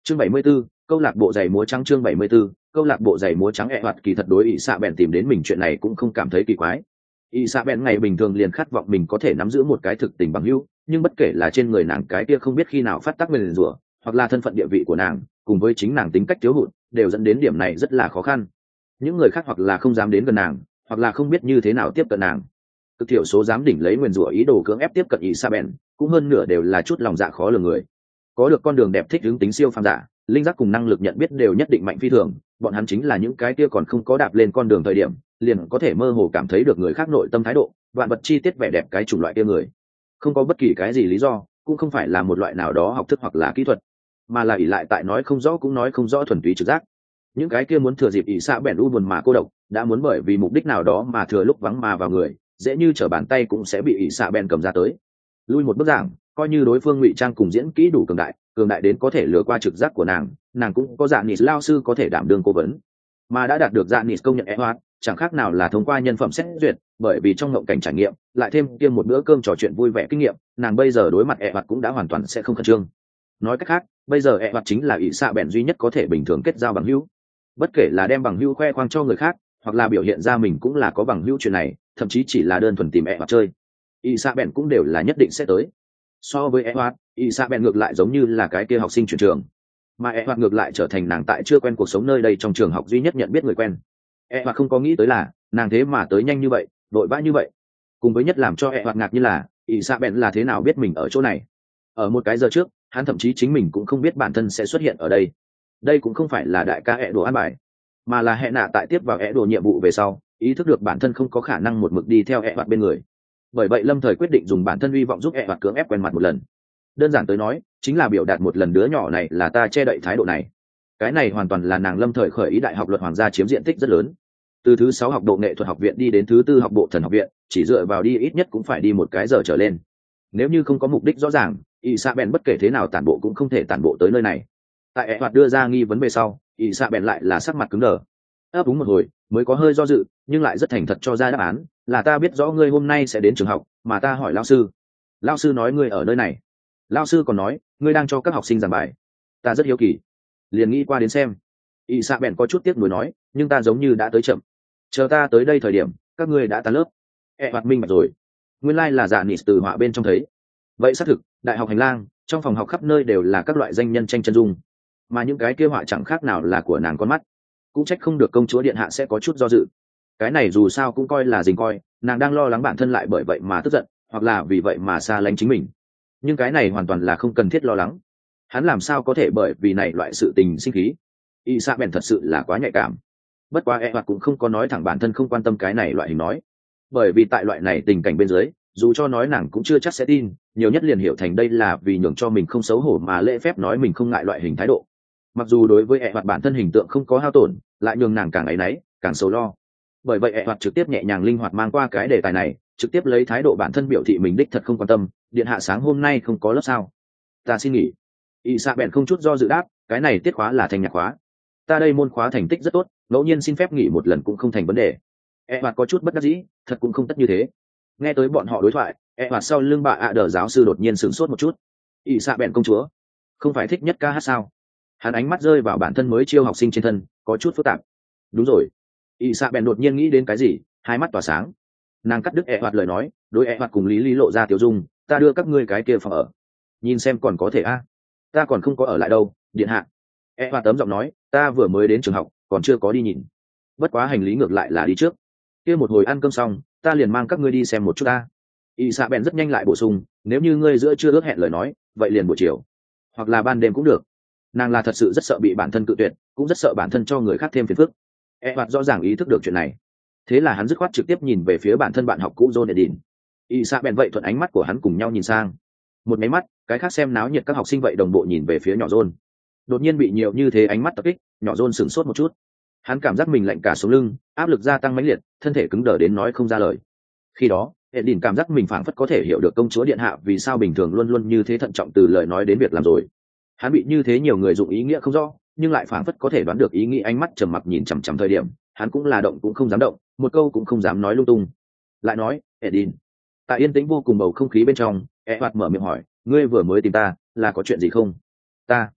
Chương 74, câu lạc bộ giày múa trắng. Chương 74, câu lạc bộ giày múa trắng. Hoạt kỳ thật đối ỷ xạ bèn tìm đến mình chuyện này cũng không cảm thấy kỳ quái. ỷ xạ bèn ngày bình thường liền khát vọng mình có thể nắm giữ một cái thực tình bằng hữu, nhưng bất kể là trên người nàng cái kia không biết khi nào phát tác nguyền rủa, hoặc là thân phận địa vị của nàng cùng với chính nàng tính cách thiếu hụt, đều dẫn đến điểm này rất là khó khăn. Những người khác hoặc là không dám đến gần nàng, hoặc là không biết như thế nào tiếp cận nàng. Cực thiểu số dám đỉnh lấy nguyền rủa ý đồ cưỡng ép tiếp cận ỷ xạ bèn, cũng hơn nửa đều là chút lòng dạ khó lường người. Có được con đường đẹp thích hướng tính siêu phàm giả, linh giác cùng năng lực nhận biết đều nhất định mạnh phi thường, bọn hắn chính là những cái kia còn không có đạp lên con đường thời điểm liền có thể mơ hồ cảm thấy được người khác nội tâm thái độ, vạn vật chi tiết vẻ đẹp cái chủng loại kia người. Không có bất kỳ cái gì lý do, cũng không phải là một loại nào đó học thức hoặc là kỹ thuật, mà là ỷ lại tại nói không rõ cũng nói không rõ thuần túy trực giác. Những cái kia muốn thừa dịp ỷ xạ bèn u buồn mà cô độc, đã muốn bởi vì mục đích nào đó mà thừa lúc vắng mà vào người, dễ như trở bàn tay cũng sẽ bị ỷ xạ bèn cầm ra tới. Lui một bước giảng, coi như đối phương ngụy trang cùng diễn kỹ đủ cường đại đến có thể lừa qua trực giác của nàng cũng có dạng nịt lao sư có thể đảm đương cố vấn, mà đã đạt được dạng nịt công nhận Edward chẳng khác nào là thông qua nhân phẩm xét duyệt, bởi vì trong ngộng cảnh trải nghiệm lại thêm kiêm một bữa cơm trò chuyện vui vẻ kinh nghiệm, nàng bây giờ đối mặt Edward cũng đã hoàn toàn sẽ không khẩn trương. Nói cách khác, bây giờ Edward chính là ỷ xạ bèn duy nhất có thể bình thường kết giao bằng hữu, bất kể là đem bằng hữu khoe khoang cho người khác, hoặc là biểu hiện ra mình cũng là có bằng hữu chuyện này, thậm chí chỉ là đơn thuần tìm Edward chơi, ỷ xạ bèn cũng đều là nhất định sẽ tới. So với Edward, Isabel ngược lại giống như là cái kia học sinh chuyển trường, mà Edward ngược lại trở thành nàng tại chưa quen cuộc sống nơi đây trong trường học duy nhất nhận biết người quen. Edward không có nghĩ tới là nàng thế mà tới nhanh như vậy, vội vã như vậy. Cùng với nhất làm cho Edward ngạc như là Isabel là thế nào biết mình ở chỗ này. Ở một cái giờ trước, hắn thậm chí chính mình cũng không biết bản thân sẽ xuất hiện ở đây. Đây cũng không phải là đại ca ẹ đồ an bài, mà là hệ nạ tại tiếp vào ẹ đồ nhiệm vụ về sau, ý thức được bản thân không có khả năng một mực đi theo Edward bên người. Bởi vậy lâm thời quyết định dùng bản thân hy vọng giúp Edward cưỡng ép quen mặt một lần. Đơn giản tới nói, chính là biểu đạt một lần đứa nhỏ này là ta che đậy thái độ này. Cái này hoàn toàn là nàng lâm thời khởi ý đại học luật hoàng gia chiếm diện tích rất lớn. Từ thứ 6 học bộ nghệ thuật học viện đi đến thứ 4 học bộ thần học viện, chỉ dựa vào đi ít nhất cũng phải đi một cái giờ trở lên. Nếu như không có mục đích rõ ràng, Isabel bất kể thế nào tản bộ cũng không thể tản bộ tới nơi này. Tại Edward đưa ra nghi vấn về sau, Isabel lại là sắc mặt cứng đờ. Ấp úng một hồi, mới có hơi do dự, nhưng lại rất thành thật cho ra đáp án, là ta biết rõ ngươi hôm nay sẽ đến trường học, mà ta hỏi lão sư nói ngươi ở nơi này. Lão sư còn nói ngươi đang cho các học sinh giảng bài. Ta rất hiếu kỳ, liền nghĩ qua đến xem. Isabel có chút tiếc nuối nói, nhưng ta giống như đã tới chậm, chờ ta tới đây thời điểm các ngươi đã tan lớp. Hoạt minh bạch rồi, nguyên lai là dạ nịt từ họa bên trong thấy. Vậy xác thực, đại học hành lang trong phòng học khắp nơi đều là các loại danh nhân tranh chân dung, mà những cái kia họa chẳng khác nào là của nàng con mắt. Cũng trách không được công chúa điện hạ sẽ có chút do dự. Cái này dù sao cũng coi là dình coi, nàng đang lo lắng bản thân lại bởi vậy mà tức giận, hoặc là vì vậy mà xa lánh chính mình. Nhưng cái này hoàn toàn là không cần thiết lo lắng. Hắn làm sao có thể bởi vì này loại sự tình sinh khí. Isabel thật sự là quá nhạy cảm. Bất quá Edward cũng không có nói thẳng bản thân không quan tâm cái này loại hình nói, bởi vì tại loại này tình cảnh bên dưới, dù cho nói nàng cũng chưa chắc sẽ tin, nhiều nhất liền hiểu thành đây là vì nhường cho mình không xấu hổ mà lễ phép nói mình không ngại loại hình thái độ. Mặc dù đối với Edward bản thân hình tượng không có hao tổn, lại nhường nàng càng áy náy, càng sầu lo. Bởi vậy Edward trực tiếp nhẹ nhàng linh hoạt mang qua cái đề tài này, trực tiếp lấy thái độ bản thân biểu thị mình đích thật không quan tâm. Điện hạ sáng hôm nay không có lớp sao? Ta xin nghỉ. Isabel không chút do dự đáp, cái này tiết khóa là thành nhạc khóa. Ta đây môn khóa thành tích rất tốt, ngẫu nhiên xin phép nghỉ một lần cũng không thành vấn đề. Edward có chút bất đắc dĩ, thật cũng không tất như thế. Nghe tới bọn họ đối thoại, Edward sau lưng bà ạ đờ giáo sư đột nhiên sửng sốt một chút. Isabel công chúa, không phải thích nhất ca hát sao? Hắn ánh mắt rơi vào bản thân mới chiêu học sinh trên thân, có chút phức tạp. Đúng rồi. Isabel đột nhiên nghĩ đến cái gì, hai mắt tỏa sáng. Nàng cắt đứt Edward lời nói, đối Edward cùng Lý lộ ra tiểu dung, ta đưa các ngươi cái kia phòng ở, nhìn xem còn có thể a. Ta còn không có ở lại đâu, điện hạ. Edward tấm giọng nói, ta vừa mới đến trường học, còn chưa có đi nhìn. Bất quá hành lý ngược lại là đi trước. Kia một hồi ăn cơm xong, ta liền mang các ngươi đi xem một chút ta. Isabel rất nhanh lại bổ sung, nếu như ngươi giữa chưa ước hẹn lời nói, vậy liền buổi chiều, hoặc là ban đêm cũng được. Nàng là thật sự rất sợ bị bản thân cự tuyệt, cũng rất sợ bản thân cho người khác thêm phiền phức. Edward rõ ràng ý thức được chuyện này, thế là hắn dứt khoát trực tiếp nhìn về phía bản thân bạn học cũ John Edin. Isabel vậy thuận ánh mắt của hắn cùng nhau nhìn sang. Một máy mắt, cái khác xem náo nhiệt các học sinh vậy đồng bộ nhìn về phía nhỏ John. Đột nhiên bị nhiều như thế ánh mắt tập kích, nhỏ John sửng sốt một chút. Hắn cảm giác mình lạnh cả sống lưng, áp lực gia tăng mãnh liệt, thân thể cứng đờ đến nói không ra lời. Khi đó, Edin cảm giác mình phảng phất có thể hiểu được công chúa điện hạ vì sao bình thường luôn luôn như thế thận trọng từ lời nói đến việc làm rồi. Hắn bị như thế nhiều người dụng ý nghĩa không rõ, nhưng lại phảng phất có thể đoán được ý nghĩ, ánh mắt trầm mặc nhìn chằm chằm thời điểm, hắn cũng là động cũng không dám động, một câu cũng không dám nói lung tung. Lại nói, Edin. Tại yên tĩnh vô cùng bầu không khí bên trong, Edward mở miệng hỏi, ngươi vừa mới tìm ta, là có chuyện gì không? Ta.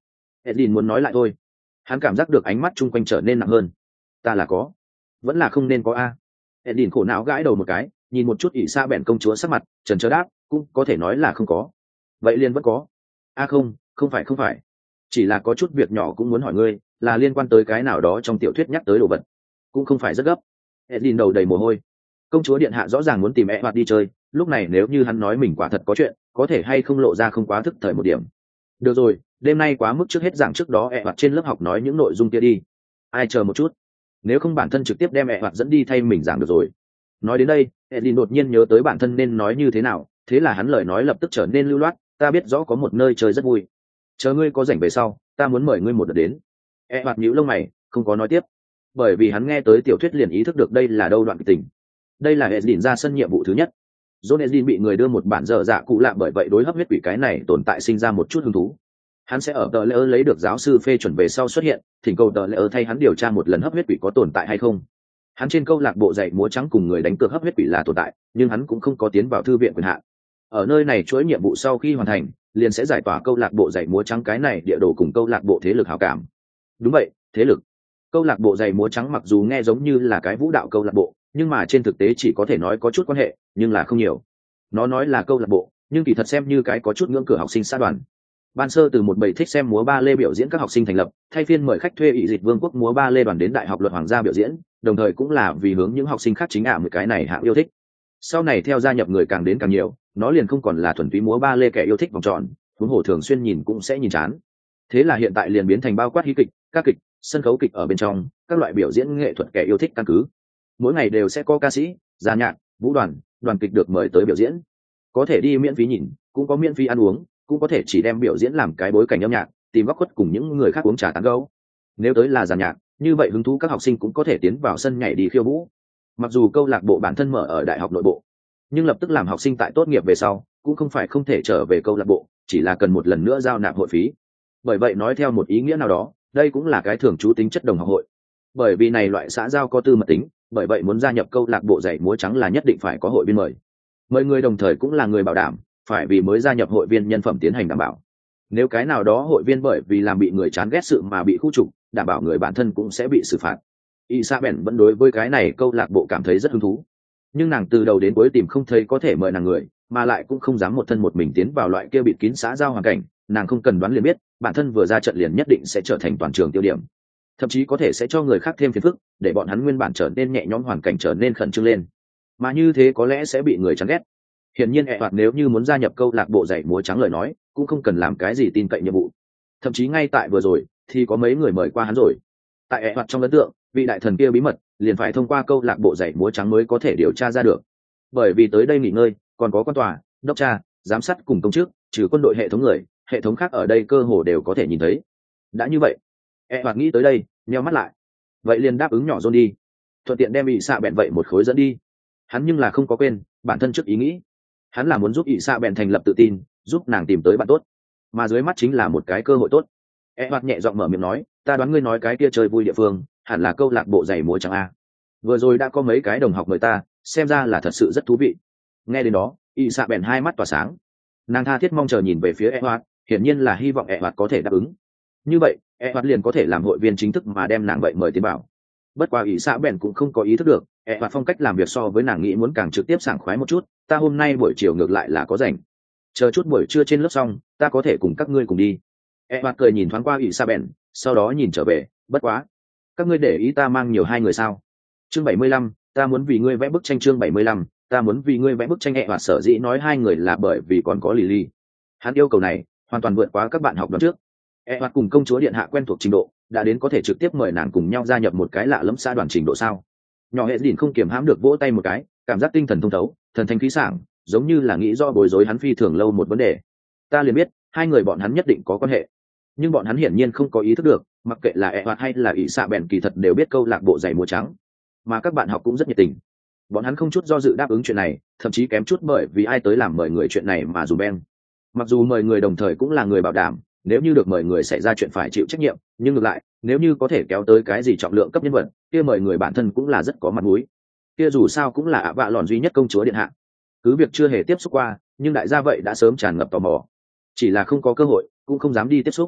Edin muốn nói lại thôi, hắn cảm giác được ánh mắt chung quanh trở nên nặng hơn. Ta là có, vẫn là không nên có a. Edin khổ não gãi đầu một cái, nhìn một chút ỷ xa bèn công chúa sắc mặt, trần trơ đáp, cũng có thể nói là không có. Vậy liền vẫn có. A không, không phải, chỉ là có chút việc nhỏ cũng muốn hỏi ngươi, là liên quan tới cái nào đó trong tiểu thuyết nhắc tới đồ vật, cũng không phải rất gấp. Edin đầu đầy mồ hôi. Công chúa điện hạ rõ ràng muốn tìm mẹ hoạt đi chơi, lúc này nếu như hắn nói mình quả thật có chuyện, có thể hay không lộ ra không quá thức thời một điểm. Được rồi, đêm nay quá mức, trước hết giảng trước đó mẹ hoạt trên lớp học nói những nội dung kia đi. Ai chờ một chút, nếu không bản thân trực tiếp đem mẹ hoạt dẫn đi thay mình giảng được rồi. Nói đến đây, Edin đột nhiên nhớ tới bản thân nên nói như thế nào, thế là hắn lời nói lập tức trở nên lưu loát. Ta biết rõ có một nơi chơi rất vui, chờ ngươi có rảnh về sau, ta muốn mời ngươi một đợt đến. Hoạt nhíu lông mày, không có nói tiếp, bởi vì hắn nghe tới tiểu thuyết liền ý thức được đây là đâu đoạn kịch tình. Đây là Edin ra sân nhiệm vụ thứ nhất. John Edin bị người đưa một bản dở dạ cụ lạ, bởi vậy đối hấp huyết quỷ cái này tồn tại sinh ra một chút hứng thú. Hắn sẽ ở tờ lễ lấy được giáo sư phê chuẩn về sau xuất hiện, thỉnh cầu tờ lễ thay hắn điều tra một lần hấp huyết quỷ có tồn tại hay không. Hắn trên câu lạc bộ dạy múa trắng cùng người đánh cược hấp huyết quỷ là tồn tại, nhưng hắn cũng không có tiến vào thư viện quyền hạn. Ở nơi này chuỗi nhiệm vụ sau khi hoàn thành, liền sẽ giải tỏa câu lạc bộ dạy múa trắng cái này địa đồ cùng câu lạc bộ thế lực hảo cảm. Đúng vậy, thế lực. Câu lạc bộ dạy múa trắng mặc dù nghe giống như là cái vũ đạo câu lạc bộ, nhưng mà trên thực tế chỉ có thể nói có chút quan hệ, nhưng là không nhiều. Nó nói là câu lạc bộ, nhưng kỳ thật xem như cái có chút ngưỡng cửa học sinh xã đoàn. Ban sơ từ một bầy thích xem múa ba lê biểu diễn các học sinh thành lập, thay phiên mời khách thuê ỷ dịch vương quốc múa ba lê đoàn đến đại học luật hoàng gia biểu diễn, đồng thời cũng là vì hướng những học sinh khác chính một cái này hạng yêu thích. Sau này theo gia nhập người càng đến càng nhiều, nó liền không còn là thuần túy múa ba lê kẻ yêu thích vòng tròn, huống hồ thường xuyên nhìn cũng sẽ nhìn chán. Thế là hiện tại liền biến thành bao quát hí kịch, ca kịch, sân khấu kịch ở bên trong, các loại biểu diễn nghệ thuật kẻ yêu thích căn cứ. Mỗi ngày đều sẽ có ca sĩ, gia nhạc, vũ đoàn, đoàn kịch được mời tới biểu diễn. Có thể đi miễn phí nhìn, cũng có miễn phí ăn uống, cũng có thể chỉ đem biểu diễn làm cái bối cảnh âm nhạc, tìm góc khuất cùng những người khác uống trà tán gẫu. Nếu tới là giàn nhạc, như vậy hứng thú các học sinh cũng có thể tiến vào sân nhảy đi khiêu vũ. Mặc dù câu lạc bộ bản thân mở ở đại học nội bộ, nhưng lập tức làm học sinh tại tốt nghiệp về sau cũng không phải không thể trở về câu lạc bộ, chỉ là cần một lần nữa giao nạp hội phí. Bởi vậy nói theo một ý nghĩa nào đó, đây cũng là cái thường trú tính chất đồng học hội. Bởi vì này loại xã giao có tư mật tính, bởi vậy muốn gia nhập câu lạc bộ dạy múa trắng là nhất định phải có hội viên mời người, đồng thời cũng là người bảo đảm, phải vì mới gia nhập hội viên nhân phẩm tiến hành đảm bảo. Nếu cái nào đó hội viên bởi vì làm bị người chán ghét sự mà bị khu trục, đảm bảo người bản thân cũng sẽ bị xử phạt. Isabel vẫn đối với cái này câu lạc bộ cảm thấy rất hứng thú, nhưng nàng từ đầu đến cuối tìm không thấy có thể mời nàng người, mà lại cũng không dám một thân một mình tiến vào loại kia bịt kín xã giao hoàn cảnh. Nàng không cần đoán liền biết, bản thân vừa ra trận liền nhất định sẽ trở thành toàn trường tiêu điểm, thậm chí có thể sẽ cho người khác thêm phiền phức, để bọn hắn nguyên bản trở nên nhẹ nhõm hoàn cảnh trở nên khẩn trương lên, mà như thế có lẽ sẽ bị người chán ghét. Hiển nhiên hoặc nếu như muốn gia nhập câu lạc bộ dạy múa trắng lời nói, cũng không cần làm cái gì tin cậy nhiệm vụ. Thậm chí ngay tại vừa rồi thì có mấy người mời qua hắn rồi. Tại hoặc trong ấn tượng, vị đại thần kia bí mật liền phải thông qua câu lạc bộ dạy múa trắng mới có thể điều tra ra được. Bởi vì tới đây nghỉ ngơi, còn có quan tòa, đốc tra, giám sát cùng công chức, trừ quân đội hệ thống người, hệ thống khác ở đây cơ hồ đều có thể nhìn thấy. Đã như vậy, hoặc nghĩ tới đây, nheo mắt lại. Vậy liền đáp ứng nhỏ John đi, thuận tiện đem ỷ xạ bèn vậy một khối dẫn đi. Hắn nhưng là không có quên bản thân trước ý nghĩ, hắn là muốn giúp ỷ xạ bèn thành lập tự tin, giúp nàng tìm tới bạn tốt, mà dưới mắt chính là một cái cơ hội tốt. Hoặc nhẹ giọng mở miệng nói, ta đoán ngươi nói cái kia chơi vui địa phương hẳn là câu lạc bộ giày múa trắng a. Vừa rồi đã có mấy cái đồng học mời ta, xem ra là thật sự rất thú vị. Nghe đến đó, ỷ xạ bèn hai mắt tỏa sáng, nàng tha thiết mong chờ nhìn về phía Edward, hiển nhiên là hy vọng Edward có thể đáp ứng. Như vậy, Edward liền có thể làm hội viên chính thức mà đem nàng vậy mời tiến bảo. Bất quá ỷ xạ bèn cũng không có ý thức được, Edward phong cách làm việc so với nàng nghĩ muốn càng trực tiếp sảng khoái một chút. Ta hôm nay buổi chiều ngược lại là có rảnh, chờ chút buổi trưa trên lớp xong, ta có thể cùng các ngươi cùng đi. Edward cười nhìn thoáng qua ỷ xạ bèn, sau đó nhìn trở về, bất quá, các ngươi để ý ta mang nhiều hai người sao? Chương 75, ta muốn vì ngươi vẽ bức tranh. Chương 75, ta muốn vì ngươi vẽ bức tranh. Edward sở dĩ nói hai người là bởi vì còn có Lily. Hắn yêu cầu này hoàn toàn vượt quá các bạn học lần trước. Edward cùng công chúa điện hạ quen thuộc trình độ, đã đến có thể trực tiếp mời nàng cùng nhau gia nhập một cái lạ lẫm xã đoàn trình độ sao? Nhỏ hệ dìn không kiềm hãm được vỗ tay một cái, cảm giác tinh thần thông thấu, thần thanh khí sảng, giống như là nghĩ do bối rối hắn phi thường lâu một vấn đề. Ta liền biết hai người bọn hắn nhất định có quan hệ, nhưng bọn hắn hiển nhiên không có ý thức được, mặc kệ là Edward hay là ỷ xạ bèn kỳ thật đều biết câu lạc bộ giày múa trắng, mà các bạn học cũng rất nhiệt tình. Bọn hắn không chút do dự đáp ứng chuyện này, thậm chí kém chút bởi vì ai tới làm mời người chuyện này mà dùng beng. Mặc dù mời người đồng thời cũng là người bảo đảm, nếu như được mời người xảy ra chuyện phải chịu trách nhiệm, nhưng ngược lại, nếu như có thể kéo tới cái gì trọng lượng cấp nhân vật, kia mời người bản thân cũng là rất có mặt mũi. Kia dù sao cũng là ạ vạ lòn duy nhất công chúa điện hạ, cứ việc chưa hề tiếp xúc qua, nhưng đại gia vậy đã sớm tràn ngập tò mò, chỉ là không có cơ hội, cũng không dám đi tiếp xúc.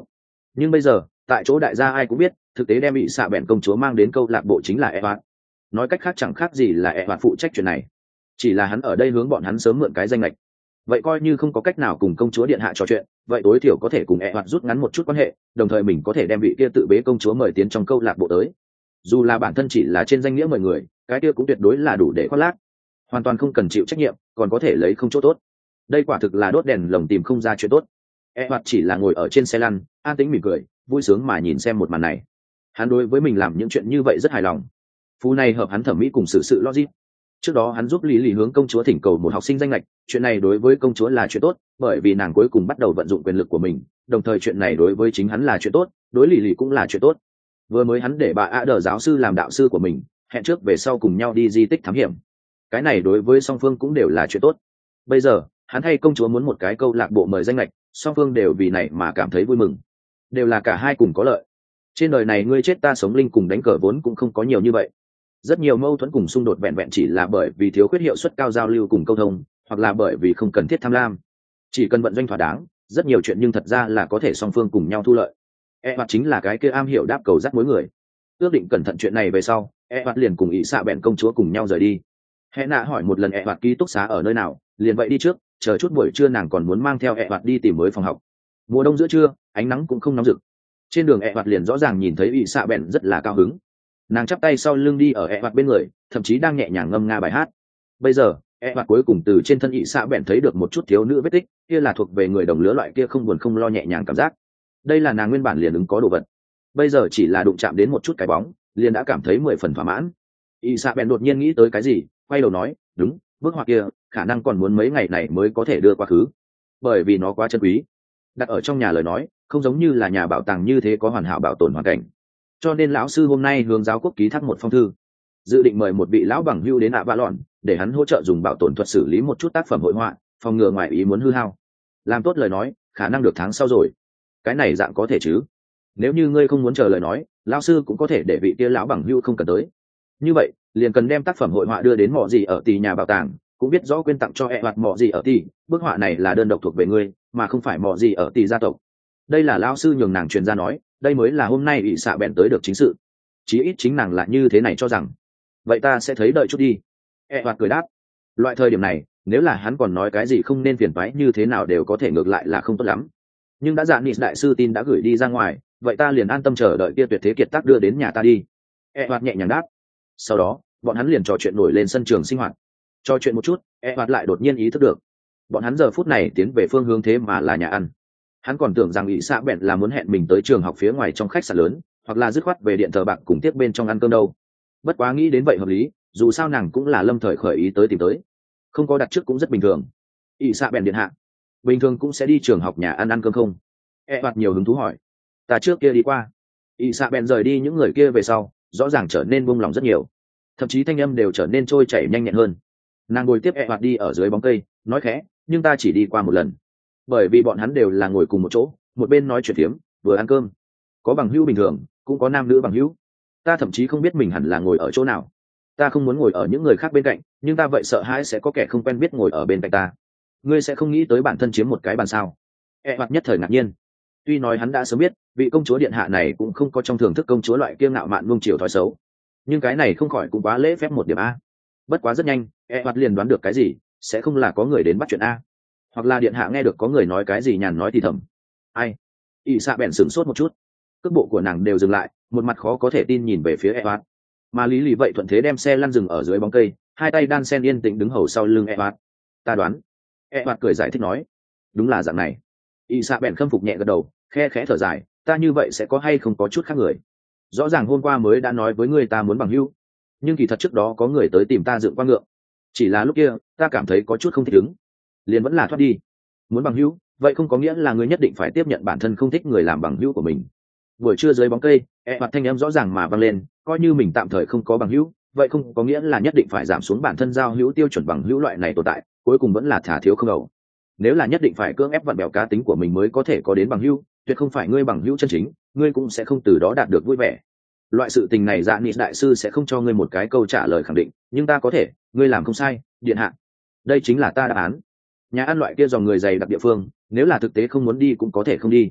Nhưng bây giờ tại chỗ đại gia ai cũng biết thực tế đem ỷ xạ bèn công chúa mang đến câu lạc bộ chính là Edward. Nói cách khác chẳng khác gì là Edward phụ trách chuyện này, chỉ là hắn ở đây hướng bọn hắn sớm mượn cái danh lệch. Vậy coi như không có cách nào cùng công chúa điện hạ trò chuyện, vậy tối thiểu có thể cùng Edward rút ngắn một chút quan hệ, đồng thời mình có thể đem vị kia tự bế công chúa mời tiến trong câu lạc bộ tới. Dù là bản thân chỉ là trên danh nghĩa mời người, cái kia cũng tuyệt đối là đủ để khoác lác, hoàn toàn không cần chịu trách nhiệm, còn có thể lấy không chỗ tốt. Đây quả thực là đốt đèn lồng tìm không ra chuyện tốt. Edward chỉ là ngồi ở trên xe lăn, an tĩnh mỉm cười, vui sướng mà nhìn xem một màn này. Hắn đối với mình làm những chuyện như vậy rất hài lòng. Phu này hợp hắn thẩm mỹ cùng sự logic. Trước đó hắn giúp lý lì hướng công chúa thỉnh cầu một học sinh danh lệch, chuyện này đối với công chúa là chuyện tốt, bởi vì nàng cuối cùng bắt đầu vận dụng quyền lực của mình, đồng thời chuyện này đối với chính hắn là chuyện tốt, đối lý lì cũng là chuyện tốt. Vừa mới hắn để bà ạ đờ giáo sư làm đạo sư của mình, hẹn trước về sau cùng nhau đi di tích thám hiểm, cái này đối với song phương cũng đều là chuyện tốt. Bây giờ hắn thay công chúa muốn một cái câu lạc bộ mời danh lệch, song phương đều vì này mà cảm thấy vui mừng, đều là cả hai cùng có lợi. Trên đời này ngươi chết ta sống linh cùng đánh cờ vốn cũng không có nhiều như vậy. Rất nhiều mâu thuẫn cùng xung đột vẹn vẹn chỉ là bởi vì thiếu khuyết hiệu suất cao giao lưu cùng câu thông, hoặc là bởi vì không cần thiết tham lam. Chỉ cần vận doanh thỏa đáng, rất nhiều chuyện nhưng thật ra là có thể song phương cùng nhau thu lợi. Hoặc chính là cái kia am hiểu đáp cầu dắt mối người. Ước định cẩn thận chuyện này về sau, hoặc liền cùng ỷ xạ bèn công chúa cùng nhau rời đi. Hẹ nạ hỏi một lần hoặc ký túc xá ở nơi nào, liền vậy đi trước, chờ chút buổi trưa nàng còn muốn mang theo hoặc đi tìm mới phòng học. Mùa đông giữa trưa, ánh nắng cũng không nóng rực. Trên đường hoặc liền rõ ràng nhìn thấy ỷ xạ bèn rất là cao hứng. Nàng chắp tay sau lưng đi ở hoặc bên người, thậm chí đang nhẹ nhàng ngâm nga bài hát. Bây giờ hoặc cuối cùng từ trên thân ỷ xạ bèn thấy được một chút thiếu nữ vết tích, kia là thuộc về người đồng lứa loại kia không buồn không lo nhẹ nhàng cảm giác. Đây là nàng nguyên bản liền ứng có đồ vật, bây giờ chỉ là đụng chạm đến một chút cái bóng, liền đã cảm thấy 10 phần thỏa mãn. ỷ xạ bèn đột nhiên nghĩ tới cái gì, quay đầu nói, đúng, bức họa kia khả năng còn muốn mấy ngày này mới có thể đưa qua khứ, bởi vì nó quá chân quý. Đặt ở trong nhà lời nói, không giống như là nhà bảo tàng như thế có hoàn hảo bảo tồn hoàn cảnh, cho nên lão sư hôm nay hướng giáo quốc ký thác một phong thư, dự định mời một vị lão bằng hưu đến Avalon để hắn hỗ trợ dùng bảo tồn thuật xử lý một chút tác phẩm hội họa, phòng ngừa ngoài ý muốn hư hao. Làm tốt lời nói, khả năng được tháng sau rồi. Cái này dạng có thể chứ? Nếu như ngươi không muốn chờ lời nói, lão sư cũng có thể để vị kia lão bằng hưu không cần tới. Như vậy liền cần đem tác phẩm hội họa đưa đến mọ gì ở tỷ nhà bảo tàng, cũng biết rõ quyên tặng cho hoặc mọ gì ở tỷ. Bức họa này là đơn độc thuộc về ngươi, mà không phải mọ gì ở tỷ gia tộc. Đây là lão sư nhường nàng truyền ra nói, đây mới là hôm nay ỷ xạ bèn tới được chính sự. Chí ít chính nàng là như thế này cho rằng. Vậy ta sẽ thấy đợi chút đi. Hoặc cười đáp. Loại thời điểm này, nếu là hắn còn nói cái gì không nên phiền toái như thế nào đều có thể ngược lại là không tốt lắm. Nhưng đã dạng nị đại sư tin đã gửi đi ra ngoài, vậy ta liền an tâm chờ đợi kia tuyệt thế kiệt tác đưa đến nhà ta đi. Hoặc nhẹ nhàng đáp. Sau đó bọn hắn liền trò chuyện nổi lên sân trường sinh hoạt. Trò chuyện một chút, hoặc lại đột nhiên ý thức được bọn hắn giờ phút này tiến về phương hướng thế mà là nhà ăn. Hắn còn tưởng rằng ỷ xạ bèn là muốn hẹn mình tới trường học phía ngoài trong khách sạn lớn, hoặc là dứt khoát về điện thờ bạc cùng tiếp bên trong ăn cơm đâu. Bất quá nghĩ đến vậy hợp lý, dù sao nàng cũng là lâm thời khởi ý tới tìm tới, không có đặt trước cũng rất bình thường. ỷ xạ bèn điện hạ bình thường cũng sẽ đi trường học nhà ăn cơm không? Hoặc nhiều hứng thú hỏi. Ta trước kia đi qua. ỷ xạ bèn rời đi những người kia về sau, rõ ràng trở nên buông lòng rất nhiều, thậm chí thanh âm đều trở nên trôi chảy nhanh nhẹn hơn. Nàng ngồi tiếp hoặc đi ở dưới bóng cây, nói khẽ, nhưng ta chỉ đi qua một lần, bởi vì bọn hắn đều là ngồi cùng một chỗ, một bên nói chuyện phiếm vừa ăn cơm. Có bằng hữu bình thường, cũng có nam nữ bằng hữu. Ta thậm chí không biết mình hẳn là ngồi ở chỗ nào. Ta không muốn ngồi ở những người khác bên cạnh, nhưng ta vậy sợ hãi sẽ có kẻ không quen biết ngồi ở bên cạnh ta. Ngươi sẽ không nghĩ tới bản thân chiếm một cái bàn sao? Hoặc nhất thời ngạc nhiên. Tuy nói hắn đã sớm biết vị công chúa điện hạ này cũng không có trong thưởng thức công chúa loại kiêu ngạo mạn nuông chiều thói xấu, nhưng cái này không khỏi cũng quá lễ phép một điểm a. Bất quá rất nhanh hoặc liền đoán được cái gì, sẽ không là có người đến bắt chuyện a, hoặc là điện hạ nghe được có người nói cái gì nhàn nói thì thầm. Ai? ỷ xạ bèn sửng sốt một chút, cước bộ của nàng đều dừng lại, một mặt khó có thể tin nhìn về phía Edward. Mà lý lì vậy thuận thế đem xe lăn dừng ở dưới bóng cây, hai tay đan sen yên tĩnh đứng hầu sau lưng Edward. Ta đoán. Edward cười giải thích nói, đúng là dạng này. ỷ xạ bèn khâm phục nhẹ gật đầu, khe khẽ thở dài, ta như vậy sẽ có hay không có chút khác người. Rõ ràng hôm qua mới đã nói với người ta muốn bằng hữu, nhưng kỳ thật trước đó có người tới tìm ta dựng qua ngựa, chỉ là lúc kia ta cảm thấy có chút không thích ứng, liền vẫn là thoát đi. Muốn bằng hữu, vậy không có nghĩa là người nhất định phải tiếp nhận bản thân không thích người làm bằng hữu của mình. Buổi trưa dưới bóng cây, hoặc thanh âm rõ ràng mà vang lên, coi như mình tạm thời không có bằng hữu, vậy không có nghĩa là nhất định phải giảm xuống bản thân giao hữu tiêu chuẩn bằng hữu loại này tồn tại, cuối cùng vẫn là thả thiếu không đầu. Nếu là nhất định phải cưỡng ép vặn bẹo cá tính của mình mới có thể có đến bằng hữu, tuyệt không phải ngươi bằng hữu chân chính, ngươi cũng sẽ không từ đó đạt được vui vẻ. Loại sự tình này dạ nị đại sư sẽ không cho ngươi một cái câu trả lời khẳng định, nhưng ta có thể, ngươi làm không sai, điện hạ. Đây chính là ta đáp án. Nhà ăn loại kia dòng người dày đặc địa phương, nếu là thực tế không muốn đi cũng có thể không đi.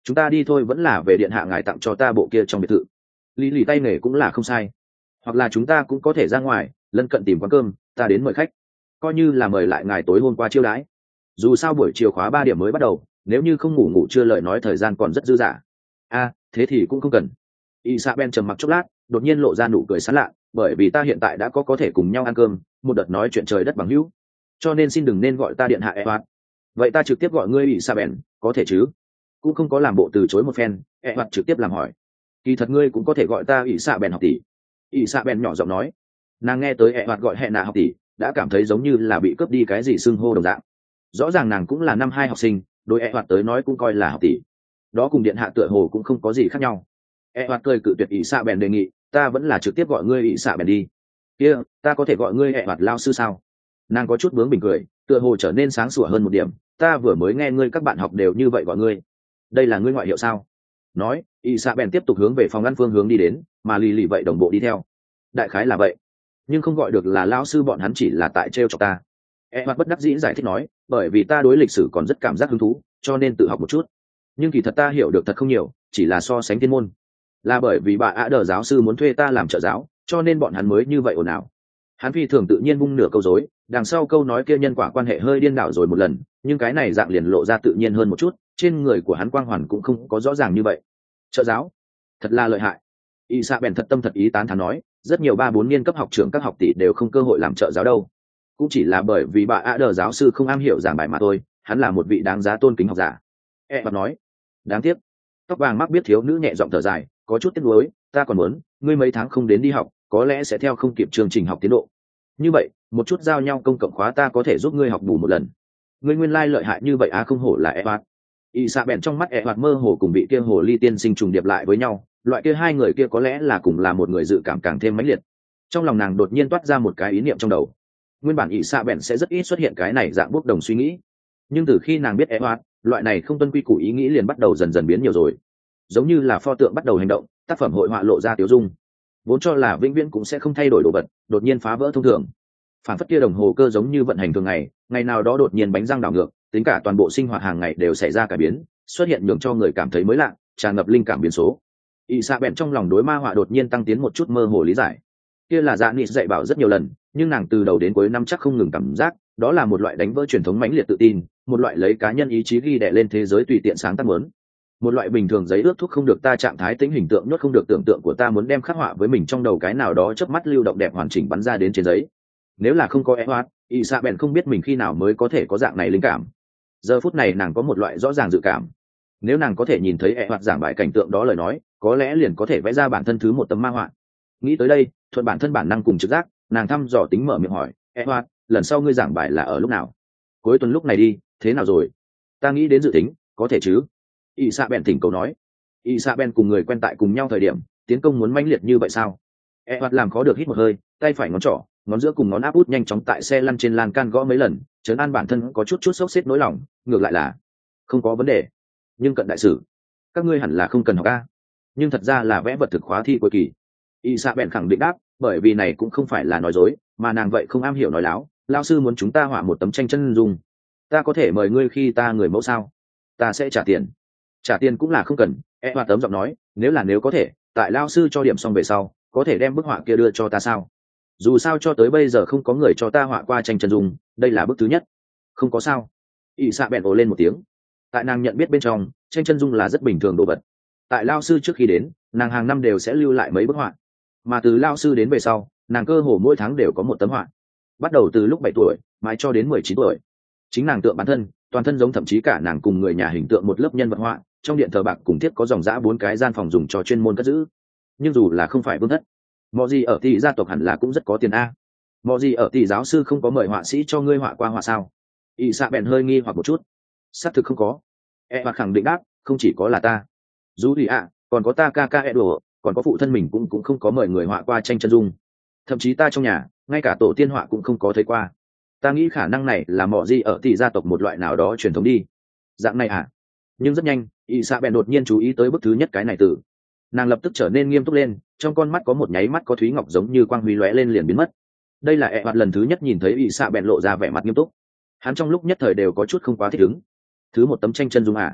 chúng ta đi thôi, vẫn là về điện hạ ngài tặng cho ta bộ kia trong biệt thự. Lý lì tay nghề cũng là không sai, hoặc là chúng ta cũng có thể ra ngoài lân cận tìm quán cơm, ta đến mời khách, coi như là mời lại ngài tối hôm qua chiêu đãi. Dù sao buổi chiều khóa 3 điểm mới bắt đầu, nếu như không ngủ chưa lời nói thời gian còn rất dư dả. Thế thì cũng không cần. Isabel trầm mặc chốc lát, đột nhiên lộ ra nụ cười sán lạ, bởi vì ta hiện tại đã có thể cùng nhau ăn cơm, một đợt nói chuyện trời đất bằng hữu, cho nên xin đừng nên gọi ta điện hạ Edward. Vậy ta trực tiếp gọi ngươi Isabel, có thể chứ? Cũng không có làm bộ từ chối một phen, Edward trực tiếp làm hỏi. Kỳ thật ngươi cũng có thể gọi ta Isabel học tỷ. Isabel nhỏ giọng nói. Nàng nghe tới Edward gọi Hẹn học tỷ, đã cảm thấy giống như là bị cướp đi cái gì xưng hô đồng dạng. Rõ ràng nàng cũng là năm 2 học sinh, đối Edward tới nói cũng coi là học tỷ. Đó cùng điện hạ tựa hồ cũng không có gì khác nhau. Edward cười cự tuyệt Isabel đề nghị, ta vẫn là trực tiếp gọi ngươi Isabel đi. Kia, ta có thể gọi ngươi Edward lao sư sao? Nàng có chút bướng bỉnh cười, tựa hồ trở nên sáng sủa hơn một điểm, ta vừa mới nghe ngươi các bạn học đều như vậy gọi ngươi. Đây là ngươi ngoại hiệu sao? Nói, Isabel tiếp tục hướng về phòng ăn phương hướng đi đến, mà Lily vậy đồng bộ đi theo. Đại khái là vậy, nhưng không gọi được là lao sư, bọn hắn chỉ là tại trêu chọc ta. Edward bất đắc dĩ giải thích nói, bởi vì ta đối lịch sử còn rất cảm giác hứng thú, cho nên tự học một chút. Nhưng kỳ thật ta hiểu được thật không nhiều, chỉ là so sánh thiên môn. Là bởi vì bà ạ đờ giáo sư muốn thuê ta làm trợ giáo, cho nên bọn hắn mới như vậy ồn ào. Hắn phi thường tự nhiên bung nửa câu dối, đằng sau câu nói kia nhân quả quan hệ hơi điên đảo rồi một lần, nhưng cái này dạng liền lộ ra tự nhiên hơn một chút, trên người của hắn quang hoàn cũng không có rõ ràng như vậy. Trợ giáo, thật là lợi hại. Isabel thật tâm thật ý tán thán nói, rất nhiều 3-4 niên cấp học trưởng các học tỷ đều không cơ hội làm trợ giáo đâu. Cũng chỉ là bởi vì bà ạ đờ giáo sư không am hiểu giảng bài mà thôi, hắn là một vị đáng giá tôn kính học giả. Edward nói. Đáng tiếc. Tóc vàng mắc biết thiếu nữ nhẹ giọng thở dài, có chút tiếc nuối, ta còn muốn, ngươi mấy tháng không đến đi học, có lẽ sẽ theo không kịp chương trình học tiến độ. Như vậy, một chút giao nhau công cộng khóa ta có thể giúp ngươi học bù một lần. Ngươi nguyên lai lợi hại như vậy không hổ là Edward. Isabel trong mắt Edward mơ hồ cùng vị kia hồ ly tiên sinh trùng điệp lại với nhau, loại kia hai người kia có lẽ là cùng là một người dự cảm càng thêm mãnh liệt. Trong lòng nàng đột nhiên toát ra một cái ý niệm trong đầu. Nguyên bản Isabel sẽ rất ít xuất hiện cái này dạng bốc đồng suy nghĩ, nhưng từ khi nàng biết Edward, loại này không tuân quy củ ý nghĩ liền bắt đầu dần dần biến nhiều rồi. Giống như là pho tượng bắt đầu hành động, tác phẩm hội họa lộ ra tiêu dung, vốn cho là vĩnh viễn cũng sẽ không thay đổi đồ vật, đột nhiên phá vỡ thông thường. Phản phất kia đồng hồ cơ giống như vận hành thường ngày, ngày nào đó đột nhiên bánh răng đảo ngược, tính cả toàn bộ sinh hoạt hàng ngày đều xảy ra cải biến, xuất hiện nhường cho người cảm thấy mới lạ, tràn ngập linh cảm biến số. Isabel trong lòng đối ma họa đột nhiên tăng tiến một chút mơ hồ lý giải. Kia là dạ nị dạy bảo rất nhiều lần, nhưng nàng từ đầu đến cuối năm chắc không ngừng cảm giác, đó là một loại đánh vỡ truyền thống mãnh liệt tự tin, một loại lấy cá nhân ý chí ghi đè lên thế giới tùy tiện sáng tác muốn. Một loại bình thường giấy ước thúc không được ta trạng thái tính hình tượng nhốt không được tưởng tượng của ta muốn đem khắc họa với mình trong đầu cái nào đó chớp mắt lưu động đẹp hoàn chỉnh bắn ra đến trên giấy. Nếu là không có Edward, Isabel không biết mình khi nào mới có thể có dạng này linh cảm. Giờ phút này nàng có một loại rõ ràng dự cảm. Nếu nàng có thể nhìn thấy Edward giảng bài cảnh tượng đó lời nói, có lẽ liền có thể vẽ ra bản thân thứ một tấm ma họa. Nghĩ tới đây, thuận bản thân bản năng cùng trực giác, nàng thăm dò tính mở miệng hỏi, Edward, lần sau ngươi giảng bài là ở lúc nào? Cuối tuần lúc này đi, thế nào rồi? Ta nghĩ đến dự tính, có thể chứ? Isabel thỉnh cầu nói. Isabel cùng người quen tại cùng nhau thời điểm, tiến công muốn mãnh liệt như vậy sao? Edward làm khó được hít một hơi, tay phải ngón trỏ, ngón giữa cùng ngón áp út nhanh chóng tại xe lăn trên lan can gõ mấy lần, trấn an bản thân có chút sốc xếp nỗi lòng, ngược lại là không có vấn đề. Nhưng cận đại sử, các ngươi hẳn là không cần học a. Nhưng thật ra là vẽ vật thực khóa thi cuối kỳ. Isabel khẳng định đáp, bởi vì này cũng không phải là nói dối, mà nàng vậy không am hiểu nói láo. Lao sư muốn chúng ta họa một tấm tranh chân dung, ta có thể mời ngươi khi ta người mẫu sao? Ta sẽ trả tiền. Trả tiền cũng là không cần. Edward tấm giọng nói, nếu có thể, tại lao sư cho điểm xong về sau, có thể đem bức họa kia đưa cho ta sao? Dù sao cho tới bây giờ không có người cho ta họa qua tranh chân dung, đây là bức thứ nhất. Không có sao. Isabel ồ lên một tiếng. Tại nàng nhận biết bên trong, tranh chân dung là rất bình thường đồ vật. Tại lao sư trước khi đến, nàng hàng năm đều sẽ lưu lại mấy bức họa, mà từ lao sư đến về sau, nàng cơ hồ mỗi tháng đều có một tấm họa. Bắt đầu từ lúc 7 tuổi, mãi cho đến 19 tuổi. Chính nàng tượng bản thân, toàn thân giống, thậm chí cả nàng cùng người nhà hình tượng một lớp nhân vật họa, trong điện thờ bạc cùng thiết có dòng dã 4 cái gian phòng dùng cho chuyên môn cất giữ. Nhưng dù là không phải vương thất, mọi gì ở tỷ gia tộc hẳn là cũng rất có tiền a. Mọi gì ở tỷ giáo sư không có mời họa sĩ cho ngươi họa qua họa sao? Isabel hơi nghi hoặc một chút. Xác thực không có. Edward khẳng định đáp, không chỉ có là ta. Dù thì còn có ta ca Edward, còn có phụ thân mình cũng không có mời người họa qua tranh chân dung. Thậm chí ta trong nhà, ngay cả tổ tiên họa cũng không có thấy qua. Ta nghĩ khả năng này là mọi gì ở tỷ gia tộc một loại nào đó truyền thống đi. Dạng này Nhưng rất nhanh, Isabel đột nhiên chú ý tới bức thứ nhất cái này từ. Nàng lập tức trở nên nghiêm túc lên, trong con mắt có một nháy mắt có thúy ngọc giống như quang huy lóe lên liền biến mất. Đây là Edward lần thứ nhất nhìn thấy Isabel lộ ra vẻ mặt nghiêm túc. Hắn trong lúc nhất thời đều có chút không quá thích ứng. Thứ một tấm tranh chân dung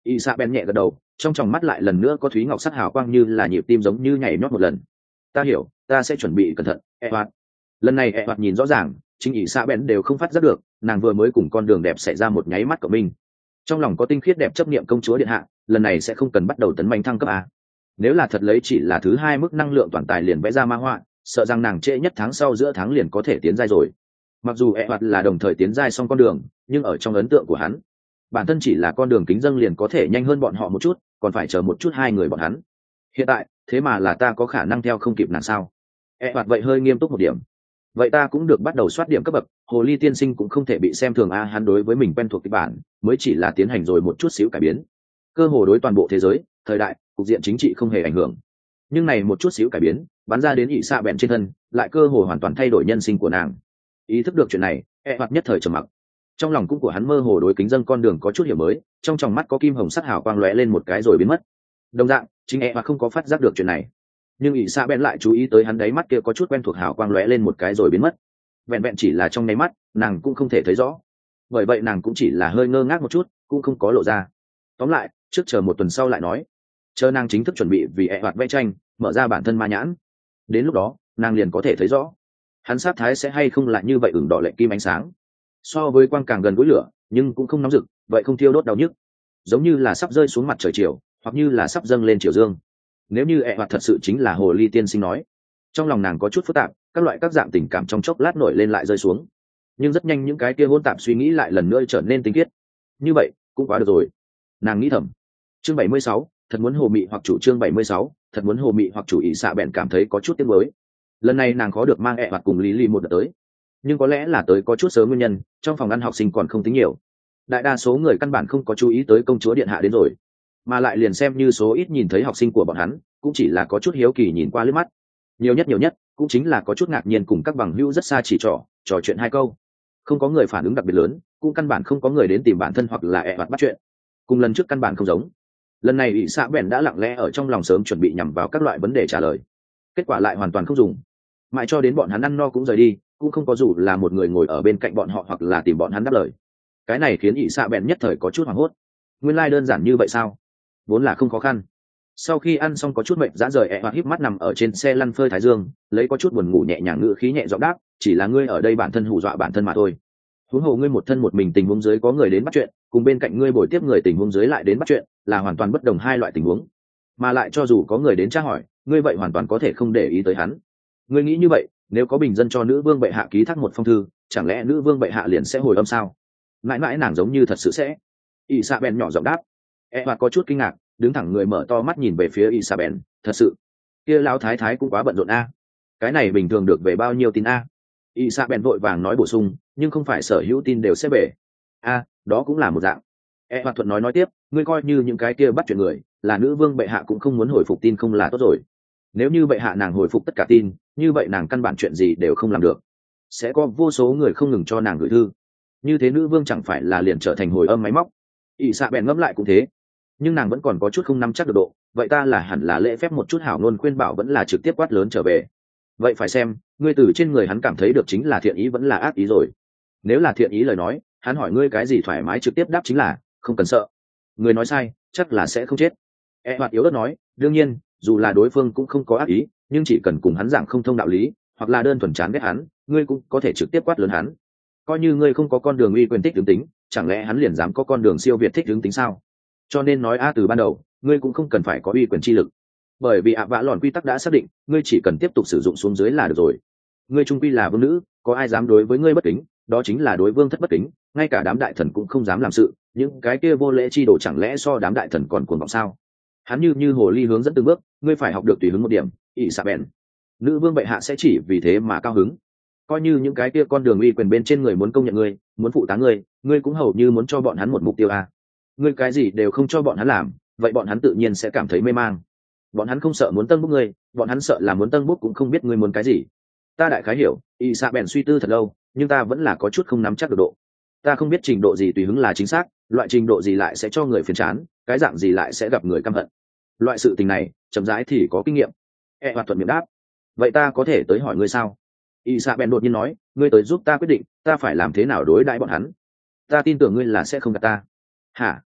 y sa bèn nhẹ gật đầu, trong tròng mắt lại lần nữa có thúy ngọc sắc hào quang như là nhịp tim giống như nhảy nhót một lần. Ta hiểu, ta sẽ chuẩn bị cẩn thận. Edward. Lần này Edward nhìn rõ ràng, chính y sa bèn đều không phát giác được, nàng vừa mới cùng con đường đẹp xảy ra một nháy mắt của mình. Trong lòng có tinh khiết đẹp chấp niệm công chúa điện hạ, lần này sẽ không cần bắt đầu tấn manh thăng cấp a. Nếu là thật lấy chỉ là thứ hai mức năng lượng toàn tài liền vẽ ra ma họa, sợ rằng nàng trễ nhất tháng sau giữa tháng liền có thể tiến giai rồi. Mặc dù Edward là đồng thời tiến giai xong con đường, nhưng ở trong ấn tượng của hắn, bản thân chỉ là con đường kính dâng liền có thể nhanh hơn bọn họ một chút, còn phải chờ một chút hai người bọn hắn. Hiện tại, thế mà là ta có khả năng theo không kịp nàng sao? Edward vậy hơi nghiêm túc một điểm. Vậy ta cũng được bắt đầu soát điểm cấp bậc, hồ ly tiên sinh cũng không thể bị xem thường a, hắn đối với mình quen thuộc kịch bản, mới chỉ là tiến hành rồi một chút xíu cải biến. Cơ hồ đối toàn bộ thế giới, thời đại, cục diện chính trị không hề ảnh hưởng. Nhưng này một chút xíu cải biến, bắn ra đến ỷ xạ bèn trên thân, lại cơ hồ hoàn toàn thay đổi nhân sinh của nàng. Ý thức được chuyện này, Edward nhất thời trầm mặc. Trong lòng cũng của hắn mơ hồ đối kính dâng con đường có chút hiểu mới, trong tròng mắt có kim hồng sắc hào quang lóe lên một cái rồi biến mất. Đồng dạng, chính Edward không có phát giác được chuyện này, nhưng ỷ xạ bèn lại chú ý tới hắn đáy mắt kia có chút quen thuộc hào quang lóe lên một cái rồi biến mất. Vẹn vẹn chỉ là trong nháy mắt, nàng cũng không thể thấy rõ, bởi vậy nàng cũng chỉ là hơi ngơ ngác một chút, cũng không có lộ ra. Tóm lại, trước chờ một tuần sau lại nói. Chờ nàng chính thức chuẩn bị vì Edward vẽ tranh, mở ra bản thân ma nhãn, đến lúc đó nàng liền có thể thấy rõ hắn sát thái sẽ hay không lại như vậy ửng đỏ lệ kim ánh sáng, so với quang càng gần gũi lửa nhưng cũng không nóng rực, vậy không thiêu đốt đau nhức, giống như là sắp rơi xuống mặt trời chiều, hoặc như là sắp dâng lên chiều dương. Nếu như Edward thật sự chính là hồ ly tiên sinh nói, trong lòng nàng có chút phức tạp, các loại các dạng tình cảm trong chốc lát nổi lên lại rơi xuống, nhưng rất nhanh những cái kia hỗn tạp suy nghĩ lại lần nữa trở nên tinh khiết. Như vậy cũng quá được rồi, nàng nghĩ thầm. Chương 76, thật muốn hồ mị hoặc chủ. Chương 76, thật muốn hồ mị hoặc chủ. Ỷ xạ bèn cảm thấy có chút tiếc nuối. Lần này nàng khó được mang Edward cùng Lý Lý một đợt tới, nhưng có lẽ là tới có chút sớm nguyên nhân, trong phòng ăn học sinh còn không tính nhiều, đại đa số người căn bản không có chú ý tới công chúa điện hạ đến rồi, mà lại liền xem như số ít nhìn thấy học sinh của bọn hắn, cũng chỉ là có chút hiếu kỳ nhìn qua lướt mắt, nhiều nhất cũng chính là có chút ngạc nhiên cùng các bằng hữu rất xa chỉ trò chuyện hai câu, không có người phản ứng đặc biệt lớn, cũng căn bản không có người đến tìm bản thân hoặc là Edward bắt chuyện. Cùng lần trước căn bản không giống, lần này ỷ xạ bèn đã lặng lẽ ở trong lòng sớm chuẩn bị nhằm vào các loại vấn đề trả lời, kết quả lại hoàn toàn không dùng, mãi cho đến bọn hắn ăn no cũng rời đi, cũng không có dù là một người ngồi ở bên cạnh bọn họ hoặc là tìm bọn hắn đáp lời. Cái này khiến ỷ xạ bèn nhất thời có chút hoảng hốt. Nguyên lai đơn giản như vậy sao? Vốn là không khó khăn. Sau khi ăn xong có chút mệt dã rời, Edward híp mắt nằm ở trên xe lăn phơi thái dương, lấy có chút buồn ngủ nhẹ nhàng ngữ khí nhẹ giọng đáp, chỉ là ngươi ở đây bản thân hù dọa bản thân mà thôi. Huống hồ ngươi một thân một mình tình huống dưới có người đến bắt chuyện, cùng bên cạnh ngươi bồi tiếp người tình huống dưới lại đến bắt chuyện, là hoàn toàn bất đồng hai loại tình huống. Mà lại cho dù có người đến tra hỏi, ngươi vậy hoàn toàn có thể không để ý tới hắn. Ngươi nghĩ như vậy, nếu có bình dân cho nữ vương bệ hạ ký thác một phong thư, chẳng lẽ nữ vương bệ hạ liền sẽ hồi âm sao? Mãi mãi nàng giống như thật sự sẽ. Isabel nhỏ giọng đáp. Edward có chút kinh ngạc, đứng thẳng người mở to mắt nhìn về phía Isabel, thật sự, kia lão thái thái cũng quá bận rộn a. Cái này bình thường được về bao nhiêu tin a? Isabel vội vàng nói bổ sung, nhưng không phải sở hữu tin đều sẽ về. A, đó cũng là một dạng. Edward thuận nói tiếp, ngươi coi như những cái kia bắt chuyện người, là nữ vương bệ hạ cũng không muốn hồi phục tin không là tốt rồi. Nếu như bệ hạ nàng hồi phục tất cả tin, như vậy nàng căn bản chuyện gì đều không làm được, sẽ có vô số người không ngừng cho nàng gửi thư, như thế nữ vương chẳng phải là liền trở thành hồi âm máy móc. Isabel ngẫm lại cũng thế, nhưng nàng vẫn còn có chút không nắm chắc được độ, vậy ta là hẳn là lễ phép một chút hảo ngôn khuyên bảo vẫn là trực tiếp quát lớn trở về? Vậy phải xem ngươi từ trên người hắn cảm thấy được chính là thiện ý vẫn là ác ý rồi. Nếu là thiện ý lời nói, hắn hỏi ngươi cái gì thoải mái trực tiếp đáp chính là không cần sợ, người nói sai chắc là sẽ không chết. Edward yếu ớt nói, đương nhiên dù là đối phương cũng không có ác ý, nhưng chỉ cần cùng hắn giảng không thông đạo lý, hoặc là đơn thuần chán ghét hắn, ngươi cũng có thể trực tiếp quát lớn hắn. Coi như ngươi không có con đường uy quyền thích hướng tính, chẳng lẽ hắn liền dám có con đường siêu việt thích hướng tính sao? Cho nên nói từ ban đầu ngươi cũng không cần phải có uy quyền chi lực, bởi vì vã lòn quy tắc đã xác định, ngươi chỉ cần tiếp tục sử dụng xuống dưới là được rồi. Ngươi trung quy là vương nữ, có ai dám đối với ngươi bất kính, đó chính là đối vương thất bất kính, ngay cả đám đại thần cũng không dám làm sự, những cái kia vô lễ chi đồ chẳng lẽ so đám đại thần còn cuồng vọng sao? Hắn như hồ ly hướng dẫn từng bước, ngươi phải học được tùy hứng một điểm. Isabel, nữ vương bệ hạ sẽ chỉ vì thế mà cao hứng. Coi như những cái kia con đường uy quyền bên trên người muốn công nhận ngươi, muốn phụ tá ngươi, ngươi cũng hầu như muốn cho bọn hắn một mục tiêu a. Ngươi cái gì đều không cho bọn hắn làm, vậy bọn hắn tự nhiên sẽ cảm thấy mê mang. Bọn hắn không sợ muốn tân bút ngươi, bọn hắn sợ là muốn tân bút cũng không biết ngươi muốn cái gì. Ta đại khái hiểu. Isabel suy tư thật lâu, nhưng ta vẫn là có chút không nắm chắc được độ. Ta không biết trình độ gì tùy hứng là chính xác, loại trình độ gì lại sẽ cho người phiền chán, cái dạng gì lại sẽ gặp người căm hận. Loại sự tình này chậm rãi thì có kinh nghiệm. Hoạt thuận miệng đáp, vậy ta có thể tới hỏi ngươi sao? Isabel đột nhiên nói, ngươi tới giúp ta quyết định ta phải làm thế nào đối đãi bọn hắn. Ta tin tưởng ngươi là sẽ không gạt ta. Hả?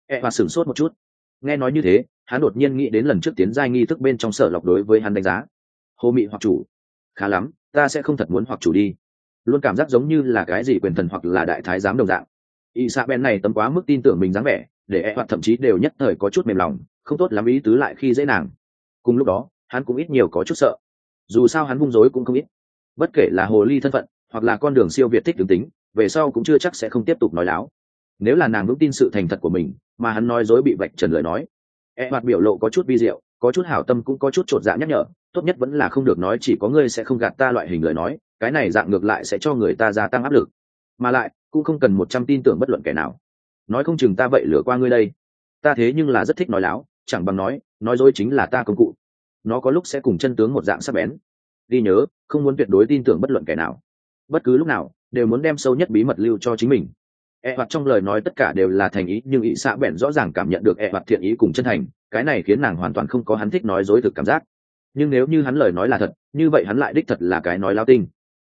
Và sửng sốt một chút. Nghe nói như thế, hắn đột nhiên nghĩ đến lần trước tiến giai nghi thức bên trong Sở Lọc đối với hắn đánh giá. Hồ mị hoặc chủ. Khá lắm, ta sẽ không thật muốn hoặc chủ đi. Luôn cảm giác giống như là cái gì quyền thần hoặc là đại thái giám đồng dạng. Isabel này tấm quá mức tin tưởng mình dáng vẻ, để hoặc thậm chí đều nhất thời có chút mềm lòng, không tốt lắm ý tứ lại khi dễ nàng. Cùng lúc đó, hắn cũng ít nhiều có chút sợ. Dù sao hắn vung rối cũng không ít. Bất kể là hồ ly thân phận, hoặc là con đường siêu việt thích tướng tính, về sau cũng chưa chắc sẽ không tiếp tục nói láo. Nếu là nàng vững tin sự thành thật của mình, mà hắn nói dối bị vạch trần lời nói, hoạt biểu lộ có chút vi diệu, có chút hảo tâm cũng có chút chột dạ nhắc nhở, tốt nhất vẫn là không được nói chỉ có ngươi sẽ không gạt ta loại hình lời nói, cái này dạng ngược lại sẽ cho người ta gia tăng áp lực, mà lại cũng không cần 100 tin tưởng bất luận kẻ nào. Nói không chừng ta vậy lừa qua ngươi đây. Ta thế nhưng là rất thích nói láo, chẳng bằng nói dối chính là ta công cụ. Nó có lúc sẽ cùng chân tướng một dạng sắc bén. Ghi nhớ, không muốn tuyệt đối tin tưởng bất luận kẻ nào. Bất cứ lúc nào đều muốn đem sâu nhất bí mật lưu cho chính mình. Hoặc trong lời nói tất cả đều là thành ý, nhưng ý xã bèn rõ ràng cảm nhận được hoặc thiện ý cùng chân thành, cái này khiến nàng hoàn toàn không có hắn thích nói dối thực cảm giác. Nhưng nếu như hắn lời nói là thật, như vậy hắn lại đích thật là cái nói lao tinh,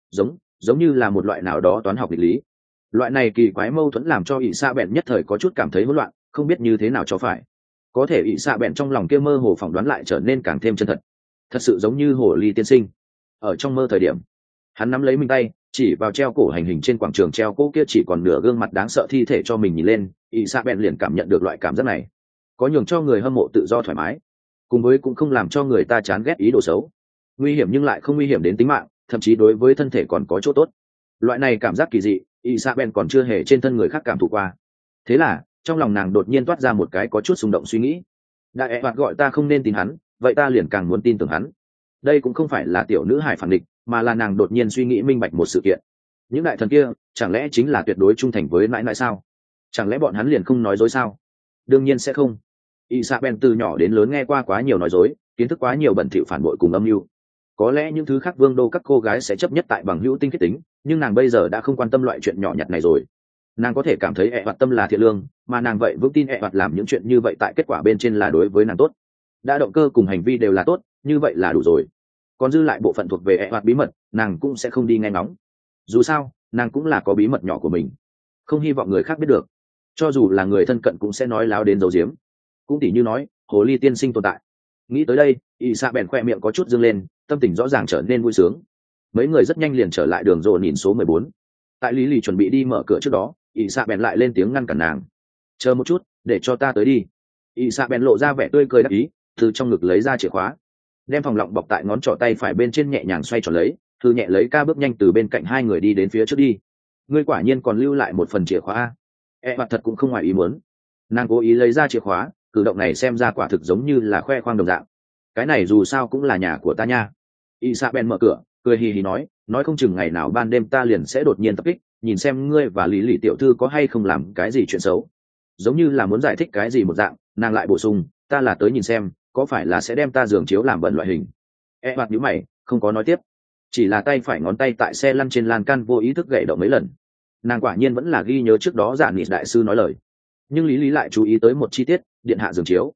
giống như là một loại nào đó toán học nghịch lý. Loại này kỳ quái mâu thuẫn làm cho ỷ xạ bèn nhất thời có chút cảm thấy hỗn loạn, không biết như thế nào cho phải. Có thể ỷ xạ bèn trong lòng kia mơ hồ phỏng đoán lại trở nên càng thêm chân thật, thật sự giống như hồ ly tiên sinh. Ở trong mơ thời điểm, hắn nắm lấy mình tay, chỉ vào treo cổ hành hình trên quảng trường treo cổ kia chỉ còn nửa gương mặt đáng sợ thi thể cho mình nhìn lên. ỷ xạ bèn liền cảm nhận được loại cảm giác này, có nhường cho người hâm mộ tự do thoải mái, cùng với cũng không làm cho người ta chán ghét ý đồ xấu. Nguy hiểm nhưng lại không nguy hiểm đến tính mạng, thậm chí đối với thân thể còn có chỗ tốt. Loại này cảm giác kỳ dị, Isabel còn chưa hề trên thân người khác cảm thụ qua. Thế là trong lòng nàng đột nhiên toát ra một cái có chút xung động suy nghĩ. Đại hoạt gọi ta không nên tin hắn, vậy ta liền càng muốn tin tưởng hắn. Đây cũng không phải là tiểu nữ hài phản địch, mà là nàng đột nhiên suy nghĩ minh bạch một sự kiện. Những đại thần kia chẳng lẽ chính là tuyệt đối trung thành với mãi mãi sao? Chẳng lẽ bọn hắn liền không nói dối sao? Đương nhiên sẽ không. Isabel từ nhỏ đến lớn nghe qua quá nhiều nói dối, kiến thức quá nhiều bẩn thỉu phản bội cùng âm mưu. Có lẽ những thứ khác vương đô các cô gái sẽ chấp nhất tại bằng hữu tinh khiết tính, nhưng nàng bây giờ đã không quan tâm loại chuyện nhỏ nhặt này rồi. Nàng có thể cảm thấy hoạt tâm là thiện lương, mà nàng vậy vững tin hoạt làm những chuyện như vậy tại kết quả bên trên là đối với nàng tốt. Đã động cơ cùng hành vi đều là tốt, như vậy là đủ rồi. Còn dư lại bộ phận thuộc về hoạt bí mật, nàng cũng sẽ không đi nghe ngóng. Dù sao, nàng cũng là có bí mật nhỏ của mình, không hy vọng người khác biết được. Cho dù là người thân cận cũng sẽ nói láo đến giấu giếm. Cũng tỉ như nói, hồ ly tiên sinh tồn tại. Nghĩ tới đây, Isabel khoe miệng có chút dương lên, tâm tình rõ ràng trở nên vui sướng. Mấy người rất nhanh liền trở lại đường rồ nhìn số 14. Tại Lý Lì chuẩn bị đi mở cửa trước đó, Isabel lại lên tiếng ngăn cản nàng. Chờ một chút, để cho ta tới đi. Isabel lộ ra vẻ tươi cười đắc ý, từ trong ngực lấy ra chìa khóa, đem phòng lọng bọc tại ngón trỏ tay phải bên trên nhẹ nhàng xoay tròn lấy, thư nhẹ lấy ca bước nhanh từ bên cạnh hai người đi đến phía trước đi. Ngươi quả nhiên còn lưu lại một phần chìa khóa. Hoạt thật cũng không ngoài ý muốn. Nàng cố ý lấy ra chìa khóa, cử động này xem ra quả thực giống như là khoe khoang đồng dạng. Cái này dù sao cũng là nhà của ta nha. Isabel mở cửa, cười hì hì nói không chừng ngày nào ban đêm ta liền sẽ đột nhiên tập kích, nhìn xem ngươi và lý lì tiểu thư có hay không làm cái gì chuyện xấu. Giống như là muốn giải thích cái gì một dạng, nàng lại bổ sung, ta là tới nhìn xem có phải là sẽ đem ta giường chiếu làm bẩn loại hình. Hoạt nhíu mày, không có nói tiếp, chỉ là tay phải ngón tay tại xe lăn trên lan can vô ý thức gậy động mấy lần. Nàng quả nhiên vẫn là ghi nhớ trước đó Dạ Nị đại sư nói lời, nhưng lý lý lại chú ý tới một chi tiết, điện hạ giường chiếu.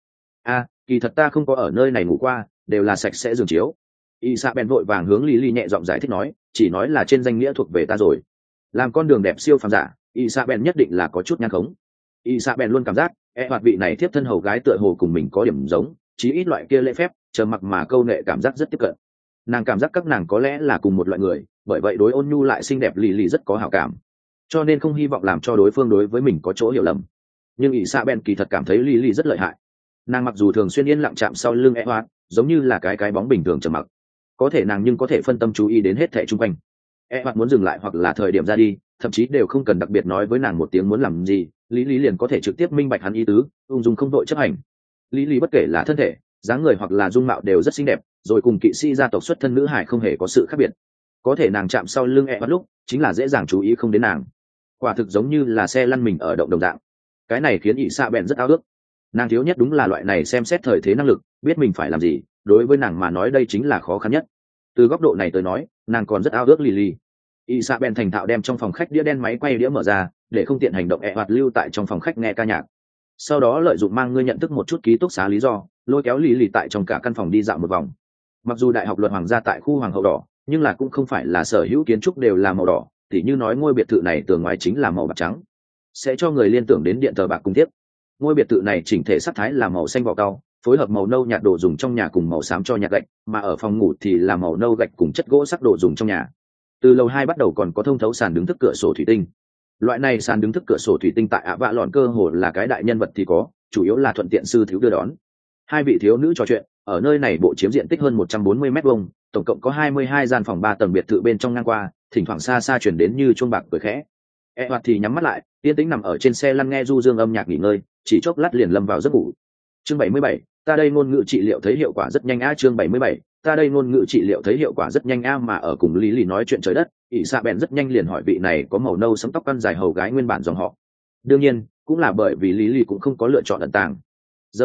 Kỳ thật ta không có ở nơi này ngủ qua, đều là sạch sẽ giường chiếu. Isabel vội vàng hướng lý lý nhẹ giọng giải thích nói, chỉ nói là trên danh nghĩa thuộc về ta rồi. Làm con đường đẹp siêu phàm giả, Isabel nhất định là có chút nhan khống. Isabel luôn cảm giác hoạt vị này tiếp thân hầu gái tựa hồ cùng mình có điểm giống, chí ít loại kia lễ phép chờ mặc mà câu nệ cảm giác rất tiếp cận. Nàng cảm giác các nàng có lẽ là cùng một loại người, bởi vậy đối ôn nhu lại xinh đẹp lì lì rất có hảo cảm, cho nên không hy vọng làm cho đối phương đối với mình có chỗ hiểu lầm. Nhưng Isabel kỳ thật cảm thấy lì lì rất lợi hại. Nàng mặc dù thường xuyên yên lặng chạm sau lưng Edward, giống như là cái bóng bình thường trầm mặc, có thể nàng nhưng có thể phân tâm chú ý đến hết thảy xung quanh. Edward muốn dừng lại hoặc là thời điểm ra đi, thậm chí đều không cần đặc biệt nói với nàng một tiếng muốn làm gì, lý lý liền có thể trực tiếp minh bạch hắn ý tứ, ung dung không đội chấp hành. Lý lý bất kể là thân thể, dáng người hoặc là dung mạo đều rất xinh đẹp, rồi cùng kỵ sĩ gia tộc xuất thân nữ hải không hề có sự khác biệt. Có thể nàng chạm sau lưng Edward lúc, chính là dễ dàng chú ý không đến nàng. Quả thực giống như là xe lăn mình ở động đồng dạng. Cái này khiến Isabel rất ao ước. Nàng thiếu nhất đúng là loại này xem xét thời thế năng lực, biết mình phải làm gì, đối với nàng mà nói đây chính là khó khăn nhất. Từ góc độ này tới nói, nàng còn rất ao ước Lily. Isabel thành thạo đem trong phòng khách đĩa đen máy quay đĩa mở ra, để không tiện hành động hoạt lưu tại trong phòng khách nghe ca nhạc. Sau đó lợi dụng mang ngươi nhận thức một chút ký túc xá lý do, lôi kéo Lily tại trong cả căn phòng đi dạo một vòng. Mặc dù đại học luật hoàng gia tại khu hoàng hậu đỏ, nhưng là cũng không phải là sở hữu kiến trúc đều là màu đỏ, tỉ như nói ngôi biệt thự này tường ngoài chính là màu bạc trắng, sẽ cho người liên tưởng đến điện thờ bạc cung tiếp. Ngôi biệt thự này chỉnh thể sắc thái là màu xanh vỏ cao, phối hợp màu nâu nhạt đồ dùng trong nhà cùng màu xám cho nhạc gạch, mà ở phòng ngủ thì là màu nâu gạch cùng chất gỗ sắc đồ dùng trong nhà. Từ lầu 2 bắt đầu còn có thông thấu sàn đứng thức cửa sổ thủy tinh. Loại này sàn đứng thức cửa sổ thủy tinh tại ạ vạ lọn cơ hồ là cái đại nhân vật thì có, chủ yếu là thuận tiện sư thiếu đưa đón. Hai vị thiếu nữ trò chuyện, ở nơi này bộ chiếm diện tích hơn 140 m², tổng cộng có 22 gian phòng 3 tầng biệt thự bên trong ngang qua, thỉnh thoảng xa xa truyền đến như chuông bạc cười khẽ. Hoạt thì nhắm mắt lại, yên tĩnh nằm ở trên xe lăn nghe du dương âm nhạc nghỉ ngơi, chỉ chốc lát liền lâm vào giấc ngủ. Chương 77, ta đây ngôn ngữ trị liệu thấy hiệu quả rất nhanh a. Chương 77, ta đây ngôn ngữ trị liệu thấy hiệu quả rất nhanh a. Mà ở cùng Lý Lì nói chuyện trời đất, ỷ xạ bèn rất nhanh liền hỏi vị này có màu nâu sẫm tóc căn dài hầu gái nguyên bản dòng họ. Đương nhiên cũng là bởi vì Lý Lì cũng không có lựa chọn ẩn tàng. Giờ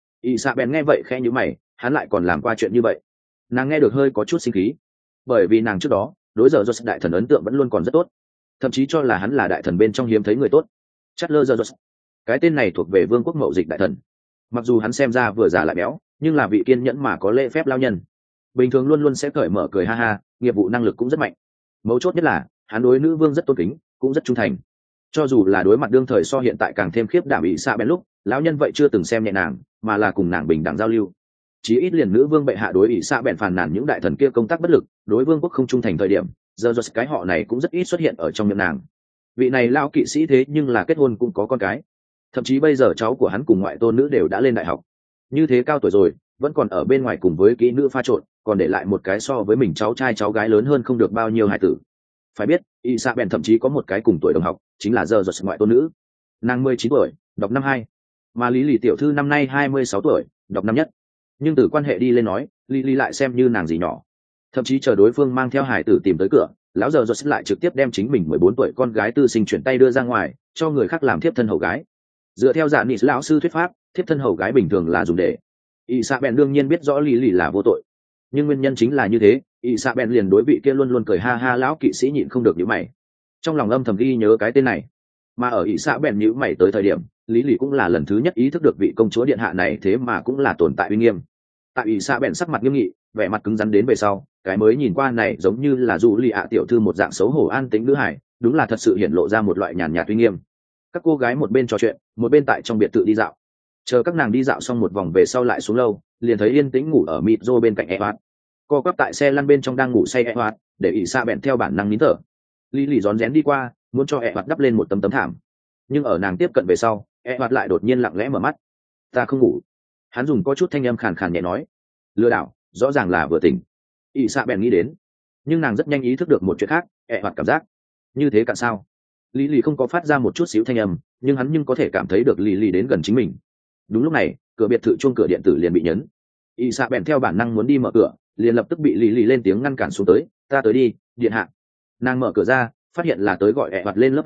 ỷ xạ bèn nghe vậy khẽ nhíu mày, hắn lại còn làm qua chuyện như vậy. Nàng nghe được hơi có chút sinh khí, bởi vì nàng trước đó đối giờ đại thần ấn tượng vẫn luôn còn rất tốt, thậm chí cho là hắn là đại thần bên trong hiếm thấy người tốt. Chatler giờ cái tên này thuộc về vương quốc mậu dịch đại thần, mặc dù hắn xem ra vừa già lại béo, nhưng là vị kiên nhẫn mà có lễ phép lao nhân, bình thường luôn luôn sẽ cởi mở cười ha ha, nghiệp vụ năng lực cũng rất mạnh. Mấu chốt nhất là hắn đối nữ vương rất tôn kính, cũng rất trung thành. Cho dù là đối mặt đương thời so hiện tại càng thêm khiếp đảm ỷ xạ bèn lúc, lão nhân vậy chưa từng xem nhẹ nàng, mà là cùng nàng bình đẳng giao lưu. Chí ít liền nữ vương bệ hạ đối ỷ xạ bèn phàn nàn những đại thần kia công tác bất lực, đối vương quốc không trung thành thời điểm, giờ cái họ này cũng rất ít xuất hiện ở trong miệng nàng. Vị này lao kỵ sĩ thế nhưng là kết hôn cũng có con cái, thậm chí bây giờ cháu của hắn cùng ngoại tôn nữ đều đã lên đại học. Như thế cao tuổi rồi, vẫn còn ở bên ngoài cùng với kỹ nữ pha trộn, còn để lại một cái so với mình cháu trai cháu gái lớn hơn không được bao nhiêu hài tử. Phải biết ỷ xạ bèn thậm chí có một cái cùng tuổi đồng học, chính là giờ ngoại tôn nữ. Nàng 19 tuổi, đọc năm 2, mà Lý Lì tiểu thư năm nay 26 tuổi, đọc năm nhất. Nhưng từ quan hệ đi lên nói, Lý lại xem như nàng gì nhỏ. Thậm chí chờ đối phương mang theo hải tử tìm tới cửa, lão giờ lại trực tiếp đem chính mình 14 tuổi con gái tư sinh chuyển tay đưa ra ngoài, cho người khác làm thiếp thân hầu gái. Dựa theo dạ nịt lão sư thuyết pháp, thiếp thân hầu gái bình thường là dùng để. Isabel đương nhiên biết rõ Lý là vô tội, nhưng nguyên nhân chính là như thế, Isabel liền đối vị kia luôn luôn cười ha ha lão kỵ sĩ nhịn không được nhíu mày, trong lòng âm thầm ghi nhớ cái tên này. Mà ở Isabel nhíu mày tới thời điểm, Lý cũng là lần thứ nhất ý thức được vị công chúa điện hạ này thế mà cũng là tồn tại uy nghiêm. Tại Isabel sắc mặt nghiêm nghị, vẻ mặt cứng rắn đến về sau, cái mới nhìn qua này giống như là dù lì ạ tiểu thư một dạng xấu hổ an tĩnh nữ hải, đúng là thật sự hiện lộ ra một loại nhàn nhạt uy nghiêm. Các cô gái một bên trò chuyện, một bên tại trong biệt thự đi dạo. Chờ các nàng đi dạo xong một vòng về sau lại xuống lâu, liền thấy yên tĩnh ngủ ở mịt rô bên cạnh Edward. Co quắp tại xe lăn bên trong đang ngủ say Edward, để Isabel theo bản năng nín thở. Lý rón rén đi qua, muốn cho Edward đắp lên một tấm thảm. Nhưng ở nàng tiếp cận về sau, Edward lại đột nhiên lặng lẽ mở mắt. Ta không ngủ. Hắn dùng có chút thanh âm khàn khàn nhẹ nói. Lừa đảo, rõ ràng là vừa tỉnh. Isabel nghĩ đến, nhưng nàng rất nhanh ý thức được một chuyện khác. Edward cảm giác như thế cả sao? Lý không có phát ra một chút xíu thanh âm, nhưng hắn có thể cảm thấy được Lý đến gần chính mình. Đúng lúc này, cửa biệt thự chuông cửa điện tử liền bị nhấn. Isabel theo bản năng muốn đi mở cửa, liền lập tức bị Lý lên tiếng ngăn cản xuống tới. Ta tới đi, điện hạ. Nàng mở cửa ra, phát hiện là tới gọi Edward lên lớp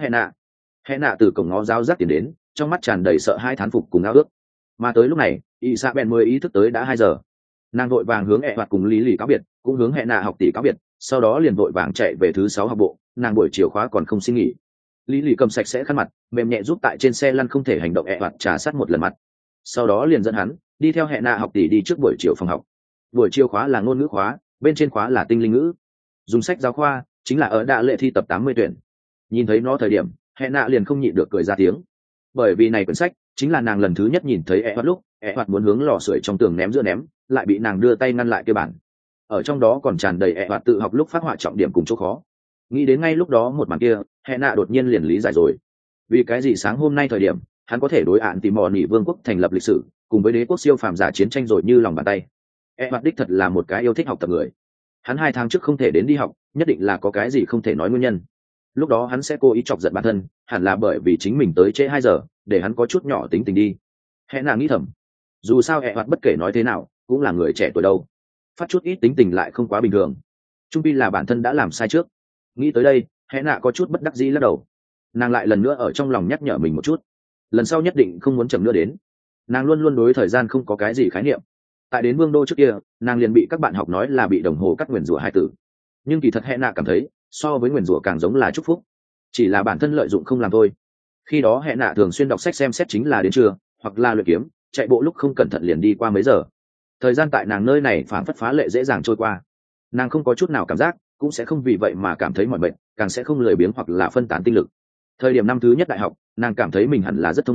Hena từ cổng ngó giáo giác tiến đến, trong mắt tràn đầy sợ hãi thán phục cùng ao ước. Mà tới lúc này, Isabel mới ý thức tới đã 2 giờ. Nàng vội vàng hướng Edward cùng Lý cáo biệt, cũng hướng Hena học tỷ cáo biệt, sau đó liền vội vàng chạy về thứ 6 học bộ. Nàng buổi chiều khóa còn không xin nghỉ. Lý cầm sạch sẽ khăn mặt, mềm nhẹ giúp tại trên xe lăn không thể hành động Edward trà sát một lần mặt. Sau đó liền dẫn hắn đi theo Hena học tỷ đi trước buổi chiều phòng học. Buổi chiều khóa là ngôn ngữ khóa, bên trên khóa là tinh linh ngữ. Dùng sách giáo khoa chính là ở Đạ Lệ thi tập 80 tuyển. Nhìn thấy nó thời điểm, Hena liền không nhịn được cười ra tiếng, bởi vì này quyển sách chính là nàng lần thứ nhất nhìn thấy Edward lúc Edward muốn hướng lò sưởi trong tường ném giữa ném, lại bị nàng đưa tay ngăn lại cái bản. Ở trong đó còn tràn đầy Edward tự học lúc phát họa trọng điểm cùng chỗ khó. Nghĩ đến ngay lúc đó một màn kia, Hena đột nhiên liền lý giải rồi, vì cái gì sáng hôm nay thời điểm hắn có thể đối ạn tìm mò nỉ vương quốc thành lập lịch sử cùng với đế quốc siêu phàm giả chiến tranh rồi như lòng bàn tay. Edward đích thật là một cái yêu thích học tập người. Hắn 2 tháng trước không thể đến đi học, nhất định là có cái gì không thể nói nguyên nhân. Lúc đó hắn sẽ cố ý chọc giận bản thân, hẳn là bởi vì chính mình tới trễ 2 giờ, để hắn có chút nhỏ tính tình đi. Hena nghĩ thầm, dù sao Edward bất kể nói thế nào cũng là người trẻ tuổi đâu, phát chút ít tính tình lại không quá bình thường. Trung pi là bản thân đã làm sai trước. Nghĩ tới đây, Hena có chút bất đắc dĩ lắc đầu. Nàng lại lần nữa ở trong lòng nhắc nhở mình một chút, lần sau nhất định không muốn chậm nữa đến. Nàng luôn luôn đối thời gian không có cái gì khái niệm. Tại đến vương đô trước kia, nàng liền bị các bạn học nói là bị đồng hồ cắt nguyền rủa hai tử, nhưng kỳ thật Hena cảm thấy so với nguyền rủa càng giống là chúc phúc, chỉ là bản thân lợi dụng không làm thôi. Khi đó Hena thường xuyên đọc sách xem xét chính là đến trưa, hoặc là luyện kiếm, chạy bộ lúc không cẩn thận liền đi qua mấy giờ. Thời gian tại nàng nơi này phảng phất phá lệ dễ dàng trôi qua. Nàng không có chút nào cảm giác, cũng sẽ không vì vậy mà cảm thấy mỏi mệt, càng sẽ không lười biếng hoặc là phân tán tinh lực. Thời điểm năm thứ nhất đại học, nàng cảm thấy mình hẳn là rất thông minh,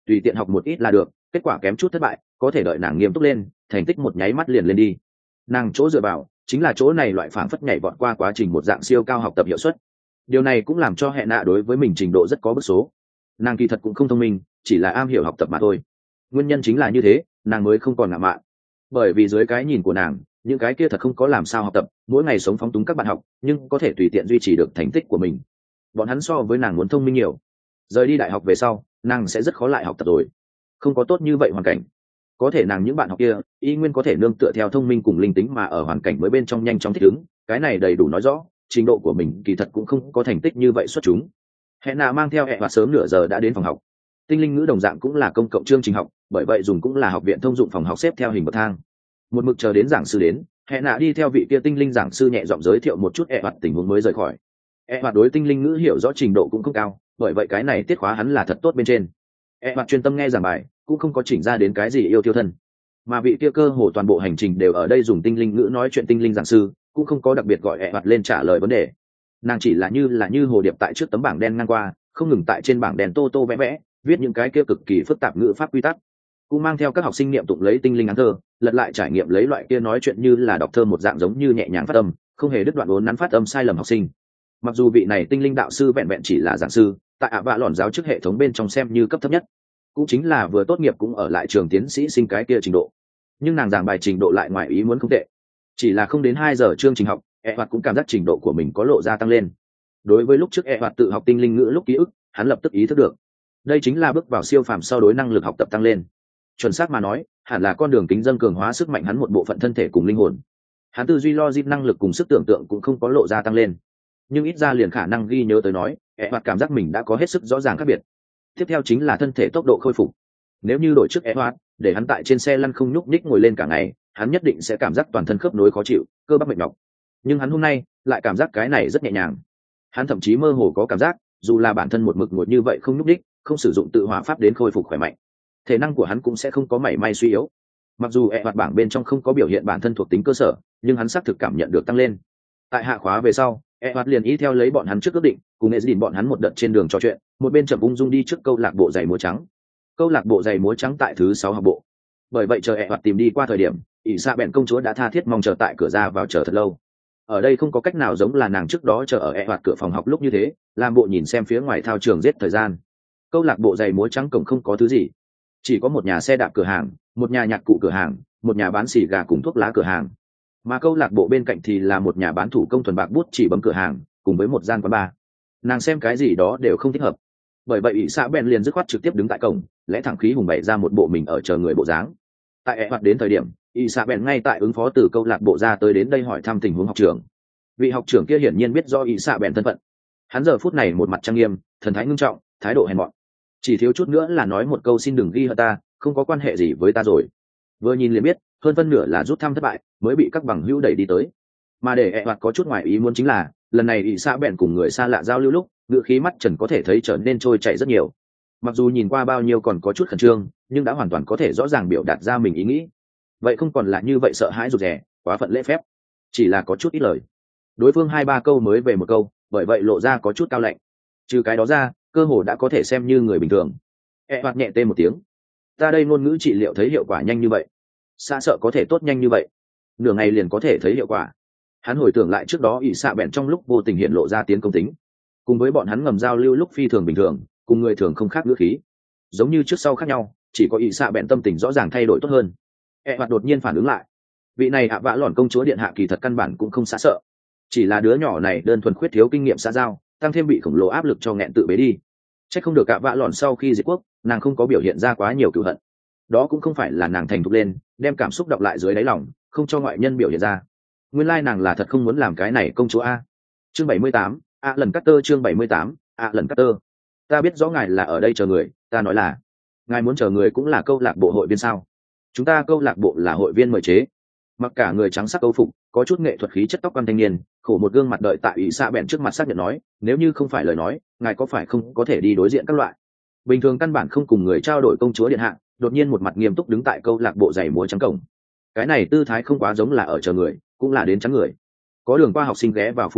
tùy tiện học một ít là được, kết quả kém chút thất bại, có thể đợi nàng nghiêm túc lên, thành tích một nháy mắt liền lên đi. Nàng chỗ dựa vào chính là chỗ này loại phảng phất nhảy vọt qua quá trình một dạng siêu cao học tập hiệu suất. Điều này cũng làm cho hệ nạ đối với mình trình độ rất có bức số. Nàng kỳ thật cũng không thông minh, chỉ là am hiểu học tập mà thôi. Nguyên nhân chính là như thế, nàng mới không còn ngạo mạn. Bởi vì dưới cái nhìn của nàng, những cái kia thật không có làm sao học tập, mỗi ngày sống phóng túng các bạn học, nhưng có thể tùy tiện duy trì được thành tích của mình. Bọn hắn so với nàng muốn thông minh nhiều. Rời đi đại học về sau, nàng sẽ rất khó lại học tập rồi. Không có tốt như vậy hoàn cảnh. Có thể nàng những bạn học kia, y nguyên có thể nương tựa theo thông minh cùng linh tính mà ở hoàn cảnh mới bên trong nhanh chóng thích ứng, cái này đầy đủ nói rõ, trình độ của mình kỳ thật cũng không có thành tích như vậy xuất chúng. Hẹn nạ mang theo hẹn và sớm nửa giờ đã đến phòng học. Tinh linh ngữ đồng dạng cũng là công cộng chương trình học, bởi vậy dùng cũng là học viện thông dụng phòng học xếp theo hình bậc thang. Một mực chờ đến giảng sư đến, hẹn nạ đi theo vị kia tinh linh giảng sư nhẹ giọng giới thiệu một chút hoạt tình huống mới rời khỏi. Hoạt đối tinh linh ngữ hiểu rõ trình độ cũng không cao, bởi vậy cái này tiết khóa hắn là thật tốt bên trên. Hoạt chuyên tâm nghe giảng bài, cũng không có chỉnh ra đến cái gì yêu tiêu thân. Mà vị kia cơ hồ toàn bộ hành trình đều ở đây dùng tinh linh ngữ nói chuyện tinh linh giảng sư, cũng không có đặc biệt gọi Hoạt lên trả lời vấn đề. Nàng chỉ là như hồ điệp tại trước tấm bảng đen ngang qua, không ngừng tại trên bảng đen tô tô vẽ vẽ, viết những cái kia cực kỳ phức tạp ngữ pháp quy tắc, cũng mang theo các học sinh niệm tụng lấy tinh linh áng thơ, lật lại trải nghiệm lấy loại kia nói chuyện như là đọc thơ một dạng, giống như nhẹ nhàng phát âm, không hề đứt đoạn uốn nắn phát âm sai lầm học sinh. Mặc dù vị này tinh linh đạo sư vẹn vẹn chỉ là giảng sư, tại ạ vạ lòn giáo chức hệ thống bên trong xem như cấp thấp nhất, cũng chính là vừa tốt nghiệp cũng ở lại trường tiến sĩ sinh cái kia trình độ, nhưng nàng giảng bài trình độ lại ngoài ý muốn không tệ. Chỉ là không đến 2 giờ chương trình học, Hoạt cũng cảm giác trình độ của mình có lộ ra tăng lên. Đối với lúc trước Hoạt tự học tinh linh ngữ lúc ký ức, hắn lập tức ý thức được, đây chính là bước vào siêu phàm sau đối năng lực học tập tăng lên. Chuẩn xác mà nói, hẳn là con đường kính dâng cường hóa sức mạnh hắn một bộ phận thân thể cùng linh hồn. Hắn tư duy logic năng lực cùng sức tưởng tượng cũng không có lộ ra tăng lên, nhưng ít ra liền khả năng ghi nhớ tới nói, Hoạt cảm giác mình đã có hết sức rõ ràng khác biệt. Tiếp theo chính là thân thể tốc độ khôi phục. Nếu như đổi trước Hoạt, để hắn tại trên xe lăn không nhúc nhích ngồi lên cả ngày, hắn nhất định sẽ cảm giác toàn thân khớp nối khó chịu, cơ bắp mệt nhọc. Nhưng hắn hôm nay lại cảm giác cái này rất nhẹ nhàng. Hắn thậm chí mơ hồ có cảm giác, dù là bản thân một mực ngồi như vậy không nhúc nhích, không sử dụng tự hóa pháp đến khôi phục khỏe mạnh, thể năng của hắn cũng sẽ không có mảy may suy yếu. Mặc dù Hoạt bảng bên trong không có biểu hiện bản thân thuộc tính cơ sở, nhưng hắn xác thực cảm nhận được tăng lên. Tại hạ khóa về sau, Hoạt liền ý theo lấy bọn hắn trước ước định, cùng nghệ dìn bọn hắn một đợt trên đường trò chuyện, một bên chậm ung dung đi trước câu lạc bộ giày múa trắng. Câu lạc bộ giày múa trắng tại thứ 6 học bộ. Bởi vậy chờ Hoạt tìm đi qua thời điểm, ỷ xạ bèn công chúa đã tha thiết mong chờ tại cửa ra vào chờ thật lâu. Ở đây không có cách nào giống là nàng trước đó chờ ở Hoạt cửa phòng học lúc như thế, làm bộ nhìn xem phía ngoài thao trường giết thời gian. Câu lạc bộ giày múa trắng cổng không có thứ gì, chỉ có một nhà xe đạp cửa hàng, một nhà nhạc cụ cửa hàng, một nhà bán xì gà cùng thuốc lá cửa hàng. Mà câu lạc bộ bên cạnh thì là một nhà bán thủ công thuần bạc bút chỉ bấm cửa hàng, cùng với một gian quán bar. Nàng xem cái gì đó đều không thích hợp, bởi vậy ỷ xạ bèn liền dứt khoát trực tiếp đứng tại cổng, lẽ thẳng khí hùng bày ra một bộ mình ở chờ người bộ dáng. Tại Hoạt đến thời điểm, ỷ xạ bèn ngay tại ứng phó từ câu lạc bộ ra tới đến đây hỏi thăm tình huống học trưởng. Vị học trưởng kia hiển nhiên biết do ỷ xạ bèn thân phận, hắn giờ phút này một mặt trang nghiêm, thần thái ngưng trọng, thái độ hèn mọn, chỉ thiếu chút nữa là nói một câu xin đừng ghi hận ta, không có quan hệ gì với ta rồi. Vừa nhìn liền biết hơn phân nửa là rút thăm thất bại mới bị các bằng hữu đẩy đi tới. Mà để Hoạt có chút ngoài ý muốn chính là lần này ỷ xạ bèn cùng người xa lạ giao lưu lúc, ngựa khí mắt trần có thể thấy trở nên trôi chảy rất nhiều. Mặc dù nhìn qua bao nhiêu còn có chút khẩn trương, nhưng đã hoàn toàn có thể rõ ràng biểu đạt ra mình ý nghĩ. Vậy không còn là như vậy sợ hãi rụt rè, quá phận lễ phép, chỉ là có chút ít lời. Đối phương 2-3 câu mới về một câu, bởi vậy lộ ra có chút cao lạnh. Trừ cái đó ra, cơ hồ đã có thể xem như người bình thường. Hoạt nhẹ tê một tiếng. Ta đây ngôn ngữ trị liệu thấy hiệu quả nhanh như vậy, xa sợ có thể tốt nhanh như vậy, nửa ngày liền có thể thấy hiệu quả. Hắn hồi tưởng lại trước đó ỷ xạ bèn trong lúc vô tình hiện lộ ra tiến công tính, cùng với bọn hắn ngầm giao lưu lúc phi thường bình thường, cùng người thường không khác ngữ khí, giống như trước sau khác nhau, chỉ có ỷ xạ bèn tâm tình rõ ràng thay đổi tốt hơn. Hoạt đột nhiên phản ứng lại, vị này ạ vã lòn công chúa điện hạ kỳ thật căn bản cũng không xa sợ, chỉ là đứa nhỏ này đơn thuần khuyết thiếu kinh nghiệm xã giao, tăng thêm bị khổng lồ áp lực cho nghẹn tự bế đi. Chắc không được ạ vã lòn sau khi diệt quốc, nàng không có biểu hiện ra quá nhiều cửu hận. Đó cũng không phải là nàng thành thục lên, đem cảm xúc đọc lại dưới đáy lòng, không cho ngoại nhân biểu hiện ra. Nguyên lai nàng là thật không muốn làm cái này công chúa a. Chương 78, lần Carter. Chương 78, lần Carter. Ta biết rõ ngài là ở đây chờ người, ta nói là ngài muốn chờ người cũng là câu lạc bộ hội viên sao? Chúng ta câu lạc bộ là hội viên mời chế. Mặc cả người trắng sắc câu phục, có chút nghệ thuật khí chất tóc quan thanh niên, khổ một gương mặt đợi tại ỷ xạ bèn trước mặt xác nhận nói, nếu như không phải lời nói, ngài có phải không có thể đi đối diện các loại. Bình thường căn bản không cùng người trao đổi công chúa điện hạ, đột nhiên một mặt nghiêm túc đứng tại câu lạc bộ giày múa trắng cổng. Cái này tư thái không quá giống là ở chờ người, cũng là đến chắn người. Có đường qua học sinh ghé vào phụ cận,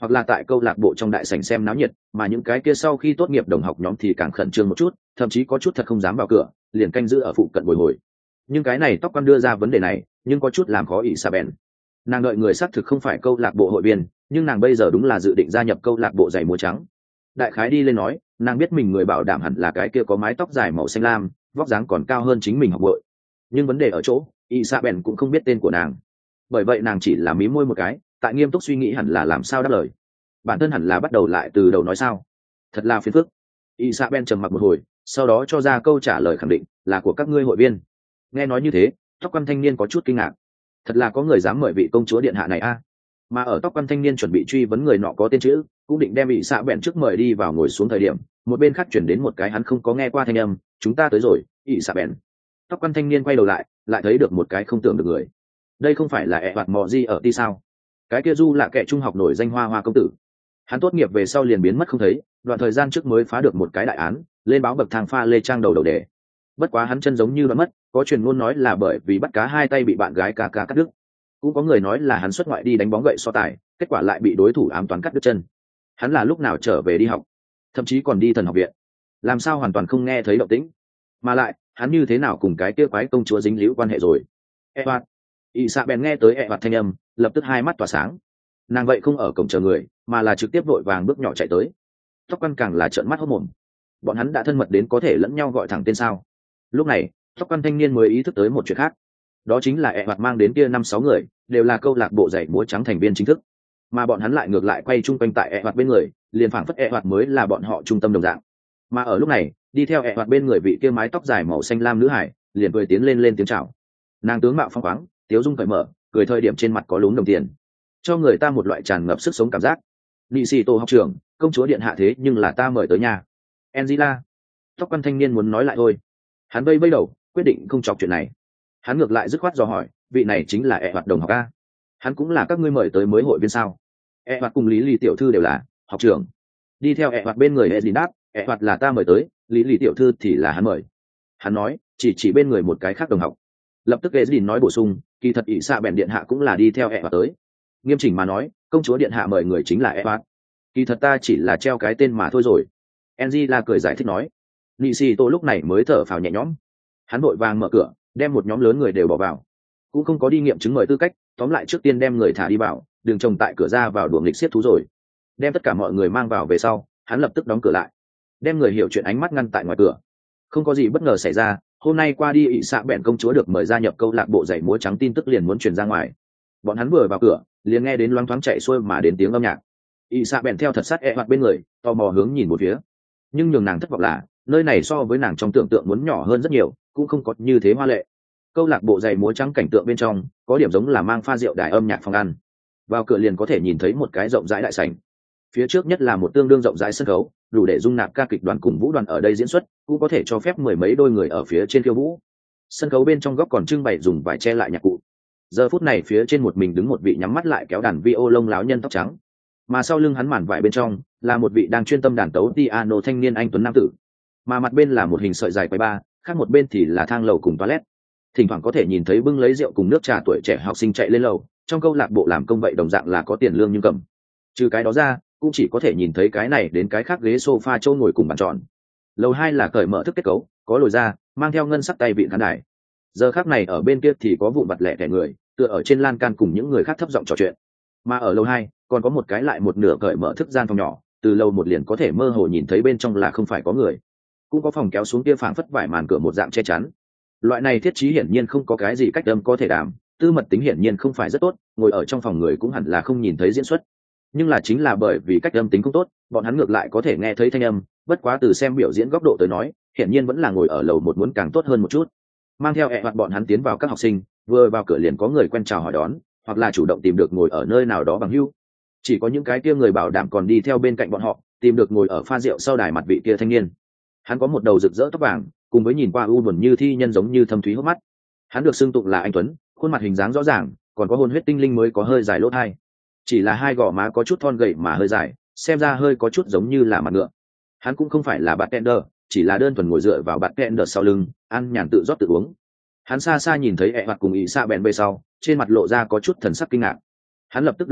hoặc là tại câu lạc bộ trong đại sảnh xem náo nhiệt, mà những cái kia sau khi tốt nghiệp đồng học nhóm thì càng khẩn trương một chút, thậm chí có chút thật không dám vào cửa, liền canh giữ ở phụ cận bồi hồi. Nhưng cái này tóc quan đưa ra vấn đề này, nhưng có chút làm khó Isabel. Nàng đợi người xác thực không phải câu lạc bộ hội viên, nhưng nàng bây giờ đúng là dự định gia nhập câu lạc bộ giày múa trắng. Đại khái đi lên nói, nàng biết mình người bảo đảm hẳn là cái kia có mái tóc dài màu xanh lam, vóc dáng còn cao hơn chính mình học bội. Nhưng vấn đề ở chỗ, Isabel cũng không biết tên của nàng. Bởi vậy nàng chỉ là mím môi một cái, tại nghiêm túc suy nghĩ hẳn là làm sao đáp lời. Bản thân hẳn là bắt đầu lại từ đầu nói sao? Thật là phiền phức. Isabel trầm mặc một hồi, sau đó cho ra câu trả lời khẳng định, là của các ngươi hội viên. Nghe nói như thế, tóc quan thanh niên có chút kinh ngạc. Thật là có người dám mời vị công chúa điện hạ này a. Mà ở tóc quan thanh niên chuẩn bị truy vấn người nọ có tên chữ, cũng định đem Isabel trước mời đi vào ngồi xuống thời điểm, một bên khác chuyển đến một cái hắn không có nghe qua thanh âm, chúng ta tới rồi, Isabel. Tóc quan thanh niên quay đầu lại, lại thấy được một cái không tưởng được người. Đây không phải là Edward Mọji ở ti sao? Cái kia du là kẻ trung học nổi danh hoa hoa công tử. Hắn tốt nghiệp về sau liền biến mất không thấy, đoạn thời gian trước mới phá được một cái đại án, lên báo bậc thang pha lê trang đầu đề. Bất quá hắn chân giống như đã mất, có truyền ngôn nói là bởi vì bắt cá hai tay bị bạn gái ca cắt đứt. Cũng có người nói là hắn xuất ngoại đi đánh bóng gậy so tài, kết quả lại bị đối thủ ám toán cắt đứt chân. Hắn là lúc nào trở về đi học, thậm chí còn đi thần học viện, làm sao hoàn toàn không nghe thấy động tĩnh. Mà lại, hắn như thế nào cùng cái kia quái công chúa dính líu quan hệ rồi? Edward. Isabel nghe tới Edward thanh âm, lập tức hai mắt tỏa sáng. Nàng vậy không ở cổng chờ người, mà là trực tiếp vội vàng bước nhỏ chạy tới. Tóc quan càng là trợn mắt hốt mồm. Bọn hắn đã thân mật đến có thể lẫn nhau gọi thẳng tên sao? Lúc này, tóc quan thanh niên mới ý thức tới một chuyện khác. Đó chính là Edward mang đến kia 5-6 người, đều là câu lạc bộ giày múa trắng thành viên chính thức. Mà bọn hắn lại ngược lại quay chung quanh tại Edward bên người, liền phảng phất Edward mới là bọn họ trung tâm đồng dạng. Mà ở lúc này, đi theo Edward bên người vị kia mái tóc dài màu xanh lam nữ hải, liền cười tiến lên tiếng chào. Nàng tướng mạo phong khoáng, tiếu dung cởi mở, cười thời điểm trên mặt có lúm đồng tiền, cho người ta một loại tràn ngập sức sống cảm giác. Nị sĩ tô học trưởng, công chúa điện hạ thế nhưng là ta mời tới nhà. Angela. Tóc quan thanh niên muốn nói lại thôi. Hắn vây đầu, quyết định không chọc chuyện này. Hắn ngược lại dứt khoát dò hỏi, vị này chính là Edward đồng học a? Hắn cũng là các ngươi mời tới mới hội viên sao? Edward cùng Lý Lý tiểu thư đều là học trưởng. Đi theo Edward bên người Edwin đáp, Edward là ta mời tới, Lý Lý tiểu thư thì là hắn mời. Hắn nói, chỉ bên người một cái khác đồng học. Lập tức Edwin nói bổ sung, kỳ thật ỷ xạ bèn điện hạ cũng là đi theo Edward tới. Nghiêm chỉnh mà nói, công chúa điện hạ mời người chính là Edward. Kỳ thật ta chỉ là treo cái tên mà thôi rồi. Angela cười giải thích nói. Nị sĩ tô lúc này mới thở phào nhẹ nhõm. Hắn vội vàng mở cửa, đem một nhóm lớn người đều bỏ vào, cũng không có đi nghiệm chứng mời tư cách, tóm lại trước tiên đem người thả đi vào, đừng trông tại cửa ra vào đùa nghịch xiết thú rồi. Đem tất cả mọi người mang vào về sau, hắn lập tức đóng cửa lại, đem người hiểu chuyện ánh mắt ngăn tại ngoài cửa. Không có gì bất ngờ xảy ra, hôm nay qua đi ỷ xạ bèn công chúa được mời gia nhập câu lạc bộ giày múa trắng tin tức liền muốn truyền ra ngoài. Bọn hắn vừa vào cửa, liền nghe đến loáng thoáng chạy xuôi mà đến tiếng âm nhạc. ỷ xạ bèn theo thật sát e hoặc bên người, tò mò hướng nhìn một phía, nhưng nhường nàng thất vọng là nơi này so với nàng trong tưởng tượng muốn nhỏ hơn rất nhiều, cũng không có như thế hoa lệ. Câu lạc bộ giày múa trắng cảnh tượng bên trong có điểm giống là mang pha rượu đài âm nhạc phòng ăn. Vào cửa liền có thể nhìn thấy một cái rộng rãi đại sảnh, phía trước nhất là một tương đương rộng rãi sân khấu, đủ để dung nạp ca kịch đoàn cùng vũ đoàn ở đây diễn xuất, cũng có thể cho phép mười mấy đôi người ở phía trên khiêu vũ. Sân khấu bên trong góc còn trưng bày dùng vải che lại nhạc cụ. Giờ phút này phía trên một mình đứng một vị nhắm mắt lại kéo đàn violon láo nhân tóc trắng, mà sau lưng hắn màn vải bên trong là một vị đang chuyên tâm đàn tấu piano thanh niên anh tuấn nam tử, mà mặt bên là một hình sợi dài quầy bar, khác một bên thì là thang lầu cùng toilet. Thỉnh thoảng có thể nhìn thấy bưng lấy rượu cùng nước trà tuổi trẻ học sinh chạy lên lầu, trong câu lạc bộ làm công vậy đồng dạng là có tiền lương nhưng cầm. Trừ cái đó ra, cũng chỉ có thể nhìn thấy cái này đến cái khác ghế sofa châu ngồi cùng bàn tròn. Lầu 2 là cởi mở thức kết cấu, có lồi ra, mang theo ngân sắc tay vịn khán đài. Giờ khác này ở bên kia thì có vụn vặt lẻ tẻ người, tựa ở trên lan can cùng những người khác thấp giọng trò chuyện. Mà ở lầu 2 còn có một cái lại một nửa cởi mở thức gian phòng nhỏ, từ lầu một liền có thể mơ hồ nhìn thấy bên trong là không phải có người. Cũng có phòng kéo xuống kia phảng phất vải màn cửa một dạng che chắn. Loại này thiết trí hiển nhiên không có cái gì cách âm có thể đảm, tư mật tính hiển nhiên không phải rất tốt, ngồi ở trong phòng người cũng hẳn là không nhìn thấy diễn xuất. Nhưng là chính là bởi vì cách âm tính không tốt, bọn hắn ngược lại có thể nghe thấy thanh âm, bất quá từ xem biểu diễn góc độ tới nói, hiển nhiên vẫn là ngồi ở lầu một muốn càng tốt hơn một chút. Mang theo hoặc bọn hắn tiến vào các học sinh, vừa vào cửa liền có người quen chào hỏi đón, hoặc là chủ động tìm được ngồi ở nơi nào đó bằng hữu. Chỉ có những cái kia người bảo đảm còn đi theo bên cạnh bọn họ, tìm được ngồi ở pha rượu sau đài mặt vị kia thanh niên. Hắn có một đầu rực rỡ tóc vàng, cùng với nhìn qua u buồn như thi nhân giống như thâm thúy hốc mắt. Hắn được xưng tụng là anh tuấn, khuôn mặt hình dáng rõ ràng, còn có hồn huyết tinh linh mới có hơi dài lỗ hai. Chỉ là hai gò má có chút thon gầy mà hơi dài, xem ra hơi có chút giống như là mặt ngựa. Hắn cũng không phải là bartender, chỉ là đơn thuần ngồi dựa vào bartender sau lưng, ăn nhàn tự rót tự uống. Hắn xa xa nhìn thấy ẹ mặt cùng ý xa bèn về sau, trên mặt lộ ra có chút thần sắc kinh ngạc. Hắn lập tức đứng dậy,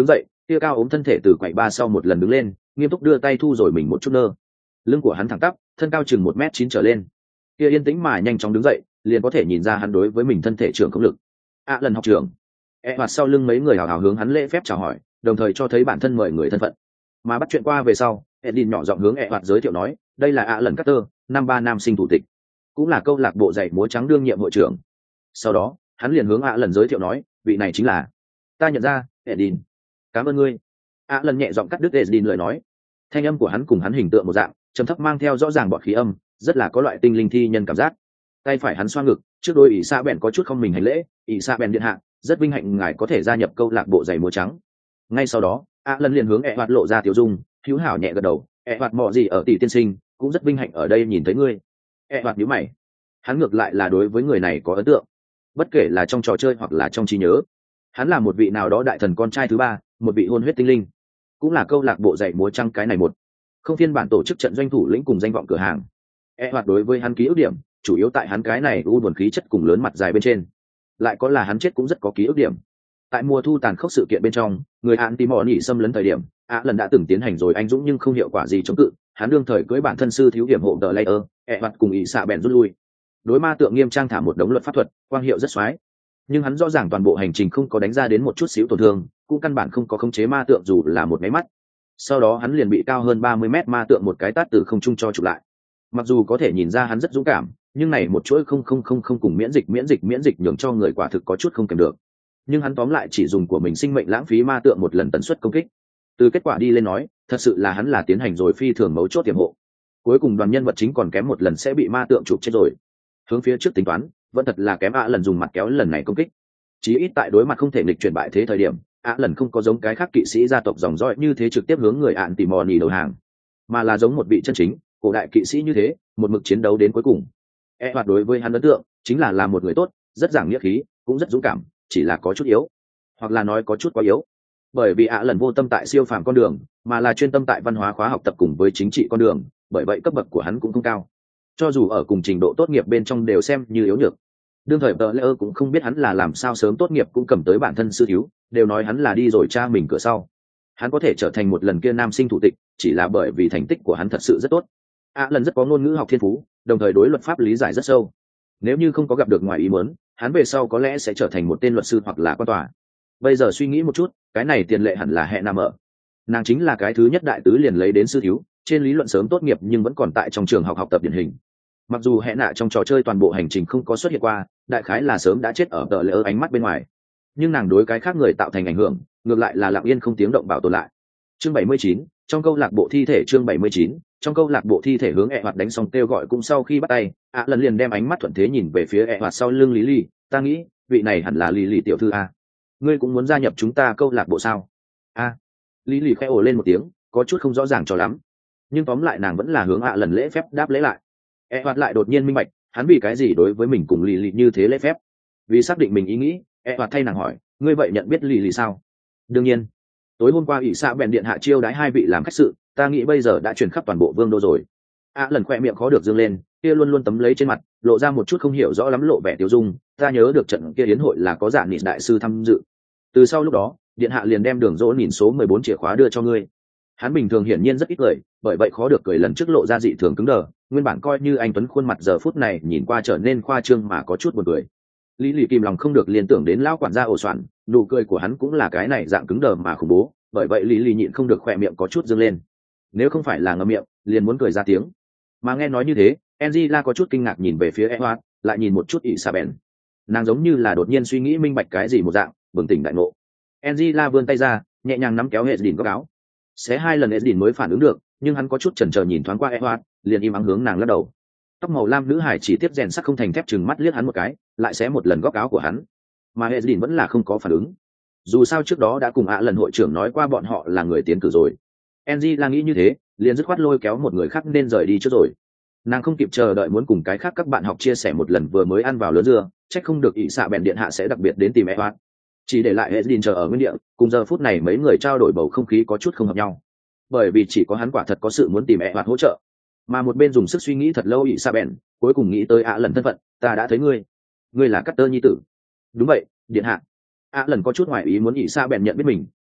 kia cao ốm thân thể từ quầy ba sau một lần đứng lên, nghiêm túc đưa tay thu rồi mình một chút nơ. Lưng của hắn thẳng tắp, thân cao chừng 1m9 trở lên. Kia yên tĩnh mà nhanh chóng đứng dậy, liền có thể nhìn ra hắn đối với mình thân thể trưởng công lực. Lần học trưởng. Hoạt sau lưng mấy người hào hào hướng hắn lễ phép chào hỏi, đồng thời cho thấy bản thân mời người thân phận. Mà bắt chuyện qua về sau, Edin nhỏ giọng hướng Hoạt giới thiệu nói, đây là lần Carter, năm 3 nam sinh thủ tịch, cũng là câu lạc bộ giày múa trắng đương nhiệm hội trưởng. Sau đó, hắn liền hướng lần giới thiệu nói, vị này chính là, ta nhận ra, Edin. Cảm ơn ngươi. Lần nhẹ giọng cắt đứt Edin lời nói. Thanh âm của hắn cùng hắn hình tượng một dạng, trầm thấp mang theo rõ ràng bọt khí âm, rất là có loại tinh linh thi nhân cảm giác. Tay phải hắn xoa ngực, trước đôi ỷ xạ bèn có chút không mình hành lễ, ỷ xạ bèn điện hạ, rất vinh hạnh ngài có thể gia nhập câu lạc bộ giày múa trắng. Ngay sau đó, lần liền hướng Hoạt lộ ra tiểu dung, hữu hảo nhẹ gật đầu, Hoạt mọ gì ở tỷ tiên sinh, cũng rất vinh hạnh ở đây nhìn thấy ngươi. Hoạt nhíu mày, hắn ngược lại là đối với người này có ấn tượng, bất kể là trong trò chơi hoặc là trong trí nhớ, hắn là một vị nào đó đại thần con trai thứ ba, một vị hôn huyết tinh linh, cũng là câu lạc bộ giày múa trắng cái này một không phiên bản tổ chức trận doanh thủ lĩnh cùng danh vọng cửa hàng. Hoạt đối với hắn ký ức điểm chủ yếu tại hắn cái này u buồn khí chất cùng lớn mặt dài bên trên, lại có là hắn chết cũng rất có ký ức điểm. Tại mùa thu tàn khốc sự kiện bên trong, người Antimony xâm lấn thời điểm, lần đã từng tiến hành rồi anh dũng nhưng không hiệu quả gì chống cự, hắn đương thời cưới bản thân sư thiếu hiểm hộ The Layer, Hoạt cùng ỷ xạ bèn rút lui. Đối ma tượng nghiêm trang thả một đống luật pháp thuật, quang hiệu rất xoái. Nhưng hắn rõ ràng toàn bộ hành trình không có đánh ra đến một chút xíu tổn thương, cũng căn bản không có khống chế ma tượng dù là một máy mắt. Sau đó hắn liền bị cao hơn 30 mét ma tượng một cái tát từ không trung cho chụp lại. Mặc dù có thể nhìn ra hắn rất dũng cảm, nhưng này một chuỗi không cùng miễn dịch nhường cho người quả thực có chút không kèm được. Nhưng hắn tóm lại chỉ dùng của mình sinh mệnh lãng phí ma tượng một lần tần suất công kích. Từ kết quả đi lên nói, thật sự là hắn là tiến hành rồi phi thường mấu chốt tiềm hộ. Cuối cùng đoàn nhân vật chính còn kém một lần sẽ bị ma tượng chụp chết rồi. Hướng phía trước tính toán, vẫn thật là kém lần dùng mặt kéo lần này công kích. Chí ít tại đối mặt không thể nghịch chuyển bại thế thời điểm, lần không có giống cái khác kỵ sĩ gia tộc dòng dõi như thế trực tiếp hướng người Antimony đầu hàng, mà là giống một vị chân chính cổ đại kỵ sĩ như thế, một mực chiến đấu đến cuối cùng. Hoạt đối với hắn ấn tượng chính là một người tốt, rất giảng nghĩa khí, cũng rất dũng cảm, chỉ là có chút yếu, hoặc là nói có chút quá yếu. Bởi vì lần vô tâm tại siêu phàm con đường, mà là chuyên tâm tại văn hóa khóa học tập cùng với chính trị con đường, bởi vậy cấp bậc của hắn cũng không cao. Cho dù ở cùng trình độ tốt nghiệp bên trong đều xem như yếu nhược. Đương thời The Layer cũng không biết hắn là làm sao sớm tốt nghiệp cũng cầm tới bản thân sư thiếu, đều nói hắn là đi rồi cha mình cửa sau. Hắn có thể trở thành một lần kia nam sinh thủ tịch, chỉ là bởi vì thành tích của hắn thật sự rất tốt. Lần rất có ngôn ngữ học thiên phú, đồng thời đối luật pháp lý giải rất sâu. Nếu như không có gặp được ngoài ý muốn, hắn về sau có lẽ sẽ trở thành một tên luật sư hoặc là quan tòa. Bây giờ suy nghĩ một chút, cái này tiền lệ hẳn là hệ nam ở. Nàng chính là cái thứ nhất đại tứ liền lấy đến sư thiếu, trên lý luận sớm tốt nghiệp nhưng vẫn còn tại trong trường học tập điển hình. Mặc dù hệ nạ trong trò chơi toàn bộ hành trình không có xuất hiện qua, đại khái là sớm đã chết ở tờ lỡ ánh mắt bên ngoài, nhưng nàng đối cái khác người tạo thành ảnh hưởng ngược lại là lặng yên không tiếng động bảo tồn lại. Chương 79, trong câu lạc bộ thi thể. Chương 79, trong câu lạc bộ thi thể. Hướng Hoạt đánh xong kêu gọi cũng sau khi bắt tay, lần liền đem ánh mắt thuận thế nhìn về phía Hoạt sau lưng Lý Lý. Ta nghĩ vị này hẳn là Lý Lý tiểu thư a. Ngươi cũng muốn gia nhập chúng ta câu lạc bộ sao? A. Lý Lý khẽ ồ lên một tiếng, có chút không rõ ràng cho lắm, nhưng tóm lại nàng vẫn là hướng lần lễ phép đáp lễ lại. Hoạt lại đột nhiên minh bạch, hắn vì cái gì đối với mình cùng Lý Lý như thế lễ phép. Vì xác định mình ý nghĩ, Hoạt thay nàng hỏi, ngươi vậy nhận biết Lý Lý sao? Đương nhiên, tối hôm qua ỷ xạ bèn điện hạ chiêu đãi hai vị làm khách sự, ta nghĩ bây giờ đã truyền khắp toàn bộ vương đô rồi. Lần khoe miệng khó được dương lên, kia luôn luôn tấm lấy trên mặt, lộ ra một chút không hiểu rõ lắm lộ vẻ tiêu dung. Ta nhớ được trận kia yến hội là có giả nịt đại sư tham dự. Từ sau lúc đó, điện hạ liền đem đường dỗ nhìn số 14 chìa khóa đưa cho ngươi. Hắn bình thường hiển nhiên rất ít cười, bởi vậy khó được cười lần trước lộ ra dị thường cứng đờ, nguyên bản coi như anh tuấn khuôn mặt giờ phút này nhìn qua trở nên khoa trương mà có chút buồn cười. Lý Lì kìm lòng không được liên tưởng đến lão quản gia ổ xoạn, nụ cười của hắn cũng là cái này dạng cứng đờ mà khủng bố, bởi vậy Lý Lì nhịn không được khỏe miệng có chút dương lên. Nếu không phải là ngậm miệng, liền muốn cười ra tiếng. Mà nghe nói như thế, Angela có chút kinh ngạc nhìn về phía Edward, lại nhìn một chút Isabel. Nàng giống như là đột nhiên suy nghĩ minh bạch cái gì một dạng, bừng tỉnh đại ngộ. Angela vươn tay ra, nhẹ nhàng nắm kéo Edwin góc áo. Xé hai lần Edwin mới phản ứng được, nhưng hắn có chút chần chờ nhìn thoáng qua Edward, liền im ắng hướng nàng lắc đầu. Tóc màu lam nữ hải chỉ tiếp rèn sắc không thành thép chừng mắt liếc hắn một cái, lại xé một lần góc áo của hắn. Mà Edwin vẫn là không có phản ứng. Dù sao trước đó đã cùng lần hội trưởng nói qua bọn họ là người tiến cử rồi. Angela nghĩ như thế, liền dứt khoát lôi kéo một người khác nên rời đi trước rồi. Nàng không kịp chờ đợi muốn cùng cái khác các bạn học chia sẻ một lần vừa mới ăn vào lớn dưa, trách không được ỷ xạ bèn điện hạ sẽ đặc biệt đến tìm Edward. Chỉ để lại Edwin chờ ở nguyên địa, cùng giờ phút này mấy người trao đổi bầu không khí có chút không hợp nhau. Bởi vì chỉ có hắn quả thật có sự muốn tìm Edward hỗ trợ, mà một bên dùng sức suy nghĩ thật lâu ỷ xạ bèn, cuối cùng nghĩ tới lần thân phận, ta đã thấy ngươi, ngươi là Carter nhi tử. Đúng vậy, điện hạ. Lần có chút ngoài ý muốn ỷ xạ bèn nhận biết mình,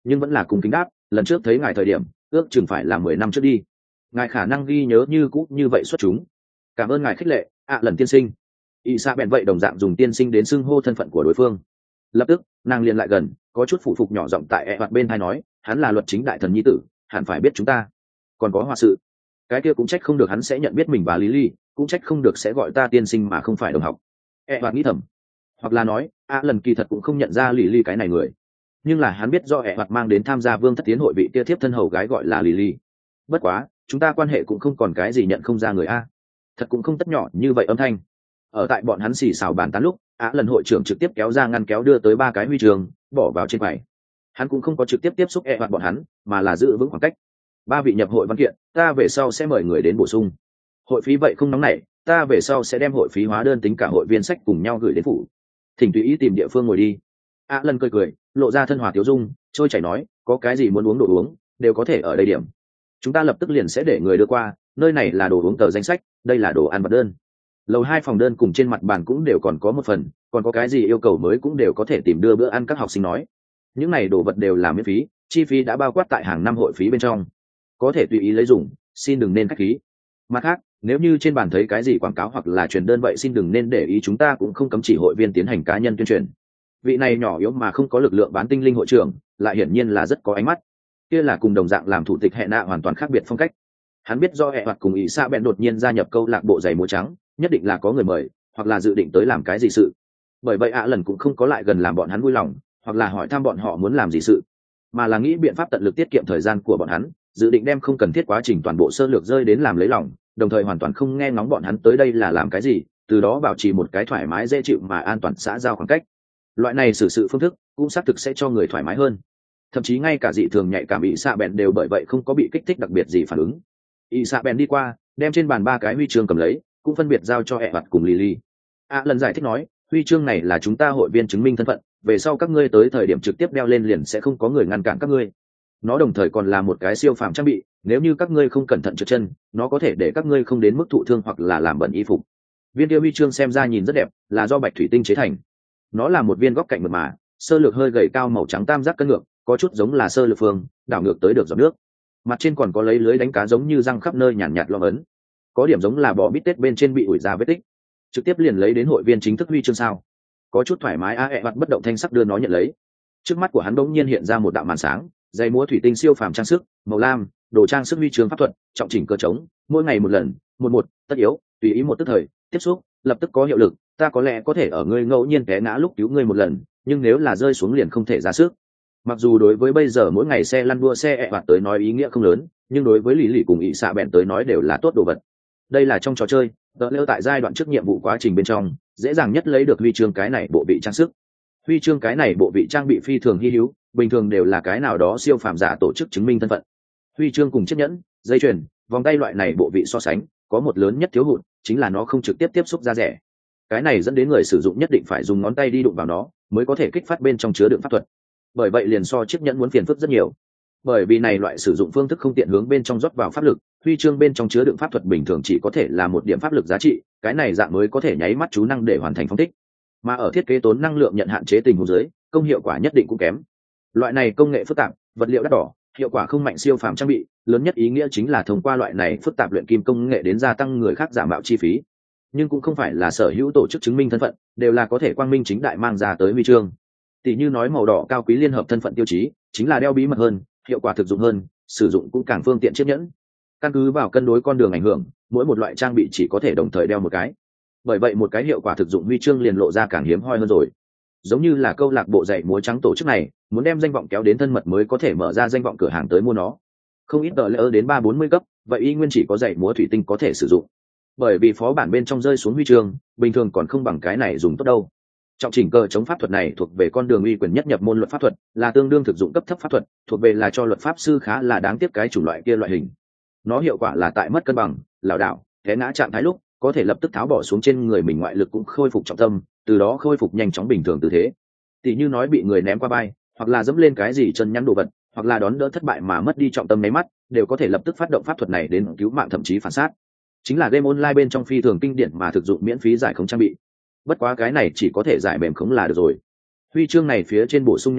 nhưng vẫn là cùng kính đáp, lần trước thấy ngài thời điểm ước chừng phải là 10 năm trước đi. Ngài khả năng ghi nhớ như cũ như vậy xuất chúng. Cảm ơn ngài khích lệ, lần tiên sinh. Y sa bèn vậy đồng dạng dùng tiên sinh đến xưng hô thân phận của đối phương. Lập tức nàng liền lại gần, có chút phụ phục nhỏ giọng tại hoặc bên tai nói, hắn là luật chính đại thần nhi tử, hẳn phải biết chúng ta. Còn có họa sự, cái kia cũng trách không được hắn sẽ nhận biết mình và Lily, cũng trách không được sẽ gọi ta tiên sinh mà không phải đồng học. Hoặc nghĩ thầm, hoặc là nói lần kỳ thật cũng không nhận ra Lily cái này người, nhưng là hắn biết do hoặc mang đến tham gia vương thất tiến hội vị kia thiếp thân hầu gái gọi là Lily. Bất quá chúng ta quan hệ cũng không còn cái gì nhận không ra người a, thật cũng không tất nhỏ như vậy. Âm thanh ở tại bọn hắn xì xào bàn tán lúc, lần hội trưởng trực tiếp kéo ra ngăn kéo đưa tới 3 cái huy chương bỏ vào trên quầy. Hắn cũng không có trực tiếp tiếp xúc hoặc bọn hắn, mà là giữ vững khoảng cách. 3 vị nhập hội văn kiện, ta về sau sẽ mời người đến bổ sung. Hội phí vậy không nóng nảy, ta về sau sẽ đem hội phí hóa đơn tính cả hội viên sách cùng nhau gửi đến phủ. Thỉnh tùy ý tìm địa phương ngồi đi. Lần cười cười, lộ ra thân hòa tiếu dung, trôi chảy nói, có cái gì muốn uống đồ uống đều có thể ở đây điểm. Chúng ta lập tức liền sẽ để người đưa qua, nơi này là đồ uống tờ danh sách, đây là đồ ăn vật đơn. Lầu 2 phòng đơn cùng trên mặt bàn cũng đều còn có một phần, còn có cái gì yêu cầu mới cũng đều có thể tìm đưa bữa ăn. Các học sinh nói, những này đồ vật đều là miễn phí, chi phí đã bao quát tại hàng năm hội phí bên trong, có thể tùy ý lấy dùng, xin đừng nên khách khí. Mặt khác, nếu như trên bàn thấy cái gì quảng cáo hoặc là truyền đơn vậy xin đừng nên để ý, chúng ta cũng không cấm chỉ hội viên tiến hành cá nhân tuyên truyền. Vị này nhỏ yếu mà không có lực lượng bán tinh linh hội trưởng lại hiển nhiên là rất có ánh mắt, kia là cùng đồng dạng làm thủ tịch hệ nạ hoàn toàn khác biệt phong cách. Hắn biết do hoặc cùng ý xa bèn đột nhiên gia nhập câu lạc bộ giày múa trắng, nhất định là có người mời hoặc là dự định tới làm cái gì sự. Bởi vậy lần cũng không có lại gần làm bọn hắn vui lòng, hoặc là hỏi thăm bọn họ muốn làm gì sự, mà là nghĩ biện pháp tận lực tiết kiệm thời gian của bọn hắn, dự định đem không cần thiết quá trình toàn bộ sơ lược rơi đến làm lấy lòng, đồng thời hoàn toàn không nghe ngóng bọn hắn tới đây là làm cái gì, từ đó bảo trì một cái thoải mái dễ chịu mà an toàn xã giao khoảng cách. Loại này xử sự phương thức cũng xác thực sẽ cho người thoải mái hơn, thậm chí ngay cả dị thường nhạy cảm ý xạ bèn đều bởi vậy không có bị kích thích đặc biệt gì phản ứng. Ý xạ bèn đi qua, đem trên bàn 3 cái huy chương cầm lấy, cũng phân biệt giao cho hoặc cùng Lily. Lần giải thích nói, huy chương này là chúng ta hội viên chứng minh thân phận, về sau các ngươi tới thời điểm trực tiếp đeo lên liền sẽ không có người ngăn cản các ngươi. Nó đồng thời còn là một cái siêu phàm trang bị, nếu như các ngươi không cẩn thận trượt chân, nó có thể để các ngươi không đến mức thụ thương hoặc là làm bẩn y phục. Viên kia huy chương xem ra nhìn rất đẹp, là do bạch thủy tinh chế thành. Nó là một viên góc cạnh mượt mà, sơ lược hơi gầy cao màu trắng tam giác cân ngược, có chút giống là sơ lược phương đảo ngược tới được giọt nước. Mặt trên còn có lấy lưới đánh cá giống như răng khắp nơi nhàn nhạt lõm ấn, có điểm giống là bò bít tết bên trên bị ủi ra vết tích. Trực tiếp liền lấy đến hội viên chính thức huy chương sao? Có chút thoải mái. Mặt bất động thanh sắc đưa nó nhận lấy. Trước mắt của hắn bỗng nhiên hiện ra một đạo màn sáng, giày múa thủy tinh siêu phàm trang sức màu lam, đồ trang sức huy chương pháp thuật, trọng chỉnh cơ trống, mỗi ngày một lần, một tất yếu, tùy ý một tức thời, tiếp xúc lập tức có hiệu lực. Ta có lẽ có thể ở ngươi ngẫu nhiên té ngã lúc cứu ngươi một lần, nhưng nếu là rơi xuống liền không thể ra sức. Mặc dù đối với bây giờ mỗi ngày xe lăn đua xe hoạt tới nói ý nghĩa không lớn, nhưng đối với lý lì cùng ỵ xạ bèn tới nói đều là tốt đồ vật. Đây là trong trò chơi, tờ lêu tại giai đoạn trước nhiệm vụ quá trình bên trong dễ dàng nhất lấy được huy chương cái này bộ vị trang sức. Huy chương cái này bộ vị trang bị phi thường hy hữu, bình thường đều là cái nào đó siêu phàm giả tổ chức chứng minh thân phận. Huy chương cùng chiếc nhẫn, dây chuyền, vòng tay loại này bộ vị so sánh có một lớn nhất thiếu hụt, chính là nó không trực tiếp tiếp xúc da rẻ. Cái này dẫn đến người sử dụng nhất định phải dùng ngón tay đi đụng vào nó mới có thể kích phát bên trong chứa đựng pháp thuật. Bởi vậy liền so chiếc nhẫn muốn phiền phức rất nhiều. Bởi vì này loại sử dụng phương thức không tiện hướng bên trong rót vào pháp lực, huy chương bên trong chứa đựng pháp thuật bình thường chỉ có thể là một điểm pháp lực giá trị, cái này dạng mới có thể nháy mắt chú năng để hoàn thành phóng thích. Mà ở thiết kế tốn năng lượng nhận hạn chế tình huống dưới, công hiệu quả nhất định cũng kém. Loại này công nghệ phức tạp, vật liệu đắt đỏ, hiệu quả không mạnh siêu phàm trang bị, lớn nhất ý nghĩa chính là thông qua loại này phức tạp luyện kim công nghệ đến gia tăng người khác giảm bạo chi phí. Nhưng cũng không phải là sở hữu tổ chức chứng minh thân phận đều là có thể quang minh chính đại mang ra tới huy chương. Tỷ như nói màu đỏ cao quý liên hợp thân phận tiêu chí chính là đeo bí mật hơn, hiệu quả thực dụng hơn, sử dụng cũng càng phương tiện chiếc nhẫn. Căn cứ vào cân đối con đường ảnh hưởng, mỗi một loại trang bị chỉ có thể đồng thời đeo một cái. Bởi vậy một cái hiệu quả thực dụng huy chương liền lộ ra càng hiếm hoi hơn rồi. Giống như là câu lạc bộ giày múa trắng tổ chức này muốn đem danh vọng kéo đến thân mật mới có thể mở ra danh vọng cửa hàng tới mua nó. Không ít tờ lỡ đến 3-40 cấp, vậy y nguyên chỉ có giày múa thủy tinh có thể sử dụng. Bởi vì phó bản bên trong rơi xuống huy chương bình thường còn không bằng cái này dùng tốt đâu. Trọng chỉnh cơ chống pháp thuật này thuộc về con đường uy quyền nhất nhập môn luật pháp thuật, là tương đương thực dụng cấp thấp pháp thuật, thuộc về là cho luật pháp sư khá là đáng tiếc cái chủng loại kia loại hình. Nó hiệu quả là tại mất cân bằng, lảo đảo, té ngã trạng thái lúc có thể lập tức tháo bỏ xuống trên người mình ngoại lực cũng khôi phục trọng tâm, từ đó khôi phục nhanh chóng bình thường tư thế. Tỷ như nói bị người ném qua vai, hoặc là dẫm lên cái gì chân nhắn đồ vật, hoặc là đón đỡ thất bại mà mất đi trọng tâm mấy mắt, đều có thể lập tức phát động pháp thuật này đến cứu mạng thậm chí phản sát. Chính là game online bên trong phi thường kinh điển mà thực dụng miễn phí giải không trang bị. Bất quá cái này chỉ có thể giải mềm khống là được rồi. Huy chương này phía trên bổ sung nhắn lại,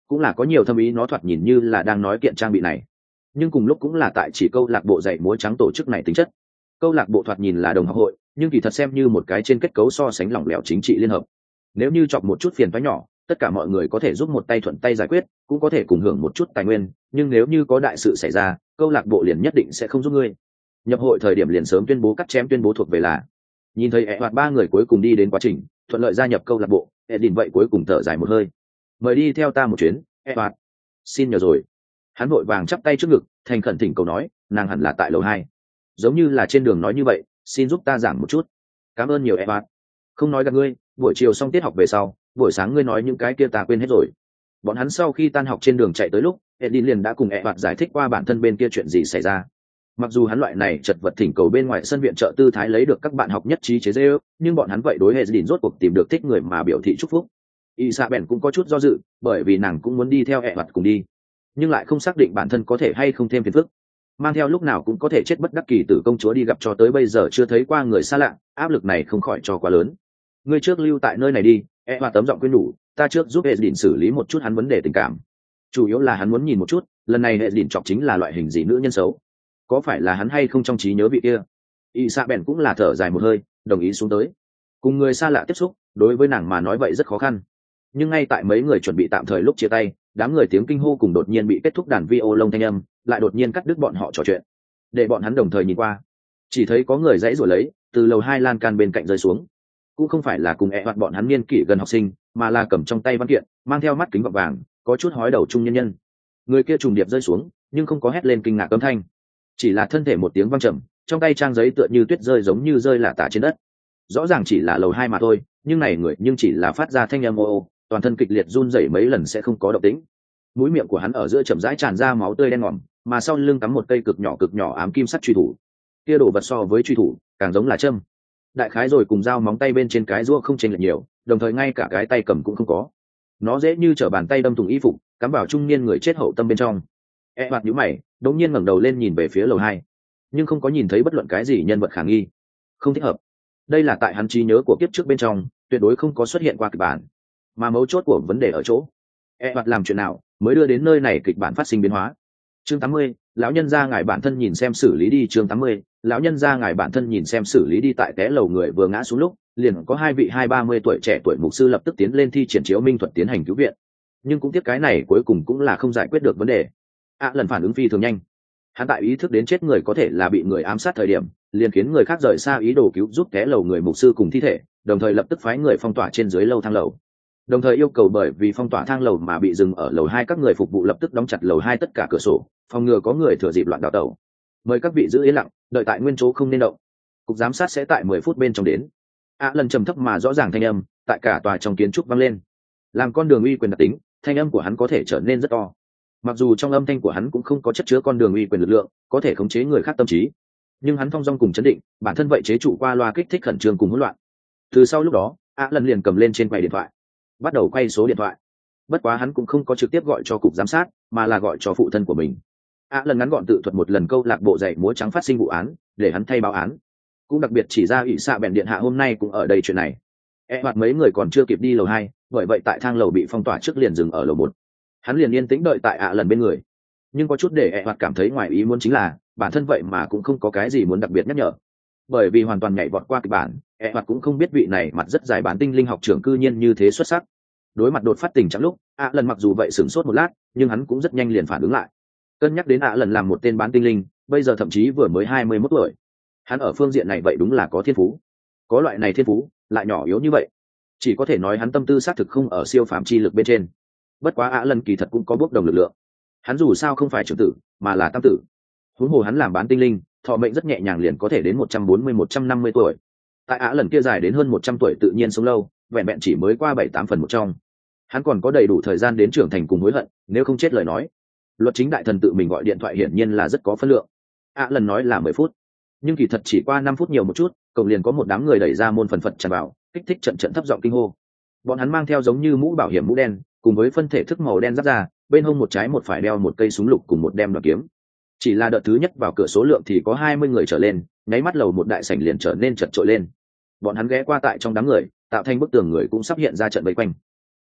cũng là có nhiều thâm ý, nó thoạt nhìn như là đang nói kiện trang bị này, nhưng cùng lúc cũng là tại chỉ câu lạc bộ giày múa trắng tổ chức này tính chất. Câu lạc bộ thoạt nhìn là đồng học hội, nhưng kỳ thật xem như một cái trên kết cấu so sánh lỏng lẻo chính trị liên hợp. Nếu như chọc một chút phiền toái nhỏ, tất cả mọi người có thể giúp một tay thuận tay giải quyết, cũng có thể cùng hưởng một chút tài nguyên, nhưng nếu như có đại sự xảy ra, câu lạc bộ liền nhất định sẽ không giúp ngươi. Nhập hội thời điểm liền sớm tuyên bố cắt chém tuyên bố thuộc về là. Nhìn thấy hoạt ba người cuối cùng đi đến quá trình thuận lợi gia nhập câu lạc bộ, Edin vậy cuối cùng thở dài một hơi. Mời đi theo ta một chuyến, Edward. Xin nhờ rồi. Hắn vội vàng chắp tay trước ngực, thành khẩn thỉnh cầu nói, nàng hẳn là tại lầu 2. Giống như là trên đường nói như vậy, xin giúp ta giảng một chút. Cảm ơn nhiều Edward. Không nói gặp ngươi, buổi chiều xong tiết học về sau, buổi sáng ngươi nói những cái kia ta quên hết rồi. Bọn hắn sau khi tan học trên đường chạy tới lúc, Edin liền đã cùng Edward giải thích qua bản thân bên kia chuyện gì xảy ra. Mặc dù hắn loại này chật vật thỉnh cầu bên ngoài sân viện trợ tư thái lấy được các bạn học nhất trí chế giễu, nhưng bọn hắn vậy đối Edin rốt cuộc tìm được thích người mà biểu thị chúc phúc. Isabel cũng có chút do dự, bởi vì nàng cũng muốn đi theo Edward cùng đi, nhưng lại không xác định bản thân có thể hay không thêm phiền phức. Mang theo lúc nào cũng có thể chết bất đắc kỳ tử công chúa đi gặp cho tới bây giờ chưa thấy qua người xa lạ, áp lực này không khỏi cho quá lớn. Ngươi trước lưu tại nơi này đi, Edward tấm giọng khuyên nhủ, ta trước giúp Edin xử lý một chút hắn vấn đề tình cảm. Chủ yếu là hắn muốn nhìn một chút, lần này Edin chọc chính là loại hình gì nữ nhân xấu. Có phải là hắn hay không trong trí nhớ vị kia? Isabel cũng là thở dài một hơi, đồng ý xuống tới. Cùng người xa lạ tiếp xúc, đối với nàng mà nói vậy rất khó khăn. Nhưng ngay tại mấy người chuẩn bị tạm thời lúc chia tay, đám người tiếng kinh hô cùng đột nhiên bị kết thúc đàn violon thanh âm, lại đột nhiên cắt đứt bọn họ trò chuyện. Để bọn hắn đồng thời nhìn qua, chỉ thấy có người dãy rồi lấy, từ lầu 2 lan can bên cạnh rơi xuống. Cũng không phải là cùng hoạt bọn hắn niên kỷ gần học sinh, mà là cầm trong tay văn kiện, mang theo mắt kính gọng vàng, có chút hói đầu trung nhân nhân. Người kia trùng điệp rơi xuống, nhưng không có hét lên kinh ngạc âm thanh, chỉ là thân thể một tiếng vang trầm, trong tay trang giấy tựa như tuyết rơi, giống như rơi lả tả trên đất. Rõ ràng chỉ là lầu 2 mà thôi, nhưng này người nhưng chỉ là phát ra thanh âm ô ô, toàn thân kịch liệt run rẩy mấy lần sẽ không có động tĩnh. Mũi miệng của hắn ở giữa chậm rãi tràn ra máu tươi đen ngòm, mà sau lưng cắm một cây cực nhỏ ám kim sắt truy thủ. Kia đồ vật so với truy thủ càng giống là châm. Đại khái rồi cùng dao móng tay bên trên cái rũa không chênh lệch nhiều, đồng thời ngay cả cái tay cầm cũng không có. Nó dễ như trở bàn tay đâm thủng y phục, cắm vào trung niên người chết hậu tâm bên trong. Mặt nhíu mày, đột nhiên ngẩng đầu lên nhìn về phía lầu 2, nhưng không có nhìn thấy bất luận cái gì nhân vật khả nghi. Không thích hợp. Đây là tại hắn trí nhớ của kiếp trước bên trong, tuyệt đối không có xuất hiện qua kịch bản. Mà mấu chốt của vấn đề ở chỗ, Mặt làm chuyện nào mới đưa đến nơi này kịch bản phát sinh biến hóa. Chương 80, lão nhân gia ngài bản thân nhìn xem xử lý đi. Chương 80, lão nhân gia ngài bản thân nhìn xem xử lý đi. Tại té lầu người vừa ngã xuống lúc, liền có hai vị 20-30 tuổi trẻ tuổi mục sư lập tức tiến lên thi triển chiếu minh thuật tiến hành cứu viện. Nhưng cũng tiếc cái này cuối cùng cũng là không giải quyết được vấn đề. Lần phản ứng phi thường nhanh. Hắn tại ý thức đến chết người có thể là bị người ám sát thời điểm, liền khiến người khác rời xa ý đồ cứu giúp té lầu người mục sư cùng thi thể, đồng thời lập tức phái người phong tỏa trên dưới lâu thang lầu. Đồng thời yêu cầu bởi vì phong tỏa thang lầu mà bị dừng ở lầu 2 các người phục vụ lập tức đóng chặt lầu 2 tất cả cửa sổ, phòng ngừa có người thừa dịp loạn đào tẩu. Mời các vị giữ yên lặng, đợi tại nguyên chỗ không nên động. Cục giám sát sẽ tại 10 phút bên trong đến. Lần trầm thấp mà rõ ràng thanh âm tại cả tòa trong kiến trúc vang lên. Làm con đường uy quyền đặc tính, thanh âm của hắn có thể trở nên rất to. Mặc dù trong âm thanh của hắn cũng không có chất chứa con đường uy quyền lực lượng, có thể khống chế người khác tâm trí, nhưng hắn thong dong cùng chấn định, bản thân vậy chế trụ qua loa kích thích khẩn trương cùng hỗn loạn. Từ sau lúc đó, lần liền cầm lên trên quầy điện thoại, bắt đầu quay số điện thoại. Bất quá hắn cũng không có trực tiếp gọi cho cục giám sát, mà là gọi cho phụ thân của mình. Lần ngắn gọn tự thuật một lần câu lạc bộ giày múa trắng phát sinh vụ án, để hắn thay báo án, cũng đặc biệt chỉ ra ủy xạ bèn điện hạ hôm nay cũng ở đây chuyện này. Hoặc mấy người còn chưa kịp đi lầu 2, bởi vậy tại thang lầu bị phong tỏa trước liền dừng ở lầu 1. Hắn liền yên tĩnh đợi tại lần bên người. Nhưng có chút để Hoạt cảm thấy ngoài ý muốn chính là bản thân vậy mà cũng không có cái gì muốn đặc biệt nhắc nhở, bởi vì hoàn toàn nhảy vọt qua kịch bản. Hoạt cũng không biết vị này mặt rất dài bán tinh linh học trưởng cư nhiên như thế xuất sắc. Đối mặt đột phát tình trạng lúc, lần mặc dù vậy sửng sốt một lát, nhưng hắn cũng rất nhanh liền phản ứng lại. Cân nhắc đến lần làm một tên bán tinh linh, bây giờ thậm chí vừa mới 21 tuổi. Hắn ở phương diện này vậy đúng là có thiên phú. Có loại này thiên phú, lại nhỏ yếu như vậy, chỉ có thể nói hắn tâm tư xác thực không ở siêu phàm chi lực bên trên. Bất quá lần kỳ thật cũng có bước đồng lực lượng. Hắn dù sao không phải trưởng tử, mà là tam tử. Huống hồ hắn làm bán tinh linh, thọ mệnh rất nhẹ nhàng, liền có thể đến 140-150 tuổi. Tại lần kia dài đến hơn 100 tuổi tự nhiên sống lâu, vẹn vẹn chỉ mới qua 7-8 phần một trong. Hắn còn có đầy đủ thời gian đến trưởng thành cùng hối hận, nếu không chết lời nói. Luật chính đại thần tự mình gọi điện thoại hiển nhiên là rất có phân lượng. Lần nói là 10 phút, nhưng kỳ thật chỉ qua 5 phút nhiều một chút, cổng liền có một đám người đẩy ra môn phần phật tràn vào, kích thích trận thấp giọng kinh hô. Bọn hắn mang theo giống như mũ bảo hiểm mũ đen, cùng với phân thể thức màu đen giáp ra, bên hông một trái một phải đeo một cây súng lục cùng một đem đoạt kiếm. Chỉ là đợt thứ nhất vào cửa số lượng thì có 20 người trở lên, nháy mắt lầu một đại sảnh liền trở nên chật chội lên. Bọn hắn ghé qua tại trong đám người, tạo thành bức tường người cũng sắp hiện ra trận vây quanh.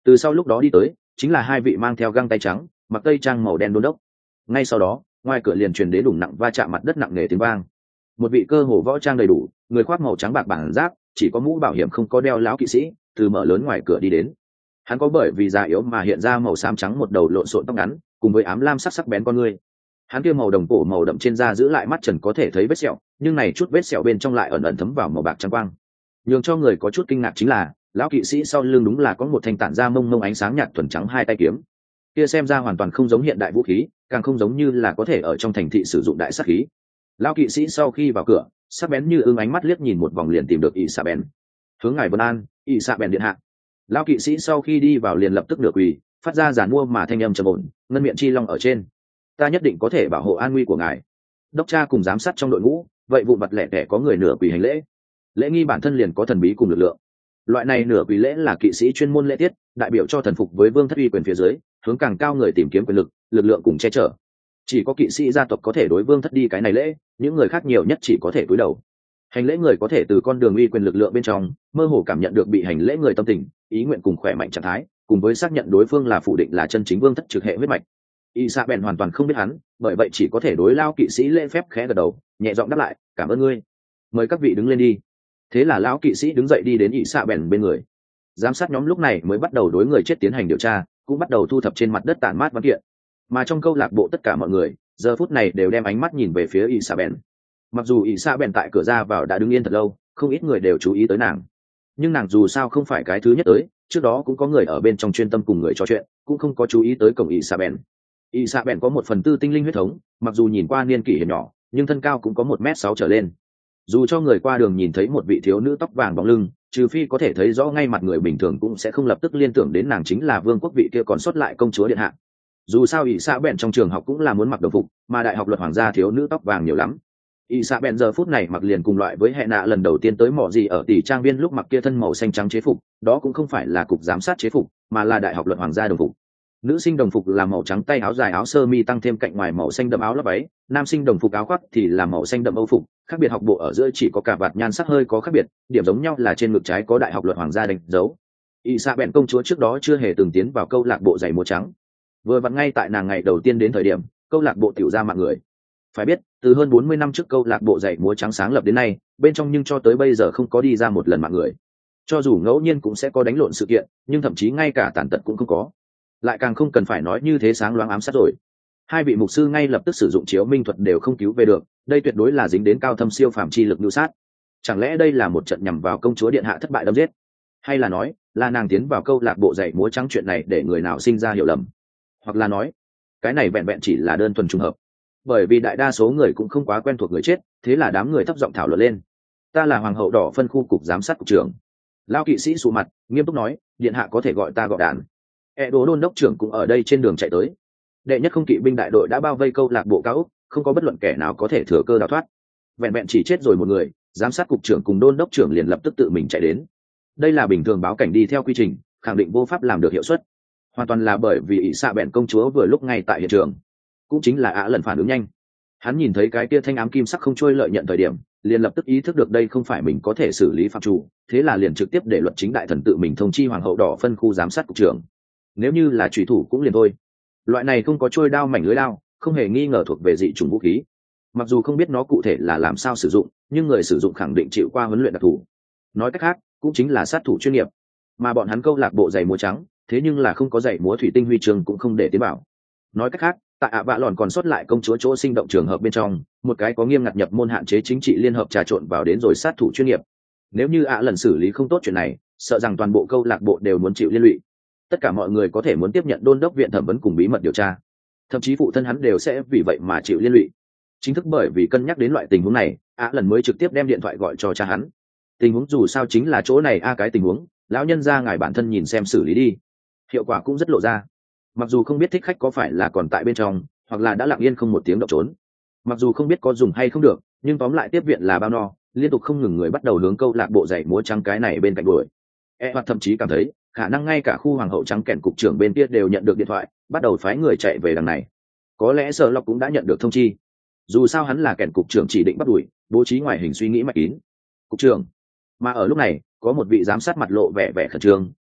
Từ sau lúc đó đi tới chính là hai vị mang theo găng tay trắng, mặc tây trang màu đen đôn đốc. Ngay sau đó ngoài cửa liền truyền đến đùng nặng va chạm mặt đất nặng nề tiếng vang. Một vị cơ hồ võ trang đầy đủ, người khoác màu trắng bạc bản giáp, chỉ có mũ bảo hiểm không có đeo lão kỵ sĩ từ mở lớn ngoài cửa đi đến. Hắn có bởi vì già yếu mà hiện ra màu xám trắng một đầu lộn xộn tóc ngắn, cùng với ám lam sắc bén con ngươi. Hắn kia màu đồng cổ màu đậm trên da giữ lại mắt trần có thể thấy vết sẹo, nhưng này chút vết sẹo bên trong lại ẩn ẩn thấm vào màu bạc trắng quang. Nhường cho người có chút kinh ngạc chính là lão kỵ sĩ sau lưng đúng là có một thanh tản ra mông mông ánh sáng nhạt thuần trắng hai tay kiếm. Kia xem ra hoàn toàn không giống hiện đại vũ khí, càng không giống như là có thể ở trong thành thị sử dụng đại sát khí. Lão kỵ sĩ sau khi vào cửa, sắc bén như ưng ánh mắt liếc nhìn một vòng liền tìm được Isabel. Hướng ngài vân an, Isabel điện hạ. Lão kỵ sĩ sau khi đi vào liền lập tức nửa quỳ, phát ra giàn mua mà thanh âm trầm ổn, ngân miệng chi long ở trên. Ta nhất định có thể bảo hộ an nguy của ngài. Đốc tra cùng giám sát trong đội ngũ, vậy vụ vặt lẻ tẻ có người nửa quỳ hành lễ. Lễ nghi bản thân liền có thần bí cùng lực lượng. Loại này nửa quỳ lễ là kỵ sĩ chuyên môn lễ tiết, đại biểu cho thần phục với vương thất uy quyền phía dưới, hướng càng cao người tìm kiếm quyền lực, lực lượng cùng che chở. Chỉ có kỵ sĩ gia tộc có thể đối vương thất đi cái này lễ, những người khác nhiều nhất chỉ có thể cúi đầu. Hành lễ người có thể từ con đường uy quyền lực lượng bên trong mơ hồ cảm nhận được bị hành lễ người tâm tình, ý nguyện cùng khỏe mạnh trạng thái, cùng với xác nhận đối phương là phủ định là chân chính vương thất trực hệ huyết mạch. Isabel hoàn toàn không biết hắn, bởi vậy chỉ có thể đối lao kỵ sĩ lễ phép khẽ gật đầu, nhẹ giọng đáp lại, cảm ơn ngươi. Mời các vị đứng lên đi. Thế là lão kỵ sĩ đứng dậy đi đến Isabel bên người. Giám sát nhóm lúc này mới bắt đầu đối người chết tiến hành điều tra, cũng bắt đầu thu thập trên mặt đất tản mát văn kiện. Mà trong câu lạc bộ tất cả mọi người giờ phút này đều đem ánh mắt nhìn về phía Isabel. Mặc dù Isabel tại cửa ra vào đã đứng yên thật lâu, không ít người đều chú ý tới nàng, nhưng nàng dù sao không phải cái thứ nhất tới, trước đó cũng có người ở bên trong chuyên tâm cùng người trò chuyện, cũng không có chú ý tới cổng Isabel. Isabel có 1/4 tinh linh huyết thống, mặc dù nhìn qua niên kỷ hiền nhỏ, nhưng thân cao cũng có 1m6 trở lên. Dù cho người qua đường nhìn thấy một vị thiếu nữ tóc vàng bóng lưng, trừ phi có thể thấy rõ ngay mặt người bình thường cũng sẽ không lập tức liên tưởng đến nàng chính là vương quốc vị kia còn sót lại công chúa điện hạ. Dù sao Isabel trong trường học cũng là muốn mặc đồng phục, mà đại học luật hoàng gia thiếu nữ tóc vàng nhiều lắm. Isabel giờ phút này mặc liền cùng loại với hệ nạ lần đầu tiên tới mỏ gì ở tỷ trang viên lúc mặc kia thân màu xanh trắng chế phục, đó cũng không phải là cục giám sát chế phục, mà là đại học luật hoàng gia đồng phục. Nữ sinh đồng phục là màu trắng tay áo dài áo sơ mi tăng thêm cạnh ngoài màu xanh đậm áo lót váy, nam sinh đồng phục áo khoác thì là màu xanh đậm âu phục, khác biệt học bộ ở giữa chỉ có cả vạt nhan sắc hơi có khác biệt, điểm giống nhau là trên ngực trái có đại học luật hoàng gia đánh dấu. Isabel công chúa trước đó chưa hề từng tiến vào câu lạc bộ giày múa trắng. Vừa vặn ngay tại nàng ngày đầu tiên đến thời điểm, câu lạc bộ tiểu ra mạng người. Phải biết, từ hơn 40 năm trước câu lạc bộ giày múa trắng sáng lập đến nay, bên trong nhưng cho tới bây giờ không có đi ra một lần mạng người. Cho dù ngẫu nhiên cũng sẽ có đánh lộn sự kiện, nhưng thậm chí ngay cả tàn tật cũng không có. Lại càng không cần phải nói như thế sáng loáng ám sát rồi. Hai vị mục sư ngay lập tức sử dụng chiếu minh thuật đều không cứu về được, đây tuyệt đối là dính đến cao thâm siêu phàm chi lực lưu sát. Chẳng lẽ đây là một trận nhằm vào công chúa điện hạ thất bại đâm giết, hay là nói là nàng tiến vào câu lạc bộ giày múa trắng chuyện này để người nào sinh ra hiểu lầm, hoặc là nói cái này vẹn vẹn chỉ là đơn thuần trùng hợp, bởi vì đại đa số người cũng không quá quen thuộc người chết, thế là đám người thấp giọng thảo luận lên. Ta là hoàng hậu đỏ phân khu cục giám sát cục trưởng. Lao kỵ sĩ sụ mặt nghiêm túc nói, điện hạ có thể gọi ta gọi đàn. Đô đôn đốc trưởng cũng ở đây trên đường chạy tới. Đệ nhất không kỵ binh đại đội đã bao vây câu lạc bộ cao ốc, không có bất luận kẻ nào có thể thừa cơ đào thoát. Vẹn vẹn chỉ chết rồi một người, giám sát cục trưởng cùng đôn đốc trưởng liền lập tức tự mình chạy đến. Đây là bình thường báo cảnh đi theo quy trình, khẳng định vô pháp làm được hiệu suất. Hoàn toàn là bởi vì Isabel công chúa vừa lúc ngay tại hiện trường, cũng chính là lần phản ứng nhanh. Hắn nhìn thấy cái kia thanh ám kim sắc không trôi lợi nhận thời điểm, liền lập tức ý thức được đây không phải mình có thể xử lý phạm chủ, thế là liền trực tiếp để luật chính đại thần tự mình thông chi hoàng hậu đỏ phân khu giám sát cục trưởng. Nếu như là chủy thủ cũng liền thôi. Loại này không có trôi đao mảnh lưới đao, không hề nghi ngờ thuộc về dị chủng vũ khí. Mặc dù không biết nó cụ thể là làm sao sử dụng, nhưng người sử dụng khẳng định chịu qua huấn luyện đặc thù. Nói cách khác, cũng chính là sát thủ chuyên nghiệp. Mà bọn hắn câu lạc bộ giày múa trắng, thế nhưng là không có giày múa thủy tinh huy chương cũng không để tiến bảo. Nói cách khác, tại ạ vạ lòn còn sót lại công chúa chỗ sinh động trường hợp bên trong, một cái có nghiêm ngặt nhập môn hạn chế chính trị liên hợp trà trộn vào đến rồi sát thủ chuyên nghiệp. Nếu như lần xử lý không tốt chuyện này, sợ rằng toàn bộ câu lạc bộ đều muốn chịu liên lụy. Tất cả mọi người có thể muốn tiếp nhận đôn đốc viện thẩm vấn cùng bí mật điều tra, thậm chí phụ thân hắn đều sẽ vì vậy mà chịu liên lụy. Chính thức bởi vì cân nhắc đến loại tình huống này, lần mới trực tiếp đem điện thoại gọi cho cha hắn. Tình huống dù sao chính là chỗ này cái tình huống, lão nhân ra ngài bản thân nhìn xem xử lý đi. Hiệu quả cũng rất lộ ra. Mặc dù không biết thích khách có phải là còn tại bên trong, hoặc là đã lặng yên không một tiếng động trốn. Mặc dù không biết có dùng hay không được, nhưng tóm lại tiếp viện là bao no, liên tục không ngừng người bắt đầu hướng câu lạc bộ giày múa trắng cái này bên cạnh đuổi. Hoặc thậm chí cảm thấy khả năng ngay cả khu hoàng hậu trắng kèn cục trưởng bên kia đều nhận được điện thoại, bắt đầu phái người chạy về đằng này. Có lẽ Sở Lộc cũng đã nhận được thông chi. Dù sao hắn là kèn cục trưởng chỉ định bắt đuổi, bố trí ngoài hình suy nghĩ mạch kín. Cục trưởng. Mà ở lúc này, có một vị giám sát mặt lộ vẻ khẩn trương,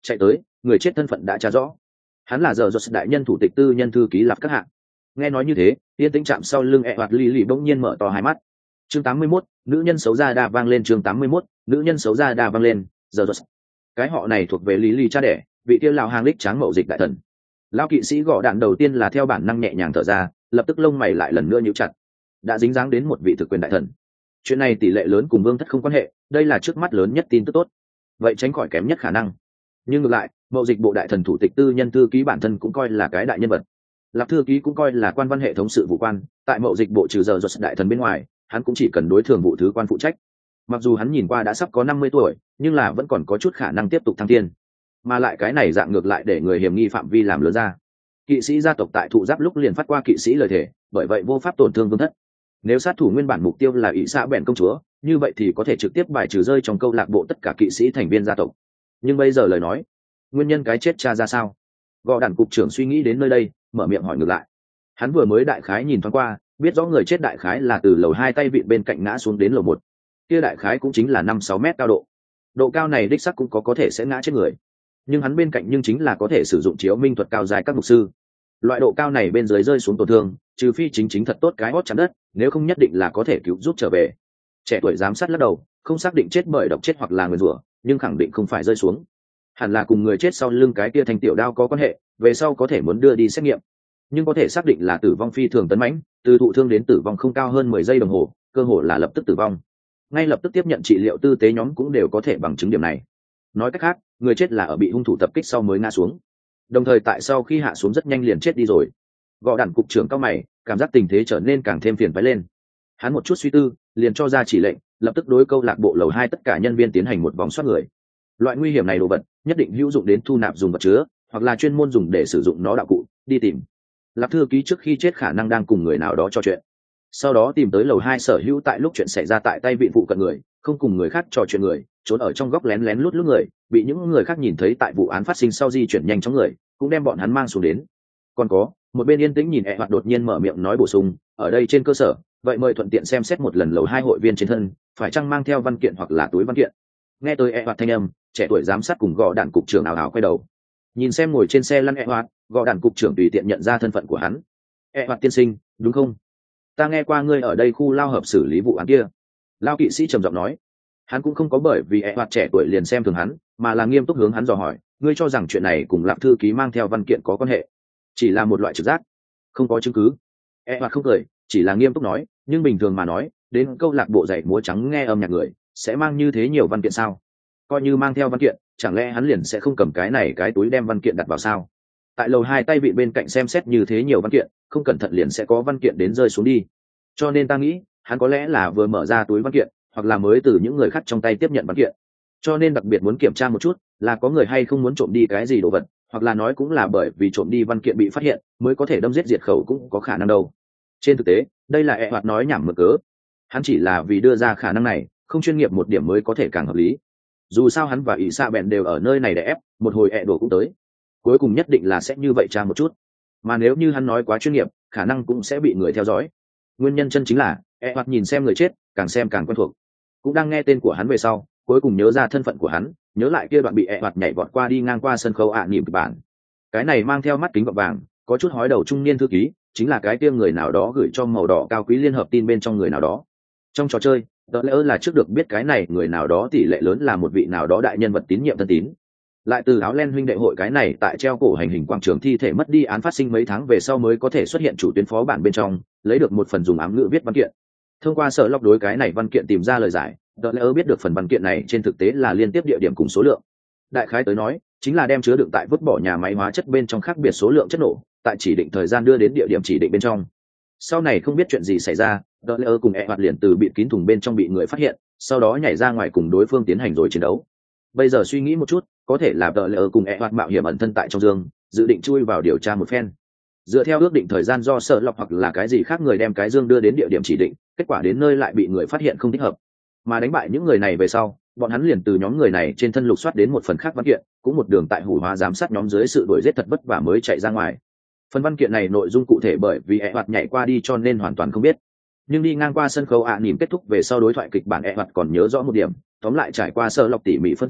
chạy tới, người chết thân phận đã tra rõ, hắn là giờ Jones đại nhân thủ tịch tư nhân thư ký Lạp các hạng. Nghe nói như thế, yên tĩnh chạm sau lưng Edward Lily bỗng nhiên mở to hai mắt. Chương 81, nữ nhân xấu ra đa vang lên. Chương 81, nữ nhân xấu ra đa vang lên. Giờ Jones, cái họ này thuộc về Lily cha đẻ, vị tiêu lão hàng lích tráng mậu dịch đại thần. Lão kỵ sĩ gõ đạn đầu tiên là theo bản năng nhẹ nhàng thở ra, lập tức lông mày lại lần nữa nhíu chặt. Đã dính dáng đến một vị thực quyền đại thần. Chuyện này tỷ lệ lớn cùng vương thất không quan hệ, đây là trước mắt lớn nhất tin tức tốt. Vậy tránh khỏi kém nhất khả năng. Nhưng ngược lại, mậu dịch bộ đại thần thủ tịch tư nhân thư ký bản thân cũng coi là cái đại nhân vật. Lạp thư ký cũng coi là quan văn hệ thống sự vụ quan, tại mậu dịch bộ trừ giờ Jones đại thần bên ngoài, hắn cũng chỉ cần đối thường vụ thứ quan phụ trách. Mặc dù hắn nhìn qua đã sắp có 50 tuổi, nhưng là vẫn còn có chút khả năng tiếp tục thăng thiên. Mà lại cái này dạng ngược lại để người hiểm nghi phạm vi làm lớn ra. Kỵ sĩ gia tộc tại thụ giáp lúc liền phát qua kỵ sĩ lời thề, bởi vậy vô pháp tổn thương vương thất. Nếu sát thủ nguyên bản mục tiêu là ỷ xạ bèn công chúa, như vậy thì có thể trực tiếp bài trừ rơi trong câu lạc bộ tất cả kỵ sĩ thành viên gia tộc. Nhưng bây giờ lời nói, nguyên nhân cái chết cha ra sao? Gò đàn cục trưởng suy nghĩ đến nơi đây, mở miệng hỏi ngược lại. Hắn vừa mới đại khái nhìn thoáng qua, biết rõ người chết đại khái là từ lầu 2 tay vịn bên cạnh ngã xuống đến lầu 1. Kia đại khái cũng chính là 5-6 mét cao độ. Độ cao này đích xác cũng có thể sẽ ngã chết người. Nhưng hắn bên cạnh nhưng chính là có thể sử dụng chiếu minh thuật cao dài các mục sư. Loại độ cao này bên dưới rơi xuống tổn thương, trừ phi chính thật tốt cái hót chắn đất, nếu không nhất định là có thể cứu giúp trở về. Trẻ tuổi giám sát lắc đầu, không xác định chết bởi độc chết hoặc là nguyền rủa, nhưng khẳng định không phải rơi xuống. Hẳn là cùng người chết sau lưng cái kia thanh tiểu đao có quan hệ, về sau có thể muốn đưa đi xét nghiệm. Nhưng có thể xác định là tử vong phi thường tấn mãnh, từ thụ thương đến tử vong không cao hơn 10 giây đồng hồ, cơ hội là lập tức tử vong. Ngay lập tức tiếp nhận trị liệu tư tế nhóm cũng đều có thể bằng chứng điểm này. Nói cách khác, người chết là ở bị hung thủ tập kích sau mới ngã xuống. Đồng thời tại sau khi hạ xuống rất nhanh liền chết đi rồi. Gõ đàn cục trưởng cao mày, cảm giác tình thế trở nên càng thêm phiền phức lên. Hắn một chút suy tư, liền cho ra chỉ lệnh, lập tức đối câu lạc bộ lầu 2 tất cả nhân viên tiến hành một vòng soát người. Loại nguy hiểm này đồ vật, nhất định hữu dụng đến thu nạp dùng vật chứa, hoặc là chuyên môn dùng để sử dụng nó đạo cụ, đi tìm. Lạp thư ký trước khi chết khả năng đang cùng người nào đó trò chuyện. Sau đó tìm tới lầu 2 sở hữu tại lúc chuyện xảy ra tại tay vị phụ cận người, không cùng người khác trò chuyện người, trốn ở trong góc lén lén lút lút người, bị những người khác nhìn thấy tại vụ án phát sinh sau di chuyển nhanh chóng người, cũng đem bọn hắn mang xuống đến. Còn có, một bên yên tĩnh nhìn hoạt đột nhiên mở miệng nói bổ sung, ở đây trên cơ sở, vậy mời thuận tiện xem xét một lần lầu 2 hội viên trên thân, phải chăng mang theo văn kiện hoặc là túi văn kiện. Nghe tới hoạt thanh âm, trẻ tuổi giám sát cùng gõ đàn cục trưởng ảo ảo quay đầu. Nhìn xem ngồi trên xe lăn hoạt, gõ đàn cục trưởng tùy tiện nhận ra thân phận của hắn. Hoạt tiên sinh, đúng không? Ta nghe qua ngươi ở đây khu lao hợp xử lý vụ án kia. Lao kỵ sĩ trầm giọng nói. Hắn cũng không có bởi vì hoạt trẻ tuổi liền xem thường hắn, mà là nghiêm túc hướng hắn dò hỏi, ngươi cho rằng chuyện này cùng Lạp thư ký mang theo văn kiện có quan hệ? Chỉ là một loại trực giác, không có chứng cứ. Hoạt không cười, chỉ là nghiêm túc nói, nhưng bình thường mà nói, đến câu lạc bộ giày múa trắng nghe âm nhạc người, sẽ mang như thế nhiều văn kiện sao? Coi như mang theo văn kiện, chẳng lẽ hắn liền sẽ không cầm cái này cái túi đem văn kiện đặt vào sao? Tại lầu 2 tay vị bên cạnh xem xét như thế nhiều văn kiện, không cẩn thận liền sẽ có văn kiện đến rơi xuống đi. Cho nên ta nghĩ, hắn có lẽ là vừa mở ra túi văn kiện, hoặc là mới từ những người khác trong tay tiếp nhận văn kiện. Cho nên đặc biệt muốn kiểm tra một chút, là có người hay không muốn trộm đi cái gì đồ vật, hoặc là nói cũng là bởi vì trộm đi văn kiện bị phát hiện, mới có thể đâm giết diệt khẩu cũng có khả năng đâu. Trên thực tế, đây là hoạt nói nhảm mực cớ. Hắn chỉ là vì đưa ra khả năng này, không chuyên nghiệp một điểm mới có thể càng hợp lý. Dù sao hắn và ỷ xạ bèn đều ở nơi này để ép, một hồi đổ cũng tới. Cuối cùng nhất định là sẽ như vậy tra một chút. Mà nếu như hắn nói quá chuyên nghiệp, khả năng cũng sẽ bị người theo dõi. Nguyên nhân chân chính là hoạt nhìn xem người chết, càng xem càng quen thuộc. Cũng đang nghe tên của hắn về sau, cuối cùng nhớ ra thân phận của hắn, nhớ lại kia đoạn bị hoạt nhảy vọt qua đi ngang qua sân khấu niệm kịch bản. Cái này mang theo mắt kính gọng vàng, có chút hói đầu trung niên thư ký, chính là cái kia người nào đó gửi cho màu đỏ cao quý liên hợp tin bên trong người nào đó. Trong trò chơi, đó lẽ là trước được biết cái này người nào đó tỷ lệ lớn là một vị nào đó đại nhân vật tín nhiệm thân tín. Lại từ áo len huynh đệ hội cái này tại treo cổ hành hình quảng trường thi thể mất đi án phát sinh mấy tháng về sau mới có thể xuất hiện chủ tuyến phó bản bên trong, lấy được một phần dùng ám ngữ viết văn kiện. Thông qua sở lọc đối cái này văn kiện tìm ra lời giải, đó lẽ biết được phần văn kiện này trên thực tế là liên tiếp địa điểm cùng số lượng. Đại khái tới nói, chính là đem chứa đựng tại vứt bỏ nhà máy hóa chất bên trong khác biệt số lượng chất nổ, tại chỉ định thời gian đưa đến địa điểm chỉ định bên trong. Sau này không biết chuyện gì xảy ra, đó lẽ cùng hoạt liền từ bịt kín thùng bên trong bị người phát hiện, sau đó nhảy ra ngoài cùng đối phương tiến hành rồi chiến đấu. Bây giờ suy nghĩ một chút, có thể là đó lẽ cùng hoạt mạo hiểm ẩn thân tại trong giường, dự định chui vào điều tra một phen. Dựa theo ước định thời gian do sở lọc hoặc là cái gì khác người đem cái dương đưa đến địa điểm chỉ định, kết quả đến nơi lại bị người phát hiện không thích hợp. Mà đánh bại những người này về sau, bọn hắn liền từ nhóm người này trên thân lục soát đến một phần khác văn kiện, cũng một đường tại hủ hóa giám sát nhóm dưới sự đuổi giết thật vất vả mới chạy ra ngoài. Phần văn kiện này nội dung cụ thể bởi vì hoạt nhảy qua đi cho nên hoàn toàn không biết. Nhưng đi ngang qua sân khấu nhìn kết thúc về sau đối thoại kịch bản hoạt còn nhớ rõ một điểm, tóm lại trải qua sơ lọc tỉ mỉ phân tích,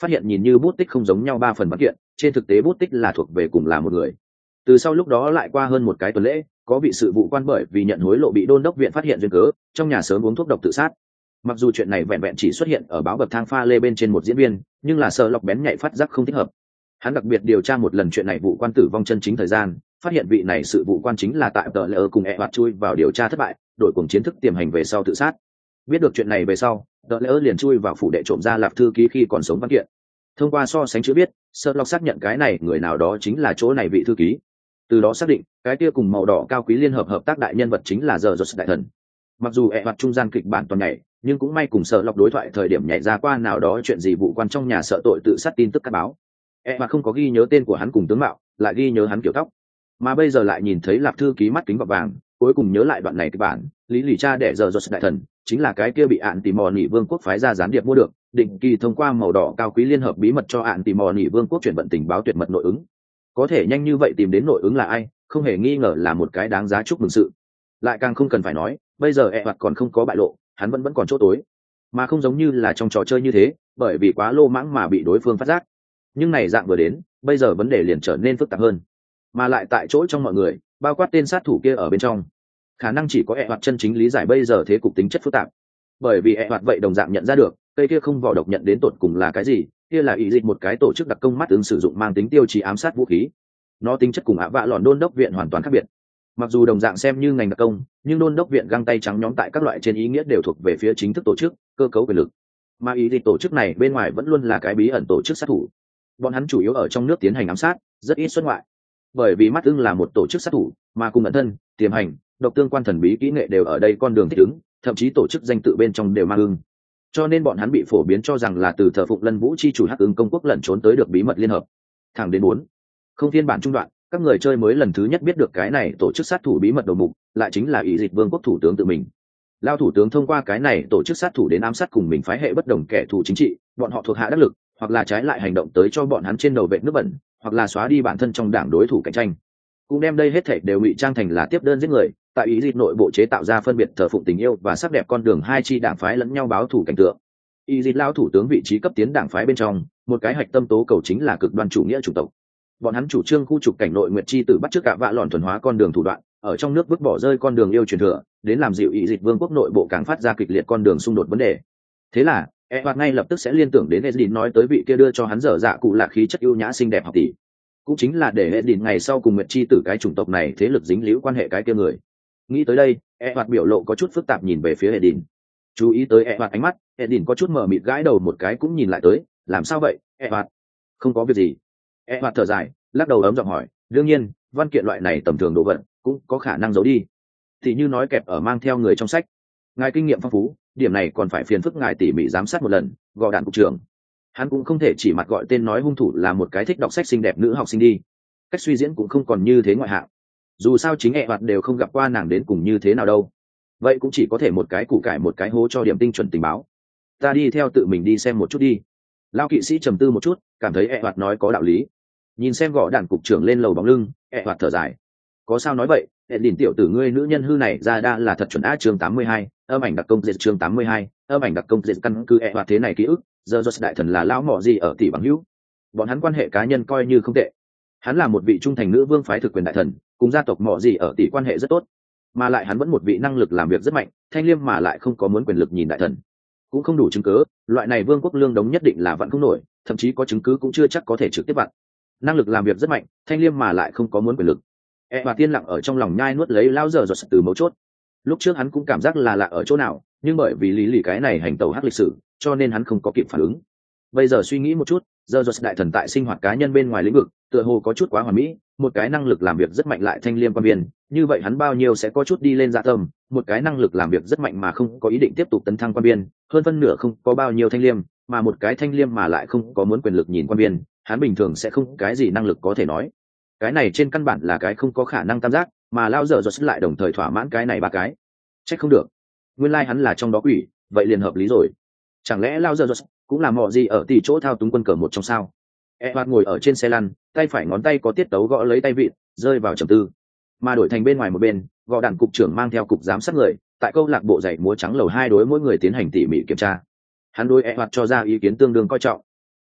phát hiện nhìn như bút tích không giống nhau 3 phần văn kiện, trên thực tế bút tích là thuộc về cùng là một người. Từ sau lúc đó lại qua hơn một cái tuần lễ, có vị sự vụ quan bởi vì nhận hối lộ bị đôn đốc viện phát hiện duyên cớ, trong nhà sớm uống thuốc độc tự sát. Mặc dù chuyện này vẹn vẹn chỉ xuất hiện ở báo bậc thang pha lê bên trên một diễn viên, nhưng là sợ lọc bén nhạy phát giác không thích hợp. Hắn đặc biệt điều tra một lần chuyện này vụ quan tử vong chân chính thời gian, phát hiện vị này sự vụ quan chính là tại tờ lỡ cùng hoạt chui vào điều tra thất bại, đội cùng chiến thức tiềm hành về sau tự sát. Biết được chuyện này về sau, tờ lỡ liền chui vào phủ đệ trộm ra lạp thư ký khi còn sống văn kiện. Thông qua so sánh chữ biết, sợ lọc xác nhận cái này người nào đó chính là chỗ này vị thư ký. Từ đó xác định cái kia cùng màu đỏ cao quý liên hợp hợp tác đại nhân vật chính là giờ đại thần. Mặc dù hoạt trung gian kịch bản toàn nhảy, nhưng cũng may cùng sợ lọc đối thoại thời điểm nhảy ra qua nào đó chuyện gì vụ quan trong nhà sợ tội tự sát tin tức các báo. Hoạt không có ghi nhớ tên của hắn cùng tướng mạo, lại ghi nhớ hắn kiểu tóc, mà bây giờ lại nhìn thấy lạp thư ký mắt kính gọt vàng, cuối cùng nhớ lại đoạn này kịch bản, lý lì cha để giờ đại thần chính là cái kia bị ạn tỉ mò nỉ vương quốc phái ra gián điệp mua được, định kỳ thông qua màu đỏ cao quý liên hợp bí mật cho ạn tỉ mò nỉ vương quốc chuyển vận tình báo tuyệt mật nội ứng. Có thể nhanh như vậy tìm đến nội ứng là ai, không hề nghi ngờ là một cái đáng giá chúc mừng sự. Lại càng không cần phải nói, bây giờ hoạt còn không có bại lộ, hắn vẫn còn chỗ tối, mà không giống như là trong trò chơi như thế, bởi vì quá lô mãng mà bị đối phương phát giác. Nhưng này dạng vừa đến, bây giờ vấn đề liền trở nên phức tạp hơn, mà lại tại chỗ trong mọi người, bao quát tên sát thủ kia ở bên trong, khả năng chỉ có hoạt chân chính lý giải bây giờ thế cục tính chất phức tạp. Bởi vì hoạt vậy đồng dạng nhận ra được, cây kia không vỏ độc nhận đến tột cùng là cái gì, kia là ý dịch một cái tổ chức đặc công mắt ứng sử dụng mang tính tiêu chí ám sát vũ khí. Nó tính chất cùng ạ vạ lòn đôn đốc viện hoàn toàn khác biệt. Mặc dù đồng dạng xem như ngành đặc công, nhưng đôn đốc viện găng tay trắng nhóm tại các loại trên ý nghĩa đều thuộc về phía chính thức tổ chức, cơ cấu quyền lực. Mà ý dịch tổ chức này bên ngoài vẫn luôn là cái bí ẩn tổ chức sát thủ. Bọn hắn chủ yếu ở trong nước tiến hành ám sát, rất ít xuất ngoại. Bởi vì mắt ưng là một tổ chức sát thủ, mà cùng ẩn thân, tiềm hành, độc tương quan thần bí kỹ nghệ đều ở đây con đường thích ứng, thậm chí tổ chức danh tự bên trong đều mang ưng. Cho nên bọn hắn bị phổ biến cho rằng là từ thờ phụng Lân Vũ chi chủ Hắc Ưng công quốc lẩn trốn tới được bí mật liên hợp. Thẳng đến 4. Không phiên bản trung đoạn, các người chơi mới lần thứ nhất biết được cái này tổ chức sát thủ bí mật đầu mục, lại chính là ý dịch vương quốc thủ tướng tự mình. Lao thủ tướng thông qua cái này tổ chức sát thủ đến ám sát cùng mình phái hệ bất đồng kẻ thù chính trị, bọn họ thuộc hạ đắc lực, hoặc là trái lại hành động tới cho bọn hắn trên đầu vệt nước bẩn, hoặc là xóa đi bản thân trong đảng đối thủ cạnh tranh. Cũng đem đây hết thảy đều ngụy trang thành là tiếp đơn giết người, tại ý dịch nội bộ chế tạo ra phân biệt thờ phụng tình yêu và sắc đẹp con đường hai chi đảng phái lẫn nhau báo thù cảnh tượng. Ý dịch lao thủ tướng vị trí cấp tiến đảng phái bên trong, một cái hạch tâm tố cầu chính là cực đoan chủ nghĩa chủng tộc. Bọn hắn chủ trương khu trục cảnh nội nguyệt chi tử bắt trước cả vạ lòn thuần hóa con đường thủ đoạn, ở trong nước vứt bỏ rơi con đường yêu truyền thừa, đến làm dịu ý dịch vương quốc nội bộ càng phát ra kịch liệt con đường xung đột vấn đề. Thế là hoạt ngay lập tức sẽ liên tưởng đến Edin nói tới vị kia đưa cho hắn dở dạ cụ là khí chất ưu nhã xinh đẹp học tỷ, cũng chính là để Edin ngày sau cùng nguyệt chi tử cái chủng tộc này thế lực dính líu quan hệ cái kia người. Nghĩ tới đây, hoạt biểu lộ có chút phức tạp nhìn về phía Edin. Chú ý tới hoạt ánh mắt, Edin có chút mờ mịt gãi đầu một cái cũng nhìn lại tới, làm sao vậy, hoạt? Không có việc gì. Hoạt thở dài, lắc đầu ấm giọng hỏi, đương nhiên, văn kiện loại này tầm thường đồ vật cũng có khả năng giấu đi, thì như nói kẹp ở mang theo người trong sách. Ngài kinh nghiệm phong phú, điểm này còn phải phiền phức ngài tỉ mỉ giám sát một lần. Gò đạn cục trưởng, hắn cũng không thể chỉ mặt gọi tên nói hung thủ là một cái thích đọc sách xinh đẹp nữ học sinh đi. Cách suy diễn cũng không còn như thế ngoại hạng. Dù sao chính hoạt đều không gặp qua nàng đến cùng như thế nào đâu. Vậy cũng chỉ có thể một cái củ cải một cái hố cho điểm tinh chuẩn tình báo. Ta đi theo tự mình đi xem một chút đi. Lao kỵ sĩ trầm tư một chút, cảm thấy hoạt nói có đạo lý. Nhìn xem gõ đàn cục trưởng lên lầu bóng lưng, hoạt thở dài. Có sao nói vậy, đỉnh tiểu tử ngươi nữ nhân hư này ra đa là thật chuẩn á. Chương 82, âm ảnh đặc công diệt. Chương 82, âm ảnh đặc công diệt. Căn cứ hoạt thế này ký ức, giờ đại thần là lão mọ gì ở tỷ bằng hữu. Bọn hắn quan hệ cá nhân coi như không tệ. Hắn là một vị trung thành nữ vương phái thực quyền đại thần, cùng gia tộc mọ gì ở tỷ quan hệ rất tốt, mà lại hắn vẫn một vị năng lực làm việc rất mạnh, thanh liêm mà lại không có muốn quyền lực nhìn đại thần. Cũng không đủ chứng cứ, loại này vương quốc lương đống nhất định là vặn không nổi, thậm chí có chứng cứ cũng chưa chắc có thể trực tiếp vặn. Năng lực làm việc rất mạnh, thanh liêm mà lại không có muốn quyền lực. Và tiên lặng ở trong lòng nhai nuốt lấy lao giờ từ mấu chốt. Lúc trước hắn cũng cảm giác là lạ ở chỗ nào, nhưng bởi vì lý lì cái này hành tẩu hắc lịch sử, cho nên hắn không có kịp phản ứng. Bây giờ suy nghĩ một chút, giờ đại thần tại sinh hoạt cá nhân bên ngoài lĩnh vực, tựa hồ có chút quá hoàn mỹ. Một cái năng lực làm việc rất mạnh lại thanh liêm quan viên, như vậy hắn bao nhiêu sẽ có chút đi lên dạ tâm. Một cái năng lực làm việc rất mạnh mà không có ý định tiếp tục tấn thăng quan viên, hơn phân nửa không có bao nhiêu thanh liêm, mà một cái thanh liêm mà lại không có muốn quyền lực nhìn quan viên, hắn bình thường sẽ không cái gì năng lực có thể nói. Cái này trên căn bản là cái không có khả năng tam giác, mà lao giờ lại đồng thời thỏa mãn cái này ba cái. Trách không được, nguyên lai hắn là trong đó quỷ, vậy liền hợp lý rồi. Chẳng lẽ lao giờ cũng là mọ gì ở tỷ chỗ thao túng quân cờ một trong sao? Edward ngồi ở trên xe lăn, tay phải ngón tay có tiết tấu gõ lấy tay vịn, rơi vào trầm tư. Mà đổi thành bên ngoài một bên, gõ đàn cục trưởng mang theo cục giám sát người, tại câu lạc bộ giày múa trắng lầu 2 đối mỗi người tiến hành tỉ mỉ kiểm tra. Hắn đối Edward cho ra ý kiến tương đương coi trọng.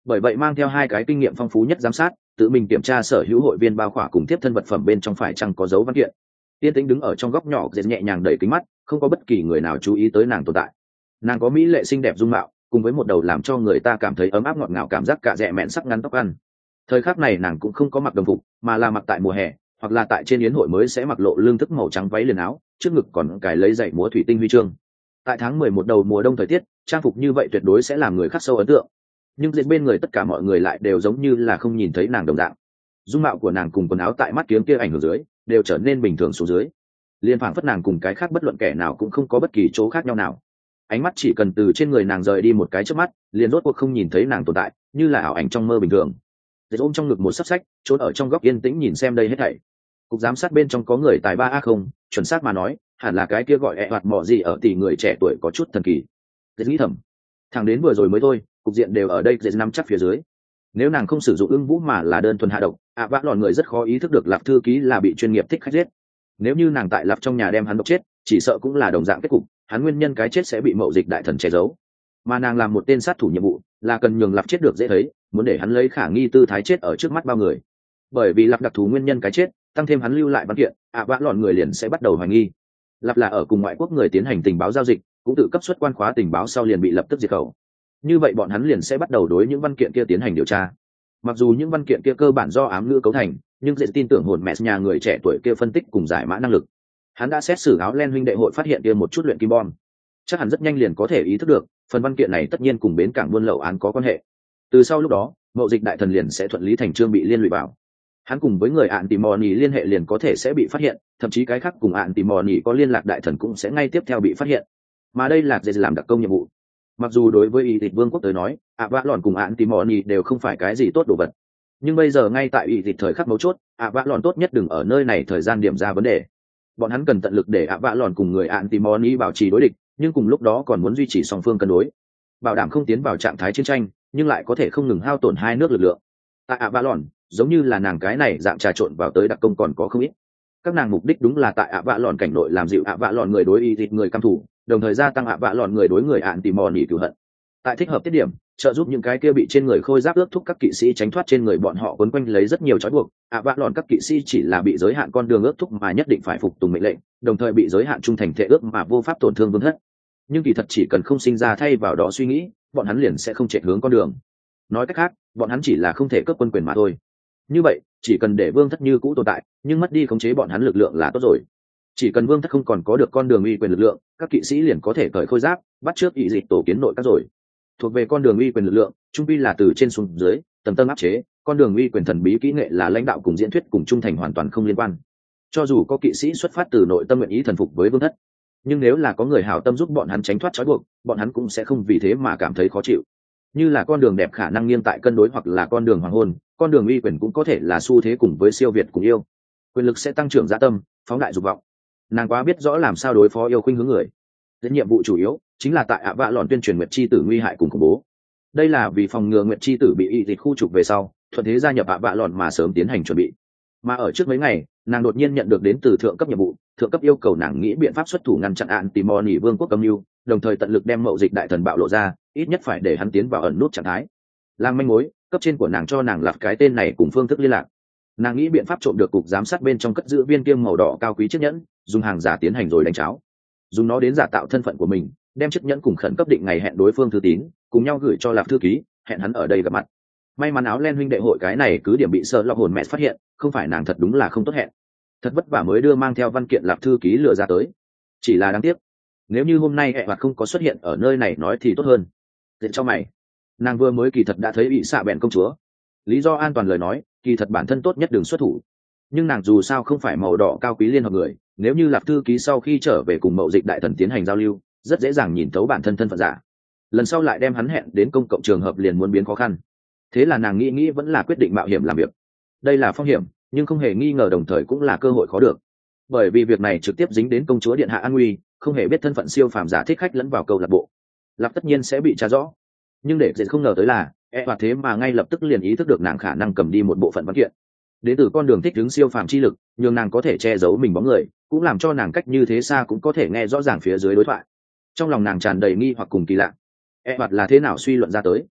bởi vậy mang theo hai cái kinh nghiệm phong phú nhất giám sát, tự mình kiểm tra sở hữu hội viên bao khỏa cùng tiếp thân vật phẩm bên trong phải chăng có dấu văn kiện. Tiên Tĩnh đứng ở trong góc nhỏ dệt nhẹ nhàng đẩy kính mắt, không có bất kỳ người nào chú ý tới nàng tồn tại. Nàng có mỹ lệ xinh đẹp dung mạo, cùng với một đầu làm cho người ta cảm thấy ấm áp ngọt ngào cảm giác cả dẹ mẹn sắc ngắn tóc ăn. Thời khắc này nàng cũng không có mặc đồng phục, mà là mặc tại mùa hè, hoặc là tại trên yến hội mới sẽ mặc lộ lương thức màu trắng váy liền áo, trước ngực còn cài lấy dãy múa thủy tinh huy chương. Tại tháng 11 đầu mùa đông thời tiết, trang phục như vậy tuyệt đối sẽ làm người khắc sâu ấn tượng. Nhưng diện bên người tất cả mọi người lại đều giống như là không nhìn thấy nàng đồng dạng. Dung mạo của nàng cùng quần áo tại mắt kiếng kia ảnh hưởng dưới, đều trở nên bình thường xuống dưới. Liên phảng phất nàng cùng cái khác bất luận kẻ nào cũng không có bất kỳ chỗ khác nhau nào. Ánh mắt chỉ cần từ trên người nàng rời đi một cái chớp mắt, liền rốt cuộc không nhìn thấy nàng tồn tại, như là ảo ảnh trong mơ bình thường. Dệt ôm trong ngực một sắp sách, trốn ở trong góc yên tĩnh nhìn xem đây hết thảy. Cục giám sát bên trong có người tài 3A0, chuẩn xác mà nói, hẳn là cái kia gọi hoạt mọ gì ở tỷ người trẻ tuổi có chút thần kỳ. Dệt nghĩ thầm, thằng đến vừa rồi mới thôi, cục diện đều ở đây, Dệt nắm chắc phía dưới. Nếu nàng không sử dụng ưng vũ mà là đơn thuần hạ độc, vác lòn người rất khó ý thức được Lạp thư ký là bị chuyên nghiệp thích khách giết. Nếu như nàng tại Lạp trong nhà đem hắn độc chết, chỉ sợ cũng là đồng dạng kết cục, hắn nguyên nhân cái chết sẽ bị mậu dịch đại thần che giấu. Mà nàng làm một tên sát thủ nhiệm vụ, là cần nhường Lạp chết được dễ thấy, muốn để hắn lấy khả nghi tư thái chết ở trước mắt bao người. Bởi vì Lạp đặc thù nguyên nhân cái chết, tăng thêm hắn lưu lại văn kiện, vác lòn người liền sẽ bắt đầu hoài nghi. Lạp là ở cùng ngoại quốc người tiến hành tình báo giao dịch, cũng tự cấp xuất quan khóa tình báo sau liền bị lập tức diệt khẩu. Như vậy bọn hắn liền sẽ bắt đầu đối những văn kiện kia tiến hành điều tra. Mặc dù những văn kiện kia cơ bản do ám ngữ cấu thành, nhưng dễ tin tưởng hồn mẹ nhà người trẻ tuổi kia phân tích cùng giải mã năng lực. Hắn đã xét xử áo len huynh đệ hội phát hiện kia một chút luyện kim bom, chắc hẳn rất nhanh liền có thể ý thức được phần văn kiện này tất nhiên cùng bến cảng buôn lậu án có quan hệ. Từ sau lúc đó mậu dịch đại thần liền sẽ thuận lý thành trương bị liên lụy vào. Hắn cùng với người ạn tìm mò nhì liên hệ liền có thể sẽ bị phát hiện, thậm chí cái khác cùng ạn tìm mò nhì có liên lạc đại thần cũng sẽ ngay tiếp theo bị phát hiện. Mà đây là dễ làm đặc công nhiệm vụ. Mặc dù đối với y tịch vương quốc tới nói vác lòn cùng ạn tìm mò nhì đều không phải cái gì tốt đồ vật, nhưng bây giờ ngay tại y tịch thời khắc mấu chốt, vác lòn tốt nhất đừng ở nơi này thời gian điểm ra vấn đề. Bọn hắn cần tận lực để vác lòn cùng người ạn tìm mò nhì bảo trì đối địch, nhưng cùng lúc đó còn muốn duy trì song phương cân đối, bảo đảm không tiến vào trạng thái chiến tranh nhưng lại có thể không ngừng hao tổn hai nước lực lượng. Tại vác lòn giống như là nàng cái này dạng trà trộn vào tới đặc công còn có không ít. Các nàng mục đích đúng là tại vác lòn cảnh nội làm dịu vác lòn người đối y tịch người căm thù, đồng thời gia tăng vác lòn người đối người ạn tìm mò nhì cửu hận. Tại thích hợp tiết điểm trợ giúp những cái kia bị trên người khôi giáp ước thúc các kỵ sĩ tránh thoát trên người bọn họ quấn quanh lấy rất nhiều trói buộc. Vác lòn các kỵ sĩ chỉ là bị giới hạn con đường ước thúc mà nhất định phải phục tùng mệnh lệnh, đồng thời bị giới hạn trung thành thể ước mà vô pháp tổn thương vương thất. Nhưng kỳ thật chỉ cần không sinh ra thay vào đó suy nghĩ, bọn hắn liền sẽ không chạy hướng con đường. Nói cách khác, bọn hắn chỉ là không thể cướp quân quyền mà thôi. Như vậy chỉ cần để vương thất như cũ tồn tại nhưng mất đi khống chế bọn hắn lực lượng là tốt rồi. Chỉ cần vương thất không còn có được con đường uy quyền lực lượng, các kỵ sĩ liền có thể cởi khôi giáp bắt trước ý dịch tổ kiến nội các rồi. Thuộc về con đường uy quyền lực lượng trung quy là từ trên xuống dưới tầng tầng áp chế, con đường uy quyền thần bí kỹ nghệ là lãnh đạo cùng diễn thuyết cùng trung thành hoàn toàn không liên quan. Cho dù có kỵ sĩ xuất phát từ nội tâm nguyện ý thần phục với vương thất, nhưng nếu là có người hảo tâm giúp bọn hắn tránh thoát trói buộc, bọn hắn cũng sẽ không vì thế mà cảm thấy khó chịu. Như là con đường đẹp khả năng nghiêng tại cân đối, hoặc là con đường hoàng hôn, con đường uy quyền cũng có thể là xu thế cùng với siêu việt cùng yêu. Quyền lực sẽ tăng trưởng dạ tâm, phóng đại dục vọng. Nàng quá biết rõ làm sao đối phó yêu khuynh hướng người. Đến nhiệm vụ chủ yếu chính là tại vạ lòn tuyên truyền nguyệt chi tử nguy hại cùng khủng bố. Đây là vì phòng ngừa nguyệt chi tử bị y dịch khu trục về sau, thuận thế gia nhập vạ lòn mà sớm tiến hành chuẩn bị. Mà ở trước mấy ngày, nàng đột nhiên nhận được đến từ thượng cấp nhiệm vụ, thượng cấp yêu cầu nàng nghĩ biện pháp xuất thủ ngăn chặn ạn tìm mò nỉ vương quốc âm mưu, đồng thời tận lực đem mậu dịch đại thần bạo lộ ra, ít nhất phải để hắn tiến vào ẩn nút trạng thái. Làm manh mối, cấp trên của nàng cho nàng lập cái tên này cùng phương thức liên lạc. Nàng nghĩ biện pháp trộm được cục giám sát bên trong cất giữ viên kiêm màu đỏ cao quý chiếc nhẫn, dùng hàng giả tiến hành rồi đánh cháo, dùng nó đến giả tạo thân phận của mình, đem chiếc nhẫn cùng khẩn cấp định ngày hẹn đối phương thư tín cùng nhau gửi cho Lạp thư ký, hẹn hắn ở đây gặp mặt. May mắn áo len huynh đệ hội cái này cứ điểm bị sợ lọc hồn mẹ phát hiện, không phải nàng thật đúng là không tốt hẹn. Thật vất vả mới đưa mang theo văn kiện Lạp thư ký lừa ra tới. Chỉ là đáng tiếc, nếu như hôm nay hoặc không có xuất hiện ở nơi này nói thì tốt hơn. Diện cho mày, nàng vừa mới kỳ thật đã thấy bị xạ bèn công chúa. Lý do an toàn lời nói, kỳ thật bản thân tốt nhất đừng xuất thủ. Nhưng nàng dù sao không phải màu đỏ cao quý liên hợp người, nếu như Lạp thư ký sau khi trở về cùng mậu dịch đại thần tiến hành giao lưu, rất dễ dàng nhìn thấu bản thân thân phận giả. Lần sau lại đem hắn hẹn đến công cộng trường hợp liền muốn biến khó khăn. Thế là nàng nghĩ vẫn là quyết định mạo hiểm làm việc. Đây là phong hiểm, nhưng không hề nghi ngờ đồng thời cũng là cơ hội khó được. Bởi vì việc này trực tiếp dính đến công chúa điện hạ an nguy, không hề biết thân phận siêu phàm giả thích khách lẫn vào câu lạc bộ, Lạp tất nhiên sẽ bị tra rõ. Nhưng để dễ không ngờ tới là, và thế mà ngay lập tức liền ý thức được nàng khả năng cầm đi một bộ phận văn kiện. Đến từ con đường thích ứng siêu phàm chi lực, nhưng nàng có thể che giấu mình bóng người, cũng làm cho nàng cách như thế xa cũng có thể nghe rõ ràng phía dưới đối thoại. Trong lòng nàng tràn đầy nghi hoặc cùng kỳ lạ. Là thế nào suy luận ra tới?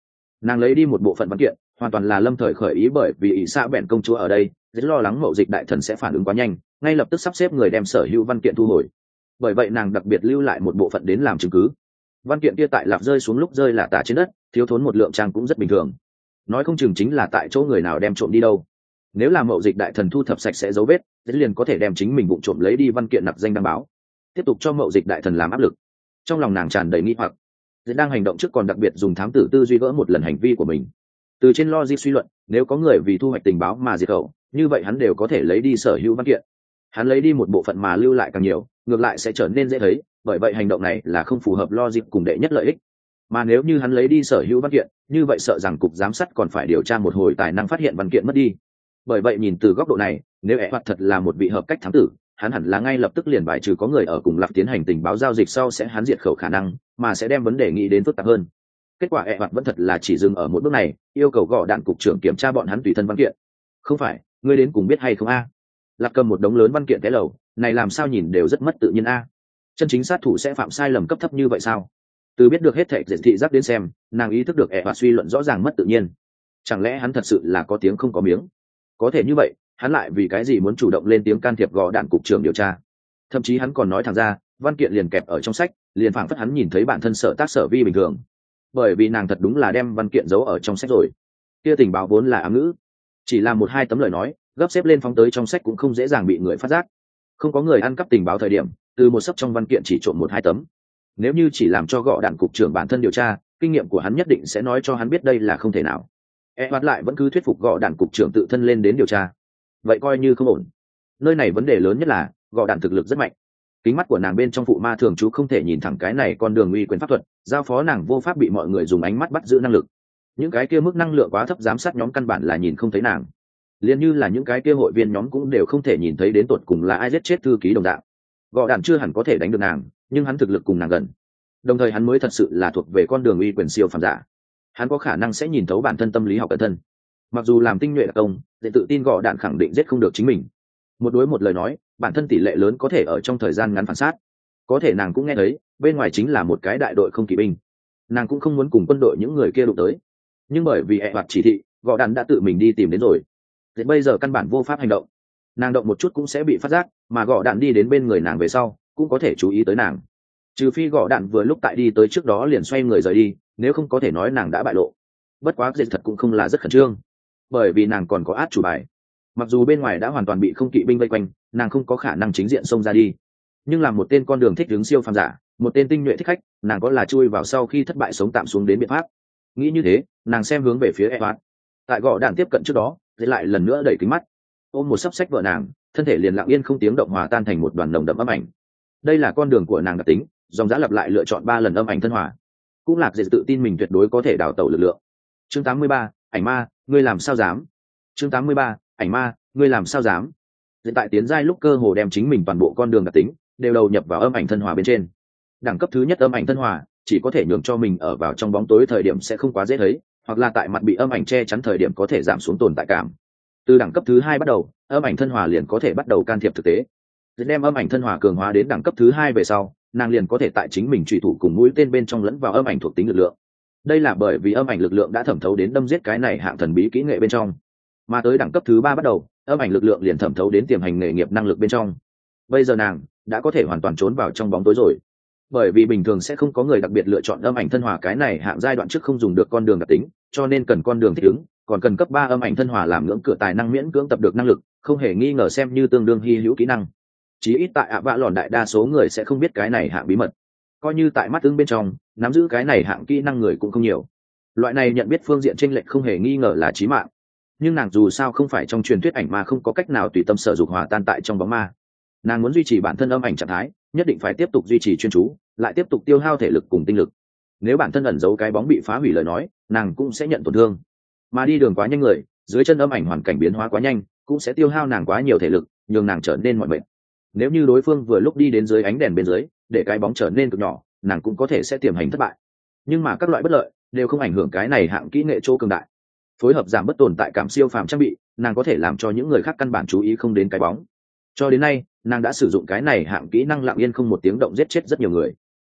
Nàng lấy đi một bộ phận văn kiện hoàn toàn là lâm thời khởi ý, bởi vì ỷ xạ bèn công chúa ở đây rất lo lắng mậu dịch đại thần sẽ phản ứng quá nhanh, ngay lập tức sắp xếp người đem sở hữu văn kiện thu hồi. Bởi vậy nàng đặc biệt lưu lại một bộ phận đến làm chứng cứ. Văn kiện kia tại lạp rơi xuống lúc rơi là tả trên đất, thiếu thốn một lượng trang cũng rất bình thường, nói không chừng chính là tại chỗ người nào đem trộm đi đâu. Nếu là mậu dịch đại thần thu thập sạch sẽ dấu vết, rất liền có thể đem chính mình vụng trộm lấy đi văn kiện nạp danh đăng báo, tiếp tục cho mậu dịch đại thần làm áp lực. Trong lòng nàng tràn đầy nghi hoặc, rất đang hành động trước còn đặc biệt dùng thám tử tư duy gỡ một lần hành vi của mình. Từ trên logic suy luận, nếu có người vì thu hoạch tình báo mà diệt khẩu, như vậy hắn đều có thể lấy đi sở hữu văn kiện. Hắn lấy đi một bộ phận mà lưu lại càng nhiều, ngược lại sẽ trở nên dễ thấy, bởi vậy hành động này là không phù hợp logic cùng đệ nhất lợi ích. Mà nếu như hắn lấy đi sở hữu văn kiện, như vậy sợ rằng cục giám sát còn phải điều tra một hồi tài năng phát hiện văn kiện mất đi. Bởi vậy nhìn từ góc độ này, nếu ẻ hoạt thật là một vị hợp cách thám tử, hắn hẳn là ngay lập tức liền bài trừ có người ở cùng lạp tiến hành tình báo giao dịch sau sẽ hắn diệt khẩu khả năng, mà sẽ đem vấn đề nghĩ đến phức tạp hơn. Kết quả ẻ hoạt vẫn thật là chỉ dừng ở một bước này, yêu cầu gõ đạn cục trưởng kiểm tra bọn hắn tùy thân văn kiện. Không phải, ngươi đến cùng biết hay không a? Lạp cầm một đống lớn văn kiện té lầu, này làm sao nhìn đều rất mất tự nhiên a. Chân chính sát thủ sẽ phạm sai lầm cấp thấp như vậy sao? Từ biết được hết thảy dệt thị giác đến xem, nàng ý thức được ẻ hoạt suy luận rõ ràng mất tự nhiên. Chẳng lẽ hắn thật sự là có tiếng không có miếng? Có thể như vậy, hắn lại vì cái gì muốn chủ động lên tiếng can thiệp gõ đạn cục trưởng điều tra? Thậm chí hắn còn nói thẳng ra, văn kiện liền kẹp ở trong sách, liền phảng phất hắn nhìn thấy bản thân sở tác sở vi bình thường. Bởi vì nàng thật đúng là đem văn kiện giấu ở trong sách rồi. Kia tình báo vốn là ám ngữ, chỉ là một hai tấm lời nói, gấp xếp lên phóng tới trong sách cũng không dễ dàng bị người phát giác. Không có người ăn cắp tình báo thời điểm, từ một sấp trong văn kiện chỉ trộm một hai tấm. Nếu như chỉ làm cho gõ đạn cục trưởng bản thân điều tra, kinh nghiệm của hắn nhất định sẽ nói cho hắn biết đây là không thể nào. Edward lại vẫn cứ thuyết phục gõ đạn cục trưởng tự thân lên đến điều tra. Vậy coi như không ổn. Nơi này vấn đề lớn nhất là gõ đạn thực lực rất mạnh. Kính mắt của nàng bên trong phụ ma thường trú không thể nhìn thẳng cái này con đường uy quyền pháp thuật, giao phó nàng vô pháp bị mọi người dùng ánh mắt bắt giữ năng lực. Những cái kia mức năng lượng quá thấp giám sát nhóm căn bản là nhìn không thấy nàng. Liên như là những cái kia hội viên nhóm cũng đều không thể nhìn thấy đến tột cùng là ai giết chết thư ký đồng đạo. Gõ đạn chưa hẳn có thể đánh được nàng, nhưng hắn thực lực cùng nàng gần. Đồng thời hắn mới thật sự là thuộc về con đường uy quyền siêu phàm giả. Hắn có khả năng sẽ nhìn thấu bản thân tâm lý học bản thân. Mặc dù làm tinh nhuệ đặc công, để tự tin gõ đạn khẳng định giết không được chính mình. Một đối một lời nói, bản thân tỷ lệ lớn có thể ở trong thời gian ngắn phản sát. Có thể nàng cũng nghe thấy, bên ngoài chính là một cái đại đội không kỵ binh. Nàng cũng không muốn cùng quân đội những người kia đụng tới. Nhưng bởi vì hoặc chỉ thị, gõ đạn đã tự mình đi tìm đến rồi. Đến bây giờ căn bản vô pháp hành động. Nàng động một chút cũng sẽ bị phát giác, mà gõ đạn đi đến bên người nàng về sau, cũng có thể chú ý tới nàng. Trừ phi gõ đạn vừa lúc tại đi tới trước đó liền xoay người rời đi, nếu không có thể nói nàng đã bại lộ. Bất quá dịch thật cũng không là rất khẩn trương, bởi vì nàng còn có át chủ bài. Mặc dù bên ngoài đã hoàn toàn bị không kỵ binh vây quanh, nàng không có khả năng chính diện xông ra đi. Nhưng làm một tên con đường thích đứng siêu phàm giả, một tên tinh nhuệ thích khách, nàng có là chui vào sau khi thất bại sống tạm xuống đến biện pháp. Nghĩ như thế, nàng xem hướng về phía Edward. Tại gõ đạn tiếp cận trước đó, thì lại lần nữa đẩy kính mắt, ôm một sấp sách vợ nàng, thân thể liền lặng yên không tiếng động hòa tan thành một đoàn nồng đậm âm ảnh. Đây là con đường của nàng đặc tính, dòng giá lặp lại lựa chọn 3 lần âm ảnh thân hòa, cũng lạc dệt tự tin mình tuyệt đối có thể đào tẩu lực lượng. Chương 83, ảnh ma, ngươi làm sao dám? Chương 83, ảnh ma, ngươi làm sao dám? Hiện tại tiến giai lúc cơ hồ đem chính mình toàn bộ con đường đặc tính đều đầu nhập vào âm ảnh thân hòa bên trên. Đẳng cấp thứ nhất âm ảnh thân hòa chỉ có thể nhường cho mình ở vào trong bóng tối thời điểm sẽ không quá dễ thấy, hoặc là tại mặt bị âm ảnh che chắn thời điểm có thể giảm xuống tồn tại cảm. Từ đẳng cấp thứ 2 bắt đầu, âm ảnh thân hòa liền có thể bắt đầu can thiệp thực tế. Đem âm ảnh thân hòa cường hóa đến đẳng cấp thứ 2 về sau, nàng liền có thể tại chính mình truy thủ cùng mũi tên bên trong lẫn vào âm ảnh thuộc tính lực lượng. Đây là bởi vì âm ảnh lực lượng đã thẩm thấu đến đâm giết cái này hạng thần bí kỹ nghệ bên trong. Mà tới đẳng cấp thứ 3 bắt đầu, âm ảnh lực lượng liền thẩm thấu đến tiềm hành nghề nghiệp năng lực bên trong. Bây giờ nàng đã có thể hoàn toàn trốn vào trong bóng tối rồi. Bởi vì bình thường sẽ không có người đặc biệt lựa chọn âm ảnh thân hòa cái này hạng giai đoạn trước không dùng được con đường đặc tính, cho nên cần con đường thích ứng, còn cần cấp 3 âm ảnh thân hòa làm ngưỡng cửa tài năng miễn cưỡng tập được năng lực, không hề nghi ngờ xem như tương đương hy hữu kỹ năng. Chí ít tại ạ vạ lòn đại đa số người sẽ không biết cái này hạng bí mật. Coi như tại mắt tương bên trong, nắm giữ cái này hạng kỹ năng người cũng không nhiều. Loại này nhận biết phương diện chênh lệch không hề nghi ngờ là chí mạng. Nhưng nàng dù sao không phải trong truyền thuyết ảnh ma không có cách nào tùy tâm sở dục hòa tan tại trong bóng ma. Nàng muốn duy trì bản thân âm ảnh trạng thái, nhất định phải tiếp tục duy trì chuyên chú, lại tiếp tục tiêu hao thể lực cùng tinh lực. Nếu bản thân ẩn giấu cái bóng bị phá hủy lời nói, nàng cũng sẽ nhận tổn thương. Mà đi đường quá nhanh người, dưới chân âm ảnh hoàn cảnh biến hóa quá nhanh, cũng sẽ tiêu hao nàng quá nhiều thể lực, nhường nàng trở nên mỏi mệt. Nếu như đối phương vừa lúc đi đến dưới ánh đèn bên dưới, để cái bóng trở nên cực nhỏ, nàng cũng có thể sẽ tiềm hành thất bại. Nhưng mà các loại bất lợi đều không ảnh hưởng cái này hạng kỹ nghệ chỗ cường đại. Phối hợp giảm bất tồn tại cảm siêu phàm trang bị, nàng có thể làm cho những người khác căn bản chú ý không đến cái bóng. Cho đến nay, nàng đã sử dụng cái này hạng kỹ năng lặng yên không một tiếng động giết chết rất nhiều người.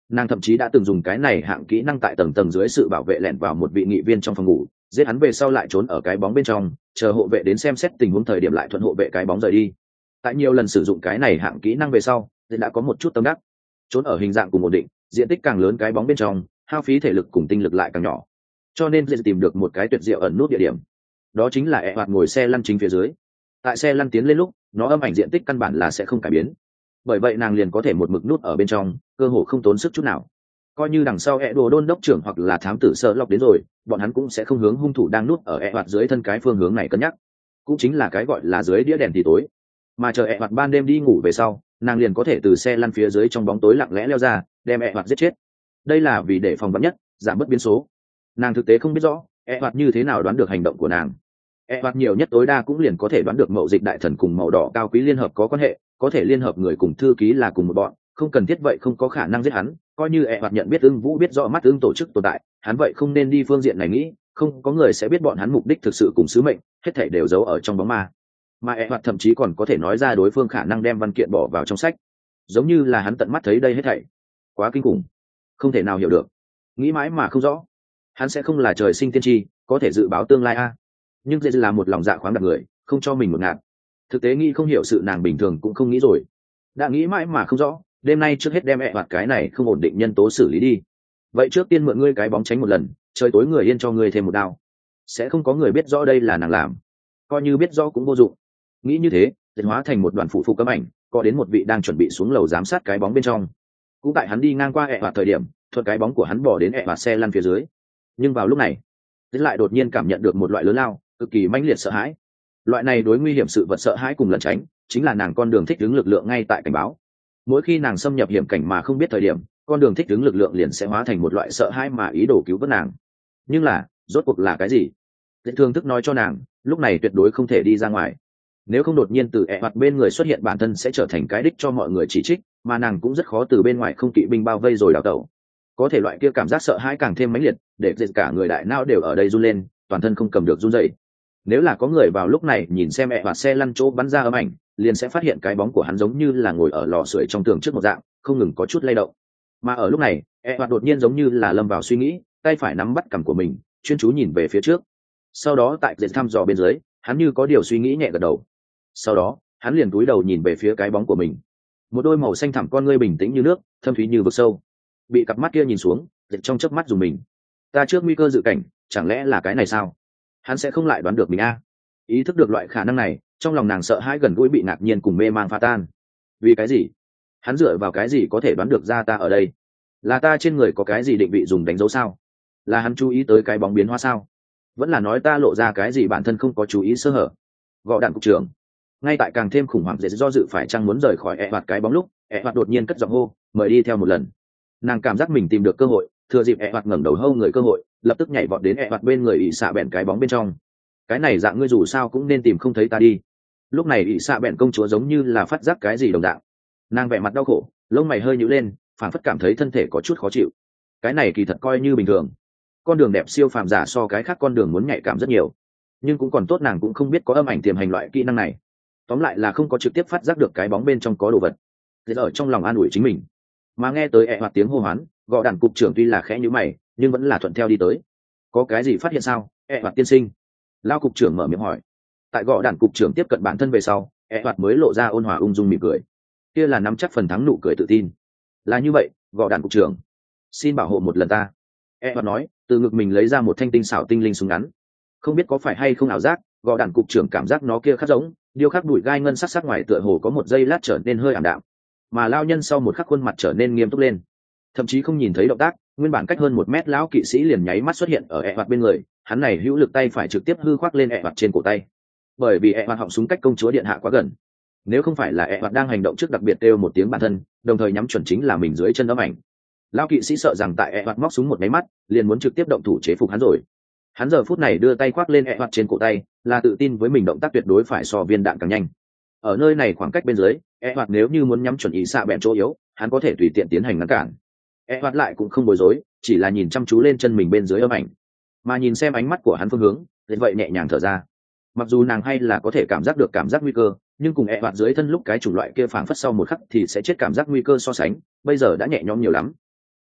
Nàng thậm chí đã từng dùng cái này hạng kỹ năng tại tầng tầng dưới sự bảo vệ lẻn vào một vị nghị viên trong phòng ngủ, giết hắn về sau lại trốn ở cái bóng bên trong, chờ hộ vệ đến xem xét tình huống thời điểm lại thuận hộ vệ cái bóng rời đi. Tại nhiều lần sử dụng cái này hạng kỹ năng về sau, đã có một chút tâm đắc. Trốn ở hình dạng cùng ổn định, diện tích càng lớn cái bóng bên trong, hao phí thể lực cùng tinh lực lại càng nhỏ. Cho nên dễ tìm được một cái tuyệt diệu ẩn nút địa điểm. Đó chính là hoạt ngồi xe lăn chính phía dưới. Tại xe lăn tiến lên lúc, nó âm ảnh diện tích căn bản là sẽ không cải biến. Bởi vậy nàng liền có thể một mực nút ở bên trong, cơ hồ không tốn sức chút nào. Coi như đằng sau đồ đôn đốc trưởng hoặc là thám tử sợ lọc đến rồi, bọn hắn cũng sẽ không hướng hung thủ đang nút ở hoạt dưới thân cái phương hướng này cân nhắc. Cũng chính là cái gọi là dưới đĩa đèn thì tối. Mà chờ hoạt ban đêm đi ngủ về sau, nàng liền có thể từ xe lăn phía dưới trong bóng tối lặng lẽ leo ra, đem hoạt giết chết. Đây là vì để phòng vắn nhất, giảm bớt biến số. Nàng thực tế không biết rõ hoạt như thế nào đoán được hành động của nàng. Hoạt nhiều nhất tối đa cũng liền có thể đoán được mậu dịch đại thần cùng màu đỏ cao quý liên hợp có quan hệ, có thể liên hợp người cùng thư ký là cùng một bọn, không cần thiết vậy không có khả năng giết hắn. Coi như hoạt nhận biết ưng vũ biết rõ mắt ưng tổ chức tồn tại, hắn vậy không nên đi phương diện này nghĩ, không có người sẽ biết bọn hắn mục đích thực sự cùng sứ mệnh, hết thảy đều giấu ở trong bóng ma. Mà hoạt thậm chí còn có thể nói ra đối phương khả năng đem văn kiện bỏ vào trong sách, giống như là hắn tận mắt thấy đây hết thảy. Quá kinh khủng, không thể nào hiểu được, nghĩ mãi mà không rõ. Hắn sẽ không là trời sinh tiên tri, có thể dự báo tương lai a. Nhưng dễ là một lòng dạ khoáng đặt người, không cho mình một ngạt. Thực tế nghĩ không hiểu sự nàng bình thường cũng không nghĩ rồi. Đã nghĩ mãi mà không rõ, đêm nay trước hết đem hoạt cái này không ổn định nhân tố xử lý đi. Vậy trước tiên mượn ngươi cái bóng tránh một lần, trời tối người yên cho ngươi thêm một đao. Sẽ không có người biết rõ đây là nàng làm. Coi như biết rõ cũng vô dụng. Nghĩ như thế, dệt hóa thành một đoàn phụ phụ cấm ảnh, có đến một vị đang chuẩn bị xuống lầu giám sát cái bóng bên trong. Cũng tại hắn đi ngang qua hoạt thời điểm, thuận cái bóng của hắn bỏ đến hoạt xe lăn phía dưới. Nhưng vào lúc này, dệt lại đột nhiên cảm nhận được một loại lớn lao, cực kỳ mãnh liệt sợ hãi. Loại này đối nguy hiểm sự vật sợ hãi cùng lẩn tránh, chính là nàng con đường thích ứng lực lượng ngay tại cảnh báo. Mỗi khi nàng xâm nhập hiểm cảnh mà không biết thời điểm, con đường thích ứng lực lượng liền sẽ hóa thành một loại sợ hãi mà ý đồ cứu vớt nàng. Nhưng là, rốt cuộc là cái gì? Dệt thương thức nói cho nàng, lúc này tuyệt đối không thể đi ra ngoài. Nếu không đột nhiên từ hoạt bên người xuất hiện, bản thân sẽ trở thành cái đích cho mọi người chỉ trích, mà nàng cũng rất khó từ bên ngoài không kỵ binh bao vây rồi đào tẩu. Có thể loại kia cảm giác sợ hãi càng thêm mãnh liệt, để dệt cả người đại não đều ở đây run lên, toàn thân không cầm được run rẩy. Nếu là có người vào lúc này nhìn xem hoạt xe lăn chỗ bắn ra âm ảnh, liền sẽ phát hiện cái bóng của hắn giống như là ngồi ở lò sưởi trong tường trước một dạng, không ngừng có chút lay động. Mà ở lúc này, hoạt đột nhiên giống như là lâm vào suy nghĩ, tay phải nắm bắt cằm của mình, chuyên chú nhìn về phía trước. Sau đó tại dệt thăm dò bên dưới, hắn như có điều suy nghĩ nhẹ gật đầu. Sau đó, hắn liền cúi đầu nhìn về phía cái bóng của mình. Một đôi màu xanh thẳm con ngươi bình tĩnh như nước, thâm thúy như vực sâu. Bị cặp mắt kia nhìn xuống, dệt trong chớp mắt dùng mình. Ta trước nguy cơ dự cảnh, chẳng lẽ là cái này sao? Hắn sẽ không lại đoán được mình a? Ý thức được loại khả năng này, trong lòng nàng sợ hãi gần gũi bị ngạc nhiên cùng mê mang phá tan. Vì cái gì? Hắn dựa vào cái gì có thể đoán được ra ta ở đây? Là ta trên người có cái gì định vị dùng đánh dấu sao? Là hắn chú ý tới cái bóng biến hóa sao? Vẫn là nói ta lộ ra cái gì bản thân không có chú ý sơ hở? Gõ đạn cục trưởng. Ngay tại càng thêm khủng hoảng dễ do dự phải chăng muốn rời khỏi hoạt cái bóng lúc, hoạt đột nhiên cất giọng hô, mời đi theo một lần. Nàng cảm giác mình tìm được cơ hội, thừa dịp hoạt ngẩng đầu hâu người cơ hội, lập tức nhảy vọt đến hoạt bên người ỷ xạ bèn cái bóng bên trong. Cái này dạng ngươi dù sao cũng nên tìm không thấy ta đi. Lúc này ỷ xạ bèn công chúa giống như là phát giác cái gì đồng dạng, nàng vẻ mặt đau khổ, lông mày hơi nhíu lên, phảng phất cảm thấy thân thể có chút khó chịu. Cái này kỳ thật coi như bình thường, con đường đẹp siêu phàm giả so cái khác con đường muốn nhạy cảm rất nhiều, nhưng cũng còn tốt nàng cũng không biết có âm ảnh tiềm hành loại kỹ năng này. Tóm lại là không có trực tiếp phát giác được cái bóng bên trong có đồ vật, thế ở trong lòng an ủi chính mình. Mà nghe tới hoạt tiếng hô hoán, gõ đàn cục trưởng tuy là khẽ nhíu mày, nhưng vẫn là thuận theo đi tới. Có cái gì phát hiện sao, hoạt tiên sinh? Lao cục trưởng mở miệng hỏi. Tại gõ đàn cục trưởng tiếp cận bản thân về sau, hoạt mới lộ ra ôn hòa ung dung mỉm cười. Kia là nắm chắc phần thắng nụ cười tự tin. Là như vậy, gõ đàn cục trưởng, xin bảo hộ một lần ta. Hoạt nói, từ ngực mình lấy ra một thanh tinh xảo tinh linh súng ngắn. Không biết có phải hay không ảo giác, gõ đàn cục trưởng cảm giác nó kia khắc giống điêu khắc đùi gai ngân sắc sắc ngoài tựa hồ có một giây lát trở nên hơi ảm đạm, mà lao nhân sau một khắc khuôn mặt trở nên nghiêm túc lên, thậm chí không nhìn thấy động tác, nguyên bản cách hơn 1 mét lão kỵ sĩ liền nháy mắt xuất hiện ở hoạt bên người, hắn này hữu lực tay phải trực tiếp hư khoác lên hoạt trên cổ tay, bởi vì hoạt họng súng cách công chúa điện hạ quá gần. Nếu không phải là hoạt đang hành động trước đặc biệt kêu một tiếng bản thân, đồng thời nhắm chuẩn chính là mình dưới chân âm ảnh, lão kỵ sĩ sợ rằng tại hoạt móc súng một máy mắt liền muốn trực tiếp động thủ chế phục hắn rồi. Hắn giờ phút này đưa tay khoác lên hoạt trên cổ tay, là tự tin với mình động tác tuyệt đối phải so viên đạn càng nhanh. Ở nơi này khoảng cách bên dưới, hoạt nếu như muốn nhắm chuẩn ý xạ bẹn chỗ yếu, hắn có thể tùy tiện tiến hành ngăn cản. Hoạt lại cũng không bối rối, chỉ là nhìn chăm chú lên chân mình bên dưới âm ảnh, mà nhìn xem ánh mắt của hắn phương hướng, đến vậy nhẹ nhàng thở ra. Mặc dù nàng hay là có thể cảm giác được cảm giác nguy cơ, nhưng cùng hoạt dưới thân lúc cái chủng loại kia phảng phất sau một khắc thì sẽ chết cảm giác nguy cơ so sánh, bây giờ đã nhẹ nhõm nhiều lắm.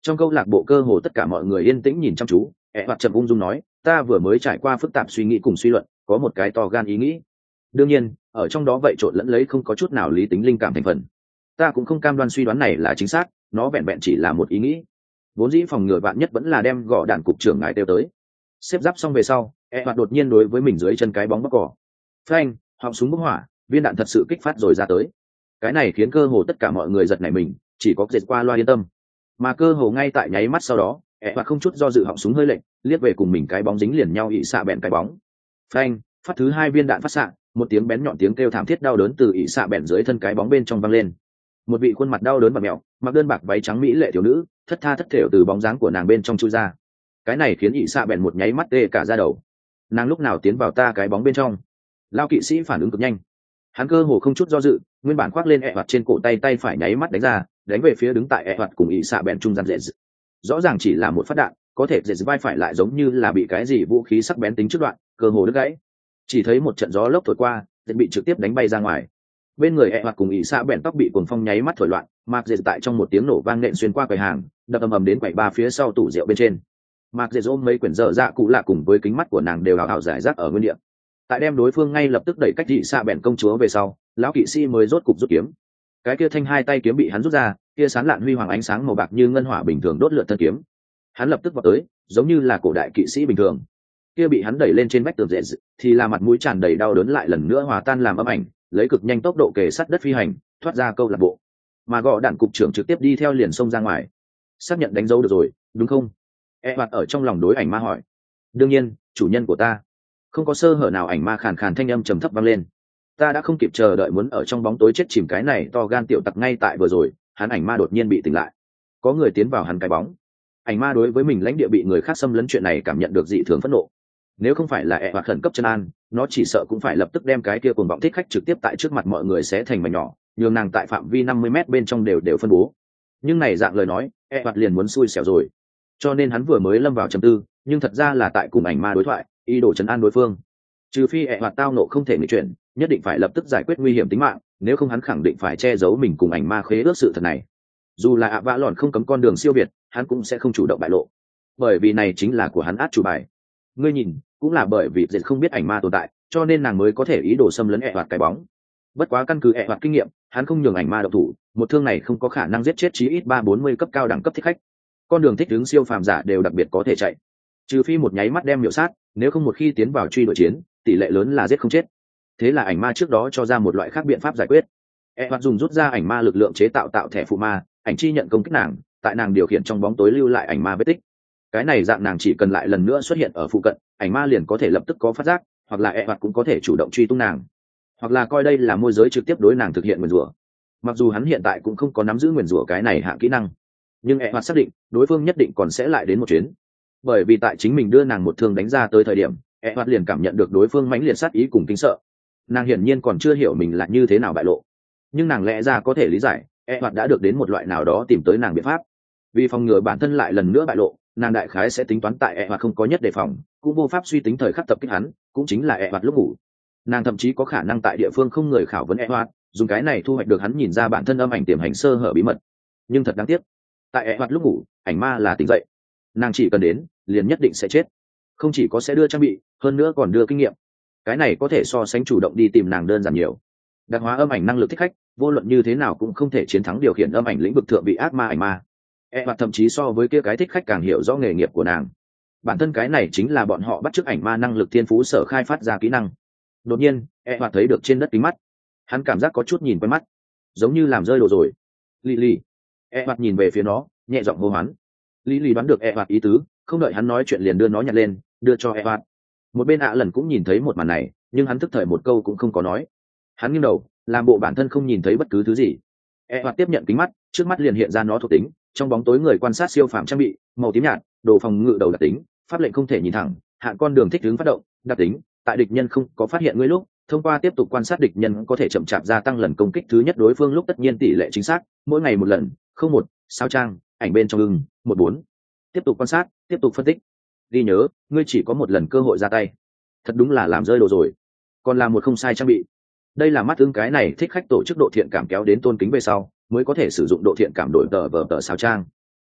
Trong câu lạc bộ cơ hồ tất cả mọi người yên tĩnh nhìn chăm chú, hoặc trầm ung dung nói, ta vừa mới trải qua phức tạp suy nghĩ cùng suy luận, có một cái to gan ý nghĩ. Đương nhiên, ở trong đó vậy trộn lẫn lấy không có chút nào lý tính linh cảm thành phần. Ta cũng không cam đoan suy đoán này là chính xác, nó vẹn vẹn chỉ là một ý nghĩ. Vốn dĩ phòng ngừa vạn nhất vẫn là đem gõ đạn cục trưởng ngài tiêu tới. Xếp giáp xong về sau, hoặc đột nhiên đối với mình dưới chân cái bóng bóc cỏ. Phanh, họng súng bốc hỏa, viên đạn thật sự kích phát rồi ra tới. Cái này khiến cơ hồ tất cả mọi người giật nảy mình, chỉ có dệt qua loa yên tâm. Mà cơ hồ ngay tại nháy mắt sau đó, hoặc không chút do dự họng súng hơi lệnh, liếc về cùng mình cái bóng dính liền nhau ị xạ bẹn cái bóng. Phanh, phát thứ hai viên đạn phát xạ, một tiếng bén nhọn tiếng kêu thảm thiết đau đớn từ ị xạ bẹn dưới thân cái bóng bên trong vang lên. Một vị khuôn mặt đau đớn và mẹo, mặc đơn bạc váy trắng mỹ lệ thiếu nữ, thất tha thất thểu từ bóng dáng của nàng bên trong chui ra. Cái này khiến ị xạ bẹn một nháy mắt tê cả da đầu. Nàng lúc nào tiến vào ta cái bóng bên trong? Lao kỵ sĩ phản ứng cực nhanh, hắn cơ hồ không chút do dự, nguyên bản khoác lên hoặc trên cổ tay phải nháy mắt đánh ra, đánh về phía đứng tại hoặc cùng ị xạ bẹn trung gian dệt. Rõ ràng chỉ là một phát đạn, có thể dệt vai phải lại giống như là bị cái gì vũ khí sắc bén tính trước đoạn, cơ hồ đứt gãy. Chỉ thấy một trận gió lốc thổi qua, dệt bị trực tiếp đánh bay ra ngoài. Bên người hoặc cùng ị xạ bẹn tóc bị cuồng phong nháy mắt thổi loạn, mạc dệt tại trong một tiếng nổ vang nện xuyên qua quầy hàng, đập ầm ầm đến quầy ba phía sau tủ rượu bên trên. Mạc dệt ôm mấy quyển dở dạ cụ lạ cùng với kính mắt của nàng đều hào hào giải rác ở nguyên địa. Tại đem đối phương ngay lập tức đẩy cách ị xạ bẹn công chúa về sau, lão kỵ sĩ mới rốt cục rút kiếm. Cái kia thanh hai tay kiếm bị hắn rút ra, kia sán lạn huy hoàng ánh sáng màu bạc như ngân hỏa bình thường đốt lượn thân kiếm. Hắn lập tức vọt tới, giống như là cổ đại kỵ sĩ bình thường. Kia bị hắn đẩy lên trên vách tường dệt thì là mặt mũi tràn đầy đau đớn lại lần nữa hòa tan làm âm ảnh, lấy cực nhanh tốc độ kề sát đất phi hành, thoát ra câu lạc bộ. Mà gõ đạn cục trưởng trực tiếp đi theo liền xông ra ngoài. Xác nhận đánh dấu được rồi, đúng không? Hoạt ở trong lòng đối ảnh ma hỏi. Đương nhiên, chủ nhân của ta. Không có sơ hở nào, ảnh ma khàn khàn thanh âm trầm thấp vang lên. Ta đã không kịp chờ đợi muốn ở trong bóng tối chết chìm cái này to gan tiểu tặc ngay tại vừa rồi, hắn ảnh ma đột nhiên bị tỉnh lại. Có người tiến vào hắn cái bóng. Ảnh ma đối với mình lãnh địa bị người khác xâm lấn chuyện này cảm nhận được dị thường phẫn nộ. Nếu không phải là hoặc khẩn cấp chân an, nó chỉ sợ cũng phải lập tức đem cái kia cuồng vọng thích khách trực tiếp tại trước mặt mọi người xé thành mảnh nhỏ, nhường nàng tại phạm vi 50 mét bên trong đều phân bố. Nhưng này dạng lời nói, hoặc liền muốn xui xẻo rồi. Cho nên hắn vừa mới lâm vào trầm tư, nhưng thật ra là tại cùng ảnh ma đối thoại, ý đồ trấn an đối phương. Trừ phi hoặc tao nộ không thể nghịch chuyển, nhất định phải lập tức giải quyết nguy hiểm tính mạng, nếu không hắn khẳng định phải che giấu mình cùng ảnh ma khế ước sự thật này. Dù là vã lòn không cấm con đường siêu việt, hắn cũng sẽ không chủ động bại lộ, bởi vì này chính là của hắn át chủ bài. Ngươi nhìn, cũng là bởi vì dệt không biết ảnh ma tồn tại, cho nên nàng mới có thể ý đồ xâm lấn hoặc cái bóng. Bất quá căn cứ hoặc kinh nghiệm, hắn không nhường ảnh ma động thủ, một thương này không có khả năng giết chết chí ít 340 cấp cao đẳng cấp thích khách. Con đường thích ứng siêu phàm giả đều đặc biệt có thể chạy, trừ phi một nháy mắt đem miểu sát, nếu không một khi tiến vào truy đuổi chiến, tỷ lệ lớn là giết không chết. Thế là ảnh ma trước đó cho ra một loại khác biện pháp giải quyết. Hoặc dùng rút ra ảnh ma lực lượng chế tạo thẻ phụ ma, ảnh chi nhận công kích nàng, tại nàng điều khiển trong bóng tối lưu lại ảnh ma vết tích. Cái này dạng nàng chỉ cần lại lần nữa xuất hiện ở phụ cận, ảnh ma liền có thể lập tức có phát giác, hoặc là hoặc cũng có thể chủ động truy tung nàng, hoặc là coi đây là môi giới trực tiếp đối nàng thực hiện nguyền rủa. Mặc dù hắn hiện tại cũng không có nắm giữ nguyền rủa cái này hạng kỹ năng, nhưng hoặc xác định đối phương nhất định còn sẽ lại đến một chuyến, bởi vì tại chính mình đưa nàng một thương đánh ra tới thời điểm, hoặc liền cảm nhận được đối phương mãnh liệt sát ý cùng kinh sợ. Nàng hiển nhiên còn chưa hiểu mình là như thế nào bại lộ, nhưng nàng lẽ ra có thể lý giải, hoặc đã được đến một loại nào đó tìm tới nàng biện pháp. Vì phòng ngừa bản thân lại lần nữa bại lộ, nàng đại khái sẽ tính toán tại hoặc không có nhất đề phòng, cũng vô pháp suy tính thời khắc tập kích hắn, cũng chính là hoặc lúc ngủ. Nàng thậm chí có khả năng tại địa phương không người khảo vấn hoặc, dùng cái này thu hoạch được hắn nhìn ra bản thân âm ảnh tiềm hành sơ hở bí mật. Nhưng thật đáng tiếc, tại hoặc lúc ngủ, ảnh ma là tỉnh dậy, nàng chỉ cần đến liền nhất định sẽ chết, không chỉ có sẽ đưa trang bị, hơn nữa còn đưa kinh nghiệm. Cái này có thể so sánh chủ động đi tìm nàng đơn giản nhiều. Đặc hóa âm ảnh năng lực thích khách, vô luận như thế nào cũng không thể chiến thắng điều khiển âm ảnh lĩnh vực thượng vị ác ma ảnh ma. Hoặc thậm chí so với kia cái thích khách càng hiểu rõ nghề nghiệp của nàng. Bản thân cái này chính là bọn họ bắt chước ảnh ma năng lực thiên phú sở khai phát ra kỹ năng. Đột nhiên, hoặc thấy được trên đất kính mắt, hắn cảm giác có chút nhìn quen mắt, giống như làm rơi đồ rồi. Lily. Hoặc nhìn về phía nó, nhẹ giọng hô hoán. Lily đoán được hoặc ý tứ, không đợi hắn nói chuyện liền đưa nó nhặt lên, đưa cho hoặc. Một bên lần cũng nhìn thấy một màn này, nhưng hắn tức thời một câu cũng không có nói. Hắn nghiêng đầu, làm bộ bản thân không nhìn thấy bất cứ thứ gì. Hoặc tiếp nhận kính mắt, trước mắt liền hiện ra nó thuộc tính, trong bóng tối người quan sát siêu phàm trang bị, màu tím nhạt, đồ phòng ngự đầu đặc tính, pháp lệnh không thể nhìn thẳng, hạn con đường thích ứng phát động, đặc tính, tại địch nhân không có phát hiện ngươi lúc, thông qua tiếp tục quan sát địch nhân có thể chậm chạp gia tăng lần công kích thứ nhất đối phương lúc, tất nhiên tỷ lệ chính xác, mỗi ngày một lần, 01, sao trang, ảnh bên trong ưng, 14. Tiếp tục quan sát, tiếp tục phân tích. Ghi nhớ, ngươi chỉ có một lần cơ hội ra tay. Thật đúng là làm rơi đồ rồi. Còn là một không sai trang bị. Đây là mắt ưng cái này thích khách tổ chức độ thiện cảm kéo đến tôn kính về sau, mới có thể sử dụng độ thiện cảm đổi tờ vờ tờ sao trang.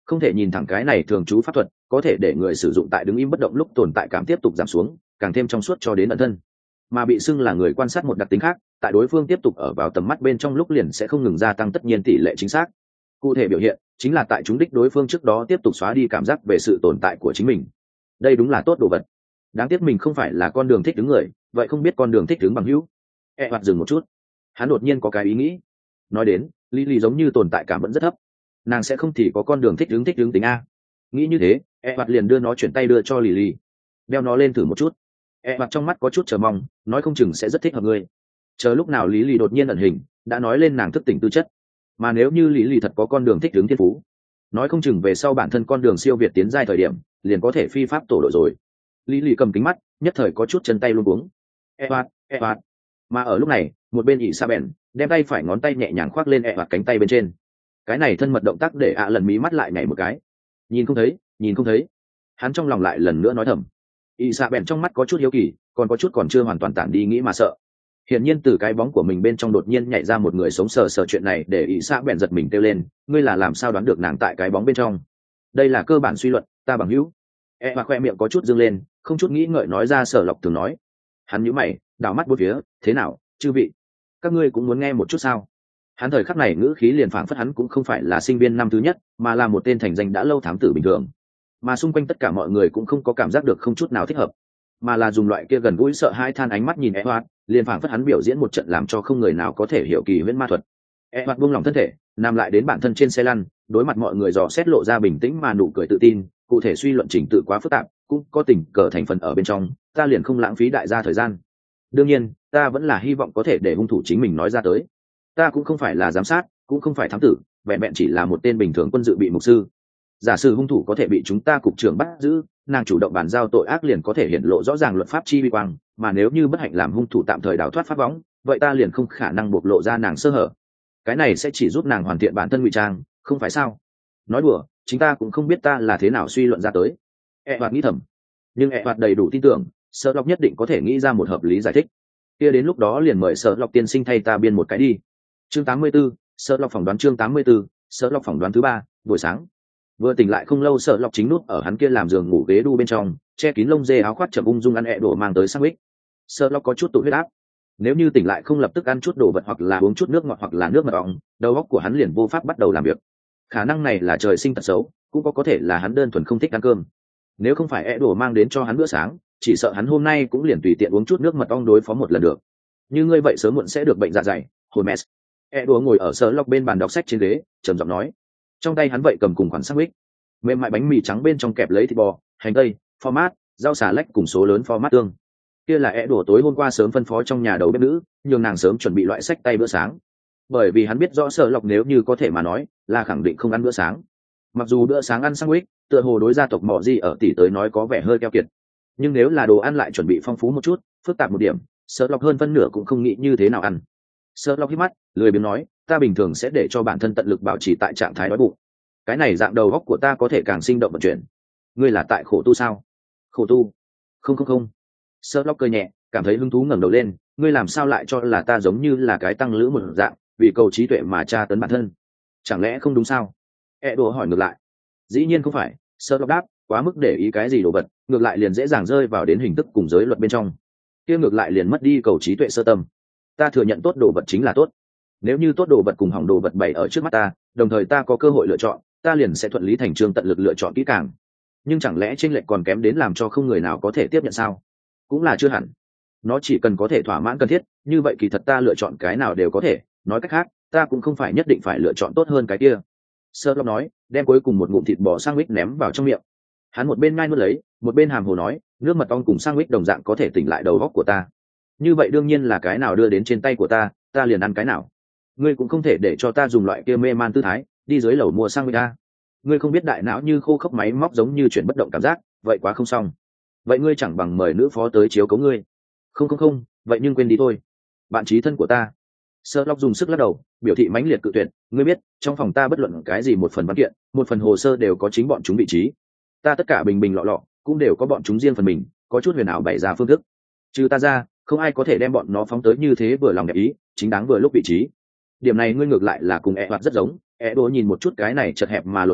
Không thể nhìn thẳng cái này thường trú pháp thuật có thể để người sử dụng tại đứng im bất động lúc tồn tại cảm tiếp tục giảm xuống, càng thêm trong suốt cho đến ẩn thân. Mà bị xưng là người quan sát một đặc tính khác, tại đối phương tiếp tục ở vào tầm mắt bên trong lúc liền sẽ không ngừng gia tăng tất nhiên tỷ lệ chính xác. Cụ thể biểu hiện chính là tại chúng đích đối phương trước đó tiếp tục xóa đi cảm giác về sự tồn tại của chính mình. Đây đúng là tốt đồ vật. Đáng tiếc mình không phải là con đường thích đứng người, vậy không biết con đường thích đứng bằng hữu. Hoạt dừng một chút, hắn đột nhiên có cái ý nghĩ. Nói đến Lily giống như tồn tại cảm vẫn rất thấp, nàng sẽ không thì có con đường thích đứng tính a. Nghĩ như thế, Hoạt liền đưa nó chuyển tay đưa cho Lily, đeo nó lên thử một chút. Hoạt trong mắt có chút chờ mong, nói không chừng sẽ rất thích hợp ngươi. Chờ lúc nào Lily đột nhiên ẩn hình, đã nói lên nàng thức tỉnh tư chất. Mà nếu như Lily thật có con đường thích đứng thiên phú, nói không chừng về sau bản thân con đường siêu việt tiến giai thời điểm, liền có thể phi pháp tổ đội rồi. Lily cầm kính mắt, nhất thời có chút chân tay luống cuống. Hoạt. Mà ở lúc này, một bên Isabel đem tay phải ngón tay nhẹ nhàng khoác lên Hoạt cánh tay bên trên. Cái này thân mật động tác để lần mí mắt lại nhảy một cái. Nhìn không thấy. Hắn trong lòng lại lần nữa nói thầm. Isabel trong mắt có chút hiếu kỳ, còn chưa hoàn toàn tản đi nghĩ mà sợ. Hiển nhiên từ cái bóng của mình bên trong đột nhiên nhảy ra một người sống sờ sờ, chuyện này để Isabel giật mình kêu lên, ngươi là làm sao đoán được nàng tại cái bóng bên trong? Đây là cơ bản suy luận, ta bằng hữu. Và khoe miệng có chút dương lên, không chút nghĩ ngợi nói ra Sở Lộc thường nói. Hắn nhíu mày, đảo mắt bốn phía, thế nào, chư vị, các ngươi cũng muốn nghe một chút sao? Hắn thời khắc này ngữ khí liền phảng phất hắn cũng không phải là sinh viên năm thứ nhất, mà là một tên thành danh đã lâu thám tử bình thường. Mà xung quanh tất cả mọi người cũng không có cảm giác được không chút nào thích hợp, mà là dùng loại kia gần gũi sợ hãi than ánh mắt nhìn Edward, liền phảng phất hắn biểu diễn một trận làm cho không người nào có thể hiểu kỳ huyễn ma thuật. Edward buông lỏng thân thể, nằm lại đến bản thân trên xe lăn, đối mặt mọi người dò xét lộ ra bình tĩnh mà nụ cười tự tin. Cụ thể suy luận trình tự quá phức tạp, cũng có tình cờ thành phần ở bên trong, ta liền không lãng phí đại gia thời gian. Đương nhiên, ta vẫn là hy vọng có thể để hung thủ chính mình nói ra tới. Ta cũng không phải là giám sát, cũng không phải thám tử, vẹn vẹn chỉ là một tên bình thường quân dự bị mục sư. Giả sử hung thủ có thể bị chúng ta cục trưởng bắt giữ, nàng chủ động bàn giao tội ác liền có thể hiện lộ rõ ràng luật pháp chi vi quang, mà nếu như bất hạnh làm hung thủ tạm thời đào thoát pháp võng, vậy ta liền không khả năng bộc lộ ra nàng sơ hở. Cái này sẽ chỉ giúp nàng hoàn thiện bản thân ngụy trang, không phải sao? Nói đùa, chính ta cũng không biết ta là thế nào suy luận ra tới. Hoạt nghĩ thầm, nhưng Hoạt đầy đủ tin tưởng, Sở Lộc nhất định có thể nghĩ ra một hợp lý giải thích. Kia đến lúc đó liền mời Sở Lộc tiên sinh thay ta biên một cái đi. Chương 84, Sở Lộc phỏng đoán. Chương 84, Sở Lộc phỏng đoán thứ ba. Buổi sáng vừa tỉnh lại không lâu, Sở Lộc chính nút ở hắn kia làm giường ngủ ghế đu bên trong, che kín lông dê áo khoác chậm ung dung ăn đồ mang tới sandwich. Sở Lộc có chút tụ huyết áp, nếu như tỉnh lại không lập tức ăn chút đồ vật hoặc là uống chút nước ngọt hoặc là nước mật ong, đầu óc của hắn liền vô pháp bắt đầu làm việc. Khả năng này là trời sinh tật xấu, cũng có thể là hắn đơn thuần không thích ăn cơm. Nếu không phải đồ mang đến cho hắn bữa sáng, chỉ sợ hắn hôm nay cũng liền tùy tiện uống chút nước mật ong đối phó một lần được. Như ngươi vậy sớm muộn sẽ được bệnh dạ dày. Hồi mess. Đồ ngồi ở Sở Lộc bên bàn đọc sách trên ghế, trầm giọng nói. Trong tay hắn vậy cầm cùng khoản sandwich, mềm mại bánh mì trắng bên trong kẹp lấy thịt bò, hành tây, format, rau xà lách cùng số lớn format tương. Kia là đồ tối hôm qua sớm phân phó trong nhà đầu bếp nữ, nhường nàng sớm chuẩn bị loại sách tay bữa sáng. Bởi vì hắn biết rõ Sở Lộc nếu như có thể mà nói, là khẳng định không ăn bữa sáng. Mặc dù bữa sáng ăn sandwich, tựa hồ đối gia tộc Mọ Gì ở tỷ tới nói có vẻ hơi keo kiệt, nhưng nếu là đồ ăn lại chuẩn bị phong phú một chút, phức tạp một điểm, Sở Lộc hơn phân nửa cũng không nghĩ như thế nào ăn. Sở Lộc hít mắt, lười biếng nói, ta bình thường sẽ để cho bản thân tận lực bảo trì tại trạng thái đói bụng. Cái này dạng đầu óc của ta có thể càng sinh động vận chuyển. Ngươi là tại khổ tu sao? Khổ tu? Không. Sở Lộc cười nhẹ, cảm thấy hứng thú ngẩng đầu lên, ngươi làm sao lại cho là ta giống như là cái tăng lữ một dạng, vì cầu trí tuệ mà tra tấn bản thân? Chẳng lẽ không đúng sao? Đồ hỏi ngược lại. Dĩ nhiên không phải, Sở Lộc đáp, quá mức để ý cái gì đồ vật, ngược lại liền dễ dàng rơi vào đến hình thức cùng giới luật bên trong. Kia ngược lại liền mất đi cầu trí tuệ sơ tâm. Ta thừa nhận tốt đồ vật chính là tốt. Nếu như tốt đồ vật cùng hỏng đồ vật bày ở trước mắt ta, đồng thời ta có cơ hội lựa chọn, ta liền sẽ thuận lý thành chương tận lực lựa chọn kỹ càng. Nhưng chẳng lẽ chênh lệch còn kém đến làm cho không người nào có thể tiếp nhận sao? Cũng là chưa hẳn. Nó chỉ cần có thể thỏa mãn cần thiết, như vậy kỳ thật ta lựa chọn cái nào đều có thể, nói cách khác, ta cũng không phải nhất định phải lựa chọn tốt hơn cái kia. Sơ Lộc nói, đem cuối cùng một ngụm thịt bò sandwich ném vào trong miệng. Hắn một bên nhai nuốt lấy, một bên hàm hồ nói, nước mật ong cùng sandwich đồng dạng có thể tỉnh lại đầu óc của ta. Như vậy đương nhiên là cái nào đưa đến trên tay của ta, ta liền ăn cái nào. Ngươi cũng không thể để cho ta dùng loại kia mê man tư thái đi dưới lầu mua sandwich ta. Ngươi không biết đại não như khô khốc máy móc giống như chuyển bất động cảm giác, vậy quá không xong. Vậy ngươi chẳng bằng mời nữ phó tới chiếu cố ngươi. Không, vậy nhưng quên đi thôi. Bạn trí thân của ta. Sơ Lộc dùng sức lắc đầu, biểu thị mãnh liệt cự tuyệt. Ngươi biết, trong phòng ta bất luận cái gì một phần văn kiện, một phần hồ sơ đều có chính bọn chúng vị trí. Ta tất cả bình lọ cũng đều có bọn chúng riêng phần mình, có chút huyền ảo bày ra phương thức. Trừ ta ra, không ai có thể đem bọn nó phóng tới như thế vừa lòng đẹp ý, chính đáng vừa lúc vị trí. Điểm này ngươi ngược lại là cùng Hoạt rất giống. Đồ nhìn một chút cái này chật hẹp mà lộn xộn,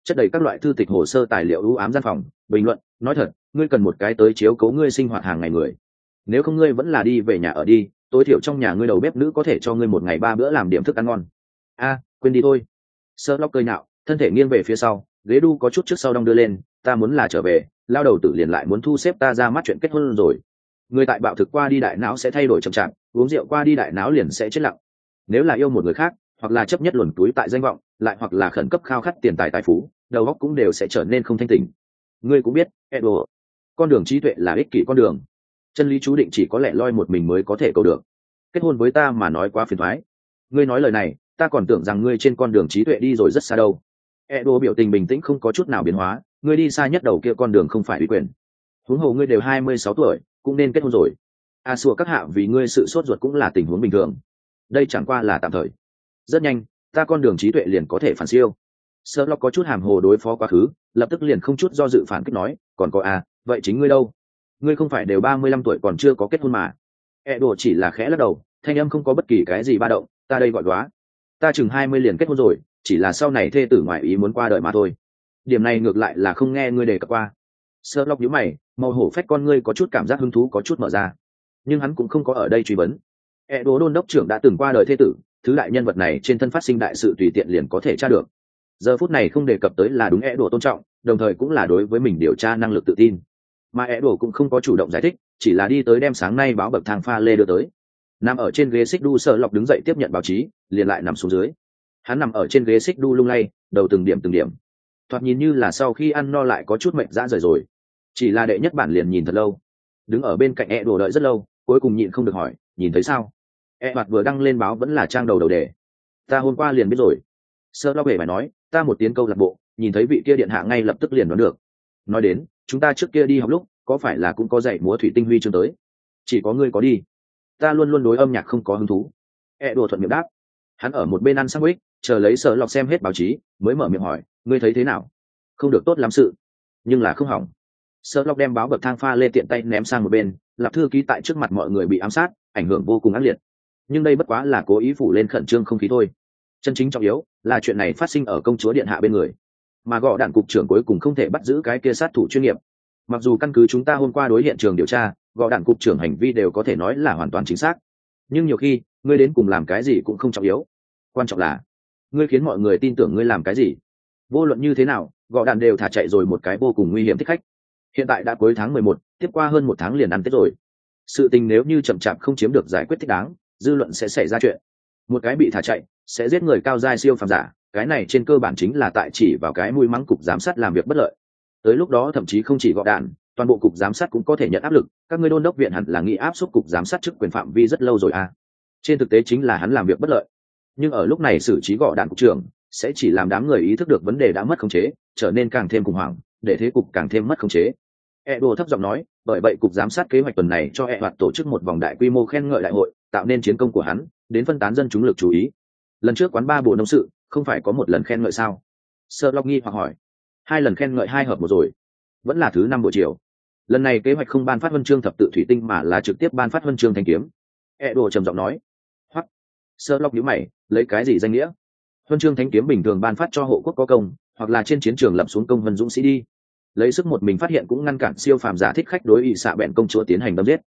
chất đầy các loại thư tịch hồ sơ tài liệu ưu ám gian phòng. Bình luận: nói thật, ngươi cần một cái tới chiếu cố ngươi sinh hoạt hàng ngày người. Nếu không ngươi vẫn là đi về nhà ở đi, tối thiểu trong nhà ngươi đầu bếp nữ có thể cho ngươi một ngày 3 bữa làm điểm thức ăn ngon. Quên đi thôi. Sherlock cười nhạo, thân thể nghiêng về phía sau, ghế đu có chút trước sau đong đưa lên. Ta muốn là trở về, lao đầu tử liền lại muốn thu xếp ta ra mắt chuyện kết hôn rồi. Người tại bạo thực qua đi đại não sẽ thay đổi chậm chạp, uống rượu qua đi đại não liền sẽ chết lặng. Nếu là yêu một người khác, hoặc là chấp nhất luồn túi tại danh vọng, lại hoặc là khẩn cấp khao khát tiền tài tài phú, đầu óc cũng đều sẽ trở nên không thanh tỉnh. Ngươi cũng biết, Edward, con đường trí tuệ là ích kỷ con đường. Chân lý chú định chỉ có lẻ loi một mình mới có thể cầu được. Kết hôn với ta mà nói quá phiền toái. Ngươi nói lời này, ta còn tưởng rằng ngươi trên con đường trí tuệ đi rồi rất xa đâu. Edward biểu tình bình tĩnh không có chút nào biến hóa. Ngươi đi xa nhất đầu kia con đường không phải uy quyền. Huống hồ ngươi đều 26 tuổi, cũng nên kết hôn rồi. Sủa các hạ vì ngươi sự sốt ruột cũng là tình huống bình thường. Đây chẳng qua là tạm thời. Rất nhanh, ta con đường trí tuệ liền có thể phản siêu. Sherlock có chút hàm hồ đối phó quá khứ, lập tức liền không chút do dự phản kích nói, còn có vậy chính ngươi đâu? Ngươi không phải đều 35 tuổi còn chưa có kết hôn mà? Edo chỉ là khẽ lắc đầu, thanh âm không có bất kỳ cái gì ba động, ta đây gọi đoá. Ta chừng 20 liền kết hôn rồi, chỉ là sau này thê tử ngoại ý muốn qua đời mà thôi. Điểm này ngược lại là không nghe ngươi đề cập qua. Sherlock nhíu mày, màu hổ phách con ngươi có chút cảm giác hứng thú có chút mở ra. Nhưng hắn cũng không có ở đây truy vấn. Edo đôn đốc trưởng đã từng qua đời thê tử, thứ đại nhân vật này trên thân phát sinh đại sự tùy tiện liền có thể tra được. Giờ phút này không đề cập tới là đúng Edo tôn trọng, đồng thời cũng là đối với mình điều tra năng lực tự tin. Mà Edo cũng không có chủ động giải thích, chỉ là đi tới đem sáng nay báo bậc thang pha lê đưa tới. Nằm ở trên ghế xích đu Sherlock đứng dậy tiếp nhận báo chí, liền lại nằm xuống dưới. Hắn nằm ở trên ghế xích đu lung lay, đầu từng điểm, thoạt nhìn như là sau khi ăn no lại có chút mệt dã rời rồi. Chỉ là đệ nhất bản liền nhìn thật lâu. Đứng ở bên cạnh Edo đợi rất lâu, cuối cùng nhịn không được hỏi, nhìn thấy sao? Mặt vừa đăng lên báo vẫn là trang đầu đề. Ta hôm qua liền biết rồi. Sherlock bề bài nói, ta một tiếng câu lạc bộ, nhìn thấy vị kia điện hạ ngay lập tức liền đoán được. Nói đến, chúng ta trước kia đi học lúc, có phải là cũng có dạy múa thủy tinh huy chương tới? Chỉ có ngươi có đi. Ta luôn luôn đối âm nhạc không có hứng thú. Edo thuận miệng đáp. Hắn ở một bên ăn sandwich, chờ lấy Sherlock xem hết báo chí, mới mở miệng hỏi, ngươi thấy thế nào? Không được tốt lắm sự, nhưng là không hỏng. Sherlock đem báo bậc thang pha lê tiện tay ném sang một bên, Lạp thư ký tại trước mặt mọi người bị ám sát, ảnh hưởng vô cùng ác liệt. Nhưng đây bất quá là cố ý phủ lên khẩn trương không khí thôi. Chân chính trọng yếu là chuyện này phát sinh ở công chúa điện hạ bên người, mà gõ đạn cục trưởng cuối cùng không thể bắt giữ cái kia sát thủ chuyên nghiệp. Mặc dù căn cứ chúng ta hôm qua đối hiện trường điều tra, gõ đạn cục trưởng hành vi đều có thể nói là hoàn toàn chính xác, nhưng nhiều khi ngươi đến cùng làm cái gì cũng không trọng yếu, quan trọng là ngươi khiến mọi người tin tưởng ngươi làm cái gì. Vô luận như thế nào, gõ đạn đều thả chạy rồi một cái vô cùng nguy hiểm thích khách. Hiện tại đã cuối tháng 11, tiếp qua hơn 1 tháng liền ăn Tết rồi. Sự tình nếu như chậm chạp không chiếm được giải quyết thích đáng, dư luận sẽ xảy ra chuyện. Một cái bị thả chạy sẽ giết người cao giai siêu phàm giả, cái này trên cơ bản chính là tại chỉ vào cái mũi mắng cục giám sát làm việc bất lợi. Tới lúc đó thậm chí không chỉ gõ đạn, toàn bộ cục giám sát cũng có thể nhận áp lực. Các ngươi đôn đốc viện hẳn là nghĩ áp suất cục giám sát chức quyền phạm vi rất lâu rồi à? Trên thực tế chính là hắn làm việc bất lợi. Nhưng ở lúc này xử trí gõ đạn cục trưởng sẽ chỉ làm đám người ý thức được vấn đề đã mất khống chế, trở nên càng thêm khủng hoảng, để thế cục càng thêm mất khống chế. Edo thấp giọng nói, bởi vậy cục giám sát kế hoạch tuần này cho hoạt tổ chức một vòng đại quy mô khen ngợi đại hội, tạo nên chiến công của hắn, đến phân tán dân chúng lực chú ý. Lần trước quán ba bộ nông sự không phải có một lần khen ngợi sao? Sherlock nghi hoặc hỏi. 2 lần khen ngợi 2 hợp một rồi, vẫn là thứ 5 buổi chiều. Lần này kế hoạch không ban phát huân chương thập tự thủy tinh mà là trực tiếp ban phát huân chương thanh kiếm. Edo trầm giọng nói. Hoặc. Sherlock nhíu mày, lấy cái gì danh nghĩa? Huân chương thanh kiếm bình thường ban phát cho hộ quốc có công, hoặc là trên chiến trường lập xuống công vân dũng sĩ đi. Lấy sức một mình phát hiện cũng ngăn cản siêu phàm giả thích khách đối ỷ xạ bẹn công chúa tiến hành đâm giết.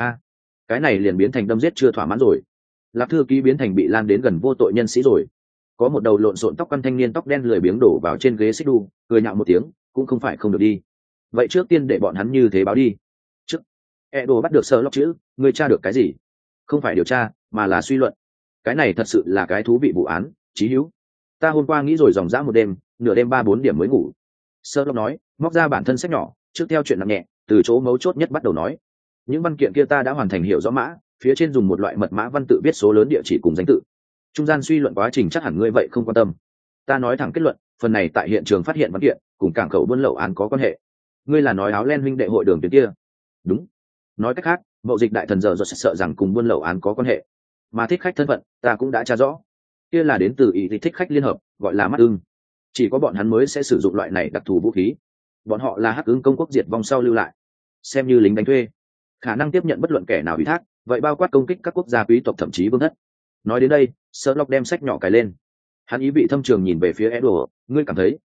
Cái này liền biến thành đâm giết chưa thỏa mãn rồi. Lạc thư ký biến thành bị lan đến gần vô tội nhân sĩ rồi. Có một đầu lộn xộn tóc căn thanh niên tóc đen lười biếng đổ vào trên ghế xích đu, cười nhạo một tiếng, cũng không phải không được đi. Vậy trước tiên để bọn hắn như thế báo đi. Trước, Edo bắt được Sherlock chữ, ngươi tra được cái gì? Không phải điều tra, mà là suy luận. Cái này thật sự là cái thú vị vụ án, chí hữu. Ta hôm qua nghĩ rồi dòng dã một đêm, nửa đêm 3-4 điểm mới ngủ. Sherlock nói, móc ra bản thân sách nhỏ, trước theo chuyện nặng nhẹ, từ chỗ mấu chốt nhất bắt đầu nói. Những văn kiện kia ta đã hoàn thành hiểu rõ mã, phía trên dùng một loại mật mã văn tự viết số lớn địa chỉ cùng danh tự. Trung gian suy luận quá trình chắc hẳn ngươi vậy không quan tâm. Ta nói thẳng kết luận, phần này tại hiện trường phát hiện văn kiện cùng cảng khẩu buôn lậu án có quan hệ. Ngươi là nói áo len huynh đệ hội đường tuyến kia? Đúng. Nói cách khác, mậu dịch đại thần giờ do sợ rằng cùng buôn lậu án có quan hệ. Mà thích khách thân phận ta cũng đã tra rõ, kia là đến từ ý thích khách liên hợp, gọi là mắt ưng. Chỉ có bọn hắn mới sẽ sử dụng loại này đặc thù vũ khí. Bọn họ là hắc ưng công quốc diệt vong sau lưu lại, xem như lính đánh thuê, khả năng tiếp nhận bất luận kẻ nào ủy thác, vậy bao quát công kích các quốc gia quý tộc thậm chí vương thất. Nói đến đây, Sherlock đem sách nhỏ cài lên. Hắn ý vị thâm trường nhìn về phía Edward, ngươi cảm thấy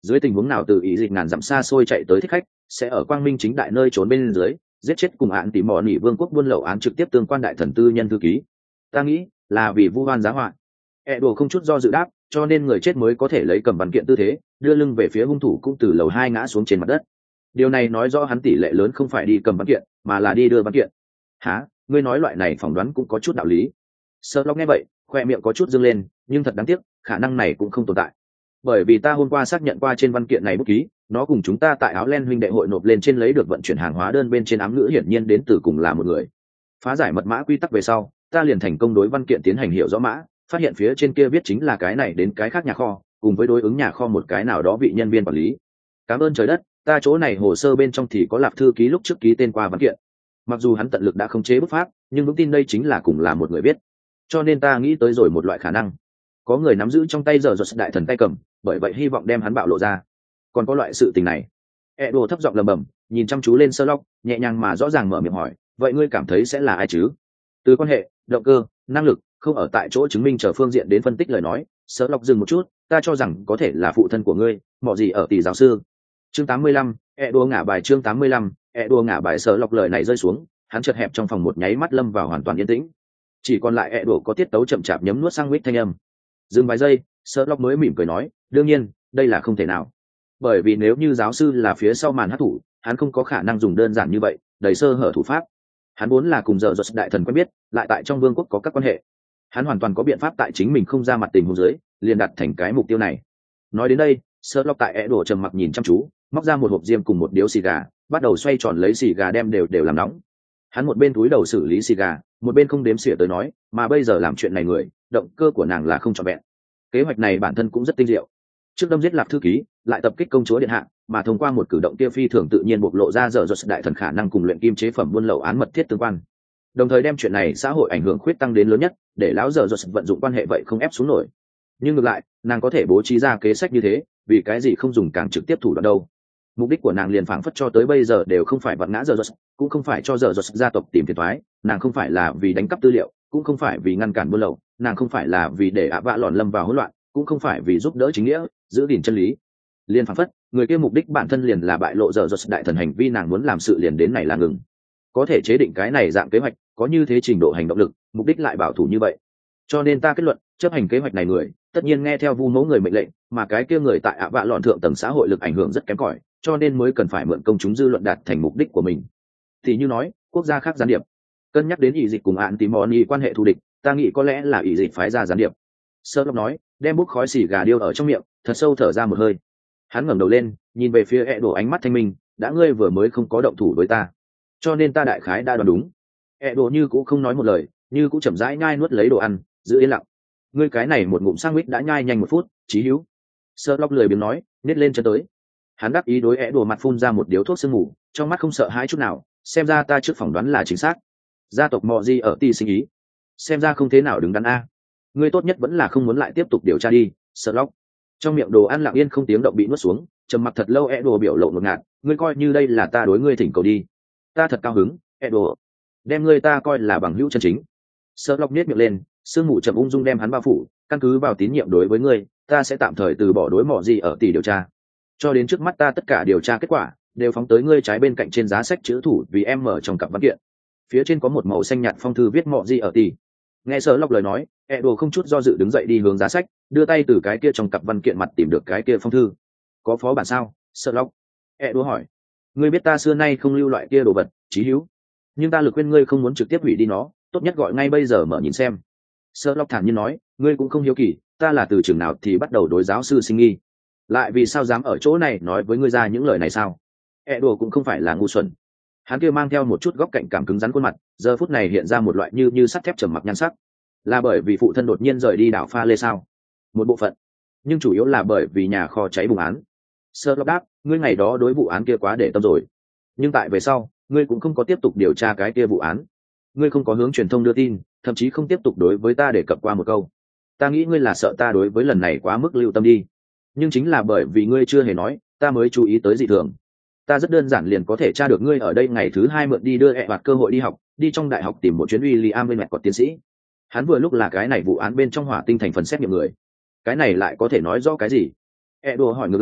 dưới tình huống nào từ ý dịch ngàn dặm xa xôi chạy tới thích khách sẽ ở quang minh chính đại nơi trốn bên dưới giết chết cùng án tìm mò nỉ vương quốc buôn lậu án trực tiếp tương quan đại thần tư nhân thư ký? Ta nghĩ là vì vu oan giá họa. Đồ không chút do dự đáp, cho nên người chết mới có thể lấy cầm văn kiện tư thế đưa lưng về phía hung thủ, cũng từ lầu 2 ngã xuống trên mặt đất. Điều này nói rõ hắn tỷ lệ lớn không phải đi cầm văn kiện mà là đi đưa văn kiện. Hả? Ngươi nói loại này phỏng đoán cũng có chút đạo lý. Sherlock nghe vậy khoe miệng có chút dương lên, nhưng thật đáng tiếc khả năng này cũng không tồn tại, bởi vì ta hôm qua xác nhận qua trên văn kiện này bút ký nó cùng chúng ta tại áo len huynh đệ hội nộp lên trên lấy được vận chuyển hàng hóa đơn bên trên ám ngữ hiển nhiên đến từ cùng là một người. Phá giải mật mã quy tắc về sau, ta liền thành công đối văn kiện tiến hành hiểu rõ mã, phát hiện phía trên kia viết chính là cái này đến cái khác nhà kho, cùng với đối ứng nhà kho một cái nào đó vị nhân viên quản lý. Cảm ơn trời đất, ta chỗ này hồ sơ bên trong thì có Lạp thư ký lúc trước ký tên qua văn kiện. Mặc dù hắn tận lực đã khống chế bút pháp, nhưng vững tin đây chính là cùng là một người viết. Cho nên ta nghĩ tới rồi một loại khả năng, có người nắm giữ trong tay giờ giật đại thần tay cầm, bởi vậy hy vọng đem hắn bạo lộ ra. Còn có loại sự tình này. Edo thấp giọng lầm bầm, nhìn chăm chú lên Sherlock, nhẹ nhàng mà rõ ràng mở miệng hỏi, vậy ngươi cảm thấy sẽ là ai chứ? Từ quan hệ, động cơ, năng lực, không ở tại chỗ chứng minh chờ phương diện đến phân tích lời nói. Sherlock dừng một chút, ta cho rằng có thể là phụ thân của ngươi, mọ gì ở tỷ giáo sư. Chương 85, Edo ngả bài. Chương 85, Edo ngả bài. Sherlock lời này rơi xuống, hắn chợt hẹp trong phòng một nháy mắt lâm vào hoàn toàn yên tĩnh, chỉ còn lại Edo có tiết tấu chậm chạp nhấm nuốt sang mít thanh âm. Dừng vài giây, Sherlock mới mỉm cười nói, đương nhiên đây là không thể nào, bởi vì nếu như giáo sư là phía sau màn hát thủ, hắn không có khả năng dùng đơn giản như vậy đầy sơ hở thủ pháp. Hắn vốn là cùng giờ giật đại thần quen biết, lại tại trong vương quốc có các quan hệ, hắn hoàn toàn có biện pháp tại chính mình không ra mặt tình huống dưới liền đặt thành cái mục tiêu này. Nói đến đây, Sherlock tại Edo trầm mặc nhìn chăm chú, móc ra một hộp diêm cùng một điếu xì gà, bắt đầu xoay tròn lấy xì gà đem đều làm nóng. Hắn một bên túi đầu xử lý xì gà, một bên không đếm xỉa tới nói, mà bây giờ làm chuyện này người, động cơ của nàng là không trọn vẹn. Kế hoạch này bản thân cũng rất tinh diệu, trước đâm giết Lạc thư ký, lại tập kích công chúa điện hạ, mà thông qua một cử động kia phi thường tự nhiên bộc lộ ra giờ giật đại thần khả năng cùng luyện kim chế phẩm buôn lậu án mật thiết tương quan, đồng thời đem chuyện này xã hội ảnh hưởng khuyết tăng đến lớn nhất, để lão giờ giật vận dụng quan hệ vậy không ép xuống nổi. Nhưng ngược lại, nàng có thể bố trí ra kế sách như thế, vì cái gì không dùng càng trực tiếp thủ đoạn đâu? Mục đích của nàng liền phảng phất cho tới bây giờ đều không phải vặn ngã giờ giật, cũng không phải cho giờ giật gia tộc tìm phiền toái, nàng không phải là vì đánh cắp tư liệu, cũng không phải vì ngăn cản buôn lậu, nàng không phải là vì để ạ vạ lòn lâm vào hỗn loạn, cũng không phải vì giúp đỡ chính nghĩa, giữ gìn chân lý. Liên phảng phất người kia mục đích bản thân liền là bại lộ giờ giật đại thần hành vi, nàng muốn làm sự liền đến này là ngừng. Có thể chế định cái này dạng kế hoạch, có như thế trình độ hành động lực, mục đích lại bảo thủ như vậy. Cho nên ta kết luận, chấp hành kế hoạch này người, tất nhiên nghe theo vu mẫu người mệnh lệnh, mà cái kia người tại ạ vạ lòn thượng tầng xã hội lực ảnh hưởng rất kém cỏi, cho nên mới cần phải mượn công chúng dư luận đạt thành mục đích của mình. Thì như nói, quốc gia khác gián điệp, cân nhắc đến ỷ dịch cùng án Timoni quan hệ thù địch, ta nghĩ có lẽ là ỷ dịch phái ra gián điệp. Sherlock nói, đem bút khói xì gà điêu ở trong miệng, thật sâu thở ra một hơi. Hắn ngẩng đầu lên, nhìn về phía Edo, ánh mắt thanh minh, đã ngươi vừa mới không có động thủ với ta, cho nên ta đại khái đã đoán đúng. Edo như cũng không nói một lời, như cũng chậm rãi nhai nuốt lấy đồ ăn, giữ yên lặng. Ngươi cái này một ngụm sandwich đã nhai nhanh 1 phút, chí hữu. Sherlock lười biếng nói, nết lên chân tới. Hắn đắc ý đối Edo mặt phun ra một điếu thuốc sương mù, trong mắt không sợ hãi chút nào, xem ra ta trước phỏng đoán là chính xác. Gia tộc Mọ Di ở Ti sinh ý, xem ra không thế nào đứng đắn a. Ngươi tốt nhất vẫn là không muốn lại tiếp tục điều tra đi, Sherlock. Trong miệng đồ ăn lặng yên không tiếng động bị nuốt xuống, trầm mặc thật lâu. Edo biểu lộ ngột ngạt, ngươi coi như đây là ta đối ngươi thỉnh cầu đi. Ta thật cao hứng, Edo, đem ngươi ta coi là bằng hữu chân chính. Sherlock nhếch miệng lên, sương mù trầm ung dung đem hắn bao phủ, căn cứ vào tín nhiệm đối với ngươi, ta sẽ tạm thời từ bỏ đối Mọ Di ở Tỷ điều tra. Cho đến trước mắt ta tất cả điều tra kết quả đều phóng tới ngươi trái bên cạnh trên giá sách chữ thủ vì em mở trong cặp văn kiện, phía trên có một màu xanh nhạt phong thư viết Mọ Di ở Tỷ. Nghe Sherlock lời nói, Edo không chút do dự đứng dậy đi hướng giá sách, đưa tay từ cái kia trong cặp văn kiện mặt tìm được cái kia phong thư. Có phó bản sao, Sherlock? Edo hỏi. Ngươi biết ta xưa nay không lưu loại kia đồ vật, chí hữu, nhưng ta lực khuyên ngươi không muốn trực tiếp hủy đi nó, tốt nhất gọi ngay bây giờ mở nhìn xem. Sherlock thản nhiên nói, ngươi cũng không hiếu kỳ ta là từ trường nào thì bắt đầu đối giáo sư sinh nghi, lại vì sao dám ở chỗ này nói với ngươi ra những lời này sao? Edo cũng không phải là ngu xuẩn, hắn kia mang theo một chút góc cạnh cảm cứng rắn khuôn mặt giờ phút này hiện ra một loại như sắt thép trầm mặc nhan sắc. Là bởi vì phụ thân đột nhiên rời đi đảo Pha Lê sao? Một bộ phận, nhưng chủ yếu là bởi vì nhà kho cháy bùng án. Sherlock đáp, ngươi ngày đó đối vụ án kia quá để tâm rồi, nhưng tại về sau ngươi cũng không có tiếp tục điều tra cái kia vụ án, ngươi không có hướng truyền thông đưa tin, thậm chí không tiếp tục đối với ta đề cập qua một câu. Ta nghĩ ngươi là sợ ta đối với lần này quá mức lưu tâm đi, nhưng chính là bởi vì ngươi chưa hề nói, ta mới chú ý tới dị thường. Ta rất đơn giản liền có thể tra được ngươi ở đây ngày thứ 2 mượn đi đưa ẹ vạt cơ hội đi học, đi trong đại học tìm một chuyến William bên mẹ cọt tiến sĩ. Hắn vừa lúc là cái này vụ án bên trong hỏa tinh thành phần xét nghiệm người. Cái này lại có thể nói rõ cái gì? Edo hỏi ngược lại,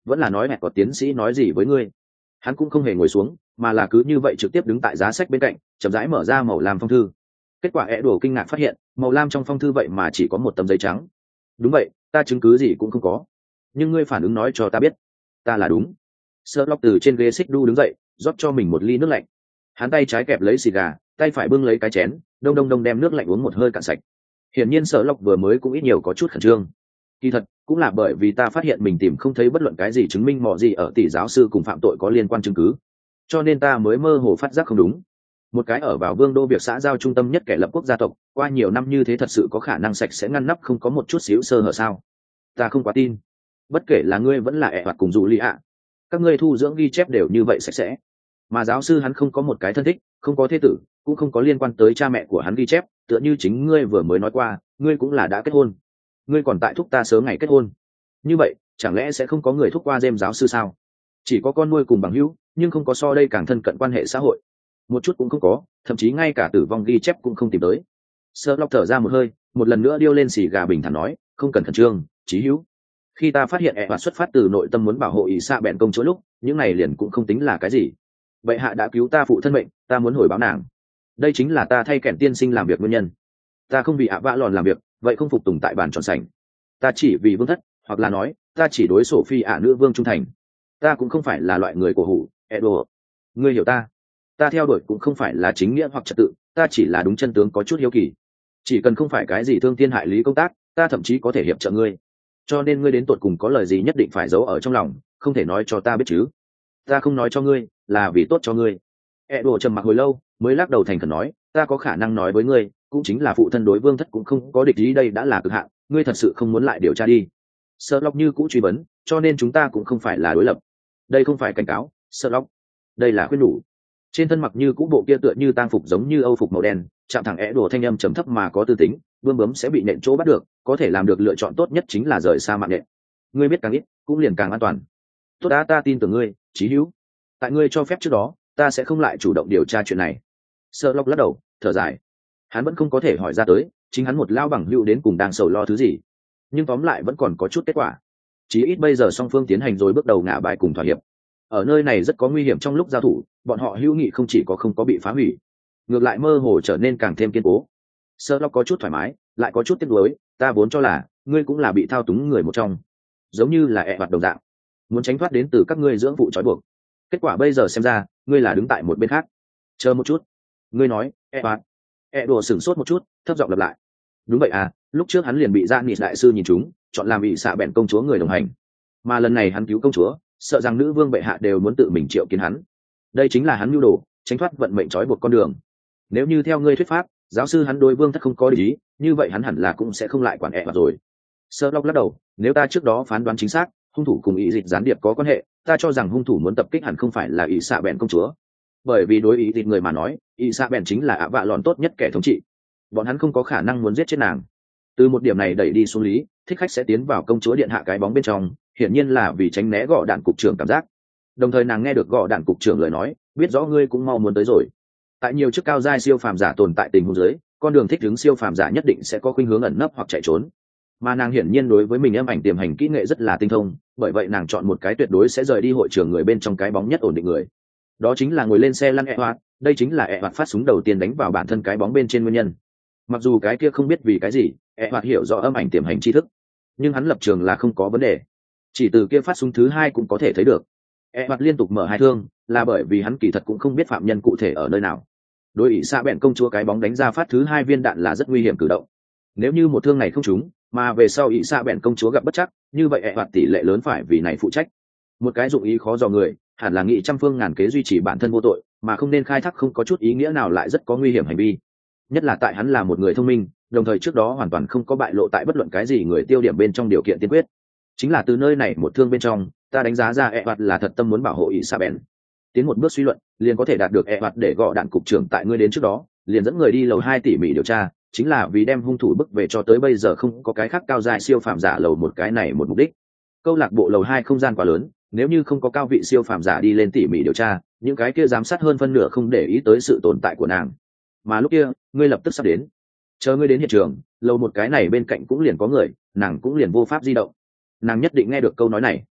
vẫn là nói mẹ có tiến sĩ nói gì với ngươi? Hắn cũng không hề ngồi xuống, mà là cứ như vậy trực tiếp đứng tại giá sách bên cạnh, chậm rãi mở ra màu lam phong thư. Kết quả ẻ đổ kinh ngạc phát hiện màu lam trong phong thư vậy mà chỉ có một tấm giấy trắng. Đúng vậy, ta chứng cứ gì cũng không có, nhưng ngươi phản ứng nói cho ta biết ta là đúng. Sherlock từ trên ghế xích đu đứng dậy, rót cho mình một ly nước lạnh. Hắn tay trái kẹp lấy xì gà, tay phải bưng lấy cái chén, đông đông đông đem nước lạnh uống một hơi cạn sạch. Hiển nhiên Sherlock vừa mới cũng ít nhiều có chút khẩn trương. Kỳ thật cũng là bởi vì ta phát hiện mình tìm không thấy bất luận cái gì chứng minh mò gì ở tỷ giáo sư cùng phạm tội có liên quan chứng cứ, cho nên ta mới mơ hồ phát giác không đúng. Một cái ở vào vương đô việc xã giao trung tâm nhất kẻ lập quốc gia tộc, qua nhiều năm như thế thật sự có khả năng sạch sẽ ngăn nắp không có một chút xíu sơ hở sao? Ta không quá tin. Bất kể là ngươi vẫn là ẹ hoặc cùng dù lì ạ, các ngươi thu dưỡng ghi chép đều như vậy sạch sẽ. Mà giáo sư hắn không có một cái thân thích, không có thế tử, cũng không có liên quan tới cha mẹ của hắn ghi chép, tựa như chính ngươi vừa mới nói qua, ngươi cũng là đã kết hôn. Ngươi còn tại thúc ta sớm ngày kết hôn. Như vậy, chẳng lẽ sẽ không có người thúc qua James giáo sư sao? Chỉ có con nuôi cùng bằng hữu, nhưng không có so đây càng thân cận quan hệ xã hội. Một chút cũng không có, thậm chí ngay cả tử vong ghi chép cũng không tìm tới. Sherlock thở ra một hơi, một lần nữa điêu lên xì gà bình thản nói, không cần khẩn trương, chí hữu. Khi ta phát hiện và xuất phát từ nội tâm muốn bảo hộ ý xạ bẹn công chúa lúc, những này liền cũng không tính là cái gì. Bệ hạ đã cứu ta phụ thân mệnh, ta muốn hồi báo nàng. Đây chính là ta thay kẻn tiên sinh làm việc nguyên nhân. Ta không vì ạ vã lòn làm việc, vậy không phục tùng tại bàn tròn sảnh. Ta chỉ vì vương thất, hoặc là nói, ta chỉ đối sổ phi nữ vương trung thành. Ta cũng không phải là loại người cổ hủ, Edo. Ngươi hiểu ta. Ta theo đuổi cũng không phải là chính nghĩa hoặc trật tự, ta chỉ là đúng chân tướng có chút hiếu kỳ. Chỉ cần không phải cái gì thương thiên hại lý công tác, ta thậm chí có thể hiệp trợ ngươi. Cho nên ngươi đến tột cùng có lời gì nhất định phải giấu ở trong lòng, không thể nói cho ta biết chứ. Ta không nói cho ngươi, là vì tốt cho ngươi. Edo trầm mặc hồi lâu, mới lắc đầu thành khẩn nói, ta có khả năng nói với ngươi, cũng chính là phụ thân đối vương thất cũng không có địch ý, đây đã là cực hạn, ngươi thật sự không muốn lại điều tra đi. Sherlock như cũ truy vấn, cho nên chúng ta cũng không phải là đối lập. Đây không phải cảnh cáo, Sherlock. Đây là khuyên nhủ. Trên thân mặc như cũ bộ kia tựa như tang phục giống như âu phục màu đen, chạm thẳng Edo thanh âm trầm thấp mà có tư tính, bươm bướm sẽ bị nện chỗ bắt được, có thể làm được lựa chọn tốt nhất chính là rời xa mạng nện. Ngươi biết càng ít, cũng liền càng an toàn. Tốt đã, ta tin tưởng ngươi, chí hữu. Tại ngươi cho phép trước đó, ta sẽ không lại chủ động điều tra chuyện này. Sherlock lắc đầu, thở dài. Hắn vẫn không có thể hỏi ra tới, chính hắn một lao bằng hữu đến cùng đang sầu lo thứ gì. Nhưng tóm lại vẫn còn có chút kết quả. Chí ít bây giờ song phương tiến hành rồi bước đầu ngả bài cùng thỏa hiệp. Ở nơi này rất có nguy hiểm trong lúc giao thủ, bọn họ hữu nghị không chỉ có không có bị phá hủy, ngược lại mơ hồ trở nên càng thêm kiên cố. Sherlock có chút thoải mái, lại có chút tiếc nuối, ta vốn cho là ngươi cũng là bị thao túng người một trong, giống như là hoạt đồng dạng, muốn tránh thoát đến từ các ngươi dưỡng phụ trói buộc. Kết quả bây giờ xem ra, ngươi là đứng tại một bên khác. Chờ một chút, ngươi nói, đùa sửng sốt một chút, thấp giọng lặp lại. Đúng vậy à, lúc trước hắn liền bị Dạ Nịt đại sư nhìn trúng, chọn làm bị xạ bèn công chúa người đồng hành. Mà lần này hắn cứu công chúa, sợ rằng nữ vương bệ hạ đều muốn tự mình triệu kiến hắn. Đây chính là hắn nhu đồ, tránh thoát vận mệnh trói buộc con đường. Nếu như theo ngươi thuyết pháp, giáo sư hắn đối vương thất không có ý, như vậy hắn hẳn là cũng sẽ không lại quản rồi. Sherlock lắc đầu, nếu ta trước đó phán đoán chính xác, hung thủ cùng ý dịch gián điệp có quan hệ, ta cho rằng hung thủ muốn tập kích hẳn không phải là ý xạ bèn công chúa. Bởi vì đối ý dịch người mà nói, ý xạ bèn chính là ạ vạ lòn tốt nhất kẻ thống trị. Bọn hắn không có khả năng muốn giết chết nàng. Từ một điểm này đẩy đi xuống lý, thích khách sẽ tiến vào công chúa điện hạ cái bóng bên trong, hiển nhiên là vì tránh né gõ đạn cục trưởng cảm giác. Đồng thời nàng nghe được gõ đạn cục trưởng lời nói, biết rõ ngươi cũng mau muốn tới rồi. Tại nhiều chức cao giai siêu phàm giả tồn tại tình huống dưới, con đường thích ứng siêu phàm giả nhất định sẽ có khuynh hướng ẩn nấp hoặc chạy trốn. Mà nàng hiển nhiên đối với mình âm ảnh tiềm hành kỹ nghệ rất là tinh thông, bởi vậy nàng chọn một cái tuyệt đối sẽ rời đi hội trường người bên trong cái bóng nhất ổn định người. Đó chính là ngồi lên xe lăn Edward, đây chính là Edward phát súng đầu tiên đánh vào bản thân cái bóng bên trên nguyên nhân. Mặc dù cái kia không biết vì cái gì, Edward hiểu rõ âm ảnh tiềm hành tri thức, nhưng hắn lập trường là không có vấn đề. Chỉ từ kia phát súng thứ hai cũng có thể thấy được. Edward liên tục mở hai thương, là bởi vì hắn kỳ thật cũng không biết phạm nhân cụ thể ở nơi nào. Đối ý xạ bèn công chúa cái bóng đánh ra phát thứ hai viên đạn là rất nguy hiểm cử động. Nếu như một thương này không trúng, mà về sau ý xạ bèn công chúa gặp bất chắc, như vậy Edward tỷ lệ lớn phải vì này phụ trách. Một cái dụng ý khó dò người, hẳn là nghị trăm phương ngàn kế duy trì bản thân vô tội, mà không nên khai thác không có chút ý nghĩa nào lại rất có nguy hiểm hành vi. Nhất là tại hắn là một người thông minh, đồng thời trước đó hoàn toàn không có bại lộ tại bất luận cái gì người tiêu điểm bên trong điều kiện tiên quyết. Chính là từ nơi này một thương bên trong, ta đánh giá ra Edward là thật tâm muốn bảo hộ Isabel. Tiến một bước suy luận, liền có thể đạt được Edward để gọi đạn cục trưởng tại ngươi đến trước đó, liền dẫn người đi lầu 2 tỉ mỉ điều tra, chính là vì đem hung thủ bức về cho tới bây giờ không có cái khác cao dài siêu phàm giả lầu một cái này một mục đích. Câu lạc bộ lầu 2 không gian quá lớn, nếu như không có cao vị siêu phàm giả đi lên tỉ mỉ điều tra, những cái kia giám sát hơn phân nửa không để ý tới sự tồn tại của nàng. Mà lúc kia, ngươi lập tức sắp đến. Chờ ngươi đến hiện trường, lầu một cái này bên cạnh cũng liền có người, nàng cũng liền vô pháp di động. Nàng nhất định nghe được câu nói này.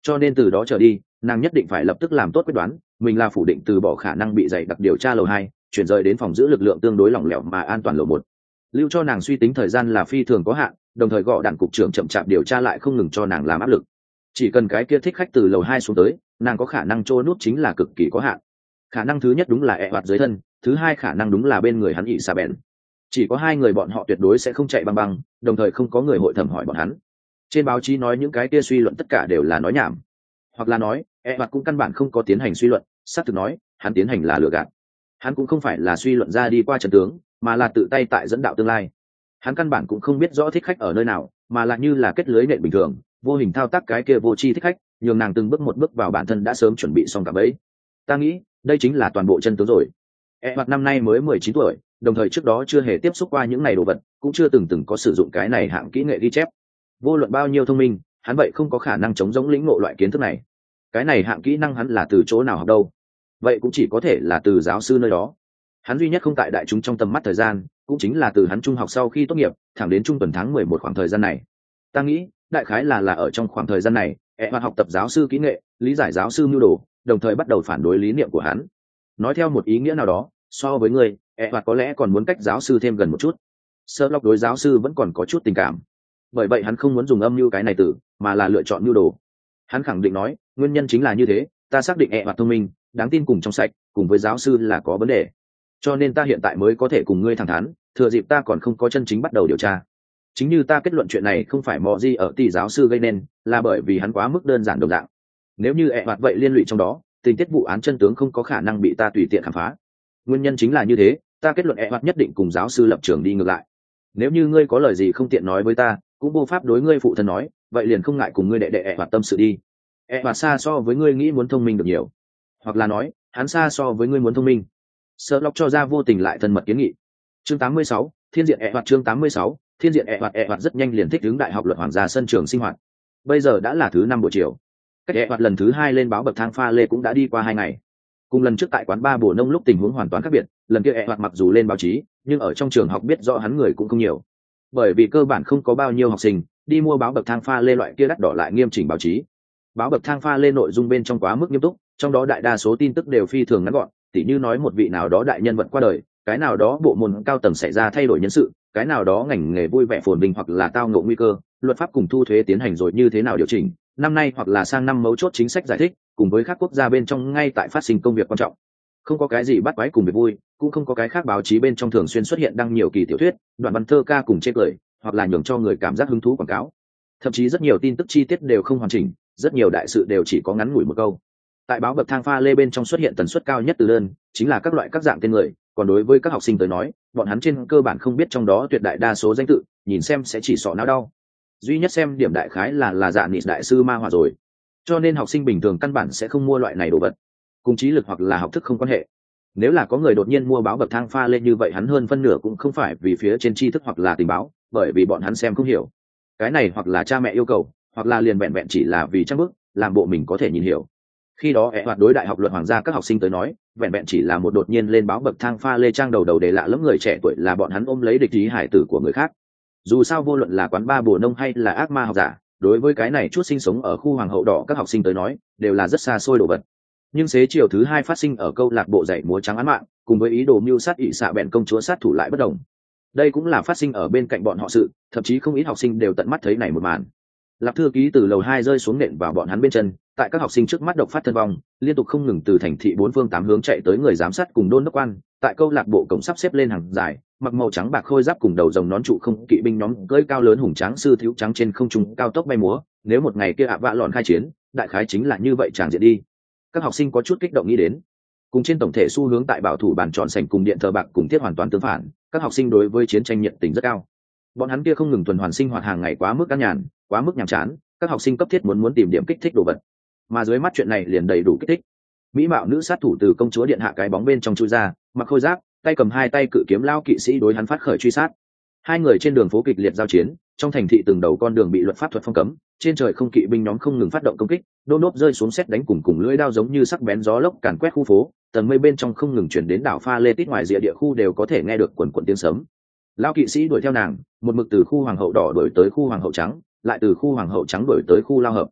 cho nên từ đó trở đi nàng nhất định phải lập tức làm tốt quyết đoán, mình là phủ định từ bỏ khả năng bị dày đặc điều tra lầu 2, chuyển rời đến phòng giữ lực lượng tương đối lỏng lẻo mà an toàn lầu 1. Lưu cho nàng suy tính thời gian là phi thường có hạn, đồng thời gõ đạn cục trưởng chậm chạp điều tra lại không ngừng cho nàng làm áp lực. Chỉ cần cái kia thích khách từ lầu 2 xuống tới, nàng có khả năng trô nút chính là cực kỳ có hạn. Khả năng thứ nhất đúng là ẹ hoạt dưới thân, thứ hai khả năng đúng là bên người hắn ỷ xà bèn. Chỉ có hai người bọn họ tuyệt đối sẽ không chạy băng băng, đồng thời không có người hội thẩm hỏi bọn hắn. Trên báo chí nói những cái kia suy luận tất cả đều là nói nhảm, hoặc là nói ẹ hoạt cũng căn bản không có tiến hành suy luận, xác thực nói hắn tiến hành là lừa gạt. Hắn cũng không phải là suy luận ra đi qua trận tướng, mà là tự tay tại dẫn đạo tương lai. Hắn căn bản cũng không biết rõ thích khách ở nơi nào, mà là như là kết lưới nện bình thường, vô hình thao tác cái kia vô tri thích khách, nhường nàng từng bước một bước vào bản thân đã sớm chuẩn bị xong cả bẫy. Ta nghĩ đây chính là toàn bộ chân tướng rồi. Hoạt năm nay mới 19 tuổi, đồng thời trước đó chưa hề tiếp xúc qua những này đồ vật, cũng chưa từng có sử dụng cái này hạng kỹ nghệ ghi chép. Vô luận bao nhiêu thông minh, hắn vậy không có khả năng chống giống lĩnh ngộ loại kiến thức này. Cái này hạng kỹ năng hắn là từ chỗ nào học đâu? Vậy cũng chỉ có thể là từ giáo sư nơi đó. Hắn duy nhất không tại đại chúng trong tầm mắt thời gian, cũng chính là từ hắn trung học sau khi tốt nghiệp thẳng đến trung tuần tháng 11 khoảng thời gian này. Ta nghĩ đại khái là ở trong khoảng thời gian này hoạt học tập giáo sư kỹ nghệ, lý giải giáo sư mưu đồ, đồng thời bắt đầu phản đối lý niệm của hắn. Nói theo một ý nghĩa nào đó, so với người hoạt có lẽ còn muốn cách giáo sư thêm gần một chút. Sherlock đối giáo sư vẫn còn có chút tình cảm, bởi vậy hắn không muốn dùng âm mưu cái này từ, mà là lựa chọn mưu đồ. Hắn khẳng định nói nguyên nhân chính là như thế, ta xác định hoạt thông minh, đáng tin cùng trong sạch, cùng với giáo sư là có vấn đề, cho nên ta hiện tại mới có thể cùng ngươi thẳng thắn, thừa dịp ta còn không có chân chính bắt đầu điều tra. Chính như ta kết luận chuyện này không phải mò gì ở tỷ giáo sư gây nên, là bởi vì hắn quá mức đơn giản đồng dạng. Nếu như hoạt vậy liên lụy trong đó, tình tiết vụ án chân tướng không có khả năng bị ta tùy tiện khám phá. Nguyên nhân chính là như thế, ta kết luận hoạt nhất định cùng giáo sư lập trường đi ngược lại. Nếu như ngươi có lời gì không tiện nói với ta, cũng vô pháp đối ngươi phụ thân nói, vậy liền không ngại cùng ngươi đệ đệ hoạt tâm sự đi. Hoạt xa so với ngươi nghĩ muốn thông minh được nhiều, hoặc là nói hắn xa so với ngươi muốn thông minh. Sherlock cho ra vô tình lại thân mật kiến nghị. Chương 86, Thiên diện hoạt. Chương 86, Thiên diện hoạt rất nhanh liền thích ứng đại học luật hoàng gia sân trường sinh hoạt. Bây giờ đã là thứ 5 buổi chiều. Cách hoạt lần thứ 2 lên báo bậc thang pha lê cũng đã đi qua 2 ngày. Cùng lần trước tại quán bar bổ nông lúc tình huống hoàn toàn khác biệt, lần kia hoạt mặc dù lên báo chí, nhưng ở trong trường học biết rõ hắn người cũng không nhiều. Bởi vì cơ bản không có bao nhiêu học sinh đi mua báo bậc thang pha lê loại kia đắt đỏ lại nghiêm chỉnh báo chí. Báo bậc thang pha lê nội dung bên trong quá mức nghiêm túc, trong đó đại đa số tin tức đều phi thường ngắn gọn, tỉ như nói một vị nào đó đại nhân vật qua đời, cái nào đó bộ môn cao tầng xảy ra thay đổi nhân sự, cái nào đó ngành nghề vui vẻ phồn vinh hoặc là tao ngộ nguy cơ, luật pháp cùng thu thuế tiến hành rồi như thế nào điều chỉnh, năm nay hoặc là sang năm mấu chốt chính sách giải thích, cùng với các quốc gia bên trong ngay tại phát sinh công việc quan trọng. Không có cái gì bắt quái cùng việc vui, cũng không có cái khác báo chí bên trong thường xuyên xuất hiện đăng nhiều kỳ tiểu thuyết, đoạn văn thơ ca cùng chê cười, hoặc là nhường cho người cảm giác hứng thú quảng cáo. Thậm chí rất nhiều tin tức chi tiết đều không hoàn chỉnh, rất nhiều đại sự đều chỉ có ngắn ngủi một câu. Tại báo bậc thang pha lê bên trong xuất hiện tần suất cao nhất từ đơn, chính là các loại các dạng tên người, còn đối với các học sinh tới nói, bọn hắn trên cơ bản không biết trong đó tuyệt đại đa số danh tự, nhìn xem sẽ chỉ sọ não đau. Duy nhất xem điểm đại khái là dạ nị đại sư ma hòa rồi. Cho nên học sinh bình thường căn bản sẽ không mua loại này đồ vật, cùng trí lực hoặc là học thức không quan hệ. Nếu là có người đột nhiên mua báo bậc thang pha lê như vậy, hắn hơn phân nửa cũng không phải vì phía trên tri thức hoặc là tình báo, bởi vì bọn hắn xem không hiểu. Cái này hoặc là cha mẹ yêu cầu, hoặc là liền vẹn vẹn chỉ là vì trang bức, làm bộ mình có thể nhìn hiểu. Khi đó hoạt đối đại học luật hoàng gia các học sinh tới nói, vẹn vẹn chỉ là một đột nhiên lên báo bậc thang pha lê trang đầu đề lạ lẫm người trẻ tuổi là bọn hắn ôm lấy địch ý hải tử của người khác. Dù sao vô luận là quán bar bồ nông hay là ác ma học giả, đối với cái này chút sinh sống ở khu hoàng hậu đỏ các học sinh tới nói đều là rất xa xôi đồ vật. Nhưng xế chiều thứ 2 phát sinh ở câu lạc bộ dạy múa trắng án mạng, cùng với ý đồ mưu sát ỷ xạ bèn công chúa sát thủ lại bất đồng. Đây cũng là phát sinh ở bên cạnh bọn họ sự, thậm chí không ít học sinh đều tận mắt thấy này một màn. Lạc thư ký từ lầu 2 rơi xuống nện vào bọn hắn bên chân, tại các học sinh trước mắt độc phát thân vong, liên tục không ngừng từ thành thị 4 phương 8 hướng chạy tới người giám sát cùng đôn đốc quan, tại câu lạc bộ cổng sắp xếp lên hàng dài, mặc màu trắng bạc khôi giáp cùng đầu rồng nón trụ không kỵ binh nhóm cưỡi cao lớn hùng tráng sư thiếu trắng trên không trung cao tốc bay múa, nếu một ngày kia vạ lọn khai chiến, đại khái chính là như vậy tràng diện đi. Các học sinh có chút kích động nghĩ đến. Cùng trên tổng thể xu hướng tại bảo thủ bàn tròn sảnh cùng điện thờ bạc cùng thiết hoàn toàn tương phản, các học sinh đối với chiến tranh nhiệt tình rất cao. Bọn hắn kia không ngừng tuần hoàn sinh hoạt hàng ngày quá mức căng nhàn, quá mức nhàm chán, các học sinh cấp thiết muốn tìm điểm kích thích đồ vật. Mà dưới mắt chuyện này liền đầy đủ kích thích. Mỹ mạo nữ sát thủ từ công chúa điện hạ cái bóng bên trong chui ra, mặc khôi giáp, tay cầm 2 tay cự kiếm lao kỵ sĩ đối hắn phát khởi truy sát. Hai người trên đường phố kịch liệt giao chiến, trong thành thị từng đầu con đường bị luật pháp thuật phong cấm, trên trời không kỵ binh nhóm không ngừng phát động công kích, đô nốt rơi xuống sét đánh cùng lưỡi đao giống như sắc bén gió lốc càn quét khu phố, tầng mây bên trong không ngừng chuyển đến đảo pha lê tít ngoài rìa địa khu đều có thể nghe được quần quần tiếng sấm. Lao kỵ sĩ đuổi theo nàng, một mực từ khu hoàng hậu đỏ đuổi tới khu hoàng hậu trắng, lại từ khu hoàng hậu trắng đuổi tới khu lao hợp.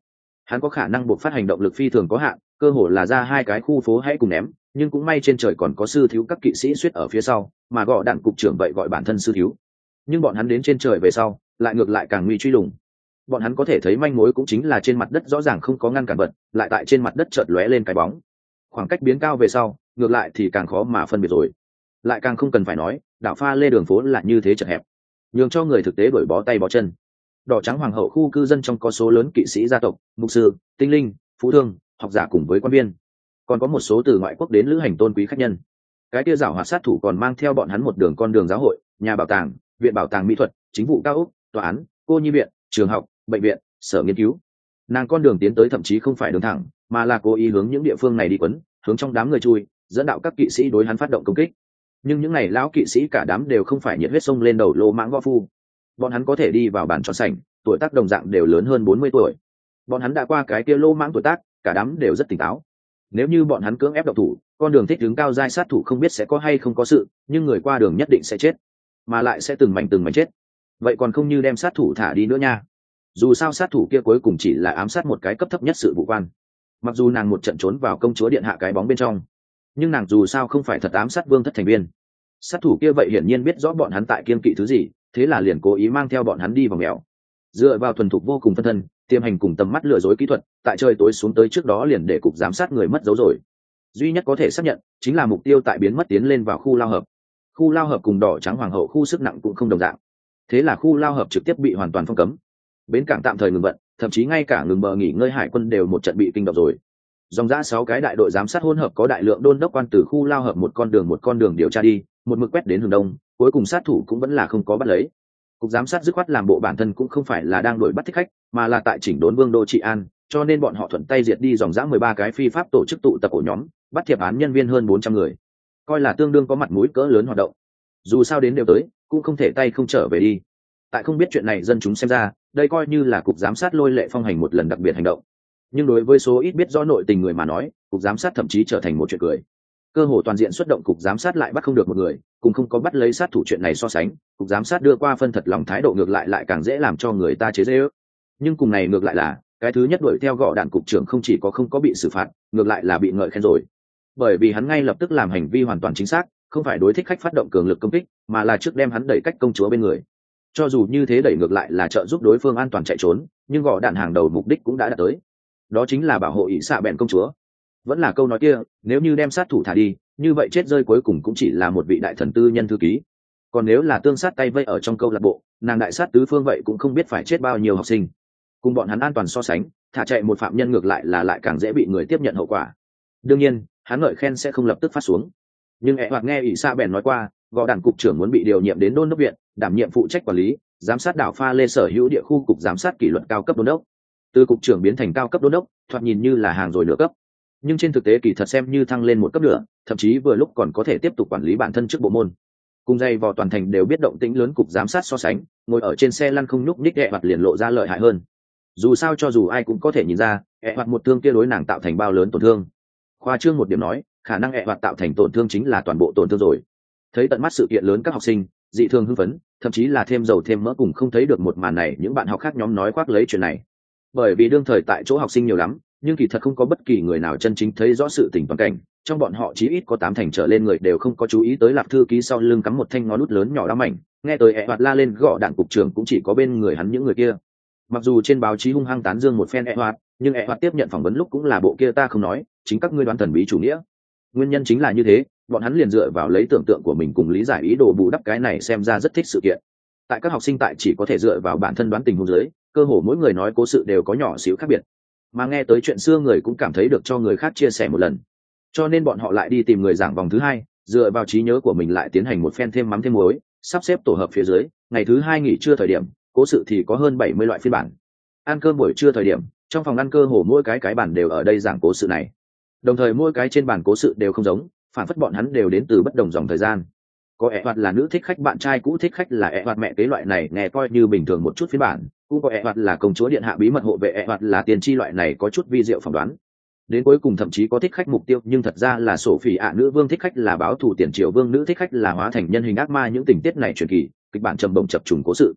hắn có khả năng buộc phát hành động lực phi thường có hạn, cơ hồ là ra hai cái khu phố hãy cùng ném, nhưng cũng may trên trời còn có sư thiếu các kỵ sĩ suýt ở phía sau, mà gọ đạn cục trưởng vậy gọi bản thân sư thiếu. Nhưng bọn hắn đến trên trời về sau lại ngược lại càng nguy truy lùng. Bọn hắn có thể thấy manh mối cũng chính là trên mặt đất rõ ràng không có ngăn cản vật, lại tại trên mặt đất chợt lóe lên cái bóng. Khoảng cách biến cao về sau ngược lại thì càng khó mà phân biệt rồi. Lại càng không cần phải nói đạo pha lê đường phố là như thế chật hẹp, nhường cho người thực tế đổi bó tay bó chân. Đỏ trắng hoàng hậu khu cư dân trong có số lớn kỵ sĩ gia tộc, mục sư, tinh linh, phú thương, học giả cùng với quan viên, còn có một số từ ngoại quốc đến lữ hành tôn quý khách nhân. Cái kia giảo hoạt sát thủ còn mang theo bọn hắn một đường con đường giáo hội, nhà bảo tàng, viện bảo tàng mỹ thuật, chính vụ cao ốc, tòa án, cô nhi viện, trường học, bệnh viện, sở nghiên cứu. Nàng con đường tiến tới thậm chí không phải đường thẳng, mà là cố ý hướng những địa phương này đi quấn, hướng trong đám người chui, dẫn đạo các kỵ sĩ đối hắn phát động công kích. Nhưng những này lão kỵ sĩ cả đám đều không phải nhiệt huyết sông lên đầu lô mãng võ phu. Bọn hắn có thể đi vào bàn tròn sảnh, tuổi tác đồng dạng đều lớn hơn 40 tuổi. Bọn hắn đã qua cái kia lô mãng tuổi tác, cả đám đều rất tỉnh táo. Nếu như bọn hắn cưỡng ép động thủ, con đường thích ứng cao giai sát thủ không biết sẽ có hay không có sự, nhưng người qua đường nhất định sẽ chết, mà lại sẽ từng mảnh chết. Vậy còn không như đem sát thủ thả đi nữa nha. Dù sao sát thủ kia cuối cùng chỉ là ám sát một cái cấp thấp nhất sự vụ quan. Mặc dù nàng một trận trốn vào công chúa điện hạ cái bóng bên trong, nhưng nàng dù sao không phải thật ám sát vương thất thành viên. Sát thủ kia vậy hiển nhiên biết rõ bọn hắn tại kiên kỵ thứ gì, thế là liền cố ý mang theo bọn hắn đi vào mèo. Dựa vào thuần thục vô cùng phân thân, tiềm hành cùng tầm mắt lừa dối kỹ thuật, tại trời tối xuống tới trước đó liền để cục giám sát người mất dấu rồi. Duy nhất có thể xác nhận chính là mục tiêu tại biến mất tiến lên vào khu lao hợp. Khu lao hợp cùng đỏ trắng hoàng hậu khu sức nặng cũng không đồng dạng, thế là khu lao hợp trực tiếp bị hoàn toàn phong cấm. Bến cảng tạm thời ngừng vận, thậm chí ngay cả ngừng bờ nghỉ ngơi hải quân đều một trận bị kinh động rồi. Dòng dã 6 cái đại đội giám sát hỗn hợp có đại lượng đôn đốc quan từ khu lao hợp một con đường điều tra đi, một mực quét đến hướng đông, cuối cùng sát thủ cũng vẫn là không có bắt lấy. Cục giám sát dứt khoát làm bộ bản thân cũng không phải là đang đuổi bắt thích khách, mà là tại chỉnh đốn vương đô trị an, cho nên bọn họ thuận tay diệt đi dòng dã 13 cái phi pháp tổ chức tụ tập ổ nhóm, bắt thiệp án nhân viên hơn 400 người, coi là tương đương có mặt mũi cỡ lớn hoạt động. Dù sao đến đều tới, cũng không thể tay không trở về đi. Tại không biết chuyện này dân chúng xem ra, đây coi như là cục giám sát lôi lệ phong hành một lần đặc biệt hành động. Nhưng đối với số ít biết rõ nội tình người mà nói, cục giám sát thậm chí trở thành một chuyện cười. Cơ hồ toàn diện xuất động cục giám sát lại bắt không được một người, cùng không có bắt lấy sát thủ chuyện này so sánh, cục giám sát đưa qua phân thật lòng thái độ ngược lại càng dễ làm cho người ta chế giễu. Nhưng cùng này ngược lại là, cái thứ nhất đuổi theo gọ đạn cục trưởng không chỉ có không có bị xử phạt, ngược lại là bị ngợi khen rồi. Bởi vì hắn ngay lập tức làm hành vi hoàn toàn chính xác, không phải đối thích khách phát động cường lực công kích, mà là trước đem hắn đẩy cách công chúa bên người. Cho dù như thế đẩy ngược lại là trợ giúp đối phương an toàn chạy trốn, nhưng gọ đạn hàng đầu mục đích cũng đã đạt tới. Đó chính là bảo hộ ỷ xạ bèn công chúa. Vẫn là câu nói kia, nếu như đem sát thủ thả đi, như vậy chết rơi cuối cùng cũng chỉ là một vị đại thần tư nhân thư ký. Còn nếu là tương sát tay vây ở trong câu lạc bộ, nàng đại sát tứ phương vậy cũng không biết phải chết bao nhiêu học sinh. Cùng bọn hắn an toàn so sánh, thả chạy một phạm nhân ngược lại là lại càng dễ bị người tiếp nhận hậu quả. Đương nhiên, hắn ngợi khen sẽ không lập tức phát xuống. Nhưng hoặc nghe ỷ xạ bèn nói qua, gọ đàn cục trưởng muốn bị điều nhiệm đến đôn đốc viện, đảm nhiệm phụ trách quản lý, giám sát đảo pha lê sở hữu địa khu cục giám sát kỷ luật cao cấp đôn đốc. Từ cục trưởng biến thành cao cấp đôn đốc, thoạt nhìn như là hàng rồi nửa cấp, nhưng trên thực tế kỳ thật xem như thăng lên một cấp nữa, thậm chí vừa lúc còn có thể tiếp tục quản lý bản thân trước bộ môn. Cùng dây vò toàn thành đều biết động tĩnh lớn cục giám sát so sánh, ngồi ở trên xe lăn không nhúc nhích hoặc liền lộ ra lợi hại hơn. Dù sao cho dù ai cũng có thể nhìn ra, hoặc một thương kia đối nàng tạo thành bao lớn tổn thương. Khoa trương một điểm nói, khả năng hoặc tạo thành tổn thương chính là toàn bộ tổn thương rồi. Thấy tận mắt sự kiện lớn các học sinh dị thường hưng phấn, thậm chí là thêm dầu thêm mỡ cùng không thấy được một màn này, những bạn học khác nhóm nói khoác lấy chuyện này. Bởi vì đương thời tại chỗ học sinh nhiều lắm, nhưng kỳ thật không có bất kỳ người nào chân chính thấy rõ sự tình toàn cảnh, trong bọn họ chí ít có 8 thành trở lên người đều không có chú ý tới Lạc thư ký sau lưng cắm một thanh ngón út lớn nhỏ đá mảnh, nghe tới hoạt la lên gõ đạn cục trưởng cũng chỉ có bên người hắn những người kia. Mặc dù trên báo chí hung hăng tán dương một phen hoạt, nhưng hoạt tiếp nhận phỏng vấn lúc cũng là bộ kia ta không nói, chính các ngươi đoán thần bí chủ nghĩa. Nguyên nhân chính là như thế, bọn hắn liền dựa vào lấy tưởng tượng của mình cùng lý giải ý đồ bù đắp cái này xem ra rất thích sự kiện. Tại các học sinh tại chỉ có thể dựa vào bản thân đoán tình huống dưới, cơ hồ mỗi người nói cố sự đều có nhỏ xíu khác biệt, mà nghe tới chuyện xưa người cũng cảm thấy được cho người khác chia sẻ một lần, cho nên bọn họ lại đi tìm người giảng vòng thứ hai, dựa vào trí nhớ của mình lại tiến hành một phen thêm mắm thêm muối, sắp xếp tổ hợp phía dưới. Ngày thứ hai nghỉ trưa thời điểm, cố sự thì có hơn 70 loại phiên bản. Ăn cơm buổi trưa thời điểm, trong phòng ăn cơ hồ mỗi cái bàn đều ở đây giảng cố sự này, đồng thời mỗi cái trên bàn cố sự đều không giống, phản phất bọn hắn đều đến từ bất đồng dòng thời gian. Có hoạt là nữ thích khách bạn trai cũ thích khách là hoạt mẹ kế loại này nghe coi như bình thường một chút phiên bản, cũng có hoạt là công chúa điện hạ bí mật hộ vệ hoạt là tiền tri loại này có chút vi diệu phỏng đoán. Đến cuối cùng thậm chí có thích khách mục tiêu nhưng thật ra là sổ phỉ ạ nữ vương thích khách là báo thù tiền triệu vương nữ thích khách là hóa thành nhân hình ác ma. Những tình tiết này truyền kỳ, kịch bản trầm bổng chập trùng cố sự.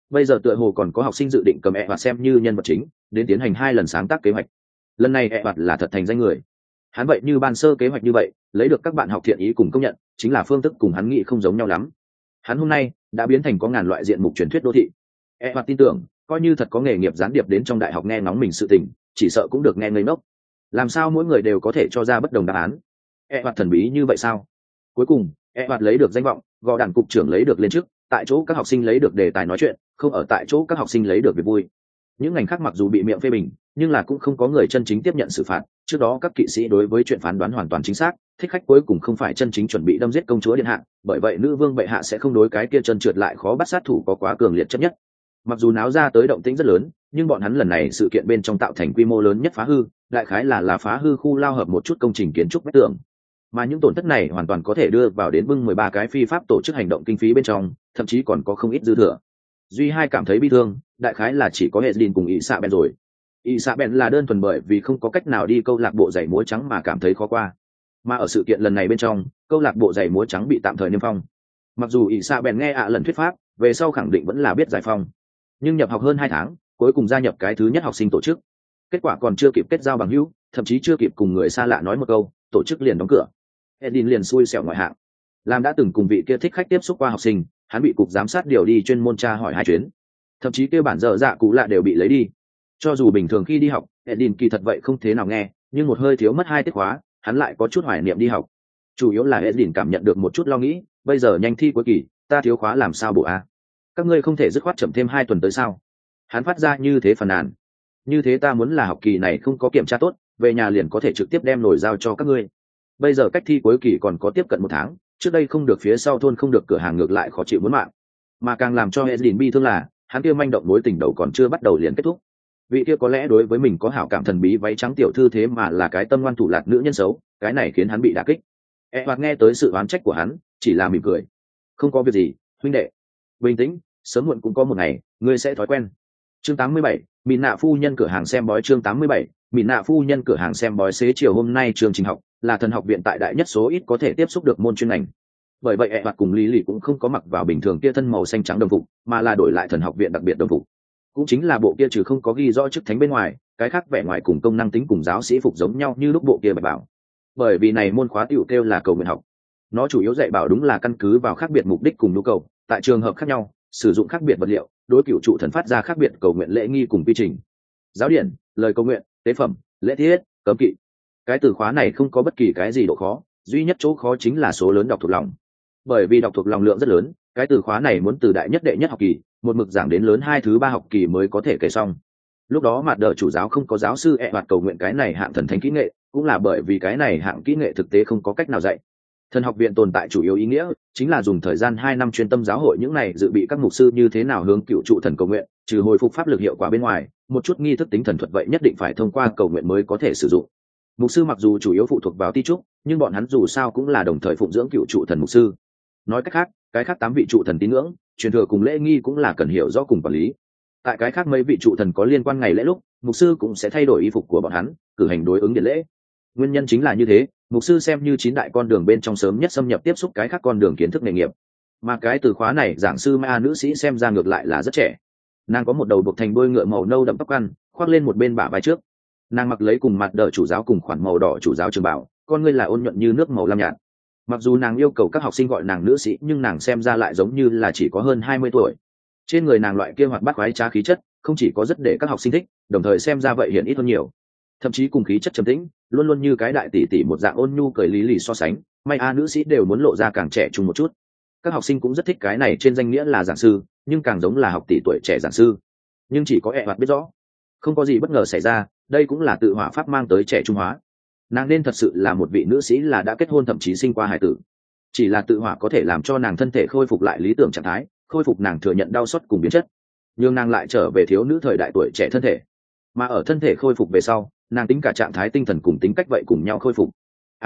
Bây giờ tựa hồ còn có học sinh dự định cầm hoạt xem như nhân vật chính đến tiến hành 2 lần sáng tác kế hoạch. Lần này hoạt là thật thành danh người. Hắn vậy như ban sơ kế hoạch như vậy, lấy được các bạn học thiện ý cùng công nhận, chính là phương thức cùng hắn nghĩ không giống nhau lắm. Hắn hôm nay đã biến thành có ngàn loại diện mục truyền thuyết đô thị. Hoạt tin tưởng, coi như thật có nghề nghiệp gián điệp đến trong đại học nghe ngóng mình sự tình, chỉ sợ cũng được nghe ngây ngốc. Làm sao mỗi người đều có thể cho ra bất đồng đáp án? Hoạt thần bí như vậy sao? Cuối cùng, Hoạt lấy được danh vọng, gò đàn cục trưởng lấy được lên chức, tại chỗ các học sinh lấy được đề tài nói chuyện, không ở tại chỗ các học sinh lấy được việc vui. Những ngành khác mặc dù bị miệng phê bình, nhưng là cũng không có người chân chính tiếp nhận xử phạt. Trước đó các kỵ sĩ đối với chuyện phán đoán hoàn toàn chính xác, thích khách cuối cùng không phải chân chính chuẩn bị đâm giết công chúa điện hạ, bởi vậy nữ vương bệ hạ sẽ không đối cái kia chân trượt lại khó bắt sát thủ có quá cường liệt chấp nhất. Mặc dù náo ra tới động tĩnh rất lớn, nhưng bọn hắn lần này sự kiện bên trong tạo thành quy mô lớn nhất phá hư, đại khái là phá hư khu lao hợp một chút công trình kiến trúc vách tường. Mà những tổn thất này hoàn toàn có thể đưa vào đến bưng 13 cái phi pháp tổ chức hành động kinh phí bên trong, thậm chí còn có không ít dư thừa. Duy hai cảm thấy bi thương, đại khái là chỉ có Hedin cùng Isabel rồi. Isabel là đơn thuần bởi vì không có cách nào đi câu lạc bộ giày múa trắng mà cảm thấy khó qua. Mà ở sự kiện lần này bên trong, câu lạc bộ giày múa trắng bị tạm thời niêm phong. Mặc dù Isabel nghe lần thuyết pháp, về sau khẳng định vẫn là biết giải phong. Nhưng nhập học hơn 2 tháng, cuối cùng gia nhập cái thứ nhất học sinh tổ chức. Kết quả còn chưa kịp kết giao bằng hữu, thậm chí chưa kịp cùng người xa lạ nói một câu, tổ chức liền đóng cửa. Hedin liền xui xẻo ngoại hạng. Làm đã từng cùng vị kia thích khách tiếp xúc qua học sinh, hắn bị cục giám sát điều đi chuyên môn tra hỏi 2 chuyến. Thậm chí kia bản dở dạ cũ lạ đều bị lấy đi. Cho dù bình thường khi đi học, Hedin kỳ thật vậy không thế nào nghe, nhưng một hơi thiếu mất 2 tiết khóa, hắn lại có chút hoài niệm đi học. Chủ yếu là Hedin cảm nhận được một chút lo nghĩ, bây giờ nhanh thi cuối kỳ, ta thiếu khóa làm sao bổ a? Các ngươi không thể dứt khoát chậm thêm 2 tuần tới sao? Hắn phát ra như thế phàn nàn. Như thế ta muốn là học kỳ này không có kiểm tra tốt, về nhà liền có thể trực tiếp đem nổi giao cho các ngươi. Bây giờ cách thi cuối kỳ còn có tiếp cận 1 tháng, trước đây không được phía sau thôn không được cửa hàng ngược lại khó chịu muốn mạng. Mà càng làm cho Hedin bi thương là, hắn kia manh động mối tình đầu còn chưa bắt đầu liền kết thúc. Vị kia có lẽ đối với mình có hảo cảm thần bí váy trắng tiểu thư thế mà là cái tâm ngoan thủ lạt nữ nhân xấu, cái này khiến hắn bị đả kích. Hoạt nghe tới sự oán trách của hắn, chỉ là mỉm cười. Không có việc gì, huynh đệ. Bình tĩnh, sớm muộn cũng có một ngày, ngươi sẽ thói quen. Chương 87, Mịn Nạ phu nhân cửa hàng xem bói. Chương 87, Mịn Nạ phu nhân cửa hàng xem bói. Xế chiều hôm nay trường trình học là thần học viện tại đại nhất số ít có thể tiếp xúc được môn chuyên ngành. Bởi vậy Hoạt cùng Lý Lị cũng không có mặc vào bình thường kia thân màu xanh trắng đồng phục, mà là đổi lại thần học viện đặc biệt đồng phục. Cũng chính là bộ kia trừ không có ghi rõ chức thánh bên ngoài, cái khác vẻ ngoài cùng công năng tính cùng giáo sĩ phục giống nhau như lúc bộ kia bạch bảo. Bởi vì này môn khóa tiểu kêu là cầu nguyện học. Nó chủ yếu dạy bảo đúng là căn cứ vào khác biệt mục đích cùng nhu cầu, tại trường hợp khác nhau, sử dụng khác biệt vật liệu, đối cửu trụ thần phát ra khác biệt cầu nguyện lễ nghi cùng quy trình. Giáo điển, lời cầu nguyện, tế phẩm, lễ tiết, cấm kỵ. Cái từ khóa này không có bất kỳ cái gì độ khó, duy nhất chỗ khó chính là số lớn đọc thuộc lòng. Bởi vì đọc thuộc lòng lượng rất lớn, cái từ khóa này muốn từ đại nhất đệ nhất học kỳ, một mực giảng đến lớn 2 thứ 3 học kỳ mới có thể kể xong. Lúc đó mặt đỡ chủ giáo không có giáo sư Hoạt cầu nguyện cái này hạng thần thánh kỹ nghệ, cũng là bởi vì cái này hạng kỹ nghệ thực tế không có cách nào dạy. Thần học viện tồn tại chủ yếu ý nghĩa chính là dùng thời gian 2 năm chuyên tâm giáo hội những này dự bị các mục sư như thế nào hướng cựu trụ thần cầu nguyện, trừ hồi phục pháp lực hiệu quả bên ngoài, một chút nghi thức tính thần thuật vậy nhất định phải thông qua cầu nguyện mới có thể sử dụng. Mục sư mặc dù chủ yếu phụ thuộc vào ti trúc, nhưng bọn hắn dù sao cũng là đồng thời phụng dưỡng cựu trụ thần mục sư. Nói cách khác, cái khác 8 vị trụ thần tín ngưỡng, truyền thừa cùng lễ nghi cũng là cần hiểu rõ cùng quản lý. Tại cái khác mấy vị trụ thần có liên quan ngày lễ lúc, mục sư cũng sẽ thay đổi y phục của bọn hắn, cử hành đối ứng điện lễ. Nguyên nhân chính là như thế, mục sư xem như 9 đại con đường bên trong sớm nhất xâm nhập tiếp xúc cái khác con đường kiến thức nghề nghiệp. Mà cái từ khóa này giảng sư Ma nữ sĩ xem ra ngược lại là rất trẻ. Nàng có một đầu buộc thành đuôi ngựa màu nâu đậm tóc ăn, khoác lên một bên bả vai trước. Nàng mặc lấy cùng mặt đỡ chủ giáo cùng khoản màu đỏ chủ giáo trường bảo, con ngươi là ôn nhuận như nước màu lam nhạt. Mặc dù nàng yêu cầu các học sinh gọi nàng nữ sĩ, nhưng nàng xem ra lại giống như là chỉ có hơn 20 tuổi. Trên người nàng loại kia hoạt bát khoái trá khí chất, không chỉ có rất để các học sinh thích, đồng thời xem ra vậy hiện ít hơn nhiều. Thậm chí cùng khí chất trầm tĩnh, luôn luôn như cái đại tỷ tỷ một dạng ôn nhu cười lý lì so sánh, may nữ sĩ đều muốn lộ ra càng trẻ trung một chút. Các học sinh cũng rất thích cái này trên danh nghĩa là giảng sư, nhưng càng giống là học tỷ tuổi trẻ giảng sư. Nhưng chỉ có Hoạt biết rõ, không có gì bất ngờ xảy ra, đây cũng là tự hỏa pháp mang tới trẻ trung hóa. Nàng nên thật sự là một vị nữ sĩ là đã kết hôn thậm chí sinh qua hài tử. Chỉ là tự hỏa có thể làm cho nàng thân thể khôi phục lại lý tưởng trạng thái, khôi phục nàng thừa nhận đau xót cùng biến chất, nhưng nàng lại trở về thiếu nữ thời đại tuổi trẻ thân thể. Mà ở thân thể khôi phục về sau, nàng tính cả trạng thái tinh thần cùng tính cách vậy cùng nhau khôi phục.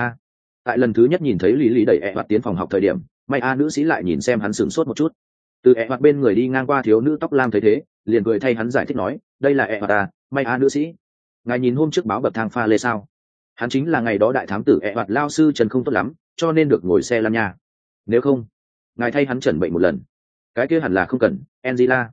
Tại lần thứ nhất nhìn thấy lý lý đẩy Hoạt tiến phòng học thời điểm, may nữ sĩ lại nhìn xem hắn sửng sốt một chút. Từ Hoạt bên người đi ngang qua thiếu nữ tóc lam thấy thế, liền cười thay hắn giải thích nói, đây là Hoạt may nữ sĩ. Ngài nhìn hôm trước báo bậc thang pha lê sao? Hắn chính là ngày đó đại thám tử Hoạt lao sư trần không tốt lắm, cho nên được ngồi xe lăn nha. Nếu không, ngài thay hắn chẩn bệnh một lần. Cái kia hẳn là không cần, Angela.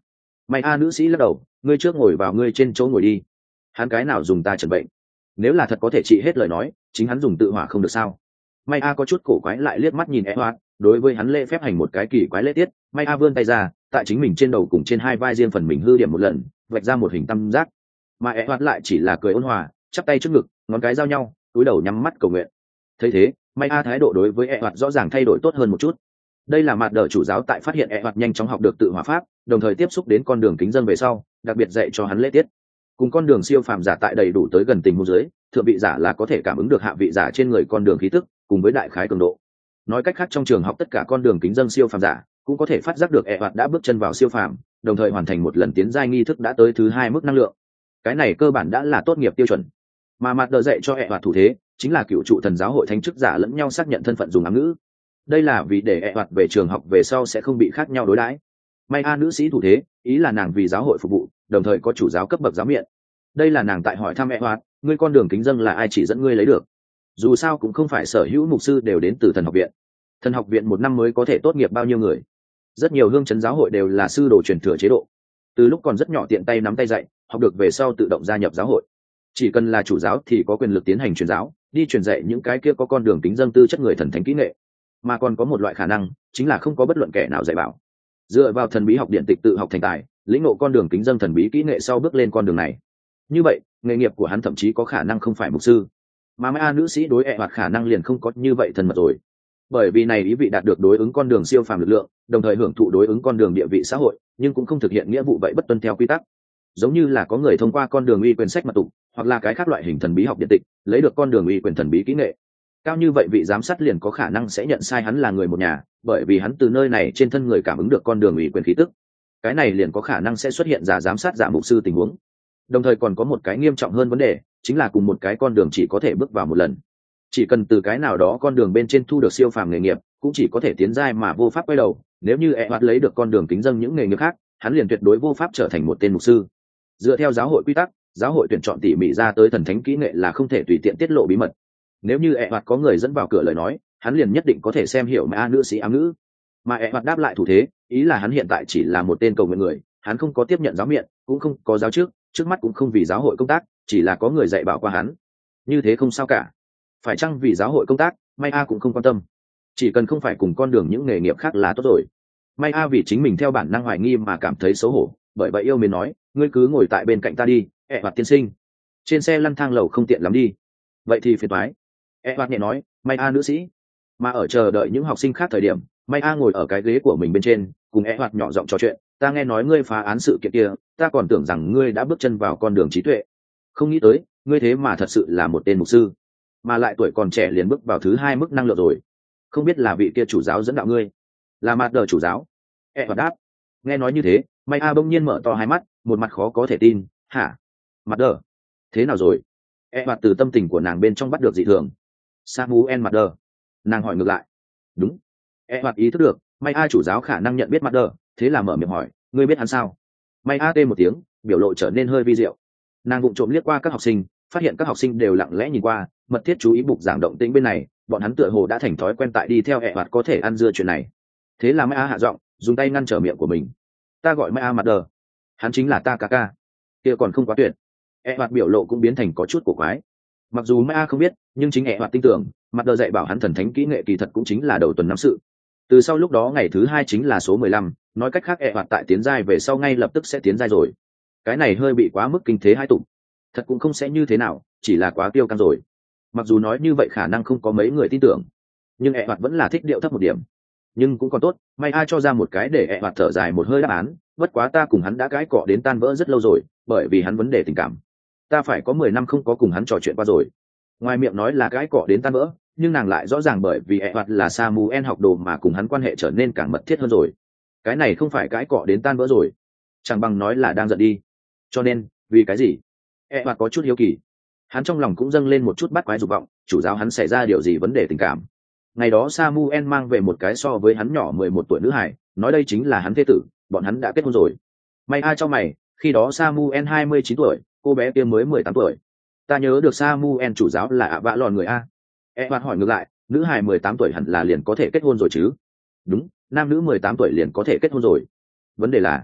May a nữ sĩ lắc đầu, ngươi trước ngồi vào ngươi trên chỗ ngồi đi. Hắn cái nào dùng ta chẩn bệnh? Nếu là thật có thể trị hết lời nói, chính hắn dùng tự hỏa không được sao? May a có chút cổ quái lại liếc mắt nhìn Edward, đối với hắn lễ phép hành một cái kỳ quái lễ tiết. May a vươn tay ra, tại chính mình trên đầu cùng trên hai vai riêng phần mình hư điểm một lần, vạch ra một hình tam giác. Mà Edward lại chỉ là cười ôn hòa, chắp tay trước ngực, ngón cái giao nhau, cúi đầu nhắm mắt cầu nguyện. Thấy thế, May a thái độ đối với Edward rõ ràng thay đổi tốt hơn một chút. Đây là mặt đỡ chủ giáo tại phát hiện Edward nhanh chóng học được tự hỏa pháp, đồng thời tiếp xúc đến con đường kính dân về sau, đặc biệt dạy cho hắn lễ tiết. Cùng con đường siêu phàm giả tại đầy đủ tới gần tình huống dưới, thượng vị giả là có thể cảm ứng được hạ vị giả trên người con đường khí tức, cùng với đại khái cường độ. Nói cách khác, trong trường học tất cả con đường kính dân siêu phàm giả cũng có thể phát giác được Edward đã bước chân vào siêu phàm, đồng thời hoàn thành một lần tiến giai nghi thức đã tới thứ 2 mức năng lượng. Cái này cơ bản đã là tốt nghiệp tiêu chuẩn. Mà mặt đỡ dạy cho Edward thủ thế, chính là cựu trụ thần giáo hội thánh chức giả lẫn nhau xác nhận thân phận dùng ám ngữ. Đây là vì để Edward về trường học về sau sẽ không bị khác nhau đối đãi. May a nữ sĩ thủ thế, ý là nàng vì giáo hội phục vụ, đồng thời có chủ giáo cấp bậc giáo miện. Đây là nàng tại hỏi thăm Edward, ngươi con đường kính dân là ai chỉ dẫn ngươi lấy được? Dù sao cũng không phải sở hữu mục sư đều đến từ thần học viện. Thần học viện một năm mới có thể tốt nghiệp bao nhiêu người? Rất nhiều hương chấn giáo hội đều là sư đồ truyền thừa chế độ. Từ lúc còn rất nhỏ tiện tay nắm tay dạy, học được về sau tự động gia nhập giáo hội. Chỉ cần là chủ giáo thì có quyền lực tiến hành truyền giáo, đi truyền dạy những cái kia có con đường kính dân tư chất người thần thánh kỹ nghệ. Mà còn có một loại khả năng, chính là không có bất luận kẻ nào dạy bảo. Dựa vào thần bí học điện tịch tự học thành tài, lĩnh ngộ con đường kính dân thần bí kỹ nghệ sau bước lên con đường này. Như vậy, nghề nghiệp của hắn thậm chí có khả năng không phải mục sư. Mà Mai A nữ sĩ đối Edward khả năng liền không có như vậy thân mật rồi. Bởi vì này ý vị đạt được đối ứng con đường siêu phàm lực lượng, đồng thời hưởng thụ đối ứng con đường địa vị xã hội, nhưng cũng không thực hiện nghĩa vụ vậy bất tuân theo quy tắc. Giống như là có người thông qua con đường uy quyền sách mật tụng, hoặc là cái khác loại hình thần bí học điện tịch, lấy được con đường uy quyền thần bí kỹ nghệ. Cao như vậy vị giám sát liền có khả năng sẽ nhận sai hắn là người một nhà, bởi vì hắn từ nơi này trên thân người cảm ứng được con đường uy quyền khí tức. Cái này liền có khả năng sẽ xuất hiện giả giám sát giả mục sư tình huống. Đồng thời còn có một cái nghiêm trọng hơn vấn đề, chính là cùng một cái con đường chỉ có thể bước vào một lần. Chỉ cần từ cái nào đó con đường bên trên thu được siêu phàm nghề nghiệp, cũng chỉ có thể tiến giai mà vô pháp quay đầu. Nếu như Edward lấy được con đường kính dâng những nghề nghiệp khác, hắn liền tuyệt đối vô pháp trở thành một tên mục sư. Dựa theo giáo hội quy tắc, giáo hội tuyển chọn tỉ mỉ ra tới thần thánh kỹ nghệ là không thể tùy tiện tiết lộ bí mật. Nếu như Edward có người dẫn vào cửa lời nói, hắn liền nhất định có thể xem hiểu mà nữ sĩ ám ngữ. Mà Edward đáp lại thủ thế, ý là hắn hiện tại chỉ là một tên cầu nguyện người, hắn không có tiếp nhận giáo miện, cũng không có giáo trước mắt cũng không vì giáo hội công tác, chỉ là có người dạy bảo qua hắn. Như thế không sao cả. Phải chăng vì giáo hội công tác, May A cũng không quan tâm. Chỉ cần không phải cùng con đường những nghề nghiệp khác là tốt rồi. May A vì chính mình theo bản năng hoài nghi mà cảm thấy xấu hổ, bởi vậy yêu mến nói, ngươi cứ ngồi tại bên cạnh ta đi, Edward tiên sinh. Trên xe lăn thang lầu không tiện lắm đi. Vậy thì phiền toái. Edward nhẹ nói, May A nữ sĩ. Mà ở chờ đợi những học sinh khác thời điểm, May A ngồi ở cái ghế của mình bên trên, cùng Edward nhỏ giọng trò chuyện, ta nghe nói ngươi phá án sự kiện kia, ta còn tưởng rằng ngươi đã bước chân vào con đường trí tuệ. Không nghĩ tới, ngươi thế mà thật sự là một tên mục sư, mà lại tuổi còn trẻ liền bước vào thứ 2 mức năng lượng rồi. Không biết là vị kia chủ giáo dẫn đạo ngươi? Là mặt đờ chủ giáo. Edward đáp. Nghe nói như thế, May A bỗng nhiên mở to hai mắt, một mặt khó có thể tin, hả? Mặt đờ? Thế nào rồi? Edward từ tâm tình của nàng bên trong bắt được dị thường. Samuel mặt đờ. Nàng hỏi ngược lại. Đúng. Edward ý thức được, May A chủ giáo khả năng nhận biết mặt đờ, thế là mở miệng hỏi, ngươi biết hắn sao? May A tê một tiếng, biểu lộ trở nên hơi vi diệu. Nàng vụng trộm liếc qua các học sinh, phát hiện các học sinh đều lặng lẽ nhìn qua, mật thiết chú ý bục giảng động tĩnh bên này, bọn hắn tựa hồ đã thành thói quen tại đi theo Edward có thể ăn dưa chuyện này. Thế là May A hạ giọng, dùng tay ngăn trở miệng của mình. Ta gọi May A mặt đờ, hắn chính là ta ca ca. Kia còn không quá tuyệt. Edward biểu lộ cũng biến thành có chút cổ quái. Mặc dù May A không biết, nhưng chính Edward tin tưởng, mặt đờ dạy bảo hắn thần thánh kỹ nghệ kỳ thật cũng chính là đầu tuần năm sự. Từ sau lúc đó ngày thứ 2 chính là số 15, nói cách khác Edward tại tiến giai về sau ngay lập tức sẽ tiến giai rồi. Cái này hơi bị quá mức kinh thế hai tụng. Thật cũng không sẽ như thế nào, chỉ là quá tiêu căng rồi. Mặc dù nói như vậy khả năng không có mấy người tin tưởng, nhưng Edward vẫn là thích điệu thấp một điểm. Nhưng cũng còn tốt, May A cho ra một cái để Edward thở dài một hơi đáp án, bất quá ta cùng hắn đã cãi cọ đến tan vỡ rất lâu rồi, bởi vì hắn vấn đề tình cảm. Ta phải có 10 năm không có cùng hắn trò chuyện qua rồi. Ngoài miệng nói là cãi cọ đến tan vỡ, nhưng nàng lại rõ ràng bởi vì Edward là Samuel học đồ mà cùng hắn quan hệ trở nên càng mật thiết hơn rồi. Cái này không phải cãi cọ đến tan vỡ rồi, chẳng bằng nói là đang giận đi. Cho nên, vì cái gì? Edward có chút hiếu kỳ. Hắn trong lòng cũng dâng lên một chút bắt quái dục vọng, chủ giáo hắn xảy ra điều gì vấn đề tình cảm. Ngày đó Samuel mang về một cái so với hắn nhỏ 11 tuổi nữ hài, nói đây chính là hắn thê tử, bọn hắn đã kết hôn rồi. May A cho mày, khi đó Samuel 29 tuổi, cô bé kia mới 18 tuổi. Ta nhớ được Samuel chủ giáo là ạ vạ lòn người A. Edward hỏi ngược lại, nữ hài 18 tuổi hẳn là liền có thể kết hôn rồi chứ? Đúng, nam nữ 18 tuổi liền có thể kết hôn rồi. Vấn đề là,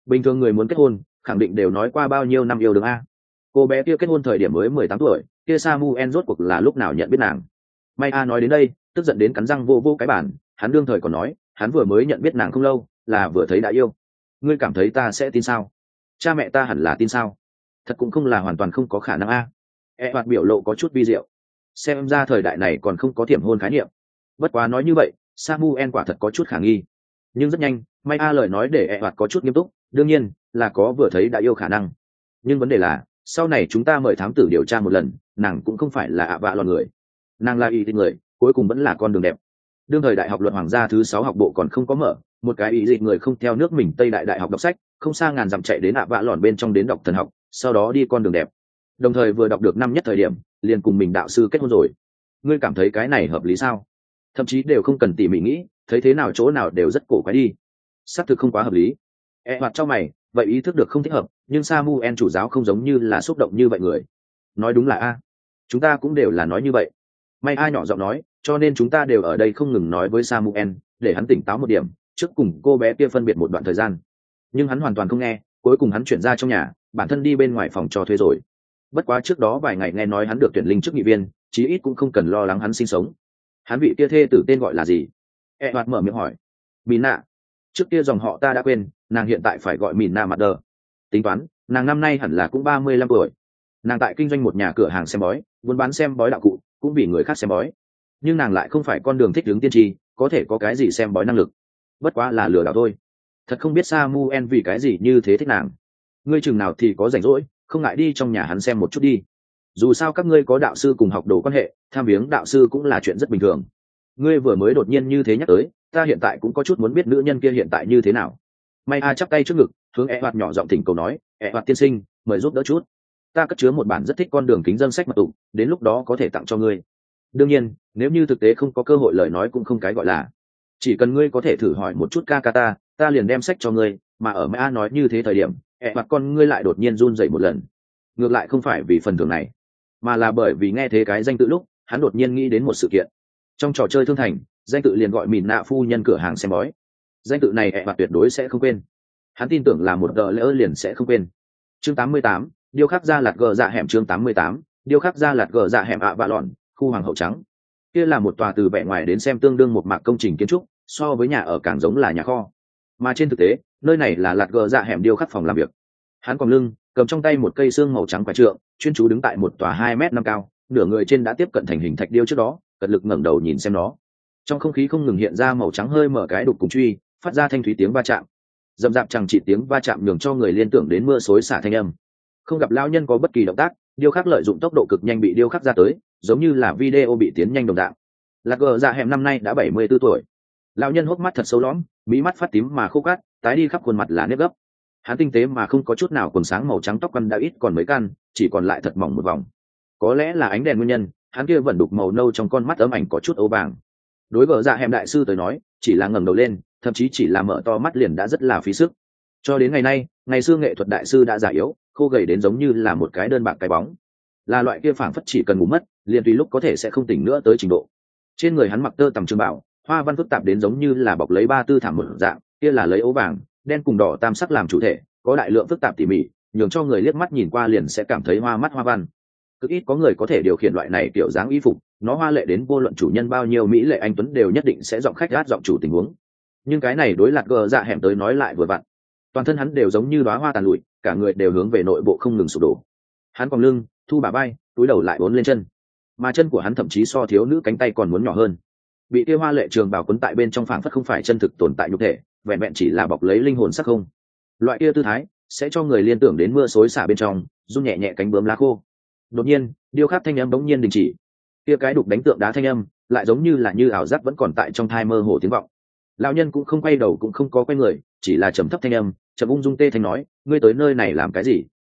bình thường người muốn kết hôn khẳng định đều nói qua bao nhiêu năm yêu đương a. Cô bé kia kết hôn thời điểm mới 18 tuổi, kia Samuel rốt cuộc là lúc nào nhận biết nàng. May a nói đến đây tức giận đến cắn răng vô vô cái bản, hắn đương thời còn nói hắn vừa mới nhận biết nàng không lâu, là vừa thấy đã yêu. Ngươi cảm thấy ta sẽ tin sao? Cha mẹ ta hẳn là tin sao? Thật cũng không là hoàn toàn không có khả năng a. Hoạt biểu lộ có chút vi diệu, xem ra thời đại này còn không có tiềm hôn khái niệm. Bất quá nói như vậy Samuel quả thật có chút khả nghi, nhưng rất nhanh May a lời nói để Hoạt có chút nghiêm túc, đương nhiên là có vừa thấy đã yêu khả năng, nhưng vấn đề là sau này chúng ta mời thám tử điều tra một lần, nàng cũng không phải là ạ vạ lòn người, nàng là ý tin người, cuối cùng vẫn là con đường đẹp. Đương thời đại học luật hoàng gia thứ 6 học bộ còn không có mở, một cái ý dịch người không theo nước mình Tây đại đại học đọc sách, không xa ngàn dặm chạy đến ạ vạ lòn bên trong đến đọc thần học, sau đó đi con đường đẹp, đồng thời vừa đọc được năm nhất thời điểm liền cùng mình đạo sư kết hôn rồi. Ngươi cảm thấy cái này hợp lý sao? Thậm chí đều không cần tỉ mỉ nghĩ, thấy thế nào chỗ nào đều rất cổ quái đi. Xác thực không quá hợp lý. Hoạt cho mày, vậy ý thức được không thích hợp, nhưng Samuel chủ giáo không giống như là xúc động như vậy người. Nói đúng là a, chúng ta cũng đều là nói như vậy. May a nhỏ giọng nói, cho nên chúng ta đều ở đây không ngừng nói với Samuel để hắn tỉnh táo một điểm, trước cùng cô bé kia phân biệt một đoạn thời gian. Nhưng hắn hoàn toàn không nghe, cuối cùng hắn chuyển ra trong nhà, bản thân đi bên ngoài phòng cho thuê rồi. Bất quá trước đó vài ngày nghe nói hắn được tuyển linh chức nghị viên, chí ít cũng không cần lo lắng hắn sinh sống. Hắn vị kia thê tử tên gọi là gì? Hoạt mở miệng hỏi. Mina. Trước kia dòng họ ta đã quên, nàng hiện tại phải gọi Mina mặt đờ. Tính toán nàng năm nay hẳn là cũng 35 tuổi. Nàng tại kinh doanh một nhà cửa hàng xem bói, buôn bán xem bói đạo cụ, cũng vì người khác xem bói. Nhưng nàng lại không phải con đường thích hướng tiên tri, có thể có cái gì xem bói năng lực, bất quá là lừa đảo thôi. Thật không biết Samuel vì cái gì như thế thích nàng. Ngươi chừng nào thì có rảnh rỗi, không ngại đi trong nhà hắn xem một chút đi. Dù sao các ngươi có đạo sư cùng học đồ quan hệ, tham viếng đạo sư cũng là chuyện rất bình thường. Ngươi vừa mới đột nhiên như thế nhắc tới, ta hiện tại cũng có chút muốn biết nữ nhân kia hiện tại như thế nào. May a chắp tay trước ngực, hướng Hoạt nhỏ giọng thỉnh cầu nói, Hoạt tiên sinh, mời giúp đỡ chút. Ta cất chứa một bản rất thích con đường kính dân sách mật tụng, đến lúc đó có thể tặng cho ngươi. Đương nhiên nếu như thực tế không có cơ hội lời nói cũng không cái gọi là, chỉ cần ngươi có thể thử hỏi một chút ca ta liền đem sách cho ngươi. Mà ở Mai A nói như thế thời điểm Hoạt con ngươi lại đột nhiên run dậy một lần, ngược lại không phải vì phần thưởng này, mà là bởi vì nghe thế cái danh tự lúc hắn đột nhiên nghĩ đến một sự kiện. Trong trò chơi Thương Thành, danh tự liền gọi Mìn Nạ phu nhân cửa hàng xem bói. Danh tự này Hoạt tuyệt đối sẽ không quên, hắn tin tưởng là một gờ lỡ liền sẽ không quên. Chương 88, điêu khắc ra lạt gờ dạ hẻm. Chương 88, điêu khắc ra lạt gờ dạ hẻm ạ vạ lọn, khu hoàng hậu trắng. Kia là một tòa từ vẻ ngoài đến xem tương đương một mạc công trình kiến trúc, so với nhà ở càng giống là nhà kho. Mà trên thực tế, nơi này là lạt gờ dạ hẻm điêu khắc phòng làm việc. Hắn còn lưng, cầm trong tay một cây xương màu trắng quái trượng, chuyên chú đứng tại một tòa 2m5 cao, nửa người trên đã tiếp cận thành hình thạch điêu trước đó, cật lực ngẩng đầu nhìn xem nó. Trong không khí không ngừng hiện ra màu trắng hơi mở cái đục cùng truy, phát ra thanh thúy tiếng va chạm. Dậm dạp chẳng chỉ tiếng va chạm nhường cho người liên tưởng đến mưa xối xả thanh âm. Không gặp lão nhân có bất kỳ động tác, điêu khắc lợi dụng tốc độ cực nhanh bị điêu khắc ra tới, giống như là video bị tiến nhanh đồng dạng. Lạc gờ dạ hẻm năm nay đã 74 tuổi. Lão nhân hốc mắt thật sâu lõm, mí mắt phát tím mà khô cát, tái đi khắp khuôn mặt là nếp gấp. Hắn tinh tế mà không có chút nào quần sáng màu trắng, tóc quăn đã ít còn mấy căn, chỉ còn lại thật mỏng một vòng. Có lẽ là ánh đèn nguyên nhân, hắn kia vẫn đục màu nâu trong con mắt ấm ảnh có chút ấu vàng. Đối gờ dạ hẻm đại sư tới nói, chỉ là ngẩng đầu lên, thậm chí chỉ là mở to mắt liền đã rất là phí sức. Cho đến ngày nay, ngày xưa nghệ thuật đại sư đã già yếu, khô gầy đến giống như là một cái đơn bạc cái bóng, là loại kia phảng phất chỉ cần ngủ mất liền tùy lúc có thể sẽ không tỉnh nữa tới trình độ. Trên người hắn mặc tơ tằm trường bảo, hoa văn phức tạp đến giống như là bọc lấy ba tư thảm một dạng, kia là lấy ấu vàng, đen cùng đỏ tam sắc làm chủ thể, có đại lượng phức tạp tỉ mỉ, nhường cho người liếc mắt nhìn qua liền sẽ cảm thấy hoa mắt hoa văn. Cực ít có người có thể điều khiển loại này kiểu dáng y phục, nó hoa lệ đến vô luận chủ nhân bao nhiêu mỹ lệ anh tuấn đều nhất định sẽ giọng khách gát giọng chủ tình huống. Nhưng cái này đối Lạc gờ dạ hẻm tới nói lại vừa vặn. Toàn thân hắn đều giống như đóa hoa tàn lụi, cả người đều hướng về nội bộ không ngừng sụp đổ. Hắn còng lưng, thu bả vai, túi đầu lại uốn lên chân, mà chân của hắn thậm chí so thiếu nữ cánh tay còn muốn nhỏ hơn. Bị kia hoa lệ trường bào quấn tại bên trong phảng phất không phải chân thực tồn tại nhục thể, vẹn vẹn chỉ là bọc lấy linh hồn sắc không. Loại kia tư thái sẽ cho người liên tưởng đến mưa xối xả bên trong, run nhẹ nhẹ cánh bướm lá khô. Đột nhiên, điêu khắc thanh âm bỗng nhiên đình chỉ. Kia cái đục đánh tượng đá thanh âm, lại giống như là như ảo giác vẫn còn tại trong thai mơ hồ tiếng vọng. Lão nhân cũng không quay đầu cũng không có quay người, chỉ là trầm thấp thanh âm, trầm ung dung tê thanh nói, ngươi tới nơi này làm cái gì?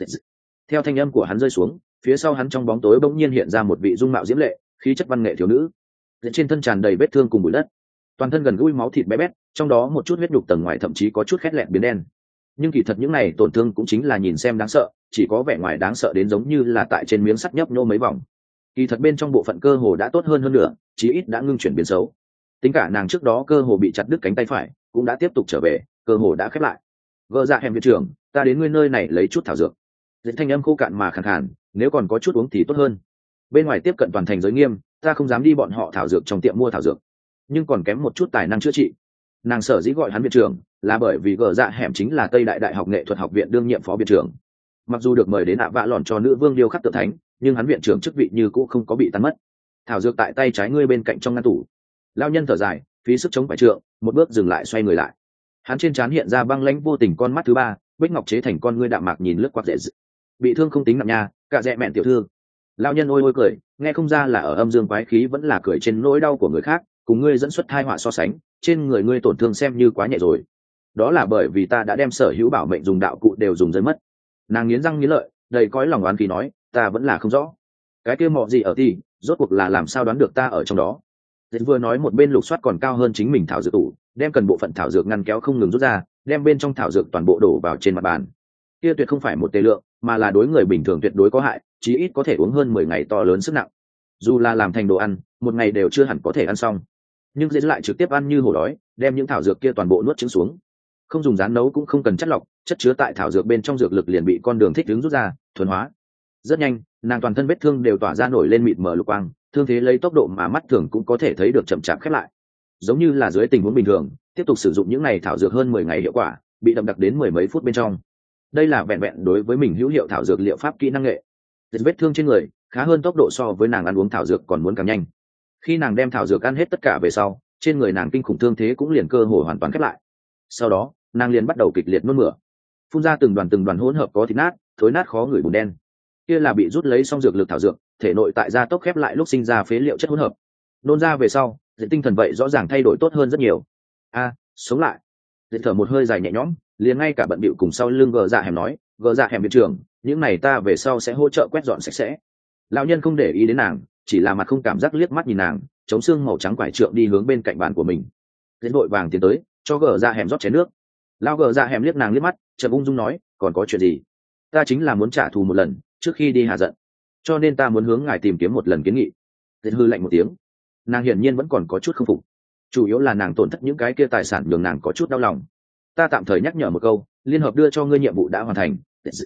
Theo thanh âm của hắn rơi xuống, phía sau hắn trong bóng tối bỗng nhiên hiện ra một vị dung mạo diễm lệ, khí chất văn nghệ thiếu nữ. Trên thân tràn đầy vết thương cùng bụi đất, toàn thân gần gũi máu thịt bé bét, trong đó một chút huyết nhục tầng ngoài thậm chí có chút khét lẹt biến đen. Nhưng kỳ thật những này tổn thương cũng chính là nhìn xem đáng sợ, chỉ có vẻ ngoài đáng sợ đến giống như là tại trên miếng sắt nhấp nhô mấy vòng. Kỳ thật bên trong bộ phận cơ hồ đã tốt hơn nữa, chí ít đã ngưng chuyển biến xấu. Tính cả nàng trước đó cơ hồ bị chặt đứt cánh tay phải cũng đã tiếp tục trở về, cơ hồ đã khép lại. Gờ dạ hẻm viện trưởng, ta đến ngươi nơi này lấy chút thảo dược. Dịch thanh âm khô cạn mà khàn khàn, nếu còn có chút uống thì tốt hơn. Bên ngoài tiếp cận toàn thành giới nghiêm, ta không dám đi bọn họ thảo dược trong tiệm mua thảo dược, nhưng còn kém một chút tài năng chữa trị. Nàng sở dĩ gọi hắn viện trưởng là bởi vì gờ dạ hẻm chính là Tây Đại Đại học nghệ thuật học viện đương nhiệm phó viện trưởng. Mặc dù được mời đến ạ vạ lòn cho nữ vương điêu khắc tượng thánh, nhưng hắn viện trưởng chức vị như cũ không có bị tan mất. Thảo dược tại tay trái ngươi bên cạnh trong ngăn tủ. Lao nhân thở dài, phí sức chống phải trượng, một bước dừng lại xoay người lại. Hắn trên trán hiện ra băng lãnh vô tình con mắt thứ ba, bích ngọc chế thành con ngươi đạm mạc nhìn lướt qua dễ dự. Bị thương không tính nặng nha, cả dẹ mẹn tiểu thư. Lao nhân ôi ôi cười, nghe không ra là ở âm dương quái khí vẫn là cười trên nỗi đau của người khác, cùng ngươi dẫn xuất tai họa so sánh, trên người ngươi tổn thương xem như quá nhẹ rồi. Đó là bởi vì ta đã đem sở hữu bảo mệnh dùng đạo cụ đều dùng rơi mất. Nàng nghiến răng nghiến lợi, đầy cõi lòng oán khí nói, ta vẫn là không rõ. Cái kia mọ gì ở thì, rốt cuộc là làm sao đoán được ta ở trong đó. Dịch vừa nói một bên lục soát còn cao hơn chính mình thảo dược tủ, đem cần bộ phận thảo dược ngăn kéo không ngừng rút ra, đem bên trong thảo dược toàn bộ đổ vào trên mặt bàn. Kia tuyệt không phải một tề lượng, mà là đối người bình thường tuyệt đối có hại, chí ít có thể uống hơn 10 ngày to lớn sức nặng. Dù là làm thành đồ ăn, một ngày đều chưa hẳn có thể ăn xong. Nhưng dễ lại trực tiếp ăn như hổ đói, đem những thảo dược kia toàn bộ nuốt trứng xuống. Không dùng rán nấu cũng không cần chất lọc, chất chứa tại thảo dược bên trong dược lực liền bị con đường thích ứng rút ra, thuần hóa. Rất nhanh, nàng toàn thân vết thương đều tỏa ra nổi lên mịt mờ lục quang, thương thế lấy tốc độ mà mắt thường cũng có thể thấy được chậm chạp khép lại. Giống như là dưới tình huống bình thường, tiếp tục sử dụng những này thảo dược hơn 10 ngày hiệu quả, bị đậm đặc đến mười mấy phút bên trong. Đây là vẹn vẹn đối với mình hữu hiệu thảo dược liệu pháp kỹ năng nghệ. Vết thương trên người khá hơn tốc độ so với nàng ăn uống thảo dược còn muốn càng nhanh. Khi nàng đem thảo dược ăn hết tất cả về sau, trên người nàng kinh khủng thương thế cũng liền cơ hồ hoàn toàn khép lại. Sau đó, nàng liền bắt đầu kịch liệt nôn mửa, phun ra từng đoàn hỗn hợp có thịt nát, thối nát khó ngửi bùn đen. Kia là bị rút lấy xong dược lực thảo dược, thể nội tại gia tốc khép lại lúc sinh ra phế liệu chất hỗn hợp. Nôn ra về sau, diện tinh thần vậy rõ ràng thay đổi tốt hơn rất nhiều. Sống lại. Diện thở một hơi dài nhẹ nhõm, liền ngay cả bận bịu cùng sau lưng gờ dạ hẻm nói, gờ dạ hẻm viện trưởng, những này ta về sau sẽ hỗ trợ quét dọn sạch sẽ. Lão nhân không để ý đến nàng, chỉ là mặt không cảm giác liếc mắt nhìn nàng, chống xương màu trắng quải trượng đi hướng bên cạnh bàn của mình. Đến vội vàng tiến tới, cho gờ dạ hẻm rót chén nước. Lão gờ dạ hẻm liếc nàng liếc mắt, chợt ung dung nói, còn có chuyện gì? Ta chính là muốn trả thù một lần, trước khi đi hạ giận, cho nên ta muốn hướng ngài tìm kiếm một lần kiến nghị. Đến hư lạnh một tiếng, nàng hiển nhiên vẫn còn có chút không phục, chủ yếu là nàng tổn thất những cái kia tài sản nhường nàng có chút đau lòng. Ta tạm thời nhắc nhở một câu, liên hợp đưa cho ngươi nhiệm vụ đã hoàn thành.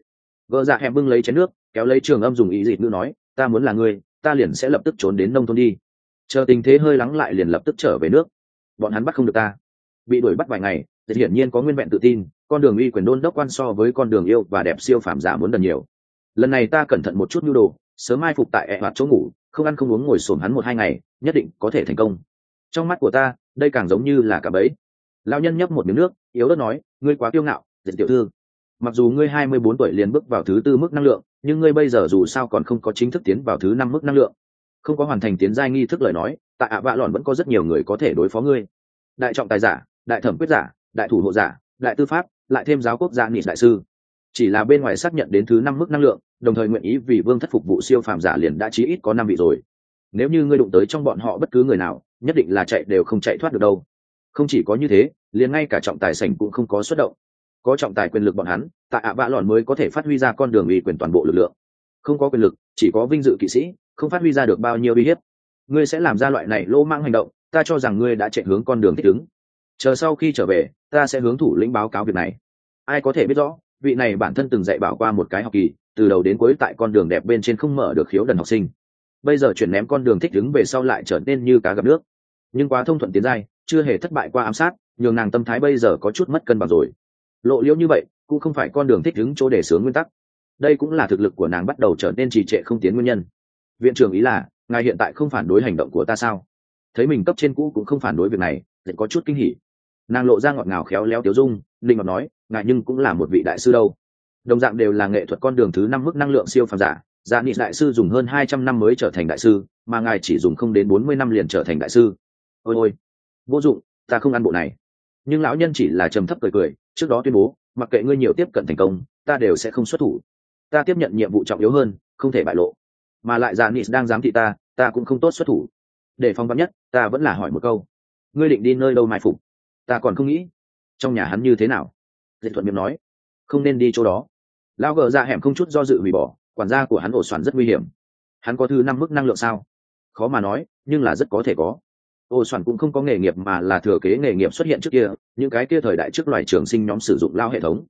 Gờ dạ hẻm bưng lấy chén nước, kéo lấy Trường Âm dùng ý dịt ngữ nói, ta muốn là ngươi, ta liền sẽ lập tức trốn đến nông thôn đi, chờ tình thế hơi lắng lại liền lập tức trở về nước. Bọn hắn bắt không được ta. Bị đuổi bắt vài ngày, thì hiển nhiên có nguyên vẹn tự tin, con đường uy quyền đôn đốc quan so với con đường yêu và đẹp siêu phàm giả muốn đần nhiều. Lần này ta cẩn thận một chút nhu đồ, sớm mai phục tại hoạt chỗ ngủ, không ăn không uống ngồi xổm hắn 1-2 ngày, nhất định có thể thành công. Trong mắt của ta, đây càng giống như là cả bẫy. Lão nhân nhấp một miếng nước, yếu ớt nói, ngươi quá kiêu ngạo, Diệt tiểu thư. Mặc dù ngươi 24 tuổi liền bước vào thứ 4 mức năng lượng, nhưng ngươi bây giờ dù sao còn không có chính thức tiến vào thứ 5 mức năng lượng, không có hoàn thành tiến giai nghi thức lời nói, tại ạ vạ lòn vẫn có rất nhiều người có thể đối phó ngươi. Đại trọng tài giả, đại thẩm quyết giả, đại thủ hộ giả, đại tư pháp, lại thêm giáo quốc gia nghị đại sư. Chỉ là bên ngoài xác nhận đến thứ 5 mức năng lượng, đồng thời nguyện ý vì vương thất phục vụ siêu phàm giả liền đã chí ít có 5 vị rồi. Nếu như ngươi đụng tới trong bọn họ bất cứ người nào, nhất định là chạy đều không chạy thoát được đâu. Không chỉ có như thế, liền ngay cả trọng tài sảnh cũng không có xuất động. Có trọng tài quyền lực bọn hắn, tại ạ vạ lòn mới có thể phát huy ra con đường uy quyền toàn bộ lực lượng. Không có quyền lực, chỉ có vinh dự kỵ sĩ, không phát huy ra được bao nhiêu uy hiếp. Ngươi sẽ làm ra loại này lỗ mang hành động, ta cho rằng ngươi đã chạy hướng con đường thích ứng. Chờ sau khi trở về, ta sẽ hướng thủ lĩnh báo cáo việc này. Ai có thể biết rõ, vị này bản thân từng dạy bảo qua một cái học kỳ, từ đầu đến cuối tại con đường đẹp bên trên không mở được khiếu đần học sinh. Bây giờ chuyển ném con đường thích ứng về sau lại trở nên như cá gặp nước. Nhưng quá thông thuận tiến giai, chưa hề thất bại qua ám sát, nhường nàng tâm thái bây giờ có chút mất cân bằng rồi. Lộ liễu như vậy, cũng không phải con đường thích ứng chỗ để sướng nguyên tắc. Đây cũng là thực lực của nàng bắt đầu trở nên trì trệ không tiến nguyên nhân. Viện trưởng ý là, ngài hiện tại không phản đối hành động của ta sao? Thấy mình cấp trên cũ cũng không phản đối việc này, liền có chút kinh hỉ. Nàng lộ ra ngọt ngào khéo léo tiếu dung, linh ngọt nói, ngài nhưng cũng là một vị đại sư đâu. Đồng dạng đều là nghệ thuật con đường thứ 5 mức năng lượng siêu phàm giả, Dạ Nghị đại sư dùng hơn 200 năm mới trở thành đại sư, mà ngài chỉ dùng không đến 40 năm liền trở thành đại sư. Ôi ôi, vô dụng, ta không ăn bộ này. Nhưng lão nhân chỉ là trầm thấp cười cười, trước đó tuyên bố, mặc kệ ngươi nhiều tiếp cận thành công, ta đều sẽ không xuất thủ. Ta tiếp nhận nhiệm vụ trọng yếu hơn, không thể bại lộ. Mà lại Dạ Nghị đang giám thị ta cũng không tốt xuất thủ. Để phòng vắn nhất, ta vẫn là hỏi một câu, ngươi định đi nơi đâu mai phục? Ta còn không nghĩ. Trong nhà hắn như thế nào? Dịch thuận miệng nói, không nên đi chỗ đó. Lão gờ ra hẻm không chút do dự hủy bỏ, quản gia của hắn ổ xoắn rất nguy hiểm. Hắn có thứ 5 mức năng lượng sao? Khó mà nói, nhưng là rất có thể có. Ổ xoắn cũng không có nghề nghiệp mà là thừa kế nghề nghiệp xuất hiện trước kia, những cái kia thời đại trước loài trường sinh nhóm sử dụng lao hệ thống,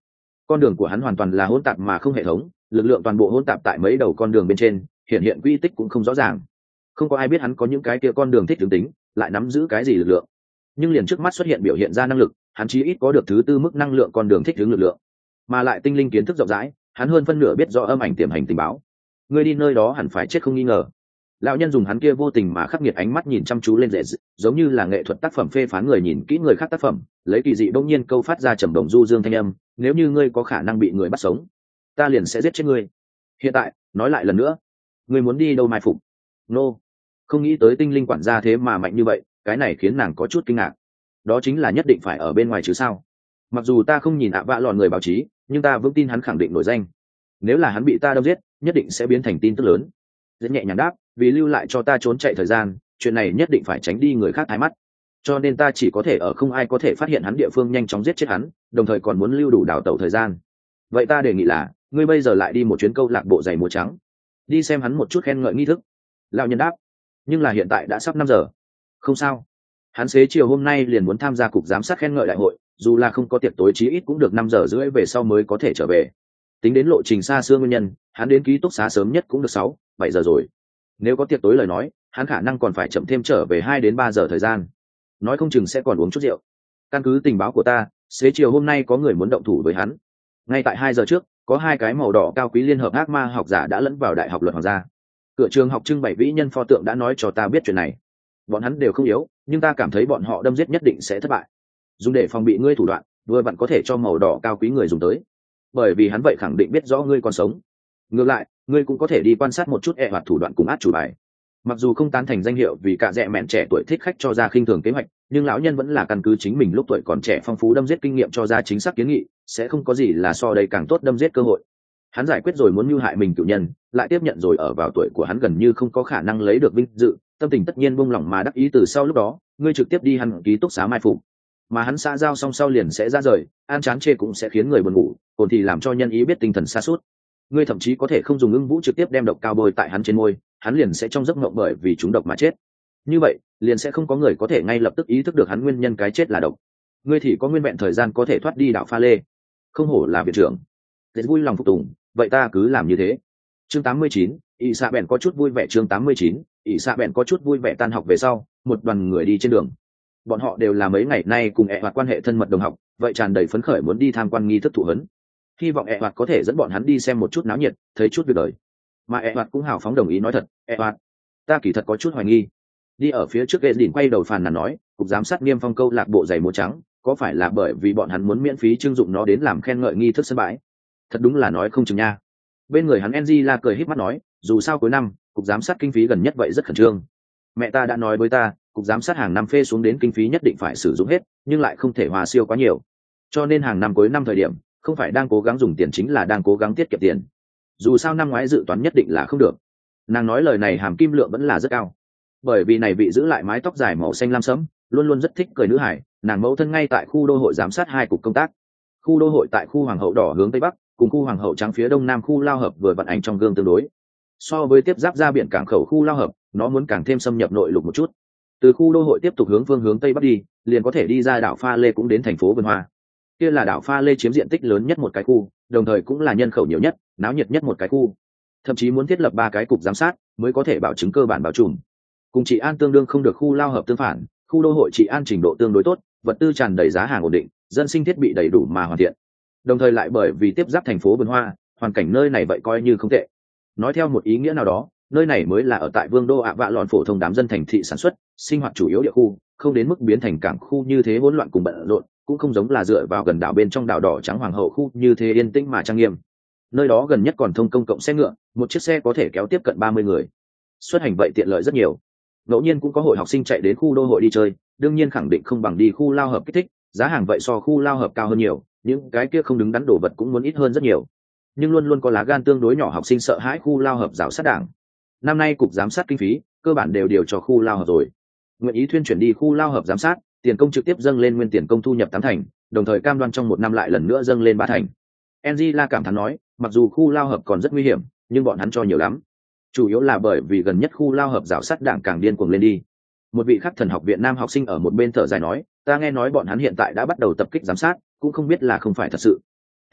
con đường của hắn hoàn toàn là hỗn tạp mà không hệ thống, lực lượng toàn bộ hỗn tạp tại mấy đầu con đường bên trên, hiện quy tích cũng không rõ ràng. Không có ai biết hắn có những cái kia con đường thích tướng tính, lại nắm giữ cái gì lực lượng. Nhưng liền trước mắt xuất hiện biểu hiện ra năng lực, hắn chí ít có được thứ tư mức năng lượng con đường thích ứng lực lượng, mà lại tinh linh kiến thức rộng rãi, hắn hơn phân nửa biết rõ âm ảnh tiềm hành tình báo. Ngươi đi nơi đó hẳn phải chết không nghi ngờ. Lão nhân dùng hắn kia vô tình mà khắc nghiệt ánh mắt nhìn chăm chú lên Dễ, giống như là nghệ thuật tác phẩm phê phán người nhìn kỹ người khác tác phẩm, lấy kỳ dị bỗng nhiên câu phát ra trầm đồng du dương thanh âm, nếu như ngươi có khả năng bị người bắt sống, ta liền sẽ giết chết ngươi. Hiện tại, nói lại lần nữa, ngươi muốn đi đâu mai phục? Nô, không nghĩ tới tinh linh quản gia thế mà mạnh như vậy, cái này khiến nàng có chút kinh ngạc. Đó chính là nhất định phải ở bên ngoài chứ sao? Mặc dù ta không nhìn ạ vạ lòn người báo chí, nhưng ta vững tin hắn khẳng định nổi danh. Nếu là hắn bị ta đâm giết, nhất định sẽ biến thành tin tức lớn. Rất nhẹ nhàng đáp, vì lưu lại cho ta trốn chạy thời gian, chuyện này nhất định phải tránh đi người khác thái mắt, cho nên ta chỉ có thể ở không ai có thể phát hiện hắn địa phương nhanh chóng giết chết hắn, đồng thời còn muốn lưu đủ đào tẩu thời gian. Vậy ta đề nghị là, ngươi bây giờ lại đi một chuyến câu lạc bộ giày múa trắng, đi xem hắn một chút khen ngợi nghi thức. Lão nhân đáp, nhưng là hiện tại đã sắp 5 giờ. Không sao, hắn xế chiều hôm nay liền muốn tham gia cục giám sát khen ngợi đại hội, dù là không có tiệc tối chí ít cũng được 5 giờ rưỡi về sau mới có thể trở về. Tính đến lộ trình xa xưa nguyên nhân, hắn đến ký túc xá sớm nhất cũng được 6-7 giờ rồi. Nếu có tiệc tối lời nói, hắn khả năng còn phải chậm thêm trở về 2 đến 3 giờ thời gian, nói không chừng sẽ còn uống chút rượu. Căn cứ tình báo của ta, xế chiều hôm nay có người muốn động thủ với hắn. Ngay tại 2 giờ trước, có 2 cái màu đỏ cao quý liên hợp ác ma học giả đã lẫn vào đại học luật hoàng gia. Cửa trường học trưng bày vĩ nhân pho tượng đã nói cho ta biết chuyện này. Bọn hắn đều không yếu, nhưng ta cảm thấy bọn họ đâm giết nhất định sẽ thất bại. Dùng để phòng bị ngươi thủ đoạn, vừa vặn có thể cho màu đỏ cao quý người dùng tới, bởi vì hắn vậy khẳng định biết rõ ngươi còn sống. Ngược lại, ngươi cũng có thể đi quan sát một chút hoạt thủ đoạn cùng át chủ bài. Mặc dù không tán thành danh hiệu vì cả rẻ mẹn trẻ tuổi thích khách cho ra khinh thường kế hoạch, nhưng lão nhân vẫn là căn cứ chính mình lúc tuổi còn trẻ phong phú đâm giết kinh nghiệm cho ra chính xác kiến nghị, sẽ không có gì là so đây càng tốt đâm giết cơ hội. Hắn giải quyết rồi muốn mưu hại mình cựu nhân, lại tiếp nhận rồi ở vào tuổi của hắn gần như không có khả năng lấy được vinh dự, tâm tình tất nhiên buông lỏng mà đắc ý. Từ sau lúc đó, ngươi trực tiếp đi hắn ký túc xá mai phục, mà hắn xã giao xong sau liền sẽ ra rời, an chán chê cũng sẽ khiến người buồn ngủ, còn thì làm cho nhân ý biết tinh thần sa sút. Ngươi thậm chí có thể không dùng ưng vũ trực tiếp đem độc cao bôi tại hắn trên môi, hắn liền sẽ trong giấc mộng bởi vì chúng độc mà chết. Như vậy, liền sẽ không có người có thể ngay lập tức ý thức được hắn nguyên nhân cái chết là độc. Ngươi thì có nguyên vẹn thời gian có thể thoát đi đảo pha lê. Không hổ là viện trưởng. Rất vui lòng phục tùng, vậy ta cứ làm như thế. Chương 89, ỷ xạ bèn có chút vui vẻ. Chương 89, ỷ xạ bèn có chút vui vẻ. Tan học về sau, một đoàn người đi trên đường. Bọn họ đều là mấy ngày nay cùng hoạt quan hệ thân mật đồng học, vậy tràn đầy phấn khởi muốn đi tham quan nghi thức thụ huấn. Hy vọng hoạt có thể dẫn bọn hắn đi xem một chút náo nhiệt, thấy chút việc đời. Mà hoạt cũng hào phóng đồng ý nói thật, hoạt, ta kỳ thật có chút hoài nghi. Đi ở phía trước ghệ đỉnh quay đầu phàn nàn nói, cục giám sát niêm phong câu lạc bộ giày múa trắng, có phải là bởi vì bọn hắn muốn miễn phí trưng dụng nó đến làm khen ngợi nghi thức sân bãi? Thật đúng là nói không chừng nha. Bên người hắn Angela cười híp mắt nói, dù sao cuối năm, cục giám sát kinh phí gần nhất vậy rất khẩn trương. Mẹ ta đã nói với ta, cục giám sát hàng năm phê xuống đến kinh phí nhất định phải sử dụng hết, nhưng lại không thể hòa siêu quá nhiều. Cho nên hàng năm cuối năm thời điểm, không phải đang cố gắng dùng tiền chính là đang cố gắng tiết kiệm tiền. Dù sao năm ngoái dự toán nhất định là không được. Nàng nói lời này hàm kim lượng vẫn là rất cao, bởi vì này vị giữ lại mái tóc dài màu xanh lam sẫm, luôn luôn rất thích cười nữ hải. Nàng mẫu thân ngay tại khu đô hội giám sát 2 cục công tác. Khu đô hội tại khu hoàng hậu đỏ hướng tây bắc, cùng khu hoàng hậu trắng phía đông nam khu lao hợp vừa vận hành trong gương tương đối. So với tiếp giáp ra biển cảng khẩu khu lao hợp, nó muốn càng thêm xâm nhập nội lục một chút. Từ khu đô hội tiếp tục hướng phương hướng tây bắc đi, liền có thể đi ra đảo Pha Lê cũng đến thành phố Vân Hoa. Kia là đảo Pha Lê chiếm diện tích lớn nhất một cái khu, đồng thời cũng là nhân khẩu nhiều nhất, náo nhiệt nhất một cái khu. Thậm chí muốn thiết lập 3 cái cục giám sát mới có thể bảo chứng cơ bản bảo trùm. Cùng trị an tương đương không được khu lao hợp tương phản, khu đô hội trị an trình độ tương đối tốt, vật tư tràn đầy, giá hàng ổn định, dân sinh thiết bị đầy đủ mà hoàn thiện. Đồng thời lại bởi vì tiếp giáp thành phố Vân Hoa, hoàn cảnh nơi này vậy coi như không tệ. Nói theo một ý nghĩa nào đó, nơi này mới là ở tại Vương đô ạ vạ lọn phổ thông đám dân thành thị sản xuất, sinh hoạt chủ yếu địa khu, không đến mức biến thành cảng khu như thế hỗn loạn cùng bận rộn, cũng không giống là dựa vào gần đảo bên trong đảo đỏ trắng hoàng hậu khu như thế yên tĩnh mà trang nghiêm. Nơi đó gần nhất còn thông công cộng xe ngựa, một chiếc xe có thể kéo tiếp cận 30 người. Xuất hành vậy tiện lợi rất nhiều. Ngẫu nhiên cũng có hội học sinh chạy đến khu đô hội đi chơi, đương nhiên khẳng định không bằng đi khu lao hợp kích thích, giá hàng vậy so khu lao hợp cao hơn nhiều, những cái kia không đứng đắn đồ vật cũng muốn ít hơn rất nhiều. Nhưng luôn luôn có lá gan tương đối nhỏ học sinh sợ hãi khu lao hợp rào sát đảng. Năm nay cục giám sát kinh phí cơ bản đều điều cho khu lao hợp rồi. Nguyện ý thuyên chuyển đi khu lao hợp giám sát, tiền công trực tiếp dâng lên nguyên tiền công thu nhập 8 thành, đồng thời cam đoan trong 1 năm lại lần nữa dâng lên 3 thành. Angela cảm thán nói, mặc dù khu lao hợp còn rất nguy hiểm, nhưng bọn hắn cho nhiều lắm. Chủ yếu là bởi vì gần nhất khu lao hợp rào sát đảng càng điên cuồng lên đi. Một vị khắc thần học viện nam học sinh ở một bên thở dài nói, ta nghe nói bọn hắn hiện tại đã bắt đầu tập kích giám sát, cũng không biết là không phải thật sự.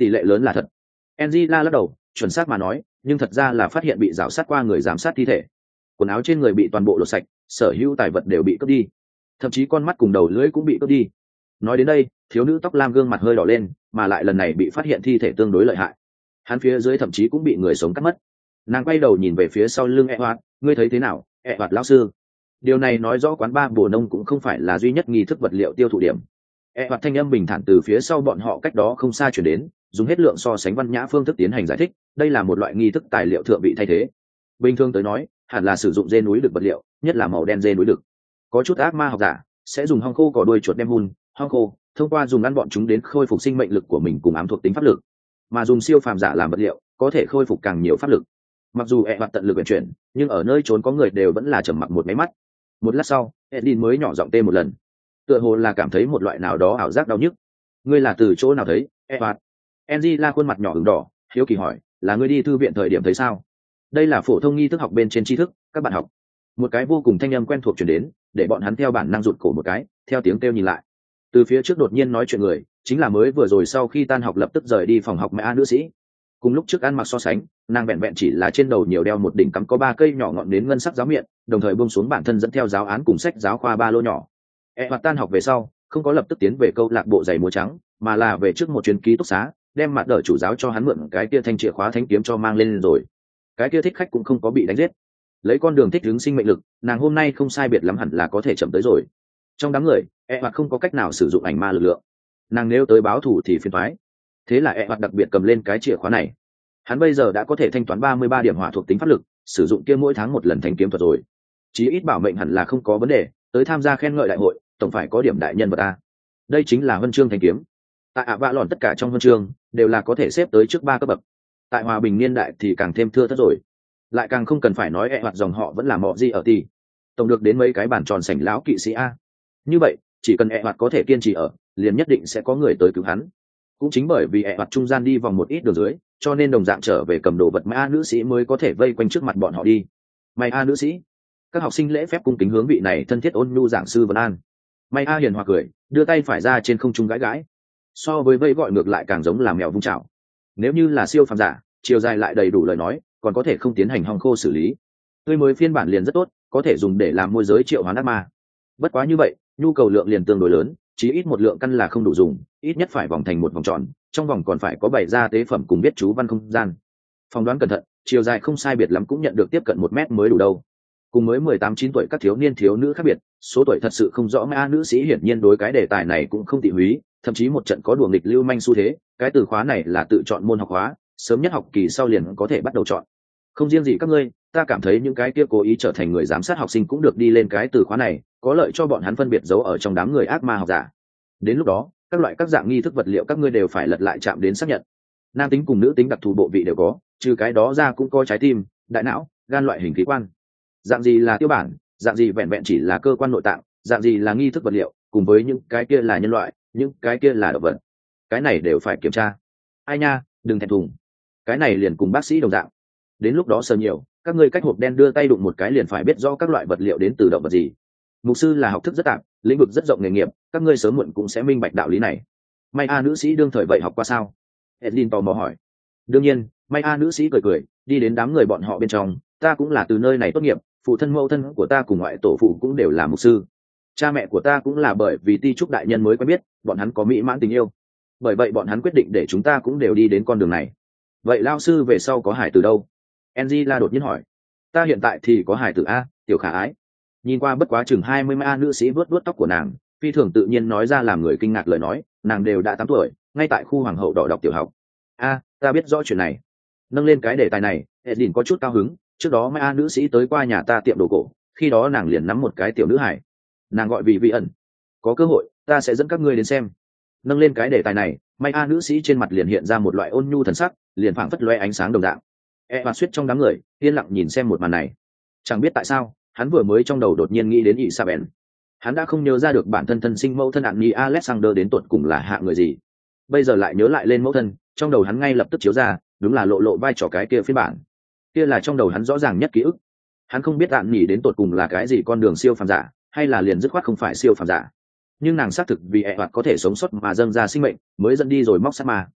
tỷ lệ lớn là thật. Angela lắc đầu, chuẩn xác mà nói, nhưng thật ra là phát hiện bị rào sát qua người giám sát thi thể. Quần áo trên người bị toàn bộ lột sạch, sở hữu tài vật đều bị cướp đi, thậm chí con mắt cùng đầu lưỡi cũng bị cướp đi. Nói đến đây, thiếu nữ tóc lam gương mặt hơi đỏ lên, mà lại lần này bị phát hiện thi thể tương đối lợi hại. Hắn phía dưới thậm chí cũng bị người sống cắt mất. Nàng quay đầu nhìn về phía sau lưng Edward, ngươi thấy thế nào, Edward lão sư? Điều này nói rõ quán bar bồ nông cũng không phải là duy nhất nghi thức vật liệu tiêu thụ điểm. Edward thanh âm bình thản từ phía sau bọn họ cách đó không xa chuyển đến, dùng hết lượng so sánh văn nhã phương thức tiến hành giải thích, đây là một loại nghi thức tài liệu thượng vị thay thế. Bình thường tới nói, hẳn là sử dụng dê núi đực vật liệu, nhất là màu đen dê núi đực. Có chút ác ma học giả sẽ dùng hong khô cỏ đuôi chuột đem hun, hong khô, thông qua dùng ăn bọn chúng đến khôi phục sinh mệnh lực của mình cùng ám thuộc tính pháp lực, mà dùng siêu phàm giả làm vật liệu có thể khôi phục càng nhiều pháp lực. Mặc dù ẹ hoạt tận lực vận chuyển, nhưng ở nơi trốn có người đều vẫn là trầm mặc một máy mắt. Một lát sau, Edin mới nhỏ giọng tê một lần, tựa hồ là cảm thấy một loại nào đó ảo giác đau nhức. Ngươi là từ chỗ nào thấy, ẹ hoạt? Angela khuôn mặt nhỏ ửng đỏ, hiếu kỳ hỏi, là ngươi đi thư viện thời điểm thấy sao? Đây là phổ thông nghi thức học bên trên tri thức, các bạn học. Một cái vô cùng thanh âm quen thuộc truyền đến, để bọn hắn theo bản năng rụt cổ một cái, theo tiếng kêu nhìn lại. Từ phía trước đột nhiên nói chuyện người, chính là mới vừa rồi sau khi tan học lập tức rời đi phòng học mẹ nữ sĩ. Cùng lúc trước ăn mặc so sánh, nàng vẹn vẹn chỉ là trên đầu nhiều đeo một đỉnh cắm có 3 cây nhỏ ngọn nến ngân sắc giáo miệng, đồng thời buông xuống bản thân dẫn theo giáo án cùng sách giáo khoa ba lô nhỏ. Hoạt tan học về sau, không có lập tức tiến về câu lạc bộ giày múa trắng, mà là về trước một chuyến ký túc xá, đem mặt đỡ chủ giáo cho hắn mượn cái kia thanh chìa khóa thánh kiếm cho mang lên rồi. Cái kia thích khách cũng không có bị đánh giết. Lấy con đường thích hướng sinh mệnh lực, nàng hôm nay không sai biệt lắm hẳn là có thể chậm tới rồi. Trong đám người, Hoạt không có cách nào sử dụng ảnh ma lực lượng. Nàng nếu tới báo thù thì phiền toái. Thế là Hoạt đặc biệt cầm lên cái chìa khóa này. Hắn bây giờ đã có thể thanh toán 33 điểm hỏa thuộc tính pháp lực, sử dụng kia mỗi tháng một lần thanh kiếm thuật rồi. Chí ít bảo mệnh hẳn là không có vấn đề, tới tham gia khen ngợi đại hội, tổng phải có điểm đại nhân vật ta. Đây chính là huân chương thanh kiếm. Tại ạ vạ lòn tất cả trong huân chương đều là có thể xếp tới trước 3 cấp bậc. Tại hòa bình niên đại thì càng thêm thưa thớt rồi. Lại càng không cần phải nói Hoạt dòng họ vẫn là mọ gì ở tỷ. Tổng được đến mấy cái bản tròn sảnh lão kỵ sĩ a. Như vậy, chỉ cần Hoạt có thể kiên trì ở, liền nhất định sẽ có người tới cứu hắn. Cũng chính bởi vì Hoạt trung gian đi vòng một ít đường dưới, cho nên đồng dạng trở về cầm đồ vật Mai nữ sĩ mới có thể vây quanh trước mặt bọn họ đi. Mai A nữ sĩ, các học sinh lễ phép cung kính hướng vị này thân thiết ôn nhu giảng sư vấn an. Mai A hiền hòa cười, đưa tay phải ra trên không trung gãi gãi. So với vây gọi ngược lại càng giống là mèo vung chảo. Nếu như là siêu phàm giả, chiều dài lại đầy đủ lời nói, còn có thể không tiến hành hong khô xử lý. Tươi mới phiên bản liền rất tốt, có thể dùng để làm môi giới triệu hoán ác ma. Bất quá như vậy, nhu cầu lượng liền tương đối lớn, chỉ ít một lượng căn là không đủ dùng, ít nhất phải vòng thành một vòng tròn, trong vòng còn phải có bày ra tế phẩm cùng biết chú văn không gian. Phỏng đoán cẩn thận, chiều dài không sai biệt lắm cũng nhận được tiếp cận 1 mét mới đủ đâu. Cùng mới 18-9 tuổi các thiếu niên thiếu nữ khác biệt, số tuổi thật sự không rõ ma nữ sĩ hiển nhiên đối cái đề tài này cũng không tị húy, thậm chí một trận có đùa nghịch lưu manh xu thế, cái từ khóa này là tự chọn môn học hóa, sớm nhất học kỳ sau liền có thể bắt đầu chọn. Không riêng gì các ngươi, ta cảm thấy những cái kia cố ý trở thành người giám sát học sinh cũng được đi lên cái từ khóa này, có lợi cho bọn hắn phân biệt dấu ở trong đám người ác ma học giả. Đến lúc đó, các dạng nghi thức vật liệu các ngươi đều phải lật lại chạm đến xác nhận. Nam tính cùng nữ tính đặc thù bộ vị đều có, trừ cái đó ra cũng có trái tim, đại não, gan loại hình khí quan. Dạng gì là tiêu bản, dạng gì vẹn vẹn chỉ là cơ quan nội tạng, dạng gì là nghi thức vật liệu, cùng với những cái kia là nhân loại, những cái kia là động vật. Cái này đều phải kiểm tra. Ai nha, đừng thẹn thùng. Cái này liền cùng bác sĩ đồng dạng. Đến lúc đó sờ nhiều, các ngươi cách hộp đen đưa tay đụng một cái liền phải biết rõ các loại vật liệu đến từ động vật gì. Mục sư là học thức rất tạp, lĩnh vực rất rộng nghề nghiệp, các ngươi sớm muộn cũng sẽ minh bạch đạo lý này. May A nữ sĩ đương thời vậy học qua sao? Edlin tò mò hỏi. Đương nhiên, May A nữ sĩ cười cười, đi đến đám người bọn họ bên trong, ta cũng là từ nơi này tốt nghiệp, phụ thân mẫu thân của ta cùng ngoại tổ phụ cũng đều là mục sư. Cha mẹ của ta cũng là bởi vì ti trúc đại nhân mới quen biết, bọn hắn có mỹ mãn tình yêu. Bởi vậy bọn hắn quyết định để chúng ta cũng đều đi đến con đường này. Vậy lao sư về sau có hải từ đâu? Angela đột nhiên hỏi. Ta hiện tại thì có hải tử A, tiểu khả ái. Nhìn qua bất quá chừng 20 ma nữ sĩ vuốt vuốt tóc của nàng, phi thường tự nhiên nói ra làm người kinh ngạc lời nói, nàng đều đã 8 tuổi, ngay tại khu hoàng hậu đỏ đọc tiểu học. A, ta biết rõ chuyện này. Nâng lên cái đề tài này, Edin có chút cao hứng, trước đó ma nữ sĩ tới qua nhà ta tiệm đồ cổ, khi đó nàng liền nắm một cái tiểu nữ hải. Nàng gọi vì vị ẩn. Có cơ hội, ta sẽ dẫn các ngươi đến xem. Nâng lên cái đề tài này, May A nữ sĩ trên mặt liền hiện ra một loại ôn nhu thần sắc, liền phảng phất loe ánh sáng đồng dạng. Và suýt trong đám người, yên lặng nhìn xem một màn này. Chẳng biết tại sao, hắn vừa mới trong đầu đột nhiên nghĩ đến Isabel. Hắn đã không nhớ ra được bản thân thân sinh mẫu thân Annie Alexander đến tuột cùng là hạ người gì. Bây giờ lại nhớ lại lên mẫu thân, trong đầu hắn ngay lập tức chiếu ra, đúng là lộ vai trò cái kia phiên bản. Kia là trong đầu hắn rõ ràng nhất ký ức. Hắn không biết Annie đến tuột cùng là cái gì con đường siêu phàm giả, hay là liền dứt khoát không phải siêu phàm giả. Nhưng nàng xác thực vì hoạt có thể sống sót mà dâng ra sinh mệnh, mới dẫn đi rồi móc sát ma.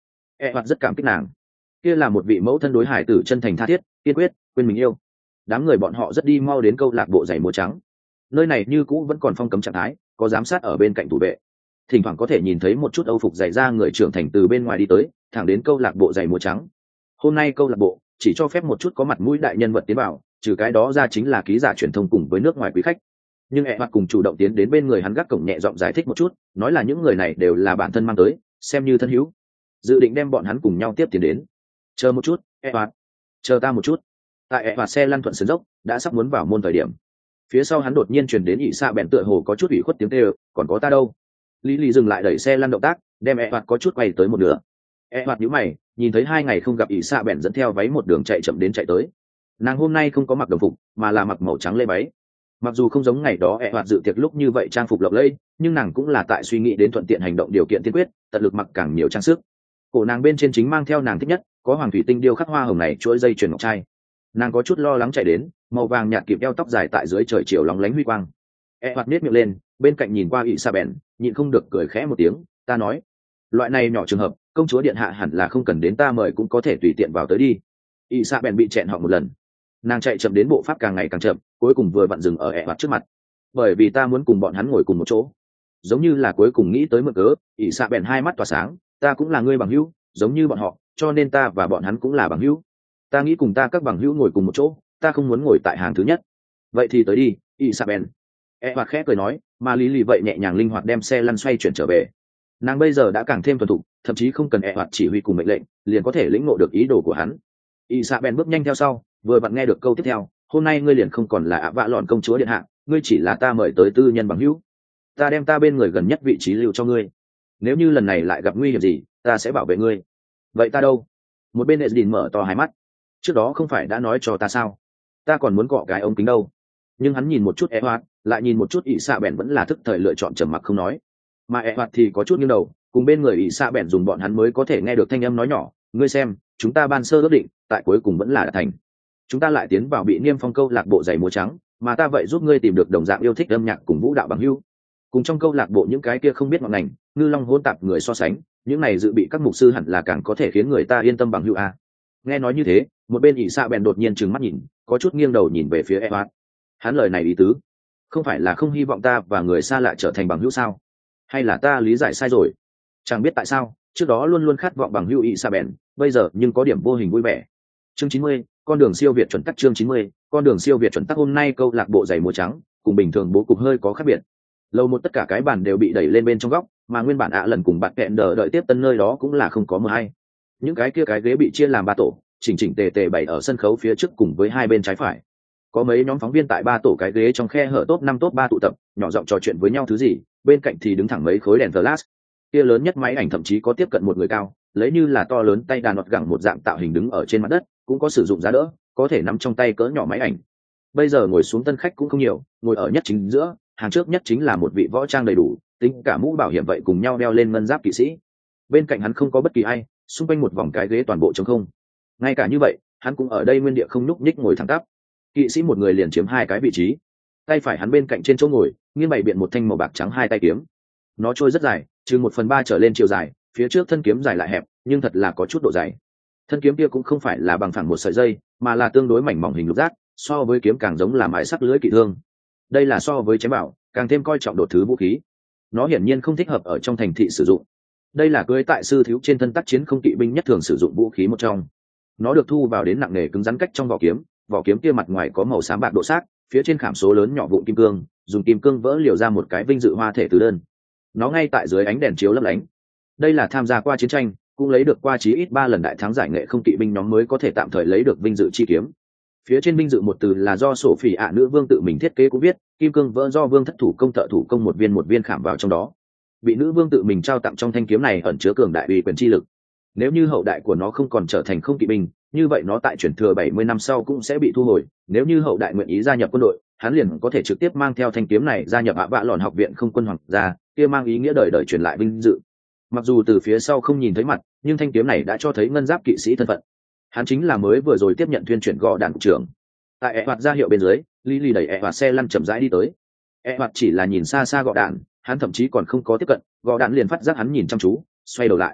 Hoạt rất cảm kích nàng, kia là một vị mẫu thân đối hải tử chân thành tha thiết, kiên quyết quên mình yêu. Đám người bọn họ rất đi mau đến câu lạc bộ giày múa trắng. Nơi này như cũ vẫn còn phong cấm trạng thái, có giám sát ở bên cạnh thủ vệ, thỉnh thoảng có thể nhìn thấy một chút âu phục giày da người trưởng thành từ bên ngoài đi tới, thẳng đến câu lạc bộ giày múa trắng. Hôm nay câu lạc bộ chỉ cho phép một chút có mặt mũi đại nhân vật tiến vào, trừ cái đó ra chính là ký giả truyền thông cùng với nước ngoài quý khách. Nhưng Hoạt cùng chủ động tiến đến bên người hắn, gác cổng nhẹ giọng giải thích một chút, nói là những người này đều là bản thân mang tới, xem như thân hữu, dự định đem bọn hắn cùng nhau tiếp tiến đến. Chờ một chút, Hoạt, chờ ta một chút. Tại Hoạt xe lăn thuận sườn dốc, đã sắp muốn vào môn thời điểm, phía sau hắn đột nhiên truyền đến ỷ xạ bèn tựa hồ có chút ủy khuất tiếng kêu, còn có ta đâu. Lý Lý dừng lại đẩy xe lăn động tác, đem Hoạt có chút quay tới một nửa. Hoạt nhíu mày, nhìn thấy 2 ngày không gặp ỷ xạ bèn dẫn theo váy một đường chạy chậm đến chạy tới. Nàng hôm nay không có mặc đồng phục, mà là mặc màu trắng lê váy. Mặc dù không giống ngày đó Hoạt dự tiệc lúc như vậy trang phục lộng lẫy, nhưng nàng cũng là tại suy nghĩ đến thuận tiện hành động điều kiện tiên quyết, tận lực mặc càng nhiều trang sức. Cổ nàng bên trên chính mang theo nàng thích nhất, có hoàng thủy tinh điêu khắc hoa hồng này chuỗi dây chuyền ngọc trai. Nàng có chút lo lắng chạy đến, màu vàng nhạt kịp eo tóc dài tại dưới trời chiều lóng lánh huy quang. Hoạt nết miệng lên, bên cạnh nhìn qua ỷ xạ bèn, nhịn không được cười khẽ một tiếng, ta nói, loại này nhỏ trường hợp, công chúa điện hạ hẳn là không cần đến ta mời cũng có thể tùy tiện vào tới đi. ỷ xạ bèn bị chẹn họ một lần, nàng chạy chậm đến, bộ pháp càng ngày càng chậm, cuối cùng vừa vặn dừng ở Hoạt trước mặt. Bởi vì ta muốn cùng bọn hắn ngồi cùng một chỗ. Giống như là cuối cùng nghĩ tới mượn cớ, ỷ xạ bèn hai mắt tỏa sáng, ta cũng là người bằng hữu, giống như bọn họ, cho nên ta và bọn hắn cũng là bằng hữu. Ta nghĩ cùng ta các bằng hữu ngồi cùng một chỗ, ta không muốn ngồi tại hàng thứ nhất. Vậy thì tới đi, ỷ xạ bèn. Hoạt khẽ cười nói, mà Lý Lì vậy nhẹ nhàng linh hoạt đem xe lăn xoay chuyển trở về. Nàng bây giờ đã càng thêm thuần thục, thậm chí không cần Hoạt chỉ huy cùng mệnh lệnh, liền có thể lĩnh ngộ được ý đồ của hắn. ỷ xạ bèn bước nhanh theo sau, vừa vặn nghe được câu tiếp theo, hôm nay ngươi liền không còn là ạ vạ lọn công chúa điện hạ, ngươi chỉ là ta mời tới tư nhân bằng hữu. Ta đem ta bên người gần nhất vị trí lưu cho ngươi, nếu như lần này lại gặp nguy hiểm gì, ta sẽ bảo vệ ngươi. Vậy ta đâu? Một bên Edin mở to hai mắt, trước đó không phải đã nói cho ta sao, ta còn muốn cọ cái ống kính đâu. Nhưng hắn nhìn một chút Hoạt, lại nhìn một chút ỷ xạ bèn, vẫn là thức thời lựa chọn trầm mặc không nói. Mà Hoạt thì có chút nghiêng đầu, cùng bên người ỷ xạ bèn dùng bọn hắn mới có thể nghe được thanh âm nói nhỏ, ngươi xem, chúng ta ban sơ ước định, tại cuối cùng vẫn là đã thành. Chúng ta lại tiến vào bị niêm phong câu lạc bộ giày múa trắng, mà ta vậy giúp ngươi tìm được đồng dạng yêu thích âm nhạc cùng vũ đạo bằng hữu. Cùng trong câu lạc bộ những cái kia không biết ngọn ngành, ngư long hỗn tạp người so sánh, những này dự bị các mục sư hẳn là càng có thể khiến người ta yên tâm bằng hữu a. Nghe nói như thế, một bên ỷ xạ bèn đột nhiên trừng mắt nhìn, có chút nghiêng đầu nhìn về phía Hoạt. Hắn lời này ý tứ, không phải là không hy vọng ta và người xa lạ trở thành bằng hữu sao? Hay là ta lý giải sai rồi? Chẳng biết tại sao, trước đó luôn luôn khát vọng bằng hữu ỷ xạ bèn, bây giờ nhưng có điểm vô hình vui vẻ. Chương 90, con đường siêu việt chuẩn tắc. Chương 90, con đường siêu việt chuẩn tắc. Hôm nay câu lạc bộ giày múa trắng cùng bình thường bố cục hơi có khác biệt. Lâu một tất cả cái bàn đều bị đẩy lên bên trong góc, mà nguyên bản lần cùng bạn kẹn đợi tiếp tân nơi đó cũng là không có mờ hay. Những cái kia cái ghế bị chia làm 3 tổ, chỉnh chỉnh tề tề bày ở sân khấu phía trước cùng với hai bên trái phải. Có mấy nhóm phóng viên tại 3 tổ cái ghế trong khe hở top 5 top 3 tụ tập, nhỏ giọng trò chuyện với nhau thứ gì, bên cạnh thì đứng thẳng mấy khối đèn flash. Kia lớn nhất máy ảnh thậm chí có tiếp cận một người cao, lấy như là to lớn tay đàn nọt gẳng một dạng tạo hình đứng ở trên mặt đất, cũng có sử dụng giá đỡ, có thể nắm trong tay cỡ nhỏ máy ảnh. Bây giờ ngồi xuống tân khách cũng không nhiều, ngồi ở nhất chính giữa, hàng trước nhất chính là một vị võ trang đầy đủ, tính cả mũ bảo hiểm vậy cùng nhau đeo lên ngân giáp kỵ sĩ. Bên cạnh hắn không có bất kỳ ai, xung quanh một vòng cái ghế toàn bộ trống không. Ngay cả như vậy, hắn cũng ở đây nguyên địa không nhúc nhích ngồi thẳng tắp. Kỵ sĩ một người liền chiếm 2 cái vị trí. Tay phải hắn bên cạnh trên chỗ ngồi, nghiêng bày biện một thanh màu bạc trắng 2 tay kiếm. Nó trôi rất dài, chừng 1/3 trở lên chiều dài, phía trước thân kiếm dài lại hẹp, nhưng thật là có chút độ dày. Thân kiếm kia cũng không phải là bằng phẳng một sợi dây, mà là tương đối mảnh mỏng hình lục giác, so với kiếm càng giống là mái sắc lưỡi kỵ thương. Đây là so với chém bảo, càng thêm coi trọng đột thứ vũ khí. Nó hiển nhiên không thích hợp ở trong thành thị sử dụng. Đây là cưỡi tại sư thiếu trên thân tác chiến không kỵ binh nhất thường sử dụng vũ khí một trong. Nó được thu vào đến nặng nề cứng rắn cách trong vỏ kiếm kia mặt ngoài có màu xám bạc độ sắc, phía trên khảm số lớn nhỏ vụn kim cương, dùng kim cương vỡ liều ra một cái vinh dự hoa thể từ đơn. Nó ngay tại dưới ánh đèn chiếu lấp lánh. Đây là tham gia qua chiến tranh, cũng lấy được qua chí ít 3 lần đại thắng giải nghệ không kỵ binh nhóm mới có thể tạm thời lấy được vinh dự chi kiếm. Phía trên vinh dự một từ là do sổ phỉ ạ nữ vương tự mình thiết kế cũng viết, kim cương vỡ do vương thất thủ công thợ thủ công một viên khảm vào trong đó. Bị nữ vương tự mình trao tặng trong thanh kiếm này ẩn chứa cường đại uy quyền chi lực. Nếu như hậu đại của nó không còn trở thành không kỵ binh, như vậy nó tại chuyển thừa 70 năm sau cũng sẽ bị thu hồi. Nếu như hậu đại nguyện ý gia nhập quân đội, hắn liền có thể trực tiếp mang theo thanh kiếm này gia nhập ạ vạ lòn học viện không quân hoàng gia, kia mang ý nghĩa đời đời truyền lại vinh dự. Mặc dù từ phía sau không nhìn thấy mặt, nhưng thanh kiếm này đã cho thấy ngân giáp kỵ sĩ thân phận. Hắn chính là mới vừa rồi tiếp nhận tuyên truyền gõ đạn trưởng. Tại Hoạt ra hiệu bên dưới, Lý đẩy Hoạt xe lăn chậm rãi đi tới. Hoạt chỉ là nhìn xa xa gõ đạn, hắn thậm chí còn không có tiếp cận, gõ đạn liền phát giác hắn nhìn chăm chú, xoay đầu lại.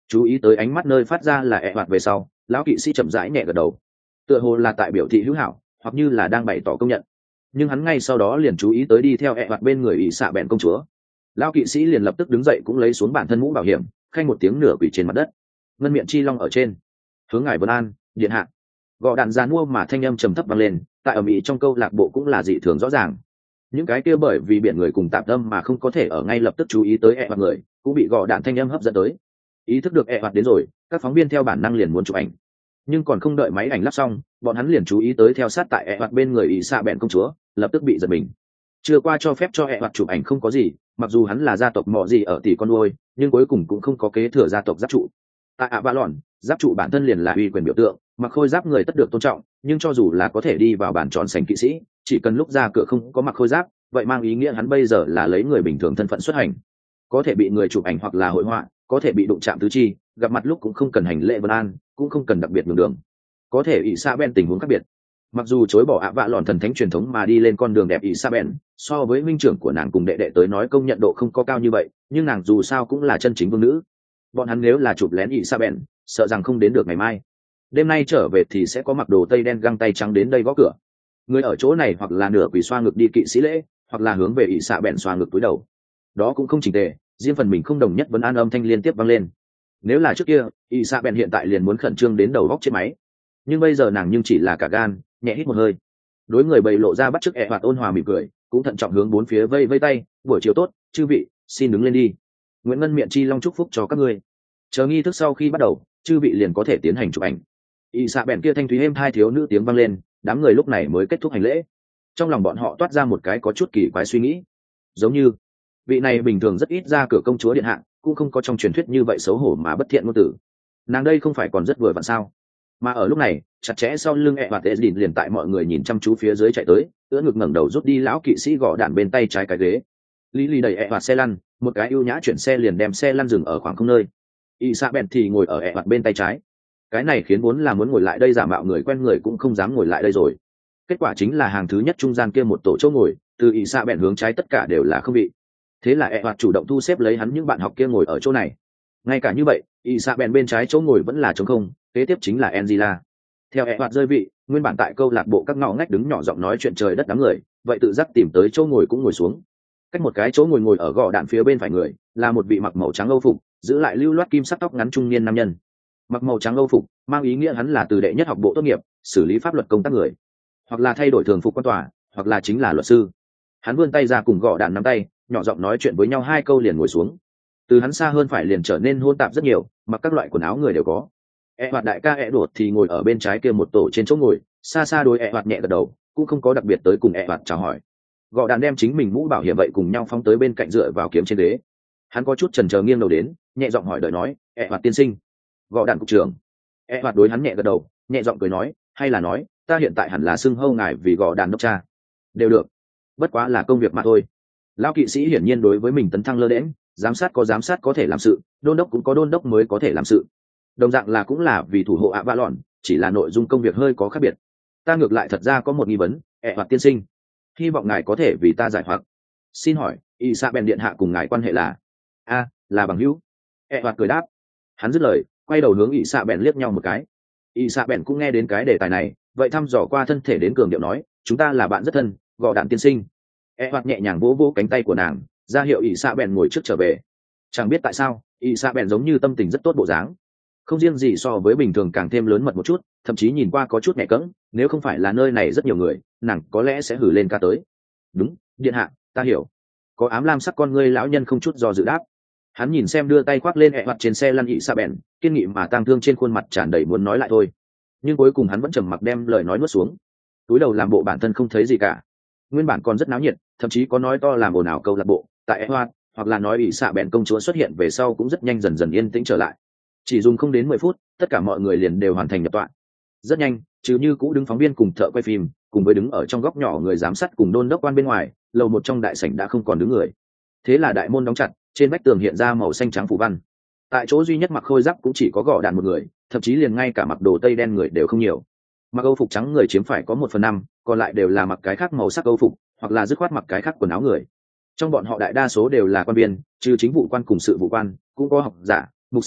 Chú ý tới ánh mắt nơi phát ra là hoạt về sau, lão kỵ sĩ chậm rãi nhẹ gật đầu, tựa hồ là tại biểu thị hữu hảo hoặc như là đang bày tỏ công nhận. Nhưng hắn ngay sau đó liền chú ý tới đi theo hoạt bên người ỷ xạ bèn công chúa. Lão kỵ sĩ liền lập tức đứng dậy cũng lấy xuống bản thân mũ bảo hiểm, khanh một tiếng nửa quỳ trên mặt đất. Ngân miệng chi long ở trên, hướng ngài vân an, điện hạ. Gò đạn giàn mua mà thanh âm trầm thấp vang lên, tại ầm ĩ trong câu lạc bộ cũng là dị thường rõ ràng. Những cái kia bởi vì biển người cùng tạp tâm mà không có thể ở ngay lập tức chú ý tới hoạt người, cũng bị gò đạn thanh âm hấp dẫn tới. Ý thức được hoạt đến rồi, các phóng viên theo bản năng liền muốn chụp ảnh. Nhưng còn không đợi máy ảnh lắp xong, bọn hắn liền chú ý tới theo sát tại hoạt bên người ỷ xạ bèn công chúa, lập tức bị giật mình. Chưa qua cho phép cho hoạt chụp ảnh không có gì, mặc dù hắn là gia tộc mọ gì ở tỷ con nuôi, nhưng cuối cùng cũng không có kế thừa gia tộc giáp trụ. Tại Avalon, giáp trụ bản thân liền là uy quyền biểu tượng, mặc khôi giáp người tất được tôn trọng, nhưng cho dù là có thể đi vào bàn tròn sành kỵ sĩ, chỉ cần lúc ra cửa không có mặc khôi giáp, vậy mang ý nghĩa hắn bây giờ là lấy người bình thường thân phận xuất hành, có thể bị người chụp ảnh hoặc là hội họa, có thể bị đụng chạm tứ chi, gặp mặt lúc cũng không cần hành lễ vân an, cũng không cần đặc biệt đường đường, có thể ỷ sa ben tình huống khác biệt. Mặc dù chối bỏ Avalon thần thánh truyền thống mà đi lên con đường đẹp ỷ sa ben, so với huynh trưởng của nàng cùng đệ đệ tới nói công nhận độ không có cao như vậy, nhưng nàng dù sao cũng là chân chính vương nữ. Bọn hắn nếu là chụp lén ỷ sa ben, sợ rằng không đến được ngày mai. Đêm nay trở về thì sẽ có mặc đồ tây đen găng tay trắng đến đây gõ cửa. Người ở chỗ này hoặc là nửa quỳ xoa ngực đi kỵ sĩ lễ, hoặc là hướng về ỷ xạ bèn xoa ngực túi đầu. Đó cũng không chỉnh tề, riêng phần mình không đồng nhất vấn an âm thanh liên tiếp vang lên. Nếu là trước kia, ỷ xạ bèn hiện tại liền muốn khẩn trương đến đầu góc trên máy, nhưng bây giờ nàng nhưng chỉ là cả gan, nhẹ hít một hơi. Đối người bầy lộ ra bắt chước hoạt ôn hòa mỉm cười, cũng thận trọng hướng bốn phía vây vây tay, buổi chiều tốt, chư vị, xin đứng lên đi. Nguyễn Ngân miệng chi long chúc phúc cho các ngươi. Chờ nghi thức sau khi bắt đầu, chư vị liền có thể tiến hành chụp ảnh. ỷ xạ bèn kia thanh thúy êm hai thiếu nữ tiếng vang lên, đám người lúc này mới kết thúc hành lễ. Trong lòng bọn họ toát ra một cái có chút kỳ quái suy nghĩ, giống như vị này bình thường rất ít ra cửa công chúa điện hạ, cũng không có trong truyền thuyết như vậy xấu hổ mà bất thiện ngôn tử. Nàng đây không phải còn rất vừa vặn sao? Mà ở lúc này, chặt chẽ sau lưng hoạt Edin liền tại mọi người nhìn chăm chú phía dưới chạy tới, ưỡn ngực ngẩng đầu rút đi lão kỵ sĩ gõ đạn bên tay trái cái ghế. Lý đẩy hoạt xe lăn, một cái ưu nhã chuyển xe liền đem xe lăn dừng ở khoảng không nơi. Isabel thì ngồi ở hoạt bên tay trái. Cái này khiến vốn là muốn ngồi lại đây giả mạo người quen người cũng không dám ngồi lại đây rồi. Kết quả chính là hàng thứ nhất trung gian kia một tổ chỗ ngồi, từ Isabel hướng trái tất cả đều là không vị. Thế là hoạt chủ động thu xếp lấy hắn những bạn học kia ngồi ở chỗ này. Ngay cả như vậy, Isabel bên trái chỗ ngồi vẫn là trống không, kế tiếp chính là Angela. Theo hoạt rơi vị, nguyên bản tại câu lạc bộ các ngõ ngách đứng nhỏ giọng nói chuyện trời đất đám người, vậy tự giác tìm tới chỗ ngồi cũng ngồi xuống. Cách một cái chỗ ngồi ở gò đạn phía bên phải người, là một vị mặc màu trắng âu phục, giữ lại lưu loát kim sắc tóc ngắn trung niên nam nhân. Mặc màu trắng âu phục mang ý nghĩa hắn là từ đệ nhất học bộ tốt nghiệp, xử lý pháp luật công tác người, hoặc là thay đổi thường phục quan tòa, hoặc là chính là luật sư. Hắn vươn tay ra cùng gõ đạn nắm tay, nhỏ giọng nói chuyện với nhau hai câu liền ngồi xuống. Từ hắn xa hơn phải liền trở nên hôn tạp rất nhiều, mặc các loại quần áo người đều có. Hoạt đại ca đột thì ngồi ở bên trái kia một tổ trên chỗ ngồi, xa xa đối hoạt nhẹ gật đầu, cũng không có đặc biệt tới cùng hoạt chào hỏi. Gõ đạn đem chính mình mũ bảo hiểm vậy cùng nhau phóng tới bên cạnh dựa vào kiếm trên ghế. Hắn có chút chần chờ nghiêng đầu đến, nhẹ giọng hỏi đợi nói, hoạt tiên sinh. Gõ đạn cục trưởng. Hoạt đối hắn nhẹ gật đầu, nhẹ giọng cười nói, hay là nói ta hiện tại hẳn là xưng hâu ngài vì gõ đàn đốc cha đều được, bất quá là công việc mà thôi. Lão kỵ sĩ hiển nhiên đối với mình tấn thăng lơ đễnh, giám sát có thể làm sự, đôn đốc cũng có đôn đốc mới có thể làm sự, đồng dạng là cũng là vì thủ hộ Avalon, chỉ là nội dung công việc hơi có khác biệt. Ta ngược lại thật ra có một nghi vấn, hoạt tiên sinh, hy vọng ngài có thể vì ta giải hoặc. Xin hỏi Isabel điện hạ cùng ngài quan hệ là? Là bằng hữu. Hoạt cười đáp. Hắn dứt lời, quay đầu hướng Isabel liếc nhau một cái. Isabel cũng nghe đến cái đề tài này, vậy thăm dò qua thân thể đến cường điệu nói, chúng ta là bạn rất thân, gò đạn tiên sinh. Hoạt nhẹ nhàng vỗ vỗ cánh tay của nàng, ra hiệu Isabel ngồi trước trở về. Chẳng biết tại sao, Isabel giống như tâm tình rất tốt bộ dáng, không riêng gì so với bình thường càng thêm lớn mật một chút, thậm chí nhìn qua có chút nhẹ cẫng, nếu không phải là nơi này rất nhiều người, nàng có lẽ sẽ hử lên ca tới. Đúng, điện hạ, ta hiểu. Có ám lam sắc con ngươi lão nhân không chút do dự đáp. Hắn nhìn xem đưa tay khoác lên hoạt trên xe lăn Isabel, kiên nghị mà tang thương trên khuôn mặt tràn đầy muốn nói lại thôi, nhưng cuối cùng hắn vẫn trầm mặc đem lời nói nuốt xuống, túi đầu làm bộ bản thân không thấy gì cả. Nguyên bản còn rất náo nhiệt, thậm chí có nói to làm ồn ào câu lạc bộ tại hoạt, hoặc là nói Isabel công chúa xuất hiện về sau cũng rất nhanh dần dần yên tĩnh trở lại. Chỉ dùng không đến 10 phút, tất cả mọi người liền đều hoàn thành nhập tọa. Rất nhanh, trừ như cũ đứng phóng viên cùng thợ quay phim, cùng với đứng ở trong góc nhỏ người giám sát cùng đôn đốc quan bên ngoài, lầu một trong đại sảnh đã không còn đứng người. Thế là đại môn đóng chặt, trên vách tường hiện ra màu xanh trắng phủ văn. Tại chỗ duy nhất mặc khôi giáp cũng chỉ có gõ đạn một người, thậm chí liền ngay cả mặc đồ tây đen người đều không nhiều. Mặc âu phục trắng người chiếm phải có 1/5, còn lại đều là mặc cái khác màu sắc âu phục, hoặc là dứt khoát mặc cái khác quần áo người. Trong bọn họ đại đa số đều là quan viên, trừ chính vụ quan cùng sự vụ quan, cũng có học giả, mục sư,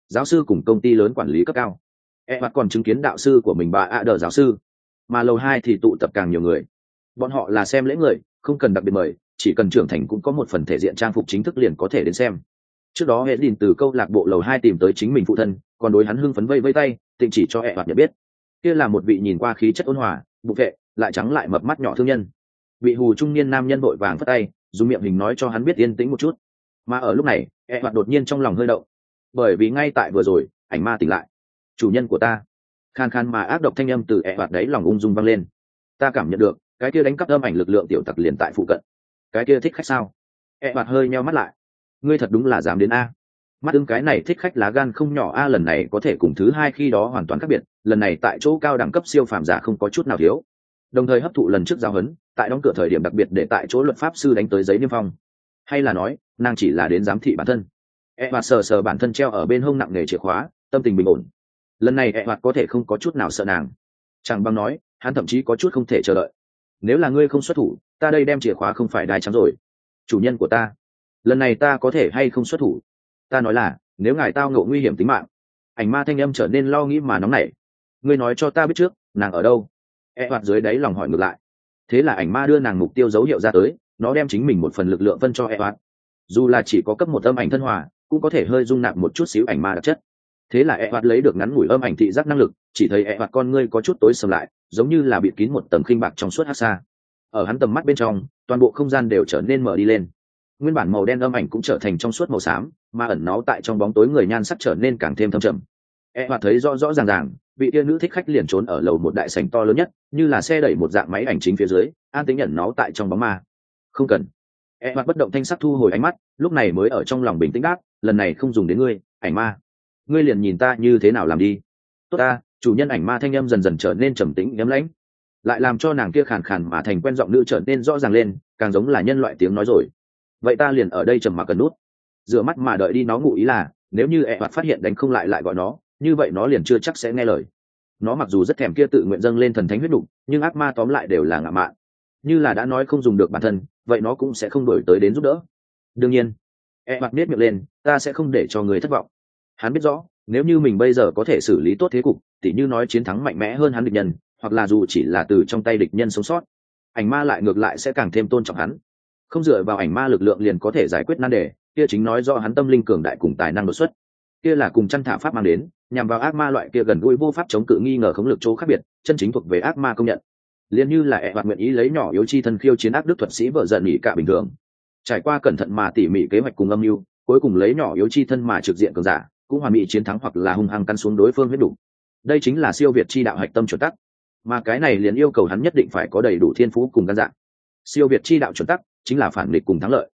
giáo sư cùng công ty lớn quản lý cấp cao. Edward còn chứng kiến đạo sư của mình bà ạ đờ giáo sư, mà lầu 2 thì tụ tập càng nhiều người. Bọn họ là xem lễ người, không cần đặc biệt mời, chỉ cần trưởng thành cũng có một phần thể diện trang phục chính thức liền có thể đến xem. Trước đó hệ đình từ câu lạc bộ lầu 2 tìm tới chính mình phụ thân, còn đối hắn hưng phấn vây vây tay, tịnh chỉ cho Edward nhận biết. Kia là một vị nhìn qua khí chất ôn hòa, bụng vệ, lại trắng lại mập mắt nhỏ thương nhân. Vị hù trung niên nam nhân vội vàng phất tay, dùng miệng hình nói cho hắn biết yên tĩnh một chút. Mà ở lúc này, Edward đột nhiên trong lòng hơi động, bởi vì ngay tại vừa rồi, ảnh ma tỉnh lại. Chủ nhân của ta. Khan khan mà ác độc thanh âm từ Edward đấy lòng ung dung vang lên. Ta cảm nhận được, cái kia đánh cắp âm ảnh lực lượng tiểu tặc liền tại phụ cận. Cái kia thích khách sao? Edward hơi nheo mắt lại. Ngươi thật đúng là dám đến a. Mắt ưng cái này thích khách lá gan không nhỏ a, lần này có thể cùng thứ hai khi đó hoàn toàn khác biệt, lần này tại chỗ cao đẳng cấp siêu phàm giả không có chút nào thiếu. Đồng thời hấp thụ lần trước giao huấn, tại đóng cửa thời điểm đặc biệt để tại chỗ luật pháp sư đánh tới giấy niêm phong. Hay là nói, nàng chỉ là đến giám thị bản thân. Edward sờ sờ bản thân treo ở bên hông nặng nề chìa khóa, tâm tình bình ổn. Lần này Edward có thể không có chút nào sợ nàng. Chẳng bằng nói, hắn thậm chí có chút không thể chờ đợi. Nếu là ngươi không xuất thủ, ta đây đem chìa khóa không phải đai trắng rồi. Chủ nhân của ta, lần này ta có thể hay không xuất thủ? Ta nói là, nếu ngài tao ngộ nguy hiểm tính mạng. Ảnh ma thanh âm trở nên lo nghĩ mà nóng nảy. Ngươi nói cho ta biết trước, nàng ở đâu? Edward dưới đáy lòng hỏi ngược lại. Thế là ảnh ma đưa nàng mục tiêu dấu hiệu ra tới, nó đem chính mình một phần lực lượng phân cho Edward. Dù là chỉ có cấp một âm ảnh thân hòa, cũng có thể hơi dung nạp một chút xíu ảnh ma đặc chất. Thế là Edward lấy được ngắn ngủi âm ảnh thị giác năng lực, chỉ thấy Edward con ngươi có chút tối sầm lại, giống như là bị kín một tầng khinh bạc trong suốt hắc xa. Ở hắn tầm mắt bên trong, toàn bộ không gian đều trở nên mở đi lên. Nguyên bản màu đen âm ảnh cũng trở thành trong suốt màu xám, mà ẩn náu tại trong bóng tối người nhan sắc trở nên càng thêm thâm trầm. Edward thấy rõ rõ ràng ràng, vị tiên nữ thích khách liền trốn ở lầu một đại sảnh to lớn nhất, như là xe đẩy một dạng máy ảnh chính phía dưới, an tĩnh ẩn náu tại trong bóng ma. Không cần. Edward bất động thanh sắc thu hồi ánh mắt, lúc này mới ở trong lòng bình tĩnh đáp, lần này không dùng đến ngươi, ảnh ma. Ngươi liền nhìn ta như thế nào làm đi. Tốt ta, chủ nhân. Ảnh ma thanh âm dần dần trở nên trầm tĩnh nhấm lãnh, lại làm cho nàng kia khàn khàn mà thành quen giọng nữ trở nên rõ ràng lên, càng giống là nhân loại tiếng nói rồi. Vậy ta liền ở đây trầm mặc cần nút, rửa mắt mà đợi đi. Nó ngụ ý là, nếu như Edward phát hiện đánh không lại gọi nó, như vậy nó liền chưa chắc sẽ nghe lời. Nó mặc dù rất thèm kia tự nguyện dâng lên thần thánh huyết đục, nhưng ác ma tóm lại đều là ngạo mạn. Như là đã nói không dùng được bản thân, vậy nó cũng sẽ không đổi tới đến giúp đỡ. Đương nhiên, Edward nhếch miệng lên, ta sẽ không để cho người thất vọng. Hắn biết rõ, nếu như mình bây giờ có thể xử lý tốt thế cục, tỉ như nói chiến thắng mạnh mẽ hơn hắn địch nhân, hoặc là dù chỉ là từ trong tay địch nhân sống sót, ảnh ma lại ngược lại sẽ càng thêm tôn trọng hắn. Không dựa vào ảnh ma lực lượng liền có thể giải quyết nan đề, kia chính nói do hắn tâm linh cường đại cùng tài năng đột xuất. Kia là cùng chăn thả pháp mang đến, nhằm vào ác ma loại kia gần gũi vô pháp chống cự nghi ngờ khống lực chỗ khác biệt, chân chính thuộc về ác ma công nhận. Liên như là Edward nguyện ý lấy nhỏ yếu chi thân khiêu chiến ác đức thuật sĩ vợ giận nghỉ cả bình thường. Trải qua cẩn thận mà tỉ mỉ kế hoạch cùng âm mưu, cuối cùng lấy nhỏ yếu chi thân mà trực diện cường giả, cũng hoàn mỹ chiến thắng hoặc là hung hăng căn xuống đối phương huyết đủ. Đây chính là siêu việt chi đạo hạch tâm chuẩn tắc, mà cái này liền yêu cầu hắn nhất định phải có đầy đủ thiên phú cùng gan dạ. Siêu việt chi đạo chuẩn tắc chính là phản nghịch cùng thắng lợi.